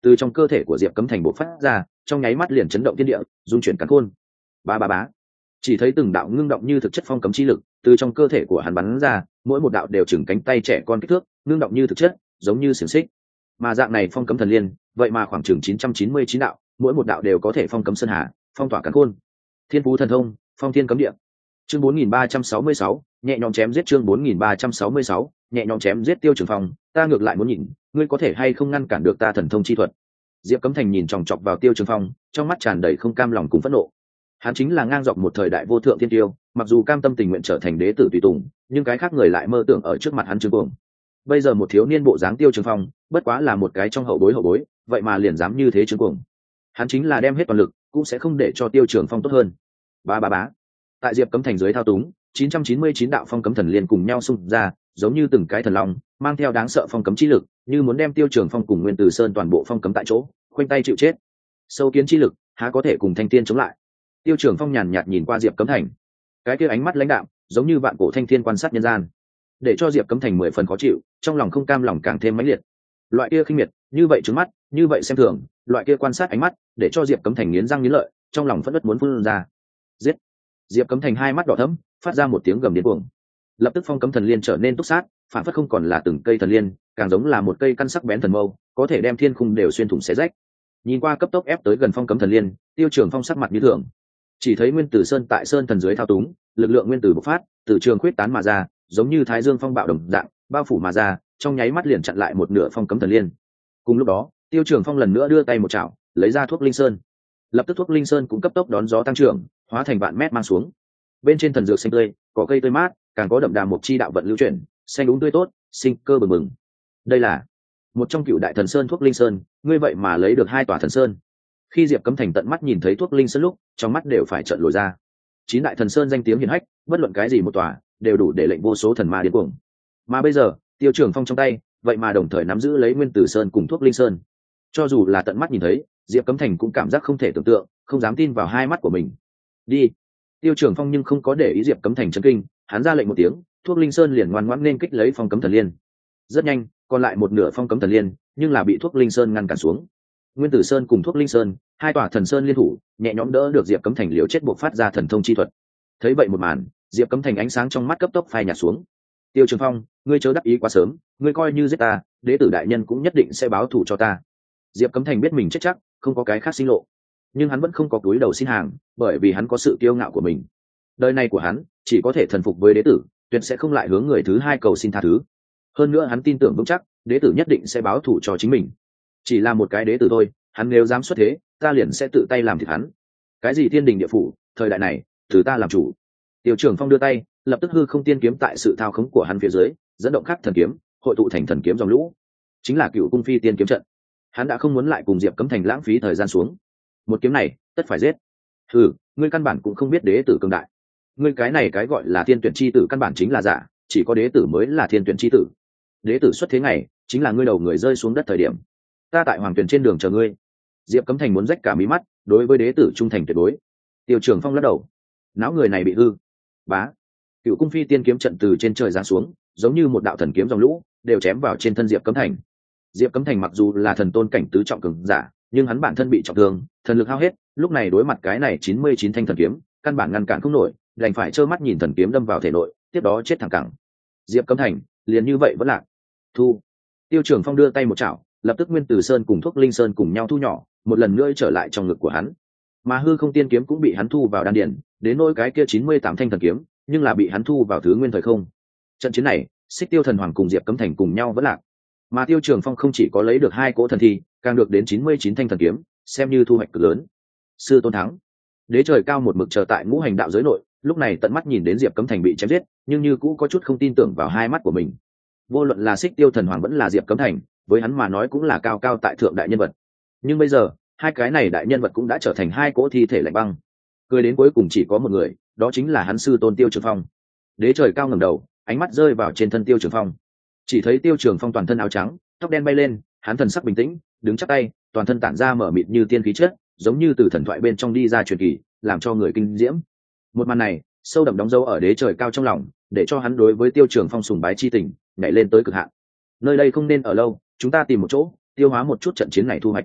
từ trong cơ thể của diệp cấm thành bộc phát ra, trong nháy mắt liền chấn động thiên địa, dung chuyển càn khôn. Ba ba bá, chỉ thấy từng đạo ngưng động như thực chất phong cấm chi lực từ trong cơ thể của hắn bắn ra, mỗi một đạo đều chừng cánh tay trẻ con kích thước, ngưng động như thực chất, giống như xiềng xích. Mà dạng này phong cấm thần liên, vậy mà khoảng chừng chín trăm chín mươi chín đạo, mỗi một đạo đều có thể phong cấm sơn hà, phong tỏa càn khôn. Thiên phú thần thông, phong thiên cấm địa. Chương bốn nghìn ba trăm sáu mươi sáu, nhẹ nhõm chém giết. Chương bốn nghìn ba trăm sáu mươi sáu, nhẹ nhõm chém giết. Tiêu Trường Phong, ta ngược lại muốn nhìn, ngươi có thể hay không ngăn cản được ta thần thông chi thuật. Diệp Cấm Thành nhìn chòng chọc vào Tiêu Trường Phong, trong mắt tràn đầy không cam lòng cùng phẫn nộ. Hắn chính là ngang dọc một thời đại vô thượng thiên tiêu, mặc dù cam tâm tình nguyện trở thành đế tử tùy tùng, nhưng cái khác người lại mơ tưởng ở trước mặt hắn trương cuồng. Bây giờ một thiếu niên bộ dáng Tiêu Trường Phong, bất quá là một cái trong hậu bối hậu bối, vậy mà liền dám như thế trương cuồng. Hắn chính là đem hết toàn lực, cũng sẽ không để cho Tiêu Trường Phong tốt hơn. Ba ba bá. Tại Diệp Cấm Thành dưới thao túng, chín trăm chín mươi chín đạo phong cấm thần liên cùng nhau xung ra, giống như từng cái thần long, mang theo đáng sợ phong cấm chi lực, như muốn đem Tiêu Trường Phong cùng Nguyên Tử Sơn toàn bộ phong cấm tại chỗ, khoanh tay chịu chết. Sâu kiến chi lực, há có thể cùng thanh thiên chống lại. Tiêu Trường Phong nhàn nhạt nhìn qua Diệp Cấm Thành, cái kia ánh mắt lãnh đạm, giống như vạn cổ thanh thiên quan sát nhân gian, để cho Diệp Cấm Thành mười phần khó chịu, trong lòng không cam lòng càng thêm mãnh liệt. Loại kia khinh miệt, như vậy trừng mắt, như vậy xem thường, loại kia quan sát ánh mắt, để cho Diệp Cấm Thành nghiến răng nghiến lợi, trong lòng phẫn uất muốn phun ra. Giết! Diệp Cấm Thành hai mắt đỏ thẫm, phát ra một tiếng gầm điên cuồng. Lập tức phong cấm thần liên trở nên túc sát, phản phất không còn là từng cây thần liên, càng giống là một cây căn sắc bén thần mâu, có thể đem thiên khung đều xuyên thủng xé rách. Nhìn qua cấp tốc ép tới gần phong cấm thần liên, Tiêu Trường Phong sắc mặt như thường. Chỉ thấy Nguyên Tử Sơn tại sơn thần dưới thao túng, lực lượng nguyên tử bộc phát, từ trường khuyết tán mà ra, giống như thái dương phong bạo đồng dạng, bao phủ mà ra, trong nháy mắt liền chặn lại một nửa phong cấm thần liên. Cùng lúc đó, Tiêu Trường Phong lần nữa đưa tay một chảo, lấy ra thuốc linh sơn. Lập tức thuốc linh sơn cũng cấp tốc đón gió tăng trưởng, hóa thành vạn mét mang xuống. Bên trên thần dược xanh tươi, cỏ cây tươi mát, càng có đậm đà một chi đạo vận lưu chuyển, xanh đúng tươi tốt, sinh cơ bừng bừng. Đây là một trong cựu đại thần sơn thuốc linh sơn, ngươi vậy mà lấy được hai tòa thần sơn. Khi Diệp Cấm Thành tận mắt nhìn thấy thuốc linh sơn lúc, trong mắt đều phải trợn lồi ra. Chín đại thần sơn danh tiếng hiển hách, bất luận cái gì một tòa đều đủ để lệnh vô số thần ma điên cuồng. Mà bây giờ, Tiêu Trường Phong trong tay, vậy mà đồng thời nắm giữ lấy Nguyên Tử Sơn cùng thuốc linh sơn. Cho dù là tận mắt nhìn thấy, Diệp Cấm Thành cũng cảm giác không thể tưởng tượng, không dám tin vào hai mắt của mình. Đi. Tiêu Trường Phong nhưng không có để ý Diệp Cấm Thành chấn kinh, hắn ra lệnh một tiếng, thuốc linh sơn liền ngoan ngoãn nên kích lấy phong cấm thần liên. Rất nhanh, còn lại một nửa phong cấm thần liên, nhưng là bị thuốc linh sơn ngăn cản xuống. Nguyên Tử Sơn cùng thuốc linh sơn, hai tòa thần sơn liên thủ, nhẹ nhõm đỡ được Diệp Cấm Thành liều chết buộc phát ra thần thông chi thuật. Thấy vậy một màn, Diệp Cấm Thành ánh sáng trong mắt cấp tốc phai nhạt xuống. Tiêu Trường Phong, ngươi chớ đắc ý quá sớm, ngươi coi như giết ta, đế tử đại nhân cũng nhất định sẽ báo thù cho ta. Diệp Cấm Thành biết mình chết chắc, không có cái khác sinh lộ, nhưng hắn vẫn không có túi đầu xin hàng, bởi vì hắn có sự kiêu ngạo của mình. Đời này của hắn chỉ có thể thần phục với đế tử, tuyệt sẽ không lại hướng người thứ hai cầu xin tha thứ. Hơn nữa hắn tin tưởng vững chắc, đế tử nhất định sẽ báo thù cho chính mình. Chỉ là một cái đế tử thôi, hắn nếu dám xuất thế, ta liền sẽ tự tay làm thịt hắn. Cái gì thiên đình địa phủ, thời đại này, từ ta làm chủ. Tiêu Trường Phong đưa tay, lập tức hư không tiên kiếm tại sự thao khống của hắn phía dưới, dẫn động khắc thần kiếm, hội tụ thành thần kiếm dòng lũ, chính là Cựu Cung Phi Tiên kiếm trận. Hắn đã không muốn lại cùng Diệp Cấm Thành lãng phí thời gian xuống. Một kiếm này, tất phải giết. Ừ, ngươi căn bản cũng không biết đế tử cường đại. Ngươi cái này cái gọi là thiên tuyển chi tử căn bản chính là giả, chỉ có đế tử mới là thiên tuyển chi tử. Đế tử xuất thế ngày, chính là ngươi đầu người rơi xuống đất thời điểm. Ta tại hoàng tuyển trên đường chờ ngươi. Diệp Cấm Thành muốn rách cả mí mắt, đối với đế tử trung thành tuyệt đối. Tiêu Trường Phong lắc đầu, não người này bị hư. Bá, Cựu Cung Phi Tiên kiếm trận từ trên trời giáng xuống, giống như một đạo thần kiếm dòng lũ, đều chém vào trên thân Diệp Cấm Thành. Diệp Cấm Thành mặc dù là thần tôn cảnh tứ trọng cường giả, nhưng hắn bản thân bị trọng thương, thần lực hao hết, lúc này đối mặt cái này chín mươi chín thanh thần kiếm, căn bản ngăn cản không nổi, đành phải trơ mắt nhìn thần kiếm đâm vào thể nội, tiếp đó chết thẳng cẳng. Diệp Cấm Thành, liền như vậy vẫn lạc. Thu. Tiêu Trường Phong đưa tay một chảo, lập tức Nguyên Tử Sơn cùng thuốc linh sơn cùng nhau thu nhỏ, một lần nữa trở lại trong ngực của hắn. Mà hư không tiên kiếm cũng bị hắn thu vào đan điền, đến nỗi cái kia chín mươi tám thanh thần kiếm, nhưng là bị hắn thu vào thứ nguyên thời không. Trận chiến này, Xích Tiêu Thần Hoàng cùng Diệp Cấm Thành cùng nhau vẫn lạc. Mà Tiêu Trường Phong không chỉ có lấy được hai cỗ thần thi, càng được đến chín mươi chín thanh thần kiếm, xem như thu hoạch cực lớn. Sư tôn thắng. Đế trời cao một mực chờ tại ngũ hành đạo giới nội, lúc này tận mắt nhìn đến Diệp Cấm Thành bị chém giết, nhưng như cũ có chút không tin tưởng vào hai mắt của mình. Vô luận là Xích Tiêu Thần Hoàng vẫn là Diệp Cấm Thành, với hắn mà nói cũng là cao cao tại thượng đại nhân vật. Nhưng bây giờ, hai cái này đại nhân vật cũng đã trở thành hai cỗ thi thể lạnh băng. Cười đến cuối cùng chỉ có một người, đó chính là hắn sư tôn Tiêu Trường Phong. Đế trời cao ngẩng đầu, ánh mắt rơi vào trên thân Tiêu Trường Phong. Chỉ thấy Tiêu Trường Phong toàn thân áo trắng, tóc đen bay lên, hắn thần sắc bình tĩnh, đứng chắp tay, toàn thân tản ra mở mịt như tiên khí chất, giống như từ thần thoại bên trong đi ra truyền kỳ, làm cho người kinh diễm. Một màn này, sâu đậm đóng dấu ở đế trời cao trong lòng, để cho hắn đối với Tiêu Trường Phong sùng bái chi tình, nhảy lên tới cực hạn. Nơi đây không nên ở lâu, chúng ta tìm một chỗ, tiêu hóa một chút trận chiến này thu hoạch.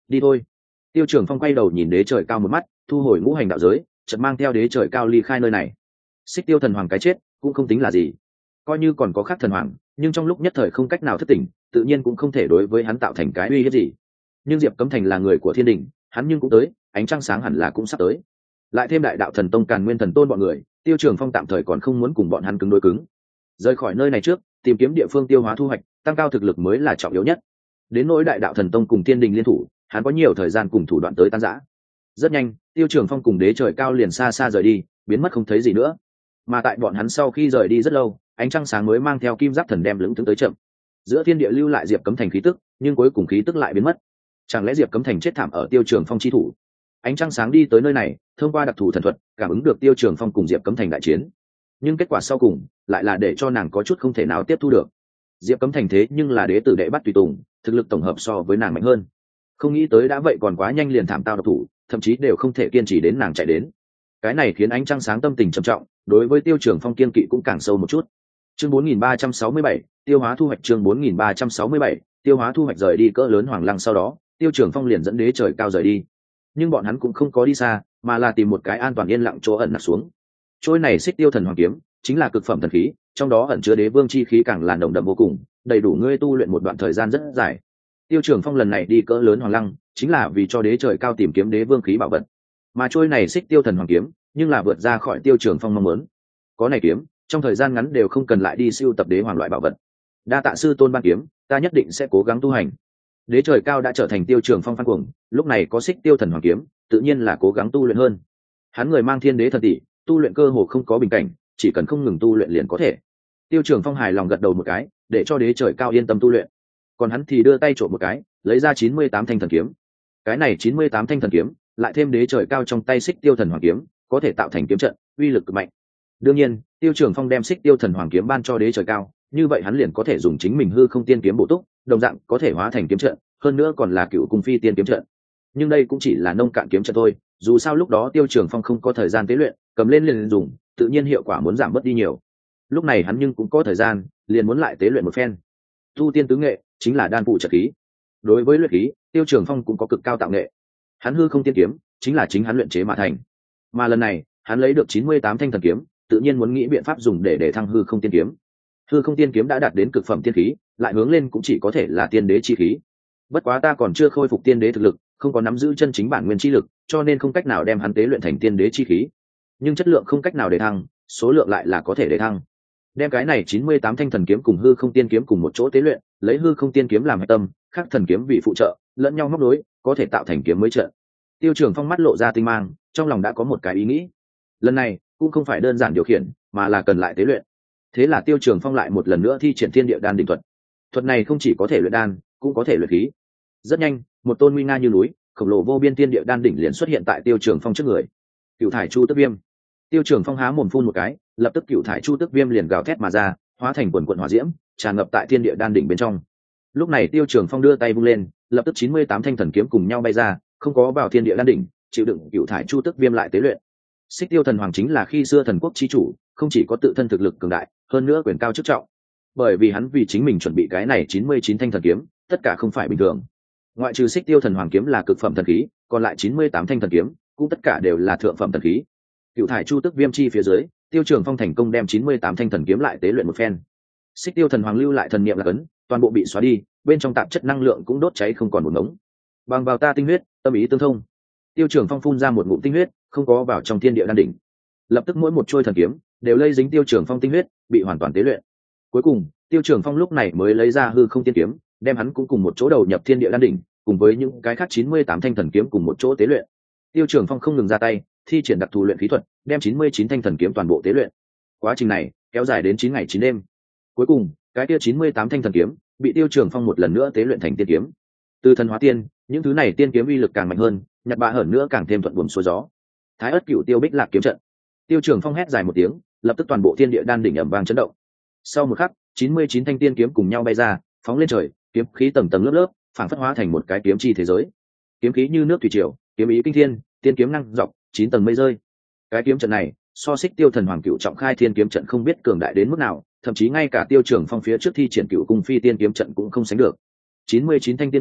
đi thôi. Tiêu Trường Phong quay đầu nhìn đế trời cao một mắt, thu hồi ngũ hành đạo giới, chợt mang theo đế trời cao ly khai nơi này. Xích Tiêu thần hoàng cái chết cũng không tính là gì, coi như còn có khác thần hoàng, nhưng trong lúc nhất thời không cách nào thức tỉnh, tự nhiên cũng không thể đối với hắn tạo thành cái uy hiếp gì. Nhưng Diệp Cấm Thành là người của thiên đình, hắn nhưng cũng tới, ánh trăng sáng hẳn là cũng sắp tới. Lại thêm đại đạo thần tông Càn Nguyên thần tôn bọn người, Tiêu Trường Phong tạm thời còn không muốn cùng bọn hắn cứng đối cứng. Rời khỏi nơi này trước, tìm kiếm địa phương tiêu hóa thu hoạch, tăng cao thực lực mới là trọng yếu nhất. Đến nỗi đại đạo thần tông cùng thiên đình liên thủ, hắn có nhiều thời gian cùng thủ đoạn tới tan rã. Rất nhanh, Tiêu Trường Phong cùng đế trời cao liền xa xa rời đi, biến mất không thấy gì nữa. Mà tại bọn hắn sau khi rời đi rất lâu, ánh trăng sáng mới mang theo kim giáp thần đem lững thững tới chậm. Giữa thiên địa lưu lại Diệp Cấm Thành khí tức, nhưng cuối cùng khí tức lại biến mất. Chẳng lẽ Diệp Cấm Thành chết thảm ở Tiêu Trường Phong chi thủ? Ánh trăng sáng đi tới nơi này, thông qua đặc thù thần thuật, cảm ứng được Tiêu Trường Phong cùng Diệp Cấm Thành đại chiến. Nhưng kết quả sau cùng lại là để cho nàng có chút không thể nào tiếp thu được. Diệp Cấm Thành thế nhưng là đế tử đệ bắt tùy tùng, thực lực tổng hợp so với nàng mạnh hơn. Không nghĩ tới đã vậy còn quá nhanh liền thảm tao độc thủ, thậm chí đều không thể kiên trì đến nàng chạy đến. Cái này khiến ánh trăng sáng tâm tình trầm trọng, đối với Tiêu Trường Phong kiên kỵ cũng càng sâu một chút. Chương bốn nghìn ba trăm sáu mươi bảy, tiêu hóa thu hoạch. Chương bốn nghìn ba trăm sáu mươi bảy, tiêu hóa thu hoạch. Rời đi cỡ lớn Hoàng Lăng sau đó, Tiêu Trường Phong liền dẫn đế trời cao rời đi. Nhưng bọn hắn cũng không có đi xa, mà là tìm một cái an toàn yên lặng chỗ ẩn nặc xuống. Trôi này Xích Tiêu thần hoàng kiếm chính là cực phẩm thần khí, trong đó ẩn chứa đế vương chi khí càng là nồng đậm vô cùng, đầy đủ ngươi tu luyện một đoạn thời gian rất dài. Tiêu Trường Phong lần này đi cỡ lớn Hoàng Lăng chính là vì cho đế trời cao tìm kiếm đế vương khí bảo vật, mà trôi này Xích Tiêu thần hoàng kiếm nhưng là vượt ra khỏi Tiêu Trường Phong mong muốn. Có này kiếm, trong thời gian ngắn đều không cần lại đi siêu tập đế hoàng loại bảo vật. Đa tạ sư tôn ban kiếm, ta nhất định sẽ cố gắng tu hành. Đế trời cao đã trở thành Tiêu Trường Phong phan cuồng, lúc này có Xích Tiêu thần hoàng kiếm, tự nhiên là cố gắng tu luyện hơn. Hắn người mang thiên đế thần tỷ, tu luyện cơ hồ không có bình cảnh, chỉ cần không ngừng tu luyện liền có thể. Tiêu Trường Phong hài lòng gật đầu một cái, để cho đế trời cao yên tâm tu luyện. Còn hắn thì đưa tay trộm một cái, lấy ra chín mươi tám thanh thần kiếm. Cái này chín mươi tám thanh thần kiếm, lại thêm đế trời cao trong tay Xích Tiêu thần hoàng kiếm, có thể tạo thành kiếm trận, uy lực cực mạnh. Đương nhiên, Tiêu Trường Phong đem Xích Tiêu thần hoàng kiếm ban cho đế trời cao, như vậy hắn liền có thể dùng chính mình hư không tiên kiếm bổ túc, đồng dạng có thể hóa thành kiếm trận, hơn nữa còn là cựu cung phi tiên kiếm trận. Nhưng đây cũng chỉ là nông cạn kiếm trận thôi, dù sao lúc đó Tiêu Trường Phong không có thời gian tế luyện, cầm lên liền dùng, tự nhiên hiệu quả muốn giảm bớt đi nhiều. Lúc này hắn nhưng cũng có thời gian, liền muốn lại tế luyện một phen. Tu tiên tứ nghệ chính là đan phụ trợ khí. Đối với luyện khí, Tiêu Trường Phong cũng có cực cao tạo nghệ. Hắn hư không tiên kiếm chính là chính hắn luyện chế mà thành. Mà lần này, hắn lấy được chín mươi tám thanh thần kiếm, tự nhiên muốn nghĩ biện pháp dùng để để thăng hư không tiên kiếm. Hư không tiên kiếm đã đạt đến cực phẩm tiên khí, lại hướng lên cũng chỉ có thể là tiên đế chi khí. Bất quá ta còn chưa khôi phục tiên đế thực lực, không có nắm giữ chân chính bản nguyên chi lực, cho nên không cách nào đem hắn tế luyện thành tiên đế chi khí. Nhưng chất lượng không cách nào để thăng, số lượng lại là có thể để thăng. Đem cái này chín mươi tám thanh thần kiếm cùng hư không tiên kiếm cùng một chỗ tế luyện, lấy hư không tiên kiếm làm hệ tâm, khác thần kiếm vị phụ trợ, lẫn nhau móc nối, có thể tạo thành kiếm mới trận. Tiêu Trường Phong mắt lộ ra tinh mang, trong lòng đã có một cái ý nghĩ. Lần này cũng không phải đơn giản điều khiển, mà là cần lại tế luyện. Thế là Tiêu Trường Phong lại một lần nữa thi triển Thiên Địa Đan đỉnh thuật. Thuật này không chỉ có thể luyện đan, cũng có thể luyện khí. Rất nhanh, một tôn nguy nga như núi, khổng lồ vô biên Thiên Địa Đan đỉnh liền xuất hiện tại Tiêu Trường Phong trước người. Cửu thải chu tức viêm. Tiêu Trường Phong há mồm phun một cái, lập tức cửu thải chu tức viêm liền gào thét mà ra, hóa thành quần quần hỏa diễm, tràn ngập tại Thiên Địa Đan đỉnh bên trong. Lúc này Tiêu Trường Phong đưa tay vung lên, lập tức chín mươi tám thanh thần kiếm cùng nhau bay ra, không có vào Thiên Địa Đan đỉnh, chịu đựng cửu thải chu tức viêm lại tế luyện. Xích Tiêu thần hoàng chính là khi xưa thần quốc chi chủ, không chỉ có tự thân thực lực cường đại, hơn nữa quyền cao chức trọng. Bởi vì hắn vì chính mình chuẩn bị cái này chín mươi chín thanh thần kiếm, tất cả không phải bình thường. Ngoại trừ Xích Tiêu thần hoàng kiếm là cực phẩm thần khí, còn lại chín mươi tám thanh thần kiếm cũng tất cả đều là thượng phẩm thần khí. Cựu thải chu tức viêm chi phía dưới, Tiêu Trường Phong thành công đem chín mươi tám thanh thần kiếm lại tế luyện một phen. Xích Tiêu thần hoàng lưu lại thần niệm là cấn, toàn bộ bị xóa đi, bên trong tạp chất năng lượng cũng đốt cháy không còn một ngống. Bằng vào ta tinh huyết, tâm ý tương thông. Tiêu Trường Phong phun ra một ngụm tinh huyết, không có vào trong Thiên Địa Đan đỉnh. Lập tức mỗi một trôi thần kiếm đều lây dính Tiêu Trường Phong tinh huyết, bị hoàn toàn tế luyện. Cuối cùng, Tiêu Trường Phong lúc này mới lấy ra hư không tiên kiếm, đem hắn cũng cùng một chỗ đầu nhập Thiên Địa Đan đỉnh, cùng với những cái khác chín mươi tám thanh thần kiếm cùng một chỗ tế luyện. Tiêu Trường Phong không ngừng ra tay, thi triển đặc thù luyện khí thuật, đem chín mươi chín thanh thần kiếm toàn bộ tế luyện. Quá trình này kéo dài đến chín ngày chín đêm. Cuối cùng, cái kia chín mươi tám thanh thần kiếm bị Tiêu Trường Phong một lần nữa tế luyện thành tiên kiếm. Từ thần hóa tiên, những thứ này tiên kiếm uy lực càng mạnh hơn, nhặt bạ hởn nữa càng thêm thuận buồm xuôi gió. Thái Ức Cửu Tiêu Bích Lạc kiếm trận. Tiêu Trường Phong hét dài một tiếng, lập tức toàn bộ Thiên Địa Đan đỉnh ầm vang chấn động. Sau một khắc, chín mươi chín thanh tiên kiếm cùng nhau bay ra, phóng lên trời, kiếm khí tầng tầng lớp lớp, phảng phất hóa thành một cái kiếm chi thế giới. Kiếm khí như nước thủy triều, kiếm ý kinh thiên, tiên kiếm năng dọc, chín tầng mây rơi. Cái kiếm trận này, so Xích Tiêu thần hoàng cựu trọng khai thiên kiếm trận không biết cường đại đến mức nào, thậm chí ngay cả Tiêu Trường Phong phía trước thi triển cựu cung phi tiên kiếm trận cũng không sánh được. chín mươi chín thanh tiên kiếm,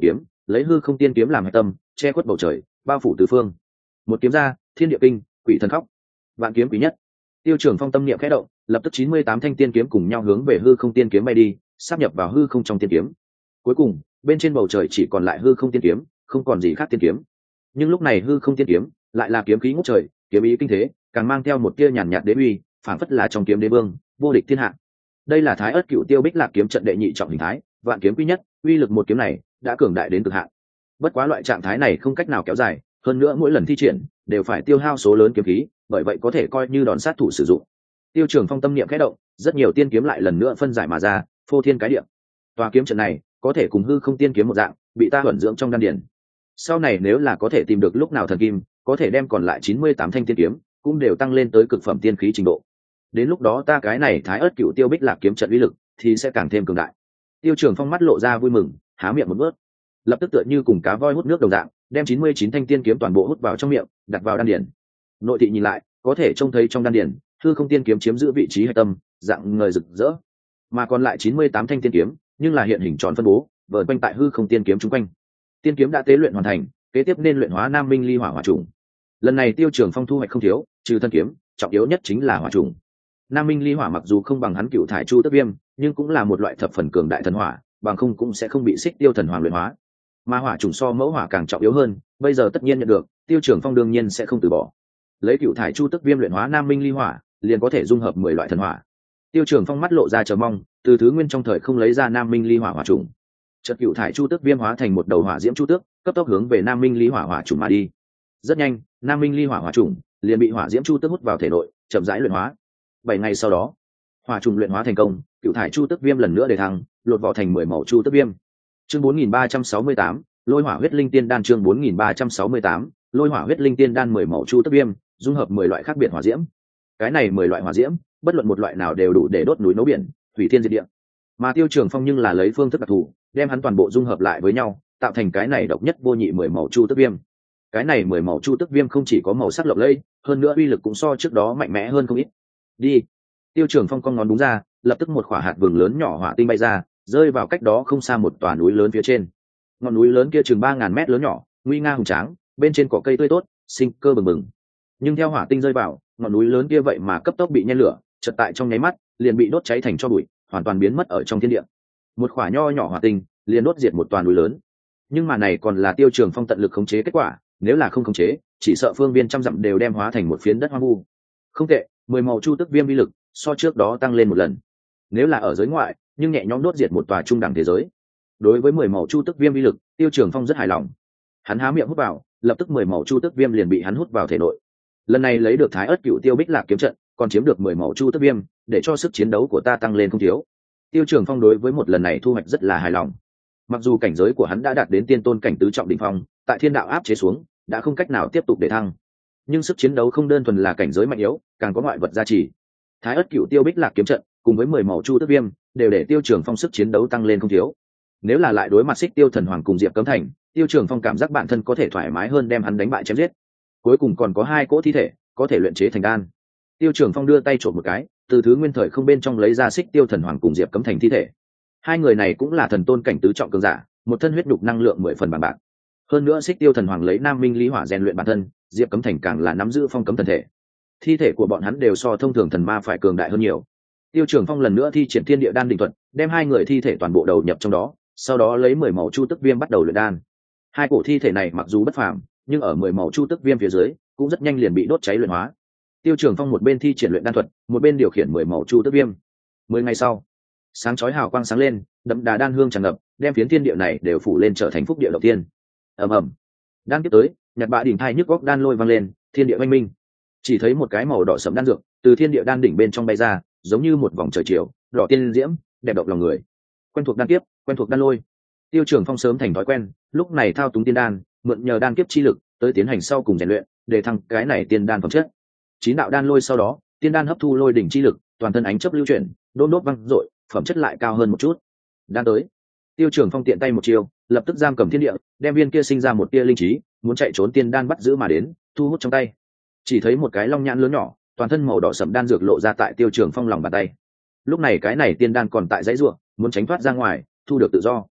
lấy hư không tiên kiếm làm hạch tâm, che khuất bầu trời, bao phủ tứ phương. Một kiếm ra, thiên địa kinh, quỷ thần khóc, vạn kiếm quý nhất. Tiêu Trường Phong tâm niệm khẽ động, lập tức chín mươi tám thanh tiên kiếm cùng nhau hướng về hư không tiên kiếm bay đi, sáp nhập vào hư không trong tiên kiếm. Cuối cùng, bên trên bầu trời chỉ còn lại hư không tiên kiếm, không còn gì khác tiên kiếm. Nhưng lúc này hư không tiên kiếm lại là kiếm khí ngút trời, kiếm ý kinh thế, càng mang theo một tia nhàn nhạt đế uy, phảng phất là trong kiếm đế vương, vô địch thiên hạ. Đây là Thái Ức Cựu Tiêu Bích Lạc kiếm trận đệ nhị trọng hình thái, vạn kiếm quý nhất, uy lực một kiếm này đã cường đại đến cực hạn. Bất quá loại trạng thái này không cách nào kéo dài, hơn nữa mỗi lần thi triển đều phải tiêu hao số lớn kiếm khí, bởi vậy có thể coi như đòn sát thủ sử dụng. Tiêu Trường Phong tâm niệm khẽ động, rất nhiều tiên kiếm lại lần nữa phân giải mà ra, phô thiên cái địa. Tòa kiếm trận này có thể cùng hư không tiên kiếm một dạng, bị ta ẩn dưỡng trong đan điển. Sau này nếu là có thể tìm được lúc nào thần kim, có thể đem còn lại chín mươi tám thanh tiên kiếm cũng đều tăng lên tới cực phẩm tiên khí trình độ. Đến lúc đó ta cái này Thái Ức Cựu Tiêu Bích Lạc kiếm trận uy lực thì sẽ càng thêm cường đại. Tiêu Trường Phong mắt lộ ra vui mừng, há miệng một nuốt, lập tức tựa như cùng cá voi hút nước đồng dạng, đem chín mươi chín thanh tiên kiếm toàn bộ hút vào trong miệng, đặt vào đan điển. Nội thị nhìn lại, có thể trông thấy trong đan điển, hư không tiên kiếm chiếm giữ vị trí hạch tâm, dạng ngời rực rỡ. Mà còn lại chín mươi tám thanh tiên kiếm, nhưng là hiện hình tròn phân bố, vờn quanh tại hư không tiên kiếm chúng quanh. Tiên kiếm đã tế luyện hoàn thành, kế tiếp nên luyện hóa Nam Minh Ly Hỏa Hỏa Trùng. Lần này Tiêu Trường Phong thu hoạch không thiếu, trừ thân kiếm, trọng yếu nhất chính là hỏa trùng. Nam Minh Ly Hỏa mặc dù không bằng hắn Cựu Thải Chu Tức Viêm, nhưng cũng là một loại thập phần cường đại thần hỏa, bằng không cũng sẽ không bị Xích Tiêu Thần Hoàng luyện hóa. Mà hỏa trùng so mẫu hỏa càng trọng yếu hơn, bây giờ tất nhiên nhận được, Tiêu Trường Phong đương nhiên sẽ không từ bỏ. Lấy Cựu Thải Chu Tức Viêm luyện hóa Nam Minh Ly Hỏa, liền có thể dung hợp mười loại thần hỏa. Tiêu Trường Phong mắt lộ ra chờ mong, từ thứ nguyên trong thời không lấy ra Nam Minh Ly Hỏa hỏa trùng. Chợt Cựu Thải Chu Tức Viêm hóa thành một đầu hỏa diễm chu tước, cấp tốc hướng về Nam Minh Ly Hỏa hỏa trùng mà đi. Rất nhanh, Nam Minh Ly Hỏa hỏa trùng liền bị hỏa diễm chu tước hút vào thể nội, chậm rãi luyện hóa. Bảy ngày sau đó, hỏa trùng luyện hóa thành công, Cựu Thải Chu Tức Viêm lần nữa đề thăng, lột vỏ thành mười màu chu tức viêm. Chương bốn nghìn ba trăm sáu mươi tám, Lôi Hỏa Huyết Linh Tiên Đan. Chương bốn nghìn ba trăm sáu mươi tám, Lôi Hỏa Huyết Linh Tiên Đan mười màu chu tức viêm, dung hợp mười loại khác biệt hỏa diễm. Cái này mười loại hỏa diễm, bất luận một loại nào đều đủ để đốt núi nấu biển, hủy thiên diệt địa. Mà Tiêu Trường Phong nhưng là lấy phương thức đặc thù, đem hắn toàn bộ dung hợp lại với nhau, tạo thành cái này độc nhất vô nhị mười màu chu tức viêm. Cái này mười màu chu tức viêm không chỉ có màu sắc lộng lẫy, hơn nữa uy lực cũng so trước đó mạnh mẽ hơn không ít. Đi. Tiêu Trường Phong cong ngón đúng ra, lập tức một quả hạt vừng lớn nhỏ hỏa tinh bay ra, rơi vào cách đó không xa một tòa núi lớn phía trên. Ngọn núi lớn kia chừng ba ngàn mét lớn nhỏ, nguy nga hùng tráng, bên trên cỏ cây tươi tốt, sinh cơ bừng bừng. Nhưng theo hỏa tinh rơi vào, ngọn núi lớn kia vậy mà cấp tốc bị nhen lửa, chợt tại trong nháy mắt, liền bị đốt cháy thành tro bụi, hoàn toàn biến mất ở trong thiên địa. Một quả nho nhỏ hỏa tinh, liền đốt diệt một tòa núi lớn. Nhưng mà này còn là Tiêu Trường Phong tận lực khống chế kết quả, nếu là không khống chế, chỉ sợ phương viên trăm dặm đều đem hóa thành một phiến đất hoang vu. Không tệ, mười màu chu tức viêm uy lực so trước đó tăng lên một lần. Nếu là ở giới ngoại, nhưng nhẹ nhõm đốt diệt một tòa trung đẳng thế giới. Đối với mười màu chu tức viêm uy lực, Tiêu Trường Phong rất hài lòng. Hắn há miệng hút vào, lập tức mười màu chu tức viêm liền bị hắn hút vào thể nội. Lần này lấy được Thái Ức Cựu Tiêu Bích Lạc kiếm trận, còn chiếm được mười màu chu tức viêm, để cho sức chiến đấu của ta tăng lên không thiếu. Tiêu Trường Phong đối với một lần này thu hoạch rất là hài lòng. Mặc dù cảnh giới của hắn đã đạt đến tiên tôn cảnh tứ trọng đỉnh phong, tại thiên đạo áp chế xuống, đã không cách nào tiếp tục để thăng. Nhưng sức chiến đấu không đơn thuần là cảnh giới mạnh yếu, càng có ngoại vật gia trì. Thái Ức Cựu Tiêu Bích Lạc kiếm trận, cùng với mười màu chu tức viêm, đều để Tiêu Trường Phong sức chiến đấu tăng lên không thiếu. Nếu là lại đối mặt Xích Tiêu Thần Hoàng cùng Diệp Cấm Thành, Tiêu Trường Phong cảm giác bản thân có thể thoải mái hơn đem hắn đánh bại chém giết. Cuối cùng còn có hai cỗ thi thể, có thể luyện chế thành đan. Tiêu Trường Phong đưa tay trộm một cái, từ thứ nguyên thời không bên trong lấy ra Xích Tiêu Thần Hoàng cùng Diệp Cấm Thành thi thể. Hai người này cũng là thần tôn cảnh tứ trọng cường giả, một thân huyết nhục năng lượng mười phần bằng bạc. Hơn nữa Xích Tiêu Thần Hoàng lấy Nam Minh Lý Hỏa rèn luyện bản thân, Diệp Cấm Thành càng là nắm giữ phong cấm thần thể. Thi thể của bọn hắn đều so thông thường thần ma phải cường đại hơn nhiều. Tiêu Trường Phong lần nữa thi triển Thiên Địa Đan đỉnh thuật, đem hai người thi thể toàn bộ đầu nhập trong đó, sau đó lấy mười màu chu tức viêm bắt đầu luyện đan. Hai cổ thi thể này mặc dù bất phàm, nhưng ở mười màu chu tức viêm phía dưới, cũng rất nhanh liền bị đốt cháy luyện hóa. Tiêu Trường Phong một bên thi triển luyện đan thuật, một bên điều khiển mười màu chu tức viêm. Mười ngày sau, sáng chói hào quang sáng lên, đậm đà đan hương tràn ngập, đem phiến thiên địa này đều phủ lên trở thành phúc địa đầu tiên. Ầm ầm. Đan tiếp tới, nhặt bạ đỉnh thai nhức góc đan lôi vang lên, thiên địa oanh minh. Chỉ thấy một cái màu đỏ sẫm đan dược từ thiên địa đan đỉnh bên trong bay ra, giống như một vòng trời chiều, đỏ tiên diễm, đẹp động lòng người. Quen thuộc đan kiếp, quen thuộc đan lôi. Tiêu Trường Phong sớm thành thói quen, lúc này thao túng tiên đan, mượn nhờ đan kiếp chi lực, tới tiến hành sau cùng rèn luyện, để thăng cái này tiên đan phẩm chất. Chín đạo đan lôi sau đó, tiên đan hấp thu lôi đỉnh chi lực, toàn thân ánh chớp lưu chuyển, đôn đốt vang dội, phẩm chất lại cao hơn một chút. Đan tới. Tiêu Trường Phong tiện tay một chiêu, lập tức giam cầm thiên địa, đem viên kia sinh ra một tia linh trí, muốn chạy trốn tiên đan bắt giữ mà đến, thu hút trong tay. Chỉ thấy một cái long nhãn lớn nhỏ, toàn thân màu đỏ sẫm đan dược lộ ra tại Tiêu Trường Phong lòng bàn tay. Lúc này cái này tiên đan còn tại dãy rủa, muốn tránh thoát ra ngoài, thu được tự do.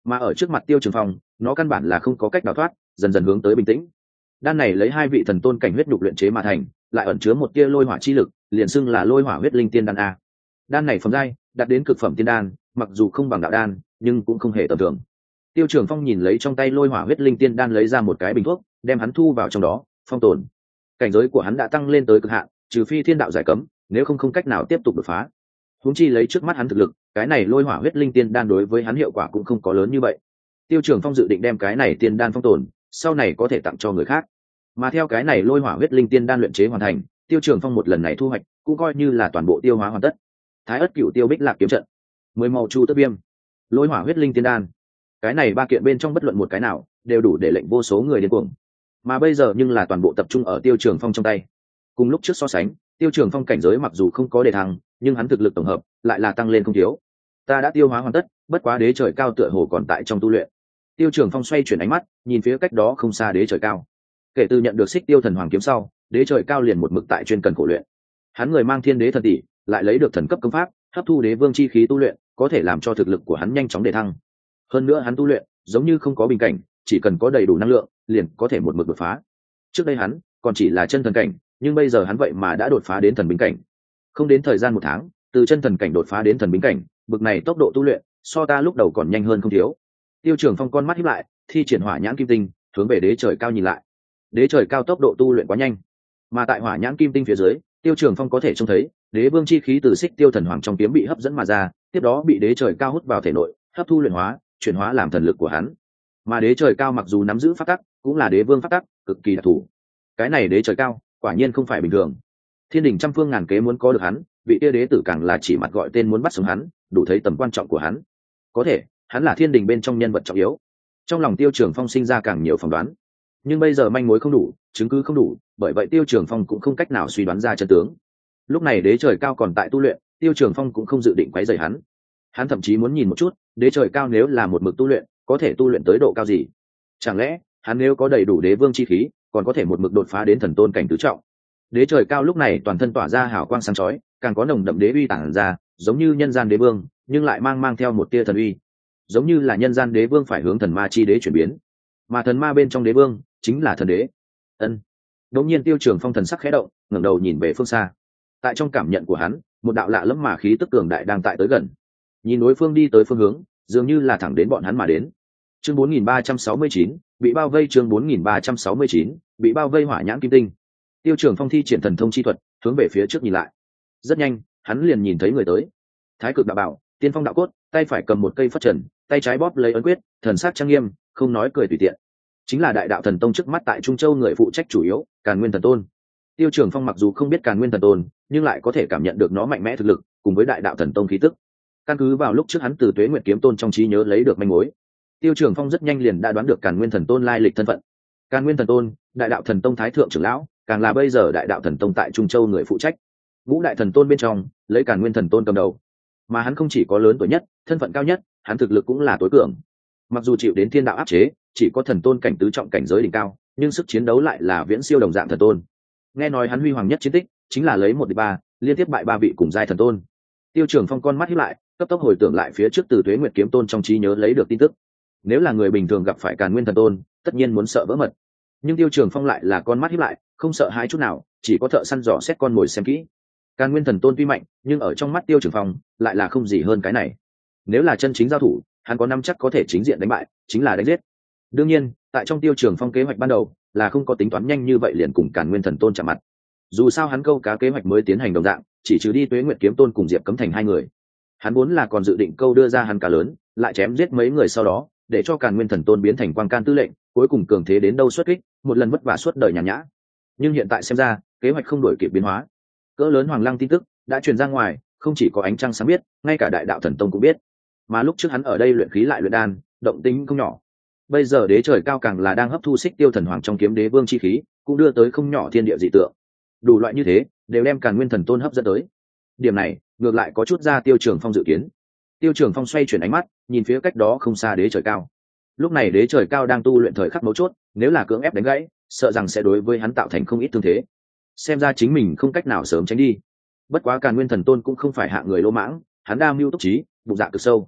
mà ở trước mặt Tiêu Trường Phong, nó căn bản là không có cách đào thoát, dần dần hướng tới bình tĩnh. Đan này lấy hai vị thần tôn cảnh huyết nhục luyện chế mà thành, lại ẩn chứa một tia lôi hỏa chi lực, liền xưng là lôi hỏa huyết linh tiên đan a. Đan này phẩm giai đạt đến cực phẩm tiên đan, mặc dù không bằng đạo đan, nhưng cũng không hề tầm thường. Tiêu Trường Phong nhìn lấy trong tay lôi hỏa huyết linh tiên đan, lấy ra một cái bình thuốc, đem hắn thu vào trong đó, phong tồn. Cảnh giới của hắn đã tăng lên tới cực hạn, trừ phi thiên đạo giải cấm, nếu không không cách nào tiếp tục đột phá. Huống chi lấy trước mắt hắn thực lực, cái này lôi hỏa huyết linh tiên đan đối với hắn hiệu quả cũng không có lớn như vậy. Tiêu Trường Phong dự định đem cái này tiên đan phong tồn, sau này có thể tặng cho người khác. Mà theo cái này lôi hỏa huyết linh tiên đan luyện chế hoàn thành, Tiêu Trường Phong một lần này thu hoạch cũng coi như là toàn bộ tiêu hóa hoàn tất. Thái ất cửu tiêu bích lạc kiếm trận, mười màu chu tước viêm, lôi hỏa huyết linh tiên đan, cái này ba kiện bên trong bất luận một cái nào đều đủ để lệnh vô số người điên cuồng. Mà bây giờ nhưng là toàn bộ tập trung ở Tiêu Trường Phong trong tay. Cùng lúc trước so sánh, Tiêu Trường Phong cảnh giới mặc dù không có đề thăng, nhưng hắn thực lực tổng hợp lại là tăng lên không thiếu. Ta đã tiêu hóa hoàn tất, bất quá đế trời cao tựa hồ còn tại trong tu luyện. Tiêu Trường Phong xoay chuyển ánh mắt, nhìn phía cách đó không xa đế trời cao. Kể từ nhận được xích tiêu thần hoàng kiếm sau, đế trời cao liền một mực tại chuyên cần khổ luyện. Hắn người mang thiên đế thần tỷ, lại lấy được thần cấp công pháp, hấp thu đế vương chi khí tu luyện, có thể làm cho thực lực của hắn nhanh chóng đề thăng. Hơn nữa hắn tu luyện giống như không có bình cảnh, chỉ cần có đầy đủ năng lượng, liền có thể một mực đột phá. Trước đây hắn còn chỉ là chân thần cảnh, nhưng bây giờ hắn vậy mà đã đột phá đến thần bính cảnh. Không đến thời gian một tháng, từ chân thần cảnh đột phá đến thần bính cảnh, bực này tốc độ tu luyện, so ta lúc đầu còn nhanh hơn không thiếu. Tiêu Trường Phong con mắt híp lại, thi triển hỏa nhãn kim tinh, hướng về đế trời cao nhìn lại. Đế trời cao tốc độ tu luyện quá nhanh, mà tại hỏa nhãn kim tinh phía dưới, Tiêu Trường Phong có thể trông thấy đế vương chi khí từ xích tiêu thần hoàng trong kiếm bị hấp dẫn mà ra, tiếp đó bị đế trời cao hút vào thể nội, hấp thu luyện hóa, chuyển hóa làm thần lực của hắn. Mà đế trời cao mặc dù nắm giữ pháp tắc, cũng là đế vương pháp tắc, cực kỳ đặc thù. Cái này đế trời cao, quả nhiên không phải bình thường. Thiên đình trăm phương ngàn kế muốn có được hắn, vị kia đế tử càng là chỉ mặt gọi tên muốn bắt sống hắn, đủ thấy tầm quan trọng của hắn. Có thể, hắn là thiên đình bên trong nhân vật trọng yếu. Trong lòng Tiêu Trường Phong sinh ra càng nhiều phỏng đoán. Nhưng bây giờ manh mối không đủ, chứng cứ không đủ, bởi vậy Tiêu Trường Phong cũng không cách nào suy đoán ra chân tướng. Lúc này đế trời cao còn tại tu luyện, Tiêu Trường Phong cũng không dự định quấy rầy hắn. Hắn thậm chí muốn nhìn một chút, đế trời cao nếu là một mực tu luyện, có thể tu luyện tới độ cao gì? Chẳng lẽ, hắn nếu có đầy đủ đế vương chi khí, còn có thể một mực đột phá đến thần tôn cảnh tứ trọng? Đế trời cao lúc này toàn thân tỏa ra hào quang sáng chói, càng có nồng đậm đế uy tản ra, giống như nhân gian đế vương, nhưng lại mang mang theo một tia thần uy, giống như là nhân gian đế vương phải hướng thần ma chi đế chuyển biến, mà thần ma bên trong đế vương chính là thần đế. Ân. Đột nhiên Tiêu Trường Phong thần sắc khẽ động, ngẩng đầu nhìn về phương xa. Tại trong cảm nhận của hắn, một đạo lạ lẫm mà khí tức cường đại đang tại tới gần. Nhìn đối phương đi tới phương hướng, dường như là thẳng đến bọn hắn mà đến. Chương bốn nghìn ba trăm sáu mươi chín, bị bao vây. Chương bốn nghìn ba trăm sáu mươi chín, bị bao vây hỏa nhãn kim tinh. Tiêu Trường Phong thi triển thần thông chi thuật, hướng về phía trước nhìn lại. Rất nhanh, hắn liền nhìn thấy người tới. Thái cực đạo bảo, tiên phong đạo cốt, tay phải cầm một cây phất trần, tay trái bóp lấy ấn quyết, thần sắc trang nghiêm, không nói cười tùy tiện. Chính là đại đạo thần tông trước mắt tại Trung Châu người phụ trách chủ yếu, Càn Nguyên thần tôn. Tiêu Trường Phong mặc dù không biết Càn Nguyên thần tôn, nhưng lại có thể cảm nhận được nó mạnh mẽ thực lực, cùng với đại đạo thần tông khí tức. Căn cứ vào lúc trước hắn từ Tuế Nguyệt kiếm tôn trong trí nhớ lấy được manh mối, Tiêu Trường Phong rất nhanh liền đã đoán được Càn Nguyên thần tôn lai lịch thân phận. Càn Nguyên thần tôn, đại đạo thần tông thái thượng trưởng lão, càng là bây giờ đại đạo thần tông tại Trung Châu người phụ trách. Ngũ đại thần tôn bên trong, lấy Càn Nguyên thần tôn cầm đầu. Mà hắn không chỉ có lớn tuổi nhất, thân phận cao nhất, hắn thực lực cũng là tối cường. Mặc dù chịu đến thiên đạo áp chế, chỉ có thần tôn cảnh tứ trọng cảnh giới đỉnh cao, nhưng sức chiến đấu lại là viễn siêu đồng dạng thần tôn. Nghe nói hắn huy hoàng nhất chiến tích chính là lấy một địch ba, liên tiếp bại ba vị cùng giai thần tôn. Tiêu Trường Phong con mắt híp lại, cấp tốc hồi tưởng lại phía trước từ Tuế Nguyệt kiếm tôn trong trí nhớ lấy được tin tức. Nếu là người bình thường gặp phải Càn Nguyên thần tôn, tất nhiên muốn sợ vỡ mật. Nhưng Tiêu Trường Phong lại là con mắt híp lại, không sợ hãi chút nào, chỉ có thợ săn dò xét con mồi xem kỹ. Càn Nguyên thần tôn tuy mạnh, nhưng ở trong mắt Tiêu Trường Phong lại là không gì hơn cái này. Nếu là chân chính giao thủ, hắn có năm chắc có thể chính diện đánh bại, chính là đánh giết. Đương nhiên, tại trong Tiêu Trường Phong kế hoạch ban đầu, là không có tính toán nhanh như vậy liền cùng Càn Nguyên thần tôn chạm mặt. Dù sao hắn câu cá kế hoạch mới tiến hành đồng dạng, chỉ trừ đi Tuế Nguyệt kiếm tôn cùng Diệp Cấm Thành hai người. Hắn vốn là còn dự định câu đưa ra hắn cá lớn, lại chém giết mấy người sau đó, để cho Càn Nguyên thần tôn biến thành quang can tư lệnh, cuối cùng cường thế đến đâu xuất kích, một lần vất vả suốt đời nhàn nhã. Nhưng hiện tại xem ra, kế hoạch không đổi kịp biến hóa. Cỡ lớn Hoàng Lăng tin tức đã truyền ra ngoài, không chỉ có ánh trăng sáng biết, ngay cả đại đạo thần tông cũng biết. Mà lúc trước hắn ở đây luyện khí lại luyện đan, động tĩnh không nhỏ. Bây giờ đế trời cao càng là đang hấp thu xích tiêu thần hoàng trong kiếm đế vương chi khí, cũng đưa tới không nhỏ thiên địa dị tượng. Đủ loại như thế, đều đem Càn Nguyên thần tôn hấp dẫn tới. Điểm này, ngược lại có chút ra Tiêu Trường Phong dự kiến. Tiêu Trường Phong xoay chuyển ánh mắt, nhìn phía cách đó không xa đế trời cao. Lúc này đế trời cao đang tu luyện thời khắc mấu chốt, nếu là cưỡng ép đánh gãy, sợ rằng sẽ đối với hắn tạo thành không ít thương thế. Xem ra chính mình không cách nào sớm tránh đi. Bất quá Càn Nguyên thần tôn cũng không phải hạng người lỗ mãng, hắn đa mưu túc trí, bụng dạ cực sâu.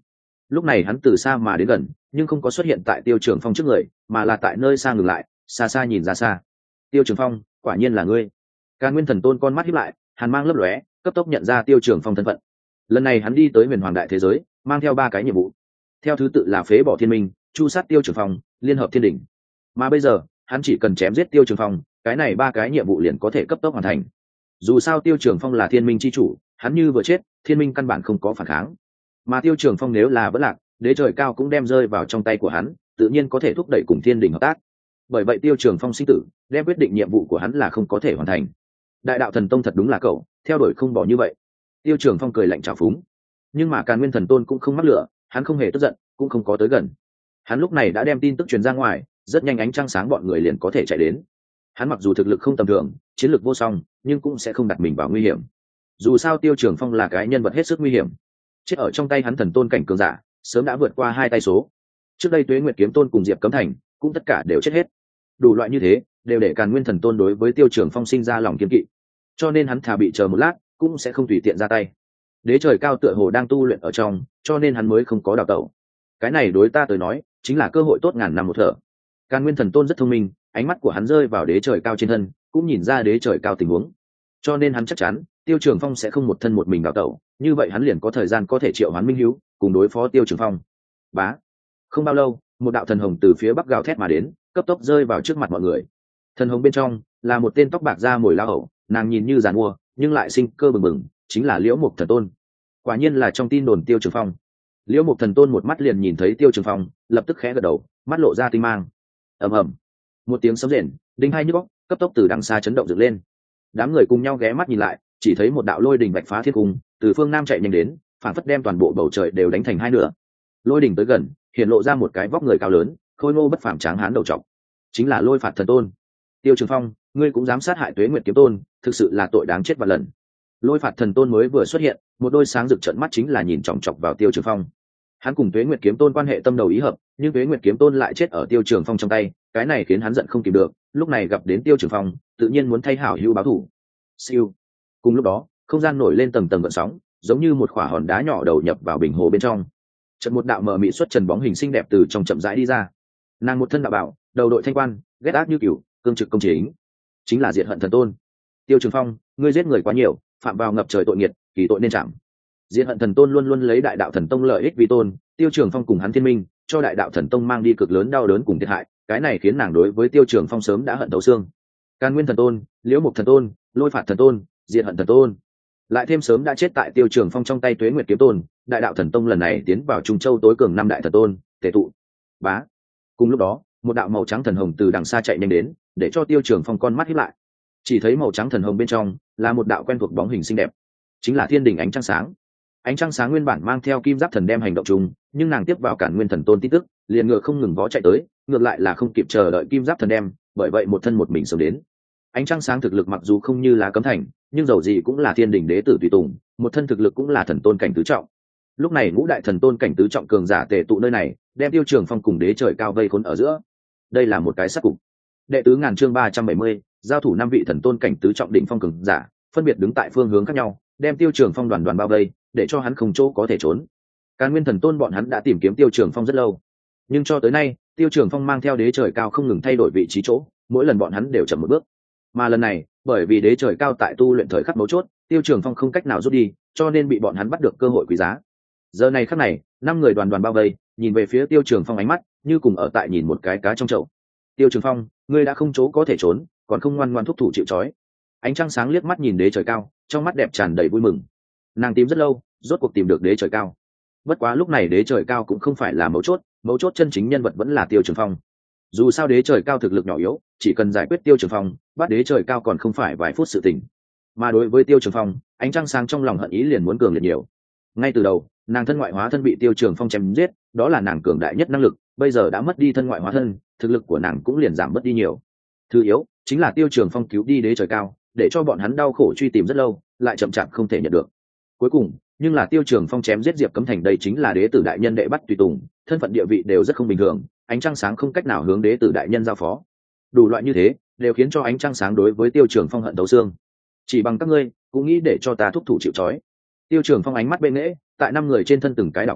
lúc này hắn từ xa mà đến gần, nhưng không có xuất hiện tại Tiêu Trường Phong trước người, mà là tại nơi xa ngừng lại, xa xa nhìn ra xa. Tiêu Trường Phong, quả nhiên là ngươi. Càn Nguyên Thần Tôn con mắt híp lại, hàn mang lấp lóe, cấp tốc nhận ra Tiêu Trường Phong thân phận. Lần này hắn đi tới Huyền Hoàng đại thế giới, mang theo ba cái nhiệm vụ, theo thứ tự là phế bỏ thiên minh, chu sát Tiêu Trường Phong, liên hợp thiên đỉnh. Mà bây giờ hắn chỉ cần chém giết Tiêu Trường Phong, cái này ba cái nhiệm vụ liền có thể cấp tốc hoàn thành. Dù sao Tiêu Trường Phong là thiên minh chi chủ, hắn như vừa chết, thiên minh căn bản không có phản kháng. Mà Tiêu Trường Phong nếu là vẫn lạc, đế trời cao cũng đem rơi vào trong tay của hắn, tự nhiên có thể thúc đẩy cùng thiên đình hợp tác. Bởi vậy Tiêu Trường Phong sinh tử, đem quyết định nhiệm vụ của hắn là không có thể hoàn thành. Đại đạo thần tông thật đúng là cậu, theo đuổi không bỏ như vậy. Tiêu Trường Phong cười lạnh trào phúng. Nhưng mà Càn Nguyên Thần Tôn cũng không mắc lửa, hắn không hề tức giận, cũng không có tới gần. Hắn lúc này đã đem tin tức truyền ra ngoài, rất nhanh ánh trăng sáng bọn người liền có thể chạy đến. Hắn mặc dù thực lực không tầm thường, chiến lược vô song, nhưng cũng sẽ không đặt mình vào nguy hiểm. Dù sao Tiêu Trường Phong là cái nhân vật hết sức nguy hiểm, chết ở trong tay hắn thần tôn cảnh cường giả, sớm đã vượt qua hai tay số. Trước đây Tuế Nguyệt Kiếm Tôn cùng Diệp Cấm Thành cũng tất cả đều chết hết. Đủ loại như thế, đều để Càn Nguyên Thần Tôn đối với Tiêu Trường Phong sinh ra lòng kiêng kỵ. Cho nên hắn thà bị chờ một lát, cũng sẽ không tùy tiện ra tay. Đế trời cao tựa hồ đang tu luyện ở trong, cho nên hắn mới không có đào tẩu. Cái này đối ta tới nói, chính là cơ hội tốt ngàn năm một thở. Càn Nguyên Thần Tôn rất thông minh, ánh mắt của hắn rơi vào đế trời cao trên thân, cũng nhìn ra đế trời cao tình huống. Cho nên hắn chắc chắn, Tiêu Trường Phong sẽ không một thân một mình đào tẩu, như vậy hắn liền có thời gian có thể triệu hoán Minh Hiếu, cùng đối phó Tiêu Trường Phong. Bá. Không bao lâu, một đạo thần hồng từ phía bắc gào thét mà đến, cấp tốc rơi vào trước mặt mọi người. Thần hồng bên trong là một tên tóc bạc da mồi lao hậu, nàng nhìn như giàn mua, nhưng lại sinh cơ bừng bừng, chính là Liễu Mục Thần Tôn. Quả nhiên là trong tin đồn Tiêu Trường Phong. Liễu Mục Thần Tôn một mắt liền nhìn thấy Tiêu Trường Phong, lập tức khẽ gật đầu, mắt lộ ra tinh mang. Ầm ầm. Một tiếng sấm rền, đinh hai nhức óc, cấp tốc từ đằng xa chấn động dựng lên. Đám người cùng nhau ghé mắt nhìn lại, chỉ thấy một đạo lôi đỉnh bạch phá thiên cung, từ phương nam chạy nhanh đến, phản phất đem toàn bộ bầu trời đều đánh thành hai nửa. Lôi đỉnh tới gần, hiện lộ ra một cái vóc người cao lớn, khôi ngô bất phàm tráng hán đầu trọc, chính là Lôi Phạt Thần Tôn. Tiêu Trường Phong, ngươi cũng dám sát hại Tuế Nguyệt Kiếm Tôn, thực sự là tội đáng chết vạn lần. Lôi Phạt Thần Tôn mới vừa xuất hiện, một đôi sáng rực trợn mắt chính là nhìn chòng chọc vào Tiêu Trường Phong. Hắn cùng Tuế Nguyệt Kiếm Tôn quan hệ tâm đầu ý hợp, nhưng Tuế Nguyệt Kiếm Tôn lại chết ở Tiêu Trường Phong trong tay, cái này khiến hắn giận không kìm được, lúc này gặp đến Tiêu Trường Phong, tự nhiên muốn thay hảo hữu báo thù. Siêu. Cùng lúc đó, không gian nổi lên tầng tầng gợn sóng, giống như một quả hòn đá nhỏ đầu nhập vào bình hồ bên trong. Chợt một đạo mờ mị xuất trần bóng hình xinh đẹp từ trong chậm rãi đi ra. Nàng một thân đạo bảo, đầu đội thanh quan, ghét ác như cừu, cương trực công chính, chính là Diệt Hận Thần Tôn. Tiêu Trường Phong, ngươi giết người quá nhiều, phạm vào ngập trời tội nghiệt, kỳ tội nên chạm. Diệt Hận Thần Tôn luôn luôn lấy Đại Đạo Thần Tông lợi ích vì tôn, Tiêu Trường Phong cùng hắn thiên minh, cho Đại Đạo Thần Tông mang đi cực lớn đau đớn cùng thiệt hại, cái này khiến nàng đối với Tiêu Trường Phong sớm đã hận thấu xương. Càn Nguyên Thần Tôn, Liễu Mục Thần Tôn, Lôi Phạt Thần Tôn, Diệt Hận Thần Tôn, lại thêm sớm đã chết tại Tiêu Trường Phong trong tay Tuế Nguyệt Kiếm Tôn, Đại Đạo Thần Tông lần này tiến vào Trung Châu tối cường năm đại thần tôn, tề tụ. Bá. Cùng lúc đó, một đạo màu trắng thần hồng từ đằng xa chạy nhanh đến, để cho Tiêu Trường Phong con mắt híp lại. Chỉ thấy màu trắng thần hồng bên trong là một đạo quen thuộc bóng hình xinh đẹp, chính là Thiên Đình ánh trăng sáng. Ánh trăng sáng nguyên bản mang theo Kim Giáp Thần đem hành động chung, nhưng nàng tiếp vào Càn Nguyên Thần Tôn tin tức, liền ngựa không ngừng vó chạy tới, ngược lại là không kịp chờ đợi Kim Giáp Thần đem, bởi vậy một thân một mình sống đến. Ánh trăng sáng thực lực mặc dù không như lá cấm thành, nhưng dầu gì cũng là Thiên Đình đế tử tùy tùng, một thân thực lực cũng là thần tôn cảnh tứ trọng. Lúc này ngũ đại thần tôn cảnh tứ trọng cường giả tề tụ nơi này, đem Tiêu Trường Phong cùng đế trời cao vây khốn ở giữa. Đây là một cái sát cục. Đệ tứ ngàn chương ba trăm bảy mươi, giao thủ năm vị thần tôn cảnh tứ trọng đỉnh phong cường giả, phân biệt đứng tại phương hướng khác nhau, đem Tiêu Trường Phong đoàn đoàn bao vây, để cho hắn không chỗ có thể trốn. Càn Nguyên Thần Tôn bọn hắn đã tìm kiếm Tiêu Trường Phong rất lâu, nhưng cho tới nay, Tiêu Trường Phong mang theo đế trời cao không ngừng thay đổi vị trí chỗ, mỗi lần bọn hắn đều chậm một bước. Mà lần này, bởi vì đế trời cao tại tu luyện thời khắc mấu chốt, Tiêu Trường Phong không cách nào rút đi, cho nên bị bọn hắn bắt được cơ hội quý giá. Giờ này khắc này, năm người đoàn đoàn bao vây, nhìn về phía Tiêu Trường Phong ánh mắt như cùng ở tại nhìn một cái cá trong chậu. Tiêu Trường Phong, ngươi đã không chỗ có thể trốn, còn không ngoan ngoãn thúc thủ chịu trói. Ánh trăng sáng liếc mắt nhìn đế trời cao, trong mắt đẹp tràn đầy vui mừng. Nàng tìm rất lâu, rốt cuộc tìm được đế trời cao. Bất quá lúc này đế trời cao cũng không phải là mấu chốt, mấu chốt chân chính nhân vật vẫn là Tiêu Trường Phong. Dù sao đế trời cao thực lực nhỏ yếu, chỉ cần giải quyết Tiêu Trường Phong, bắt đế trời cao còn không phải vài phút sự tình. Mà đối với Tiêu Trường Phong, ánh trăng sáng trong lòng hận ý liền muốn cường liệt nhiều. Ngay từ đầu, nàng thân ngoại hóa thân bị Tiêu Trường Phong chém giết, đó là nàng cường đại nhất năng lực, bây giờ đã mất đi thân ngoại hóa thân, thực lực của nàng cũng liền giảm mất đi nhiều. Thứ yếu chính là Tiêu Trường Phong cứu đi đế trời cao, để cho bọn hắn đau khổ truy tìm rất lâu, lại chậm chạp không thể nhận được. Cuối cùng, nhưng là Tiêu Trường Phong chém giết Diệp Cấm Thành, đây chính là đế tử đại nhân đệ bắt tùy tùng, thân phận địa vị đều rất không bình thường, ánh trăng sáng không cách nào hướng đế tử đại nhân giao phó. Đủ loại như thế, đều khiến cho ánh trăng sáng đối với Tiêu Trường Phong hận thấu xương. Chỉ bằng các ngươi, cũng nghĩ để cho ta thúc thủ chịu trói. Tiêu Trường Phong ánh mắt bên nghễ, tại năm người trên thân từng cái đảo qua,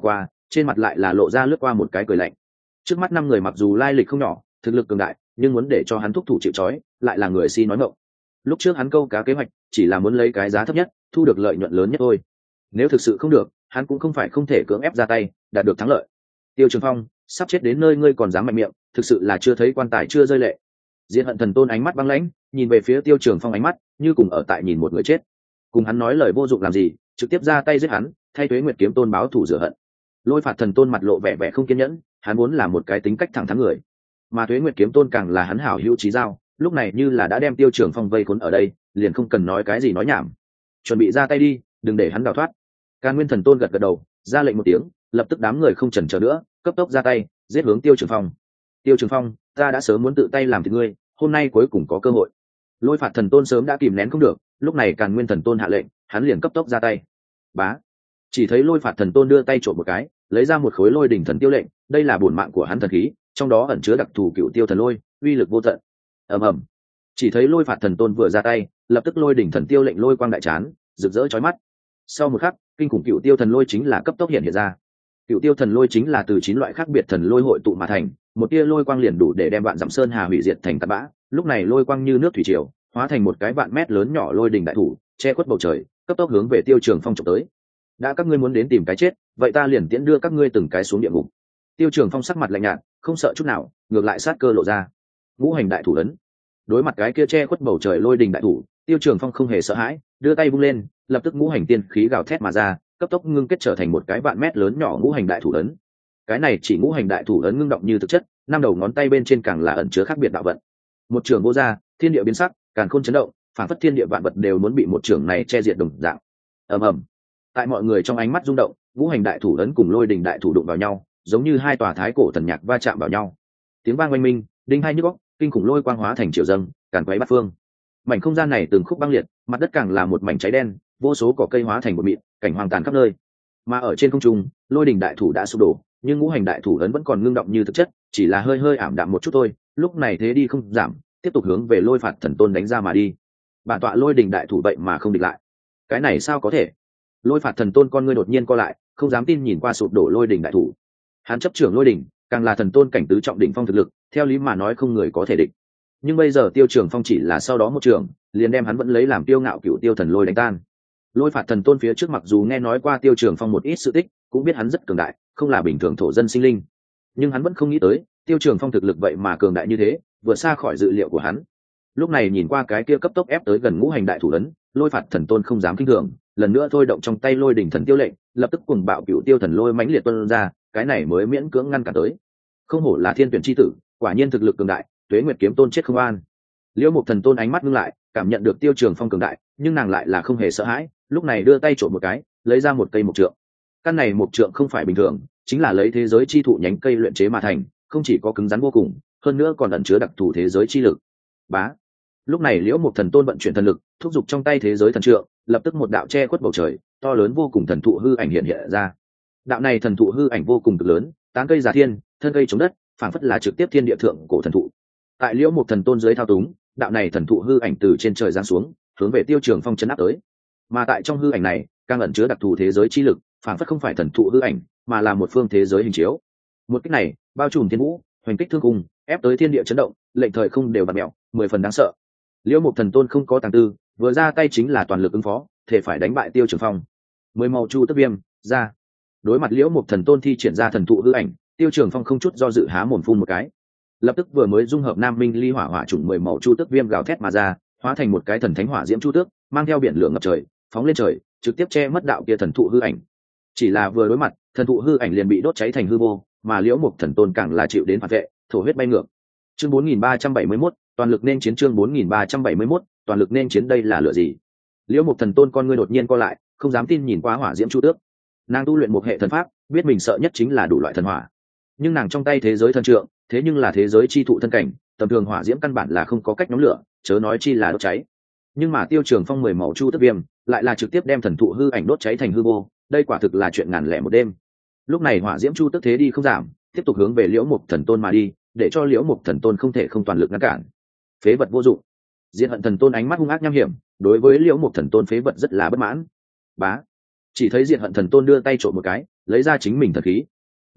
trên mặt lại là lộ ra lướt qua một cái cười lạnh. Trước mắt năm người mặc dù lai lịch không nhỏ, thực lực cường đại, nhưng muốn để cho hắn thúc thủ chịu trói lại là người si nói ngọng. Lúc trước hắn câu cá kế hoạch chỉ là muốn lấy cái giá thấp nhất, thu được lợi nhuận lớn nhất thôi. Nếu thực sự không được, hắn cũng không phải không thể cưỡng ép ra tay đạt được thắng lợi. Tiêu Trường Phong, sắp chết đến nơi ngươi còn dám mạnh miệng, thực sự là chưa thấy quan tài chưa rơi lệ. Diệt Hận Thần Tôn ánh mắt băng lãnh, nhìn về phía Tiêu Trường Phong ánh mắt như cùng ở tại nhìn một người chết. Cùng hắn nói lời vô dụng làm gì, trực tiếp ra tay giết hắn, thay Tuế Nguyệt Kiếm Tôn báo thù rửa hận. Lôi Phạt Thần Tôn mặt lộ vẻ vẻ không kiên nhẫn, hắn muốn là một cái tính cách thẳng thắn người, mà Tuế Nguyệt Kiếm Tôn càng là hắn hảo hữu chí giao, lúc này như là đã đem Tiêu Trường Phong vây khốn ở đây, liền không cần nói cái gì nói nhảm, chuẩn bị ra tay đi, đừng để hắn đào thoát. Càn Nguyên Thần Tôn gật gật đầu, ra lệnh một tiếng, lập tức đám người không chần chờ nữa, cấp tốc ra tay, giết hướng Tiêu Trường Phong. Tiêu Trường Phong, ta đã sớm muốn tự tay làm thịt ngươi, hôm nay cuối cùng có cơ hội. Lôi Phạt Thần Tôn sớm đã kìm nén không được, lúc này Càn Nguyên Thần Tôn hạ lệnh, hắn liền cấp tốc ra tay. Bá. Chỉ thấy Lôi Phạt Thần Tôn đưa tay trộm một cái, lấy ra một khối Lôi Đỉnh Thần Tiêu lệnh, đây là bổn mạng của hắn thần khí, trong đó ẩn chứa đặc thù Cựu Tiêu Thần Lôi, uy lực vô tận. Ầm ầm. Chỉ thấy Lôi Phạt Thần Tôn vừa ra tay, lập tức Lôi Đỉnh Thần Tiêu lệnh lôi quang đại chán, rực rỡ chói mắt. Sau một khắc, kinh khủng Cựu Tiêu Thần Lôi chính là cấp tốc hiện hiện ra. Cựu Tiêu Thần Lôi chính là từ chín loại khác biệt thần lôi hội tụ mà thành, một tia lôi quang liền đủ để đem vạn dặm sơn hà hủy diệt thành tạt bã. Lúc này lôi quang như nước thủy triều, hóa thành một cái vạn mét lớn nhỏ lôi đình đại thủ, che khuất bầu trời, cấp tốc hướng về Tiêu Trường Phong chụp tới. Đã các ngươi muốn đến tìm cái chết, vậy ta liền tiễn đưa các ngươi từng cái xuống địa ngục. Tiêu Trường Phong sắc mặt lạnh nhạt, không sợ chút nào, ngược lại sát cơ lộ ra. Ngũ hành đại thủ ấn. Đối mặt cái kia che khuất bầu trời lôi đình đại thủ, Tiêu Trường Phong không hề sợ hãi, đưa tay vung lên, lập tức ngũ hành tiên khí gào thét mà ra, cấp tốc ngưng kết trở thành một cái vạn mét lớn nhỏ ngũ hành đại thủ ấn. Cái này chỉ ngũ hành đại thủ ấn ngưng động như thực chất, năm đầu ngón tay bên trên càng là ẩn chứa khác biệt đạo vận. Một trường vô ra, thiên địa biến sắc, càn khôn chấn động, phản phất thiên địa vạn vật đều muốn bị một trường này che diệt đồng dạng. Ầm ầm. Tại mọi người trong ánh mắt rung động, ngũ hành đại thủ ấn cùng lôi đình đại thủ đụng vào nhau, giống như hai tòa thái cổ thần nhạc va chạm vào nhau. Tiếng vang oanh minh, đinh hai nhức óc, kinh khủng lôi quang hóa thành triều dâng, càn quấy bát phương. Mảnh không gian này từng khúc băng liệt, mặt đất càng là một mảnh cháy đen, vô số cỏ cây hóa thành một mịn, cảnh hoang tàn khắp nơi. Mà ở trên không trung, lôi đình đại thủ đã sụp đổ, nhưng ngũ hành đại thủ ấn vẫn còn ngưng động như thực chất, chỉ là hơi hơi ảm đạm một chút thôi. Lúc này thế đi không giảm, tiếp tục hướng về Lôi Phạt Thần Tôn đánh ra mà đi. Bản tọa lôi đình đại thủ vậy mà không địch lại, cái này sao có thể? Lôi Phạt Thần Tôn con ngươi đột nhiên co lại, không dám tin nhìn qua sụp đổ lôi đình đại thủ. Hắn chấp trưởng lôi đình, càng là thần tôn cảnh tứ trọng đỉnh phong thực lực, theo lý mà nói không người có thể địch. Nhưng bây giờ Tiêu Trường Phong chỉ là sau đó một trường, liền đem hắn vẫn lấy làm tiêu ngạo cựu tiêu thần lôi đánh tan. Lôi Phạt Thần Tôn phía trước mặc dù nghe nói qua Tiêu Trường Phong một ít sự tích, cũng biết hắn rất cường đại, không là bình thường thổ dân sinh linh, nhưng hắn vẫn không nghĩ tới Tiêu Trường Phong thực lực vậy mà cường đại như thế, vượt xa khỏi dự liệu của hắn. Lúc này nhìn qua cái kia cấp tốc ép tới gần ngũ hành đại thủ ấn, Lôi Phạt Thần Tôn không dám kinh thường, lần nữa thôi động trong tay lôi đỉnh thần tiêu lệnh, lập tức cuồng bạo cựu tiêu thần lôi mãnh liệt tuôn ra, cái này mới miễn cưỡng ngăn cản tới. Không hổ là thiên tuyển chi tử, quả nhiên thực lực cường đại, Tuế Nguyệt Kiếm Tôn chết không an. Liễu Mục Thần Tôn ánh mắt ngưng lại, cảm nhận được Tiêu Trường Phong cường đại, nhưng nàng lại là không hề sợ hãi, lúc này đưa tay trộm một cái, lấy ra một cây mục trượng. Căn này mục trượng không phải bình thường, chính là lấy thế giới chi thụ nhánh cây luyện chế mà thành, không chỉ có cứng rắn vô cùng, hơn nữa còn ẩn chứa đặc thù thế giới chi lực. Bá. Lúc này Liễu Mục Thần Tôn vận chuyển thần lực, thúc giục trong tay thế giới thần trượng, lập tức một đạo che khuất bầu trời, to lớn vô cùng thần thụ hư ảnh hiện hiện ra. Đạo này thần thụ hư ảnh vô cùng cực lớn, tán cây giả thiên, thân cây chống đất, phảng phất là trực tiếp thiên địa thượng cổ thần thụ. Tại Liễu Mục Thần Tôn dưới thao túng, đạo này thần thụ hư ảnh từ trên trời giáng xuống, hướng về Tiêu Trường Phong chấn áp tới. Mà tại trong hư ảnh này, càng ẩn chứa đặc thù thế giới chi lực, phảng phất không phải thần thụ hư ảnh, mà là một phương thế giới hình chiếu. Một kích này, bao trùm thiên vũ, hoành kích thương cùng, ép tới thiên địa chấn động, lệnh thời không đều bạt mèo, mười phần đáng sợ. Liễu Mục Thần Tôn không có tàng tư, vừa ra tay chính là toàn lực ứng phó, thể phải đánh bại Tiêu Trường Phong. Mười màu chu tức viêm ra. Đối mặt Liễu Mục Thần Tôn thi triển ra thần thụ hư ảnh, Tiêu Trường Phong không chút do dự há mồm phun một cái. Lập tức vừa mới dung hợp Nam Minh Ly Hỏa Hỏa chủng mười màu chu tức viêm gào thét mà ra, hóa thành một cái thần thánh hỏa diễm chu tước, mang theo biển lửa ngập trời, phóng lên trời, trực tiếp che mất đạo kia thần thụ hư ảnh. Chỉ là vừa đối mặt, thần thụ hư ảnh liền bị đốt cháy thành hư vô, mà Liễu Mục Thần Tôn càng là chịu đến phản vệ, thổ huyết bay ngược. Chương bốn nghìn ba trăm bảy mươi mốt, toàn lực nên chiến chương bốn nghìn ba trăm bảy mươi mốt, toàn lực nên chiến đây là lửa gì? Liễu Mục Thần Tôn con ngươi đột nhiên co lại, không dám tin nhìn qua hỏa diễm chu tước. Nàng tu luyện một hệ thần pháp, biết mình sợ nhất chính là đủ loại thần hỏa. Nhưng nàng trong tay thế giới thần trượng, thế nhưng là thế giới chi thụ thân cảnh, tầm thường hỏa diễm căn bản là không có cách nhóm lửa, chớ nói chi là đốt cháy. Nhưng mà Tiêu Trường Phong mười màu chu tức viêm, lại là trực tiếp đem thần thụ hư ảnh đốt cháy thành hư vô, đây quả thực là chuyện ngàn lẻ một đêm. Lúc này hỏa diễm chu tức thế đi không giảm, tiếp tục hướng về Liễu Mục Thần Tôn mà đi, để cho Liễu Mục Thần Tôn không thể không toàn lực ngăn cản. Phế vật vô dụng. Diệt Hận Thần Tôn ánh mắt hung ác nham hiểm, đối với Liễu Mục Thần Tôn phế vật rất là bất mãn. Bá. Chỉ thấy Diệt Hận Thần Tôn đưa tay trộm một cái, lấy ra chính mình thần khí,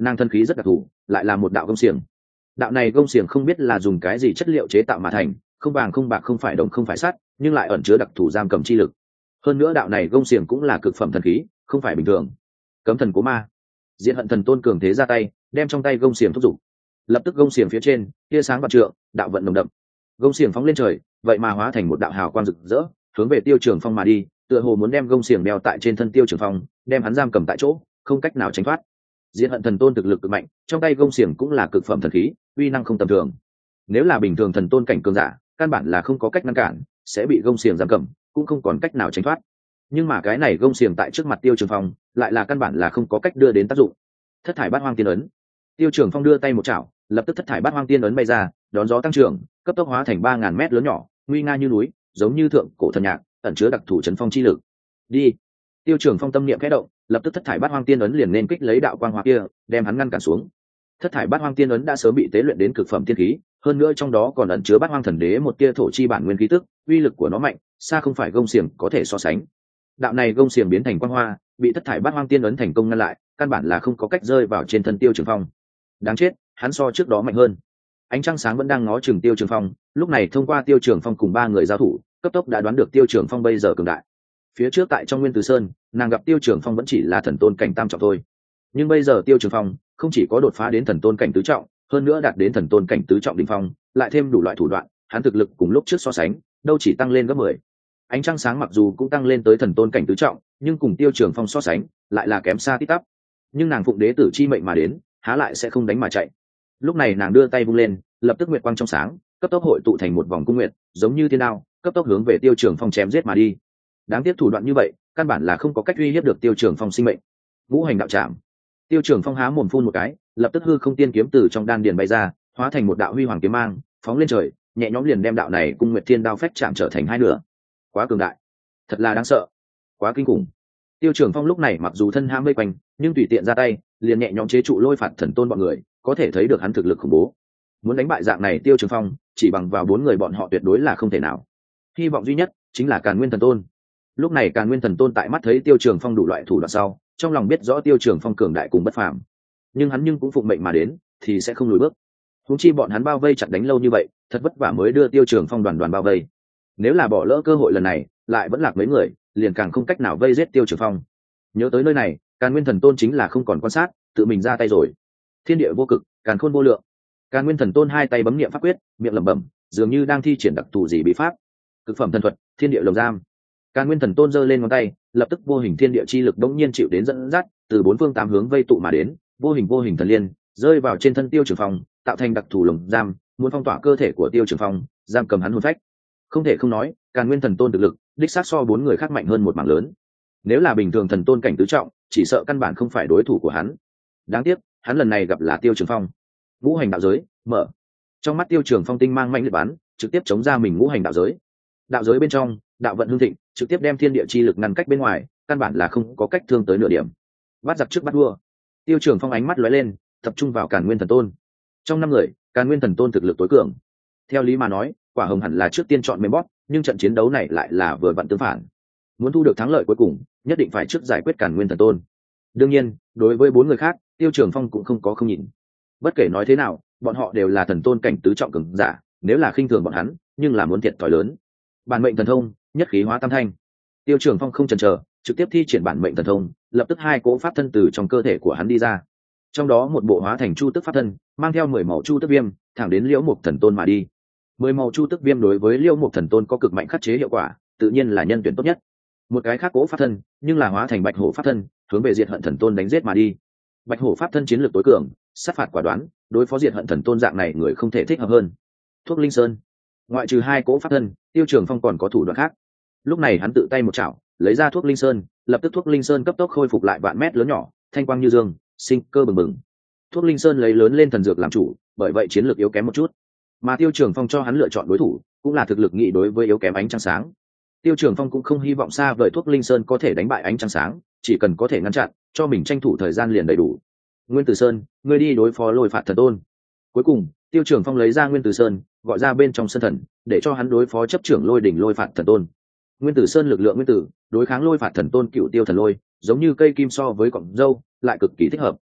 nàng thân khí rất đặc thù, lại là một đạo gông xiềng. Đạo này gông xiềng không biết là dùng cái gì chất liệu chế tạo mà thành, không vàng không bạc không phải đồng không phải sắt, nhưng lại ẩn chứa đặc thù giam cầm chi lực. Hơn nữa đạo này gông xiềng cũng là cực phẩm thần khí, không phải bình thường. Cấm thần cố ma. Diện Hận Thần Tôn cường thế ra tay, đem trong tay gông xiềng thúc giục. Lập tức gông xiềng phía trên tia sáng vạn trượng, đạo vận nồng đậm. Gông xiềng phóng lên trời, vậy mà hóa thành một đạo hào quang rực rỡ, hướng về Tiêu Trường Phong mà đi, tựa hồ muốn đem gông xiềng đeo tại trên thân Tiêu Trường Phong, đem hắn giam cầm tại chỗ, không cách nào tránh thoát. Diện Hận Thần Tôn thực lực cực mạnh, trong tay gông xiềng cũng là cực phẩm thần khí, uy năng không tầm thường. Nếu là bình thường thần tôn cảnh cường giả, căn bản là không có cách ngăn cản, sẽ bị gông xiềng giam cầm, cũng không còn cách nào tránh thoát. Nhưng mà cái này gông xiềng tại trước mặt Tiêu Trường Phong, lại là căn bản là không có cách đưa đến tác dụng. Thất thải bát hoang tiên ấn. Tiêu Trường Phong đưa tay một chảo, lập tức thất thải bát hoang tiên ấn bay ra, đón gió tăng trưởng, cấp tốc hóa thành ba ngàn mét lớn nhỏ, nguy nga như núi, giống như thượng cổ thần nhạc, ẩn chứa đặc thù trấn phong chi lực. Đi. Tiêu Trường Phong tâm niệm khẽ động, lập tức thất thải bát hoang tiên ấn liền nên kích lấy đạo quang hoa kia, đem hắn ngăn cản xuống. Thất thải bát hoang tiên ấn đã sớm bị tế luyện đến cực phẩm tiên khí, hơn nữa trong đó còn ẩn chứa bát hoang thần đế một tia thổ chi bản nguyên khí tức, uy lực của nó mạnh, xa không phải gông xiềng có thể so sánh. Đạo này gông xiềng biến thành quang hoa, bị thất thải bát hoang tiên ấn thành công ngăn lại, căn bản là không có cách rơi vào trên thân Tiêu Trường Phong. Đáng chết, hắn so trước đó mạnh hơn. Ánh trăng sáng vẫn đang ngó chừng Tiêu Trường Phong, lúc này thông qua Tiêu Trường Phong cùng ba người giao thủ, cấp tốc đã đoán được Tiêu Trường Phong bây giờ cường đại. Phía trước tại trong Nguyên Từ Sơn, nàng gặp Tiêu Trường Phong vẫn chỉ là thần tôn cảnh tam trọng thôi, nhưng bây giờ Tiêu Trường Phong không chỉ có đột phá đến thần tôn cảnh tứ trọng, hơn nữa đạt đến thần tôn cảnh tứ trọng đỉnh phong, lại thêm đủ loại thủ đoạn, hắn thực lực cùng lúc trước so sánh, đâu chỉ tăng lên gấp mười. Ánh trăng sáng mặc dù cũng tăng lên tới thần tôn cảnh tứ trọng, nhưng cùng Tiêu Trường Phong so sánh, lại là kém xa tít tắp. Nhưng nàng phụng đế tử chi mệnh mà đến, há lại sẽ không đánh mà chạy. Lúc này nàng đưa tay vung lên, lập tức nguyệt quang trong sáng, cấp tốc hội tụ thành một vòng cung nguyệt, giống như thiên đao, cấp tốc hướng về Tiêu Trường Phong chém giết mà đi. Đáng tiếc thủ đoạn như vậy, căn bản là không có cách uy hiếp được Tiêu Trường Phong sinh mệnh. Ngũ hành đạo trảm. Tiêu Trường Phong há mồm phun một cái, lập tức hư không tiên kiếm từ trong đan điền bay ra, hóa thành một đạo huy hoàng kiếm mang, phóng lên trời, nhẹ nhõm liền đem đạo này cung nguyệt thiên đao phách chạm trở thành hai nửa. Quá cường đại, thật là đáng sợ, quá kinh khủng. Tiêu Trường Phong lúc này mặc dù thân ham vây quanh, nhưng tùy tiện ra tay, liền nhẹ nhõm chế trụ lôi phạt thần tôn bọn người, có thể thấy được hắn thực lực khủng bố. Muốn đánh bại dạng này Tiêu Trường Phong, chỉ bằng vào bốn người bọn họ tuyệt đối là không thể nào. Hy vọng duy nhất chính là Càn Nguyên Thần Tôn. Lúc này Càn Nguyên Thần Tôn tại mắt thấy Tiêu Trường Phong đủ loại thủ đoạn sau, trong lòng biết rõ Tiêu Trường Phong cường đại cùng bất phàm, nhưng hắn nhưng cũng phụng mệnh mà đến, thì sẽ không lùi bước. Huống chi bọn hắn bao vây chặt đánh lâu như vậy, thật vất vả mới đưa Tiêu Trường Phong đoàn đoàn bao vây. Nếu là bỏ lỡ cơ hội lần này, lại vẫn lạc mấy người, liền càng không cách nào vây giết Tiêu Trường Phong. Nhớ tới nơi này, Càn Nguyên Thần Tôn chính là không còn quan sát, tự mình ra tay rồi. Thiên địa vô cực, càn khôn vô lượng. Càn Nguyên Thần Tôn hai tay bấm niệm pháp quyết, miệng lẩm bẩm, dường như đang thi triển đặc thù gì bí pháp. Cực phẩm thần thuật, thiên địa lồng giam. Càn Nguyên Thần Tôn giơ lên ngón tay, lập tức vô hình thiên địa chi lực đống nhiên chịu đến dẫn dắt, từ bốn phương tám hướng vây tụ mà đến, vô hình vô hình thần liên rơi vào trên thân Tiêu Trường Phong, tạo thành đặc thù lồng giam, muốn phong tỏa cơ thể của Tiêu Trường Phong, giam cầm hắn hồn phách. Không thể không nói, Càn Nguyên Thần Tôn thực lực, đích xác so bốn người khác mạnh hơn một mảng lớn. Nếu là bình thường thần tôn cảnh tứ trọng, chỉ sợ căn bản không phải đối thủ của hắn. Đáng tiếc, hắn lần này gặp là Tiêu Trường Phong. Ngũ hành đạo giới mở. Trong mắt Tiêu Trường Phong tinh mang mạnh liệt bắn, trực tiếp chống ra mình ngũ hành đạo giới. Đạo giới bên trong, đạo vận hưng thịnh, trực tiếp đem thiên địa chi lực ngăn cách bên ngoài, căn bản là không có cách thương tới nửa điểm. Bắt giặc trước bắt vua. Tiêu Trường Phong ánh mắt lóe lên, tập trung vào Càn Nguyên Thần Tôn. Trong năm người, Càn Nguyên Thần Tôn thực lực tối cường. Theo lý mà nói, Quả Hồng hẳn là trước tiên chọn mềm bóp, nhưng trận chiến đấu này lại là vừa vặn tương phản. Muốn thu được thắng lợi cuối cùng, nhất định phải trước giải quyết Càn Nguyên Thần Tôn. Đương nhiên, đối với bốn người khác, Tiêu Trường Phong cũng không có không nhìn. Bất kể nói thế nào, bọn họ đều là thần tôn cảnh tứ trọng cường giả, nếu là khinh thường bọn hắn, nhưng là muốn thiệt thòi lớn. Bản mệnh thần thông, nhất khí hóa tam thanh. Tiêu Trường Phong không chần chờ, trực tiếp thi triển bản mệnh thần thông, lập tức hai cỗ pháp thân từ trong cơ thể của hắn đi ra. Trong đó một bộ hóa thành chu tức pháp thân, mang theo mười màu chu tức viêm, thẳng đến Liễu Mục Thần Tôn mà đi. Mười màu chu tức viêm đối với Liễu Mục Thần Tôn có cực mạnh khắc chế hiệu quả, tự nhiên là nhân tuyển tốt nhất. Một cái khác cỗ pháp thân, nhưng là hóa thành Bạch Hổ pháp thân, hướng về Diệt Hận Thần Tôn đánh giết mà đi. Bạch Hổ pháp thân chiến lược tối cường, sát phạt quả đoán, đối phó Diệt Hận Thần Tôn dạng này người không thể thích hợp hơn. Thuốc Linh Sơn. Ngoại trừ hai cỗ pháp thân, Tiêu Trường Phong còn có thủ đoạn khác. Lúc này hắn tự tay một chảo, lấy ra thuốc linh sơn, lập tức thuốc linh sơn cấp tốc khôi phục lại vạn mét lớn nhỏ, thanh quang như dương, sinh cơ bừng bừng. Thuốc linh sơn lấy lớn lên thần dược làm chủ, bởi vậy chiến lược yếu kém một chút. Mà Tiêu Trường Phong cho hắn lựa chọn đối thủ, cũng là thực lực nghị đối với yếu kém ánh trăng sáng. Tiêu Trường Phong cũng không hy vọng xa vời thuốc linh sơn có thể đánh bại ánh trăng sáng, chỉ cần có thể ngăn chặn, cho mình tranh thủ thời gian liền đầy đủ. Nguyên Tử Sơn, ngươi đi đối phó Lôi Phạt Thần Tôn. Cuối cùng, Tiêu Trường Phong lấy ra Nguyên Tử Sơn, gọi ra bên trong sân thần, để cho hắn đối phó chấp trưởng Lôi đỉnh Lôi Phạt Thần Tôn. Nguyên Tử Sơn lực lượng nguyên tử, đối kháng Lôi Phạt Thần Tôn Cựu Tiêu Thần Lôi, giống như cây kim so với cọng dâu, lại cực kỳ thích hợp.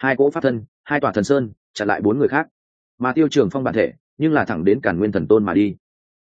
hai cỗ pháp thân, hai tòa thần sơn chặn lại bốn người khác, mà tiêu trường phong bản thể nhưng là thẳng đến Càn Nguyên Thần Tôn mà đi.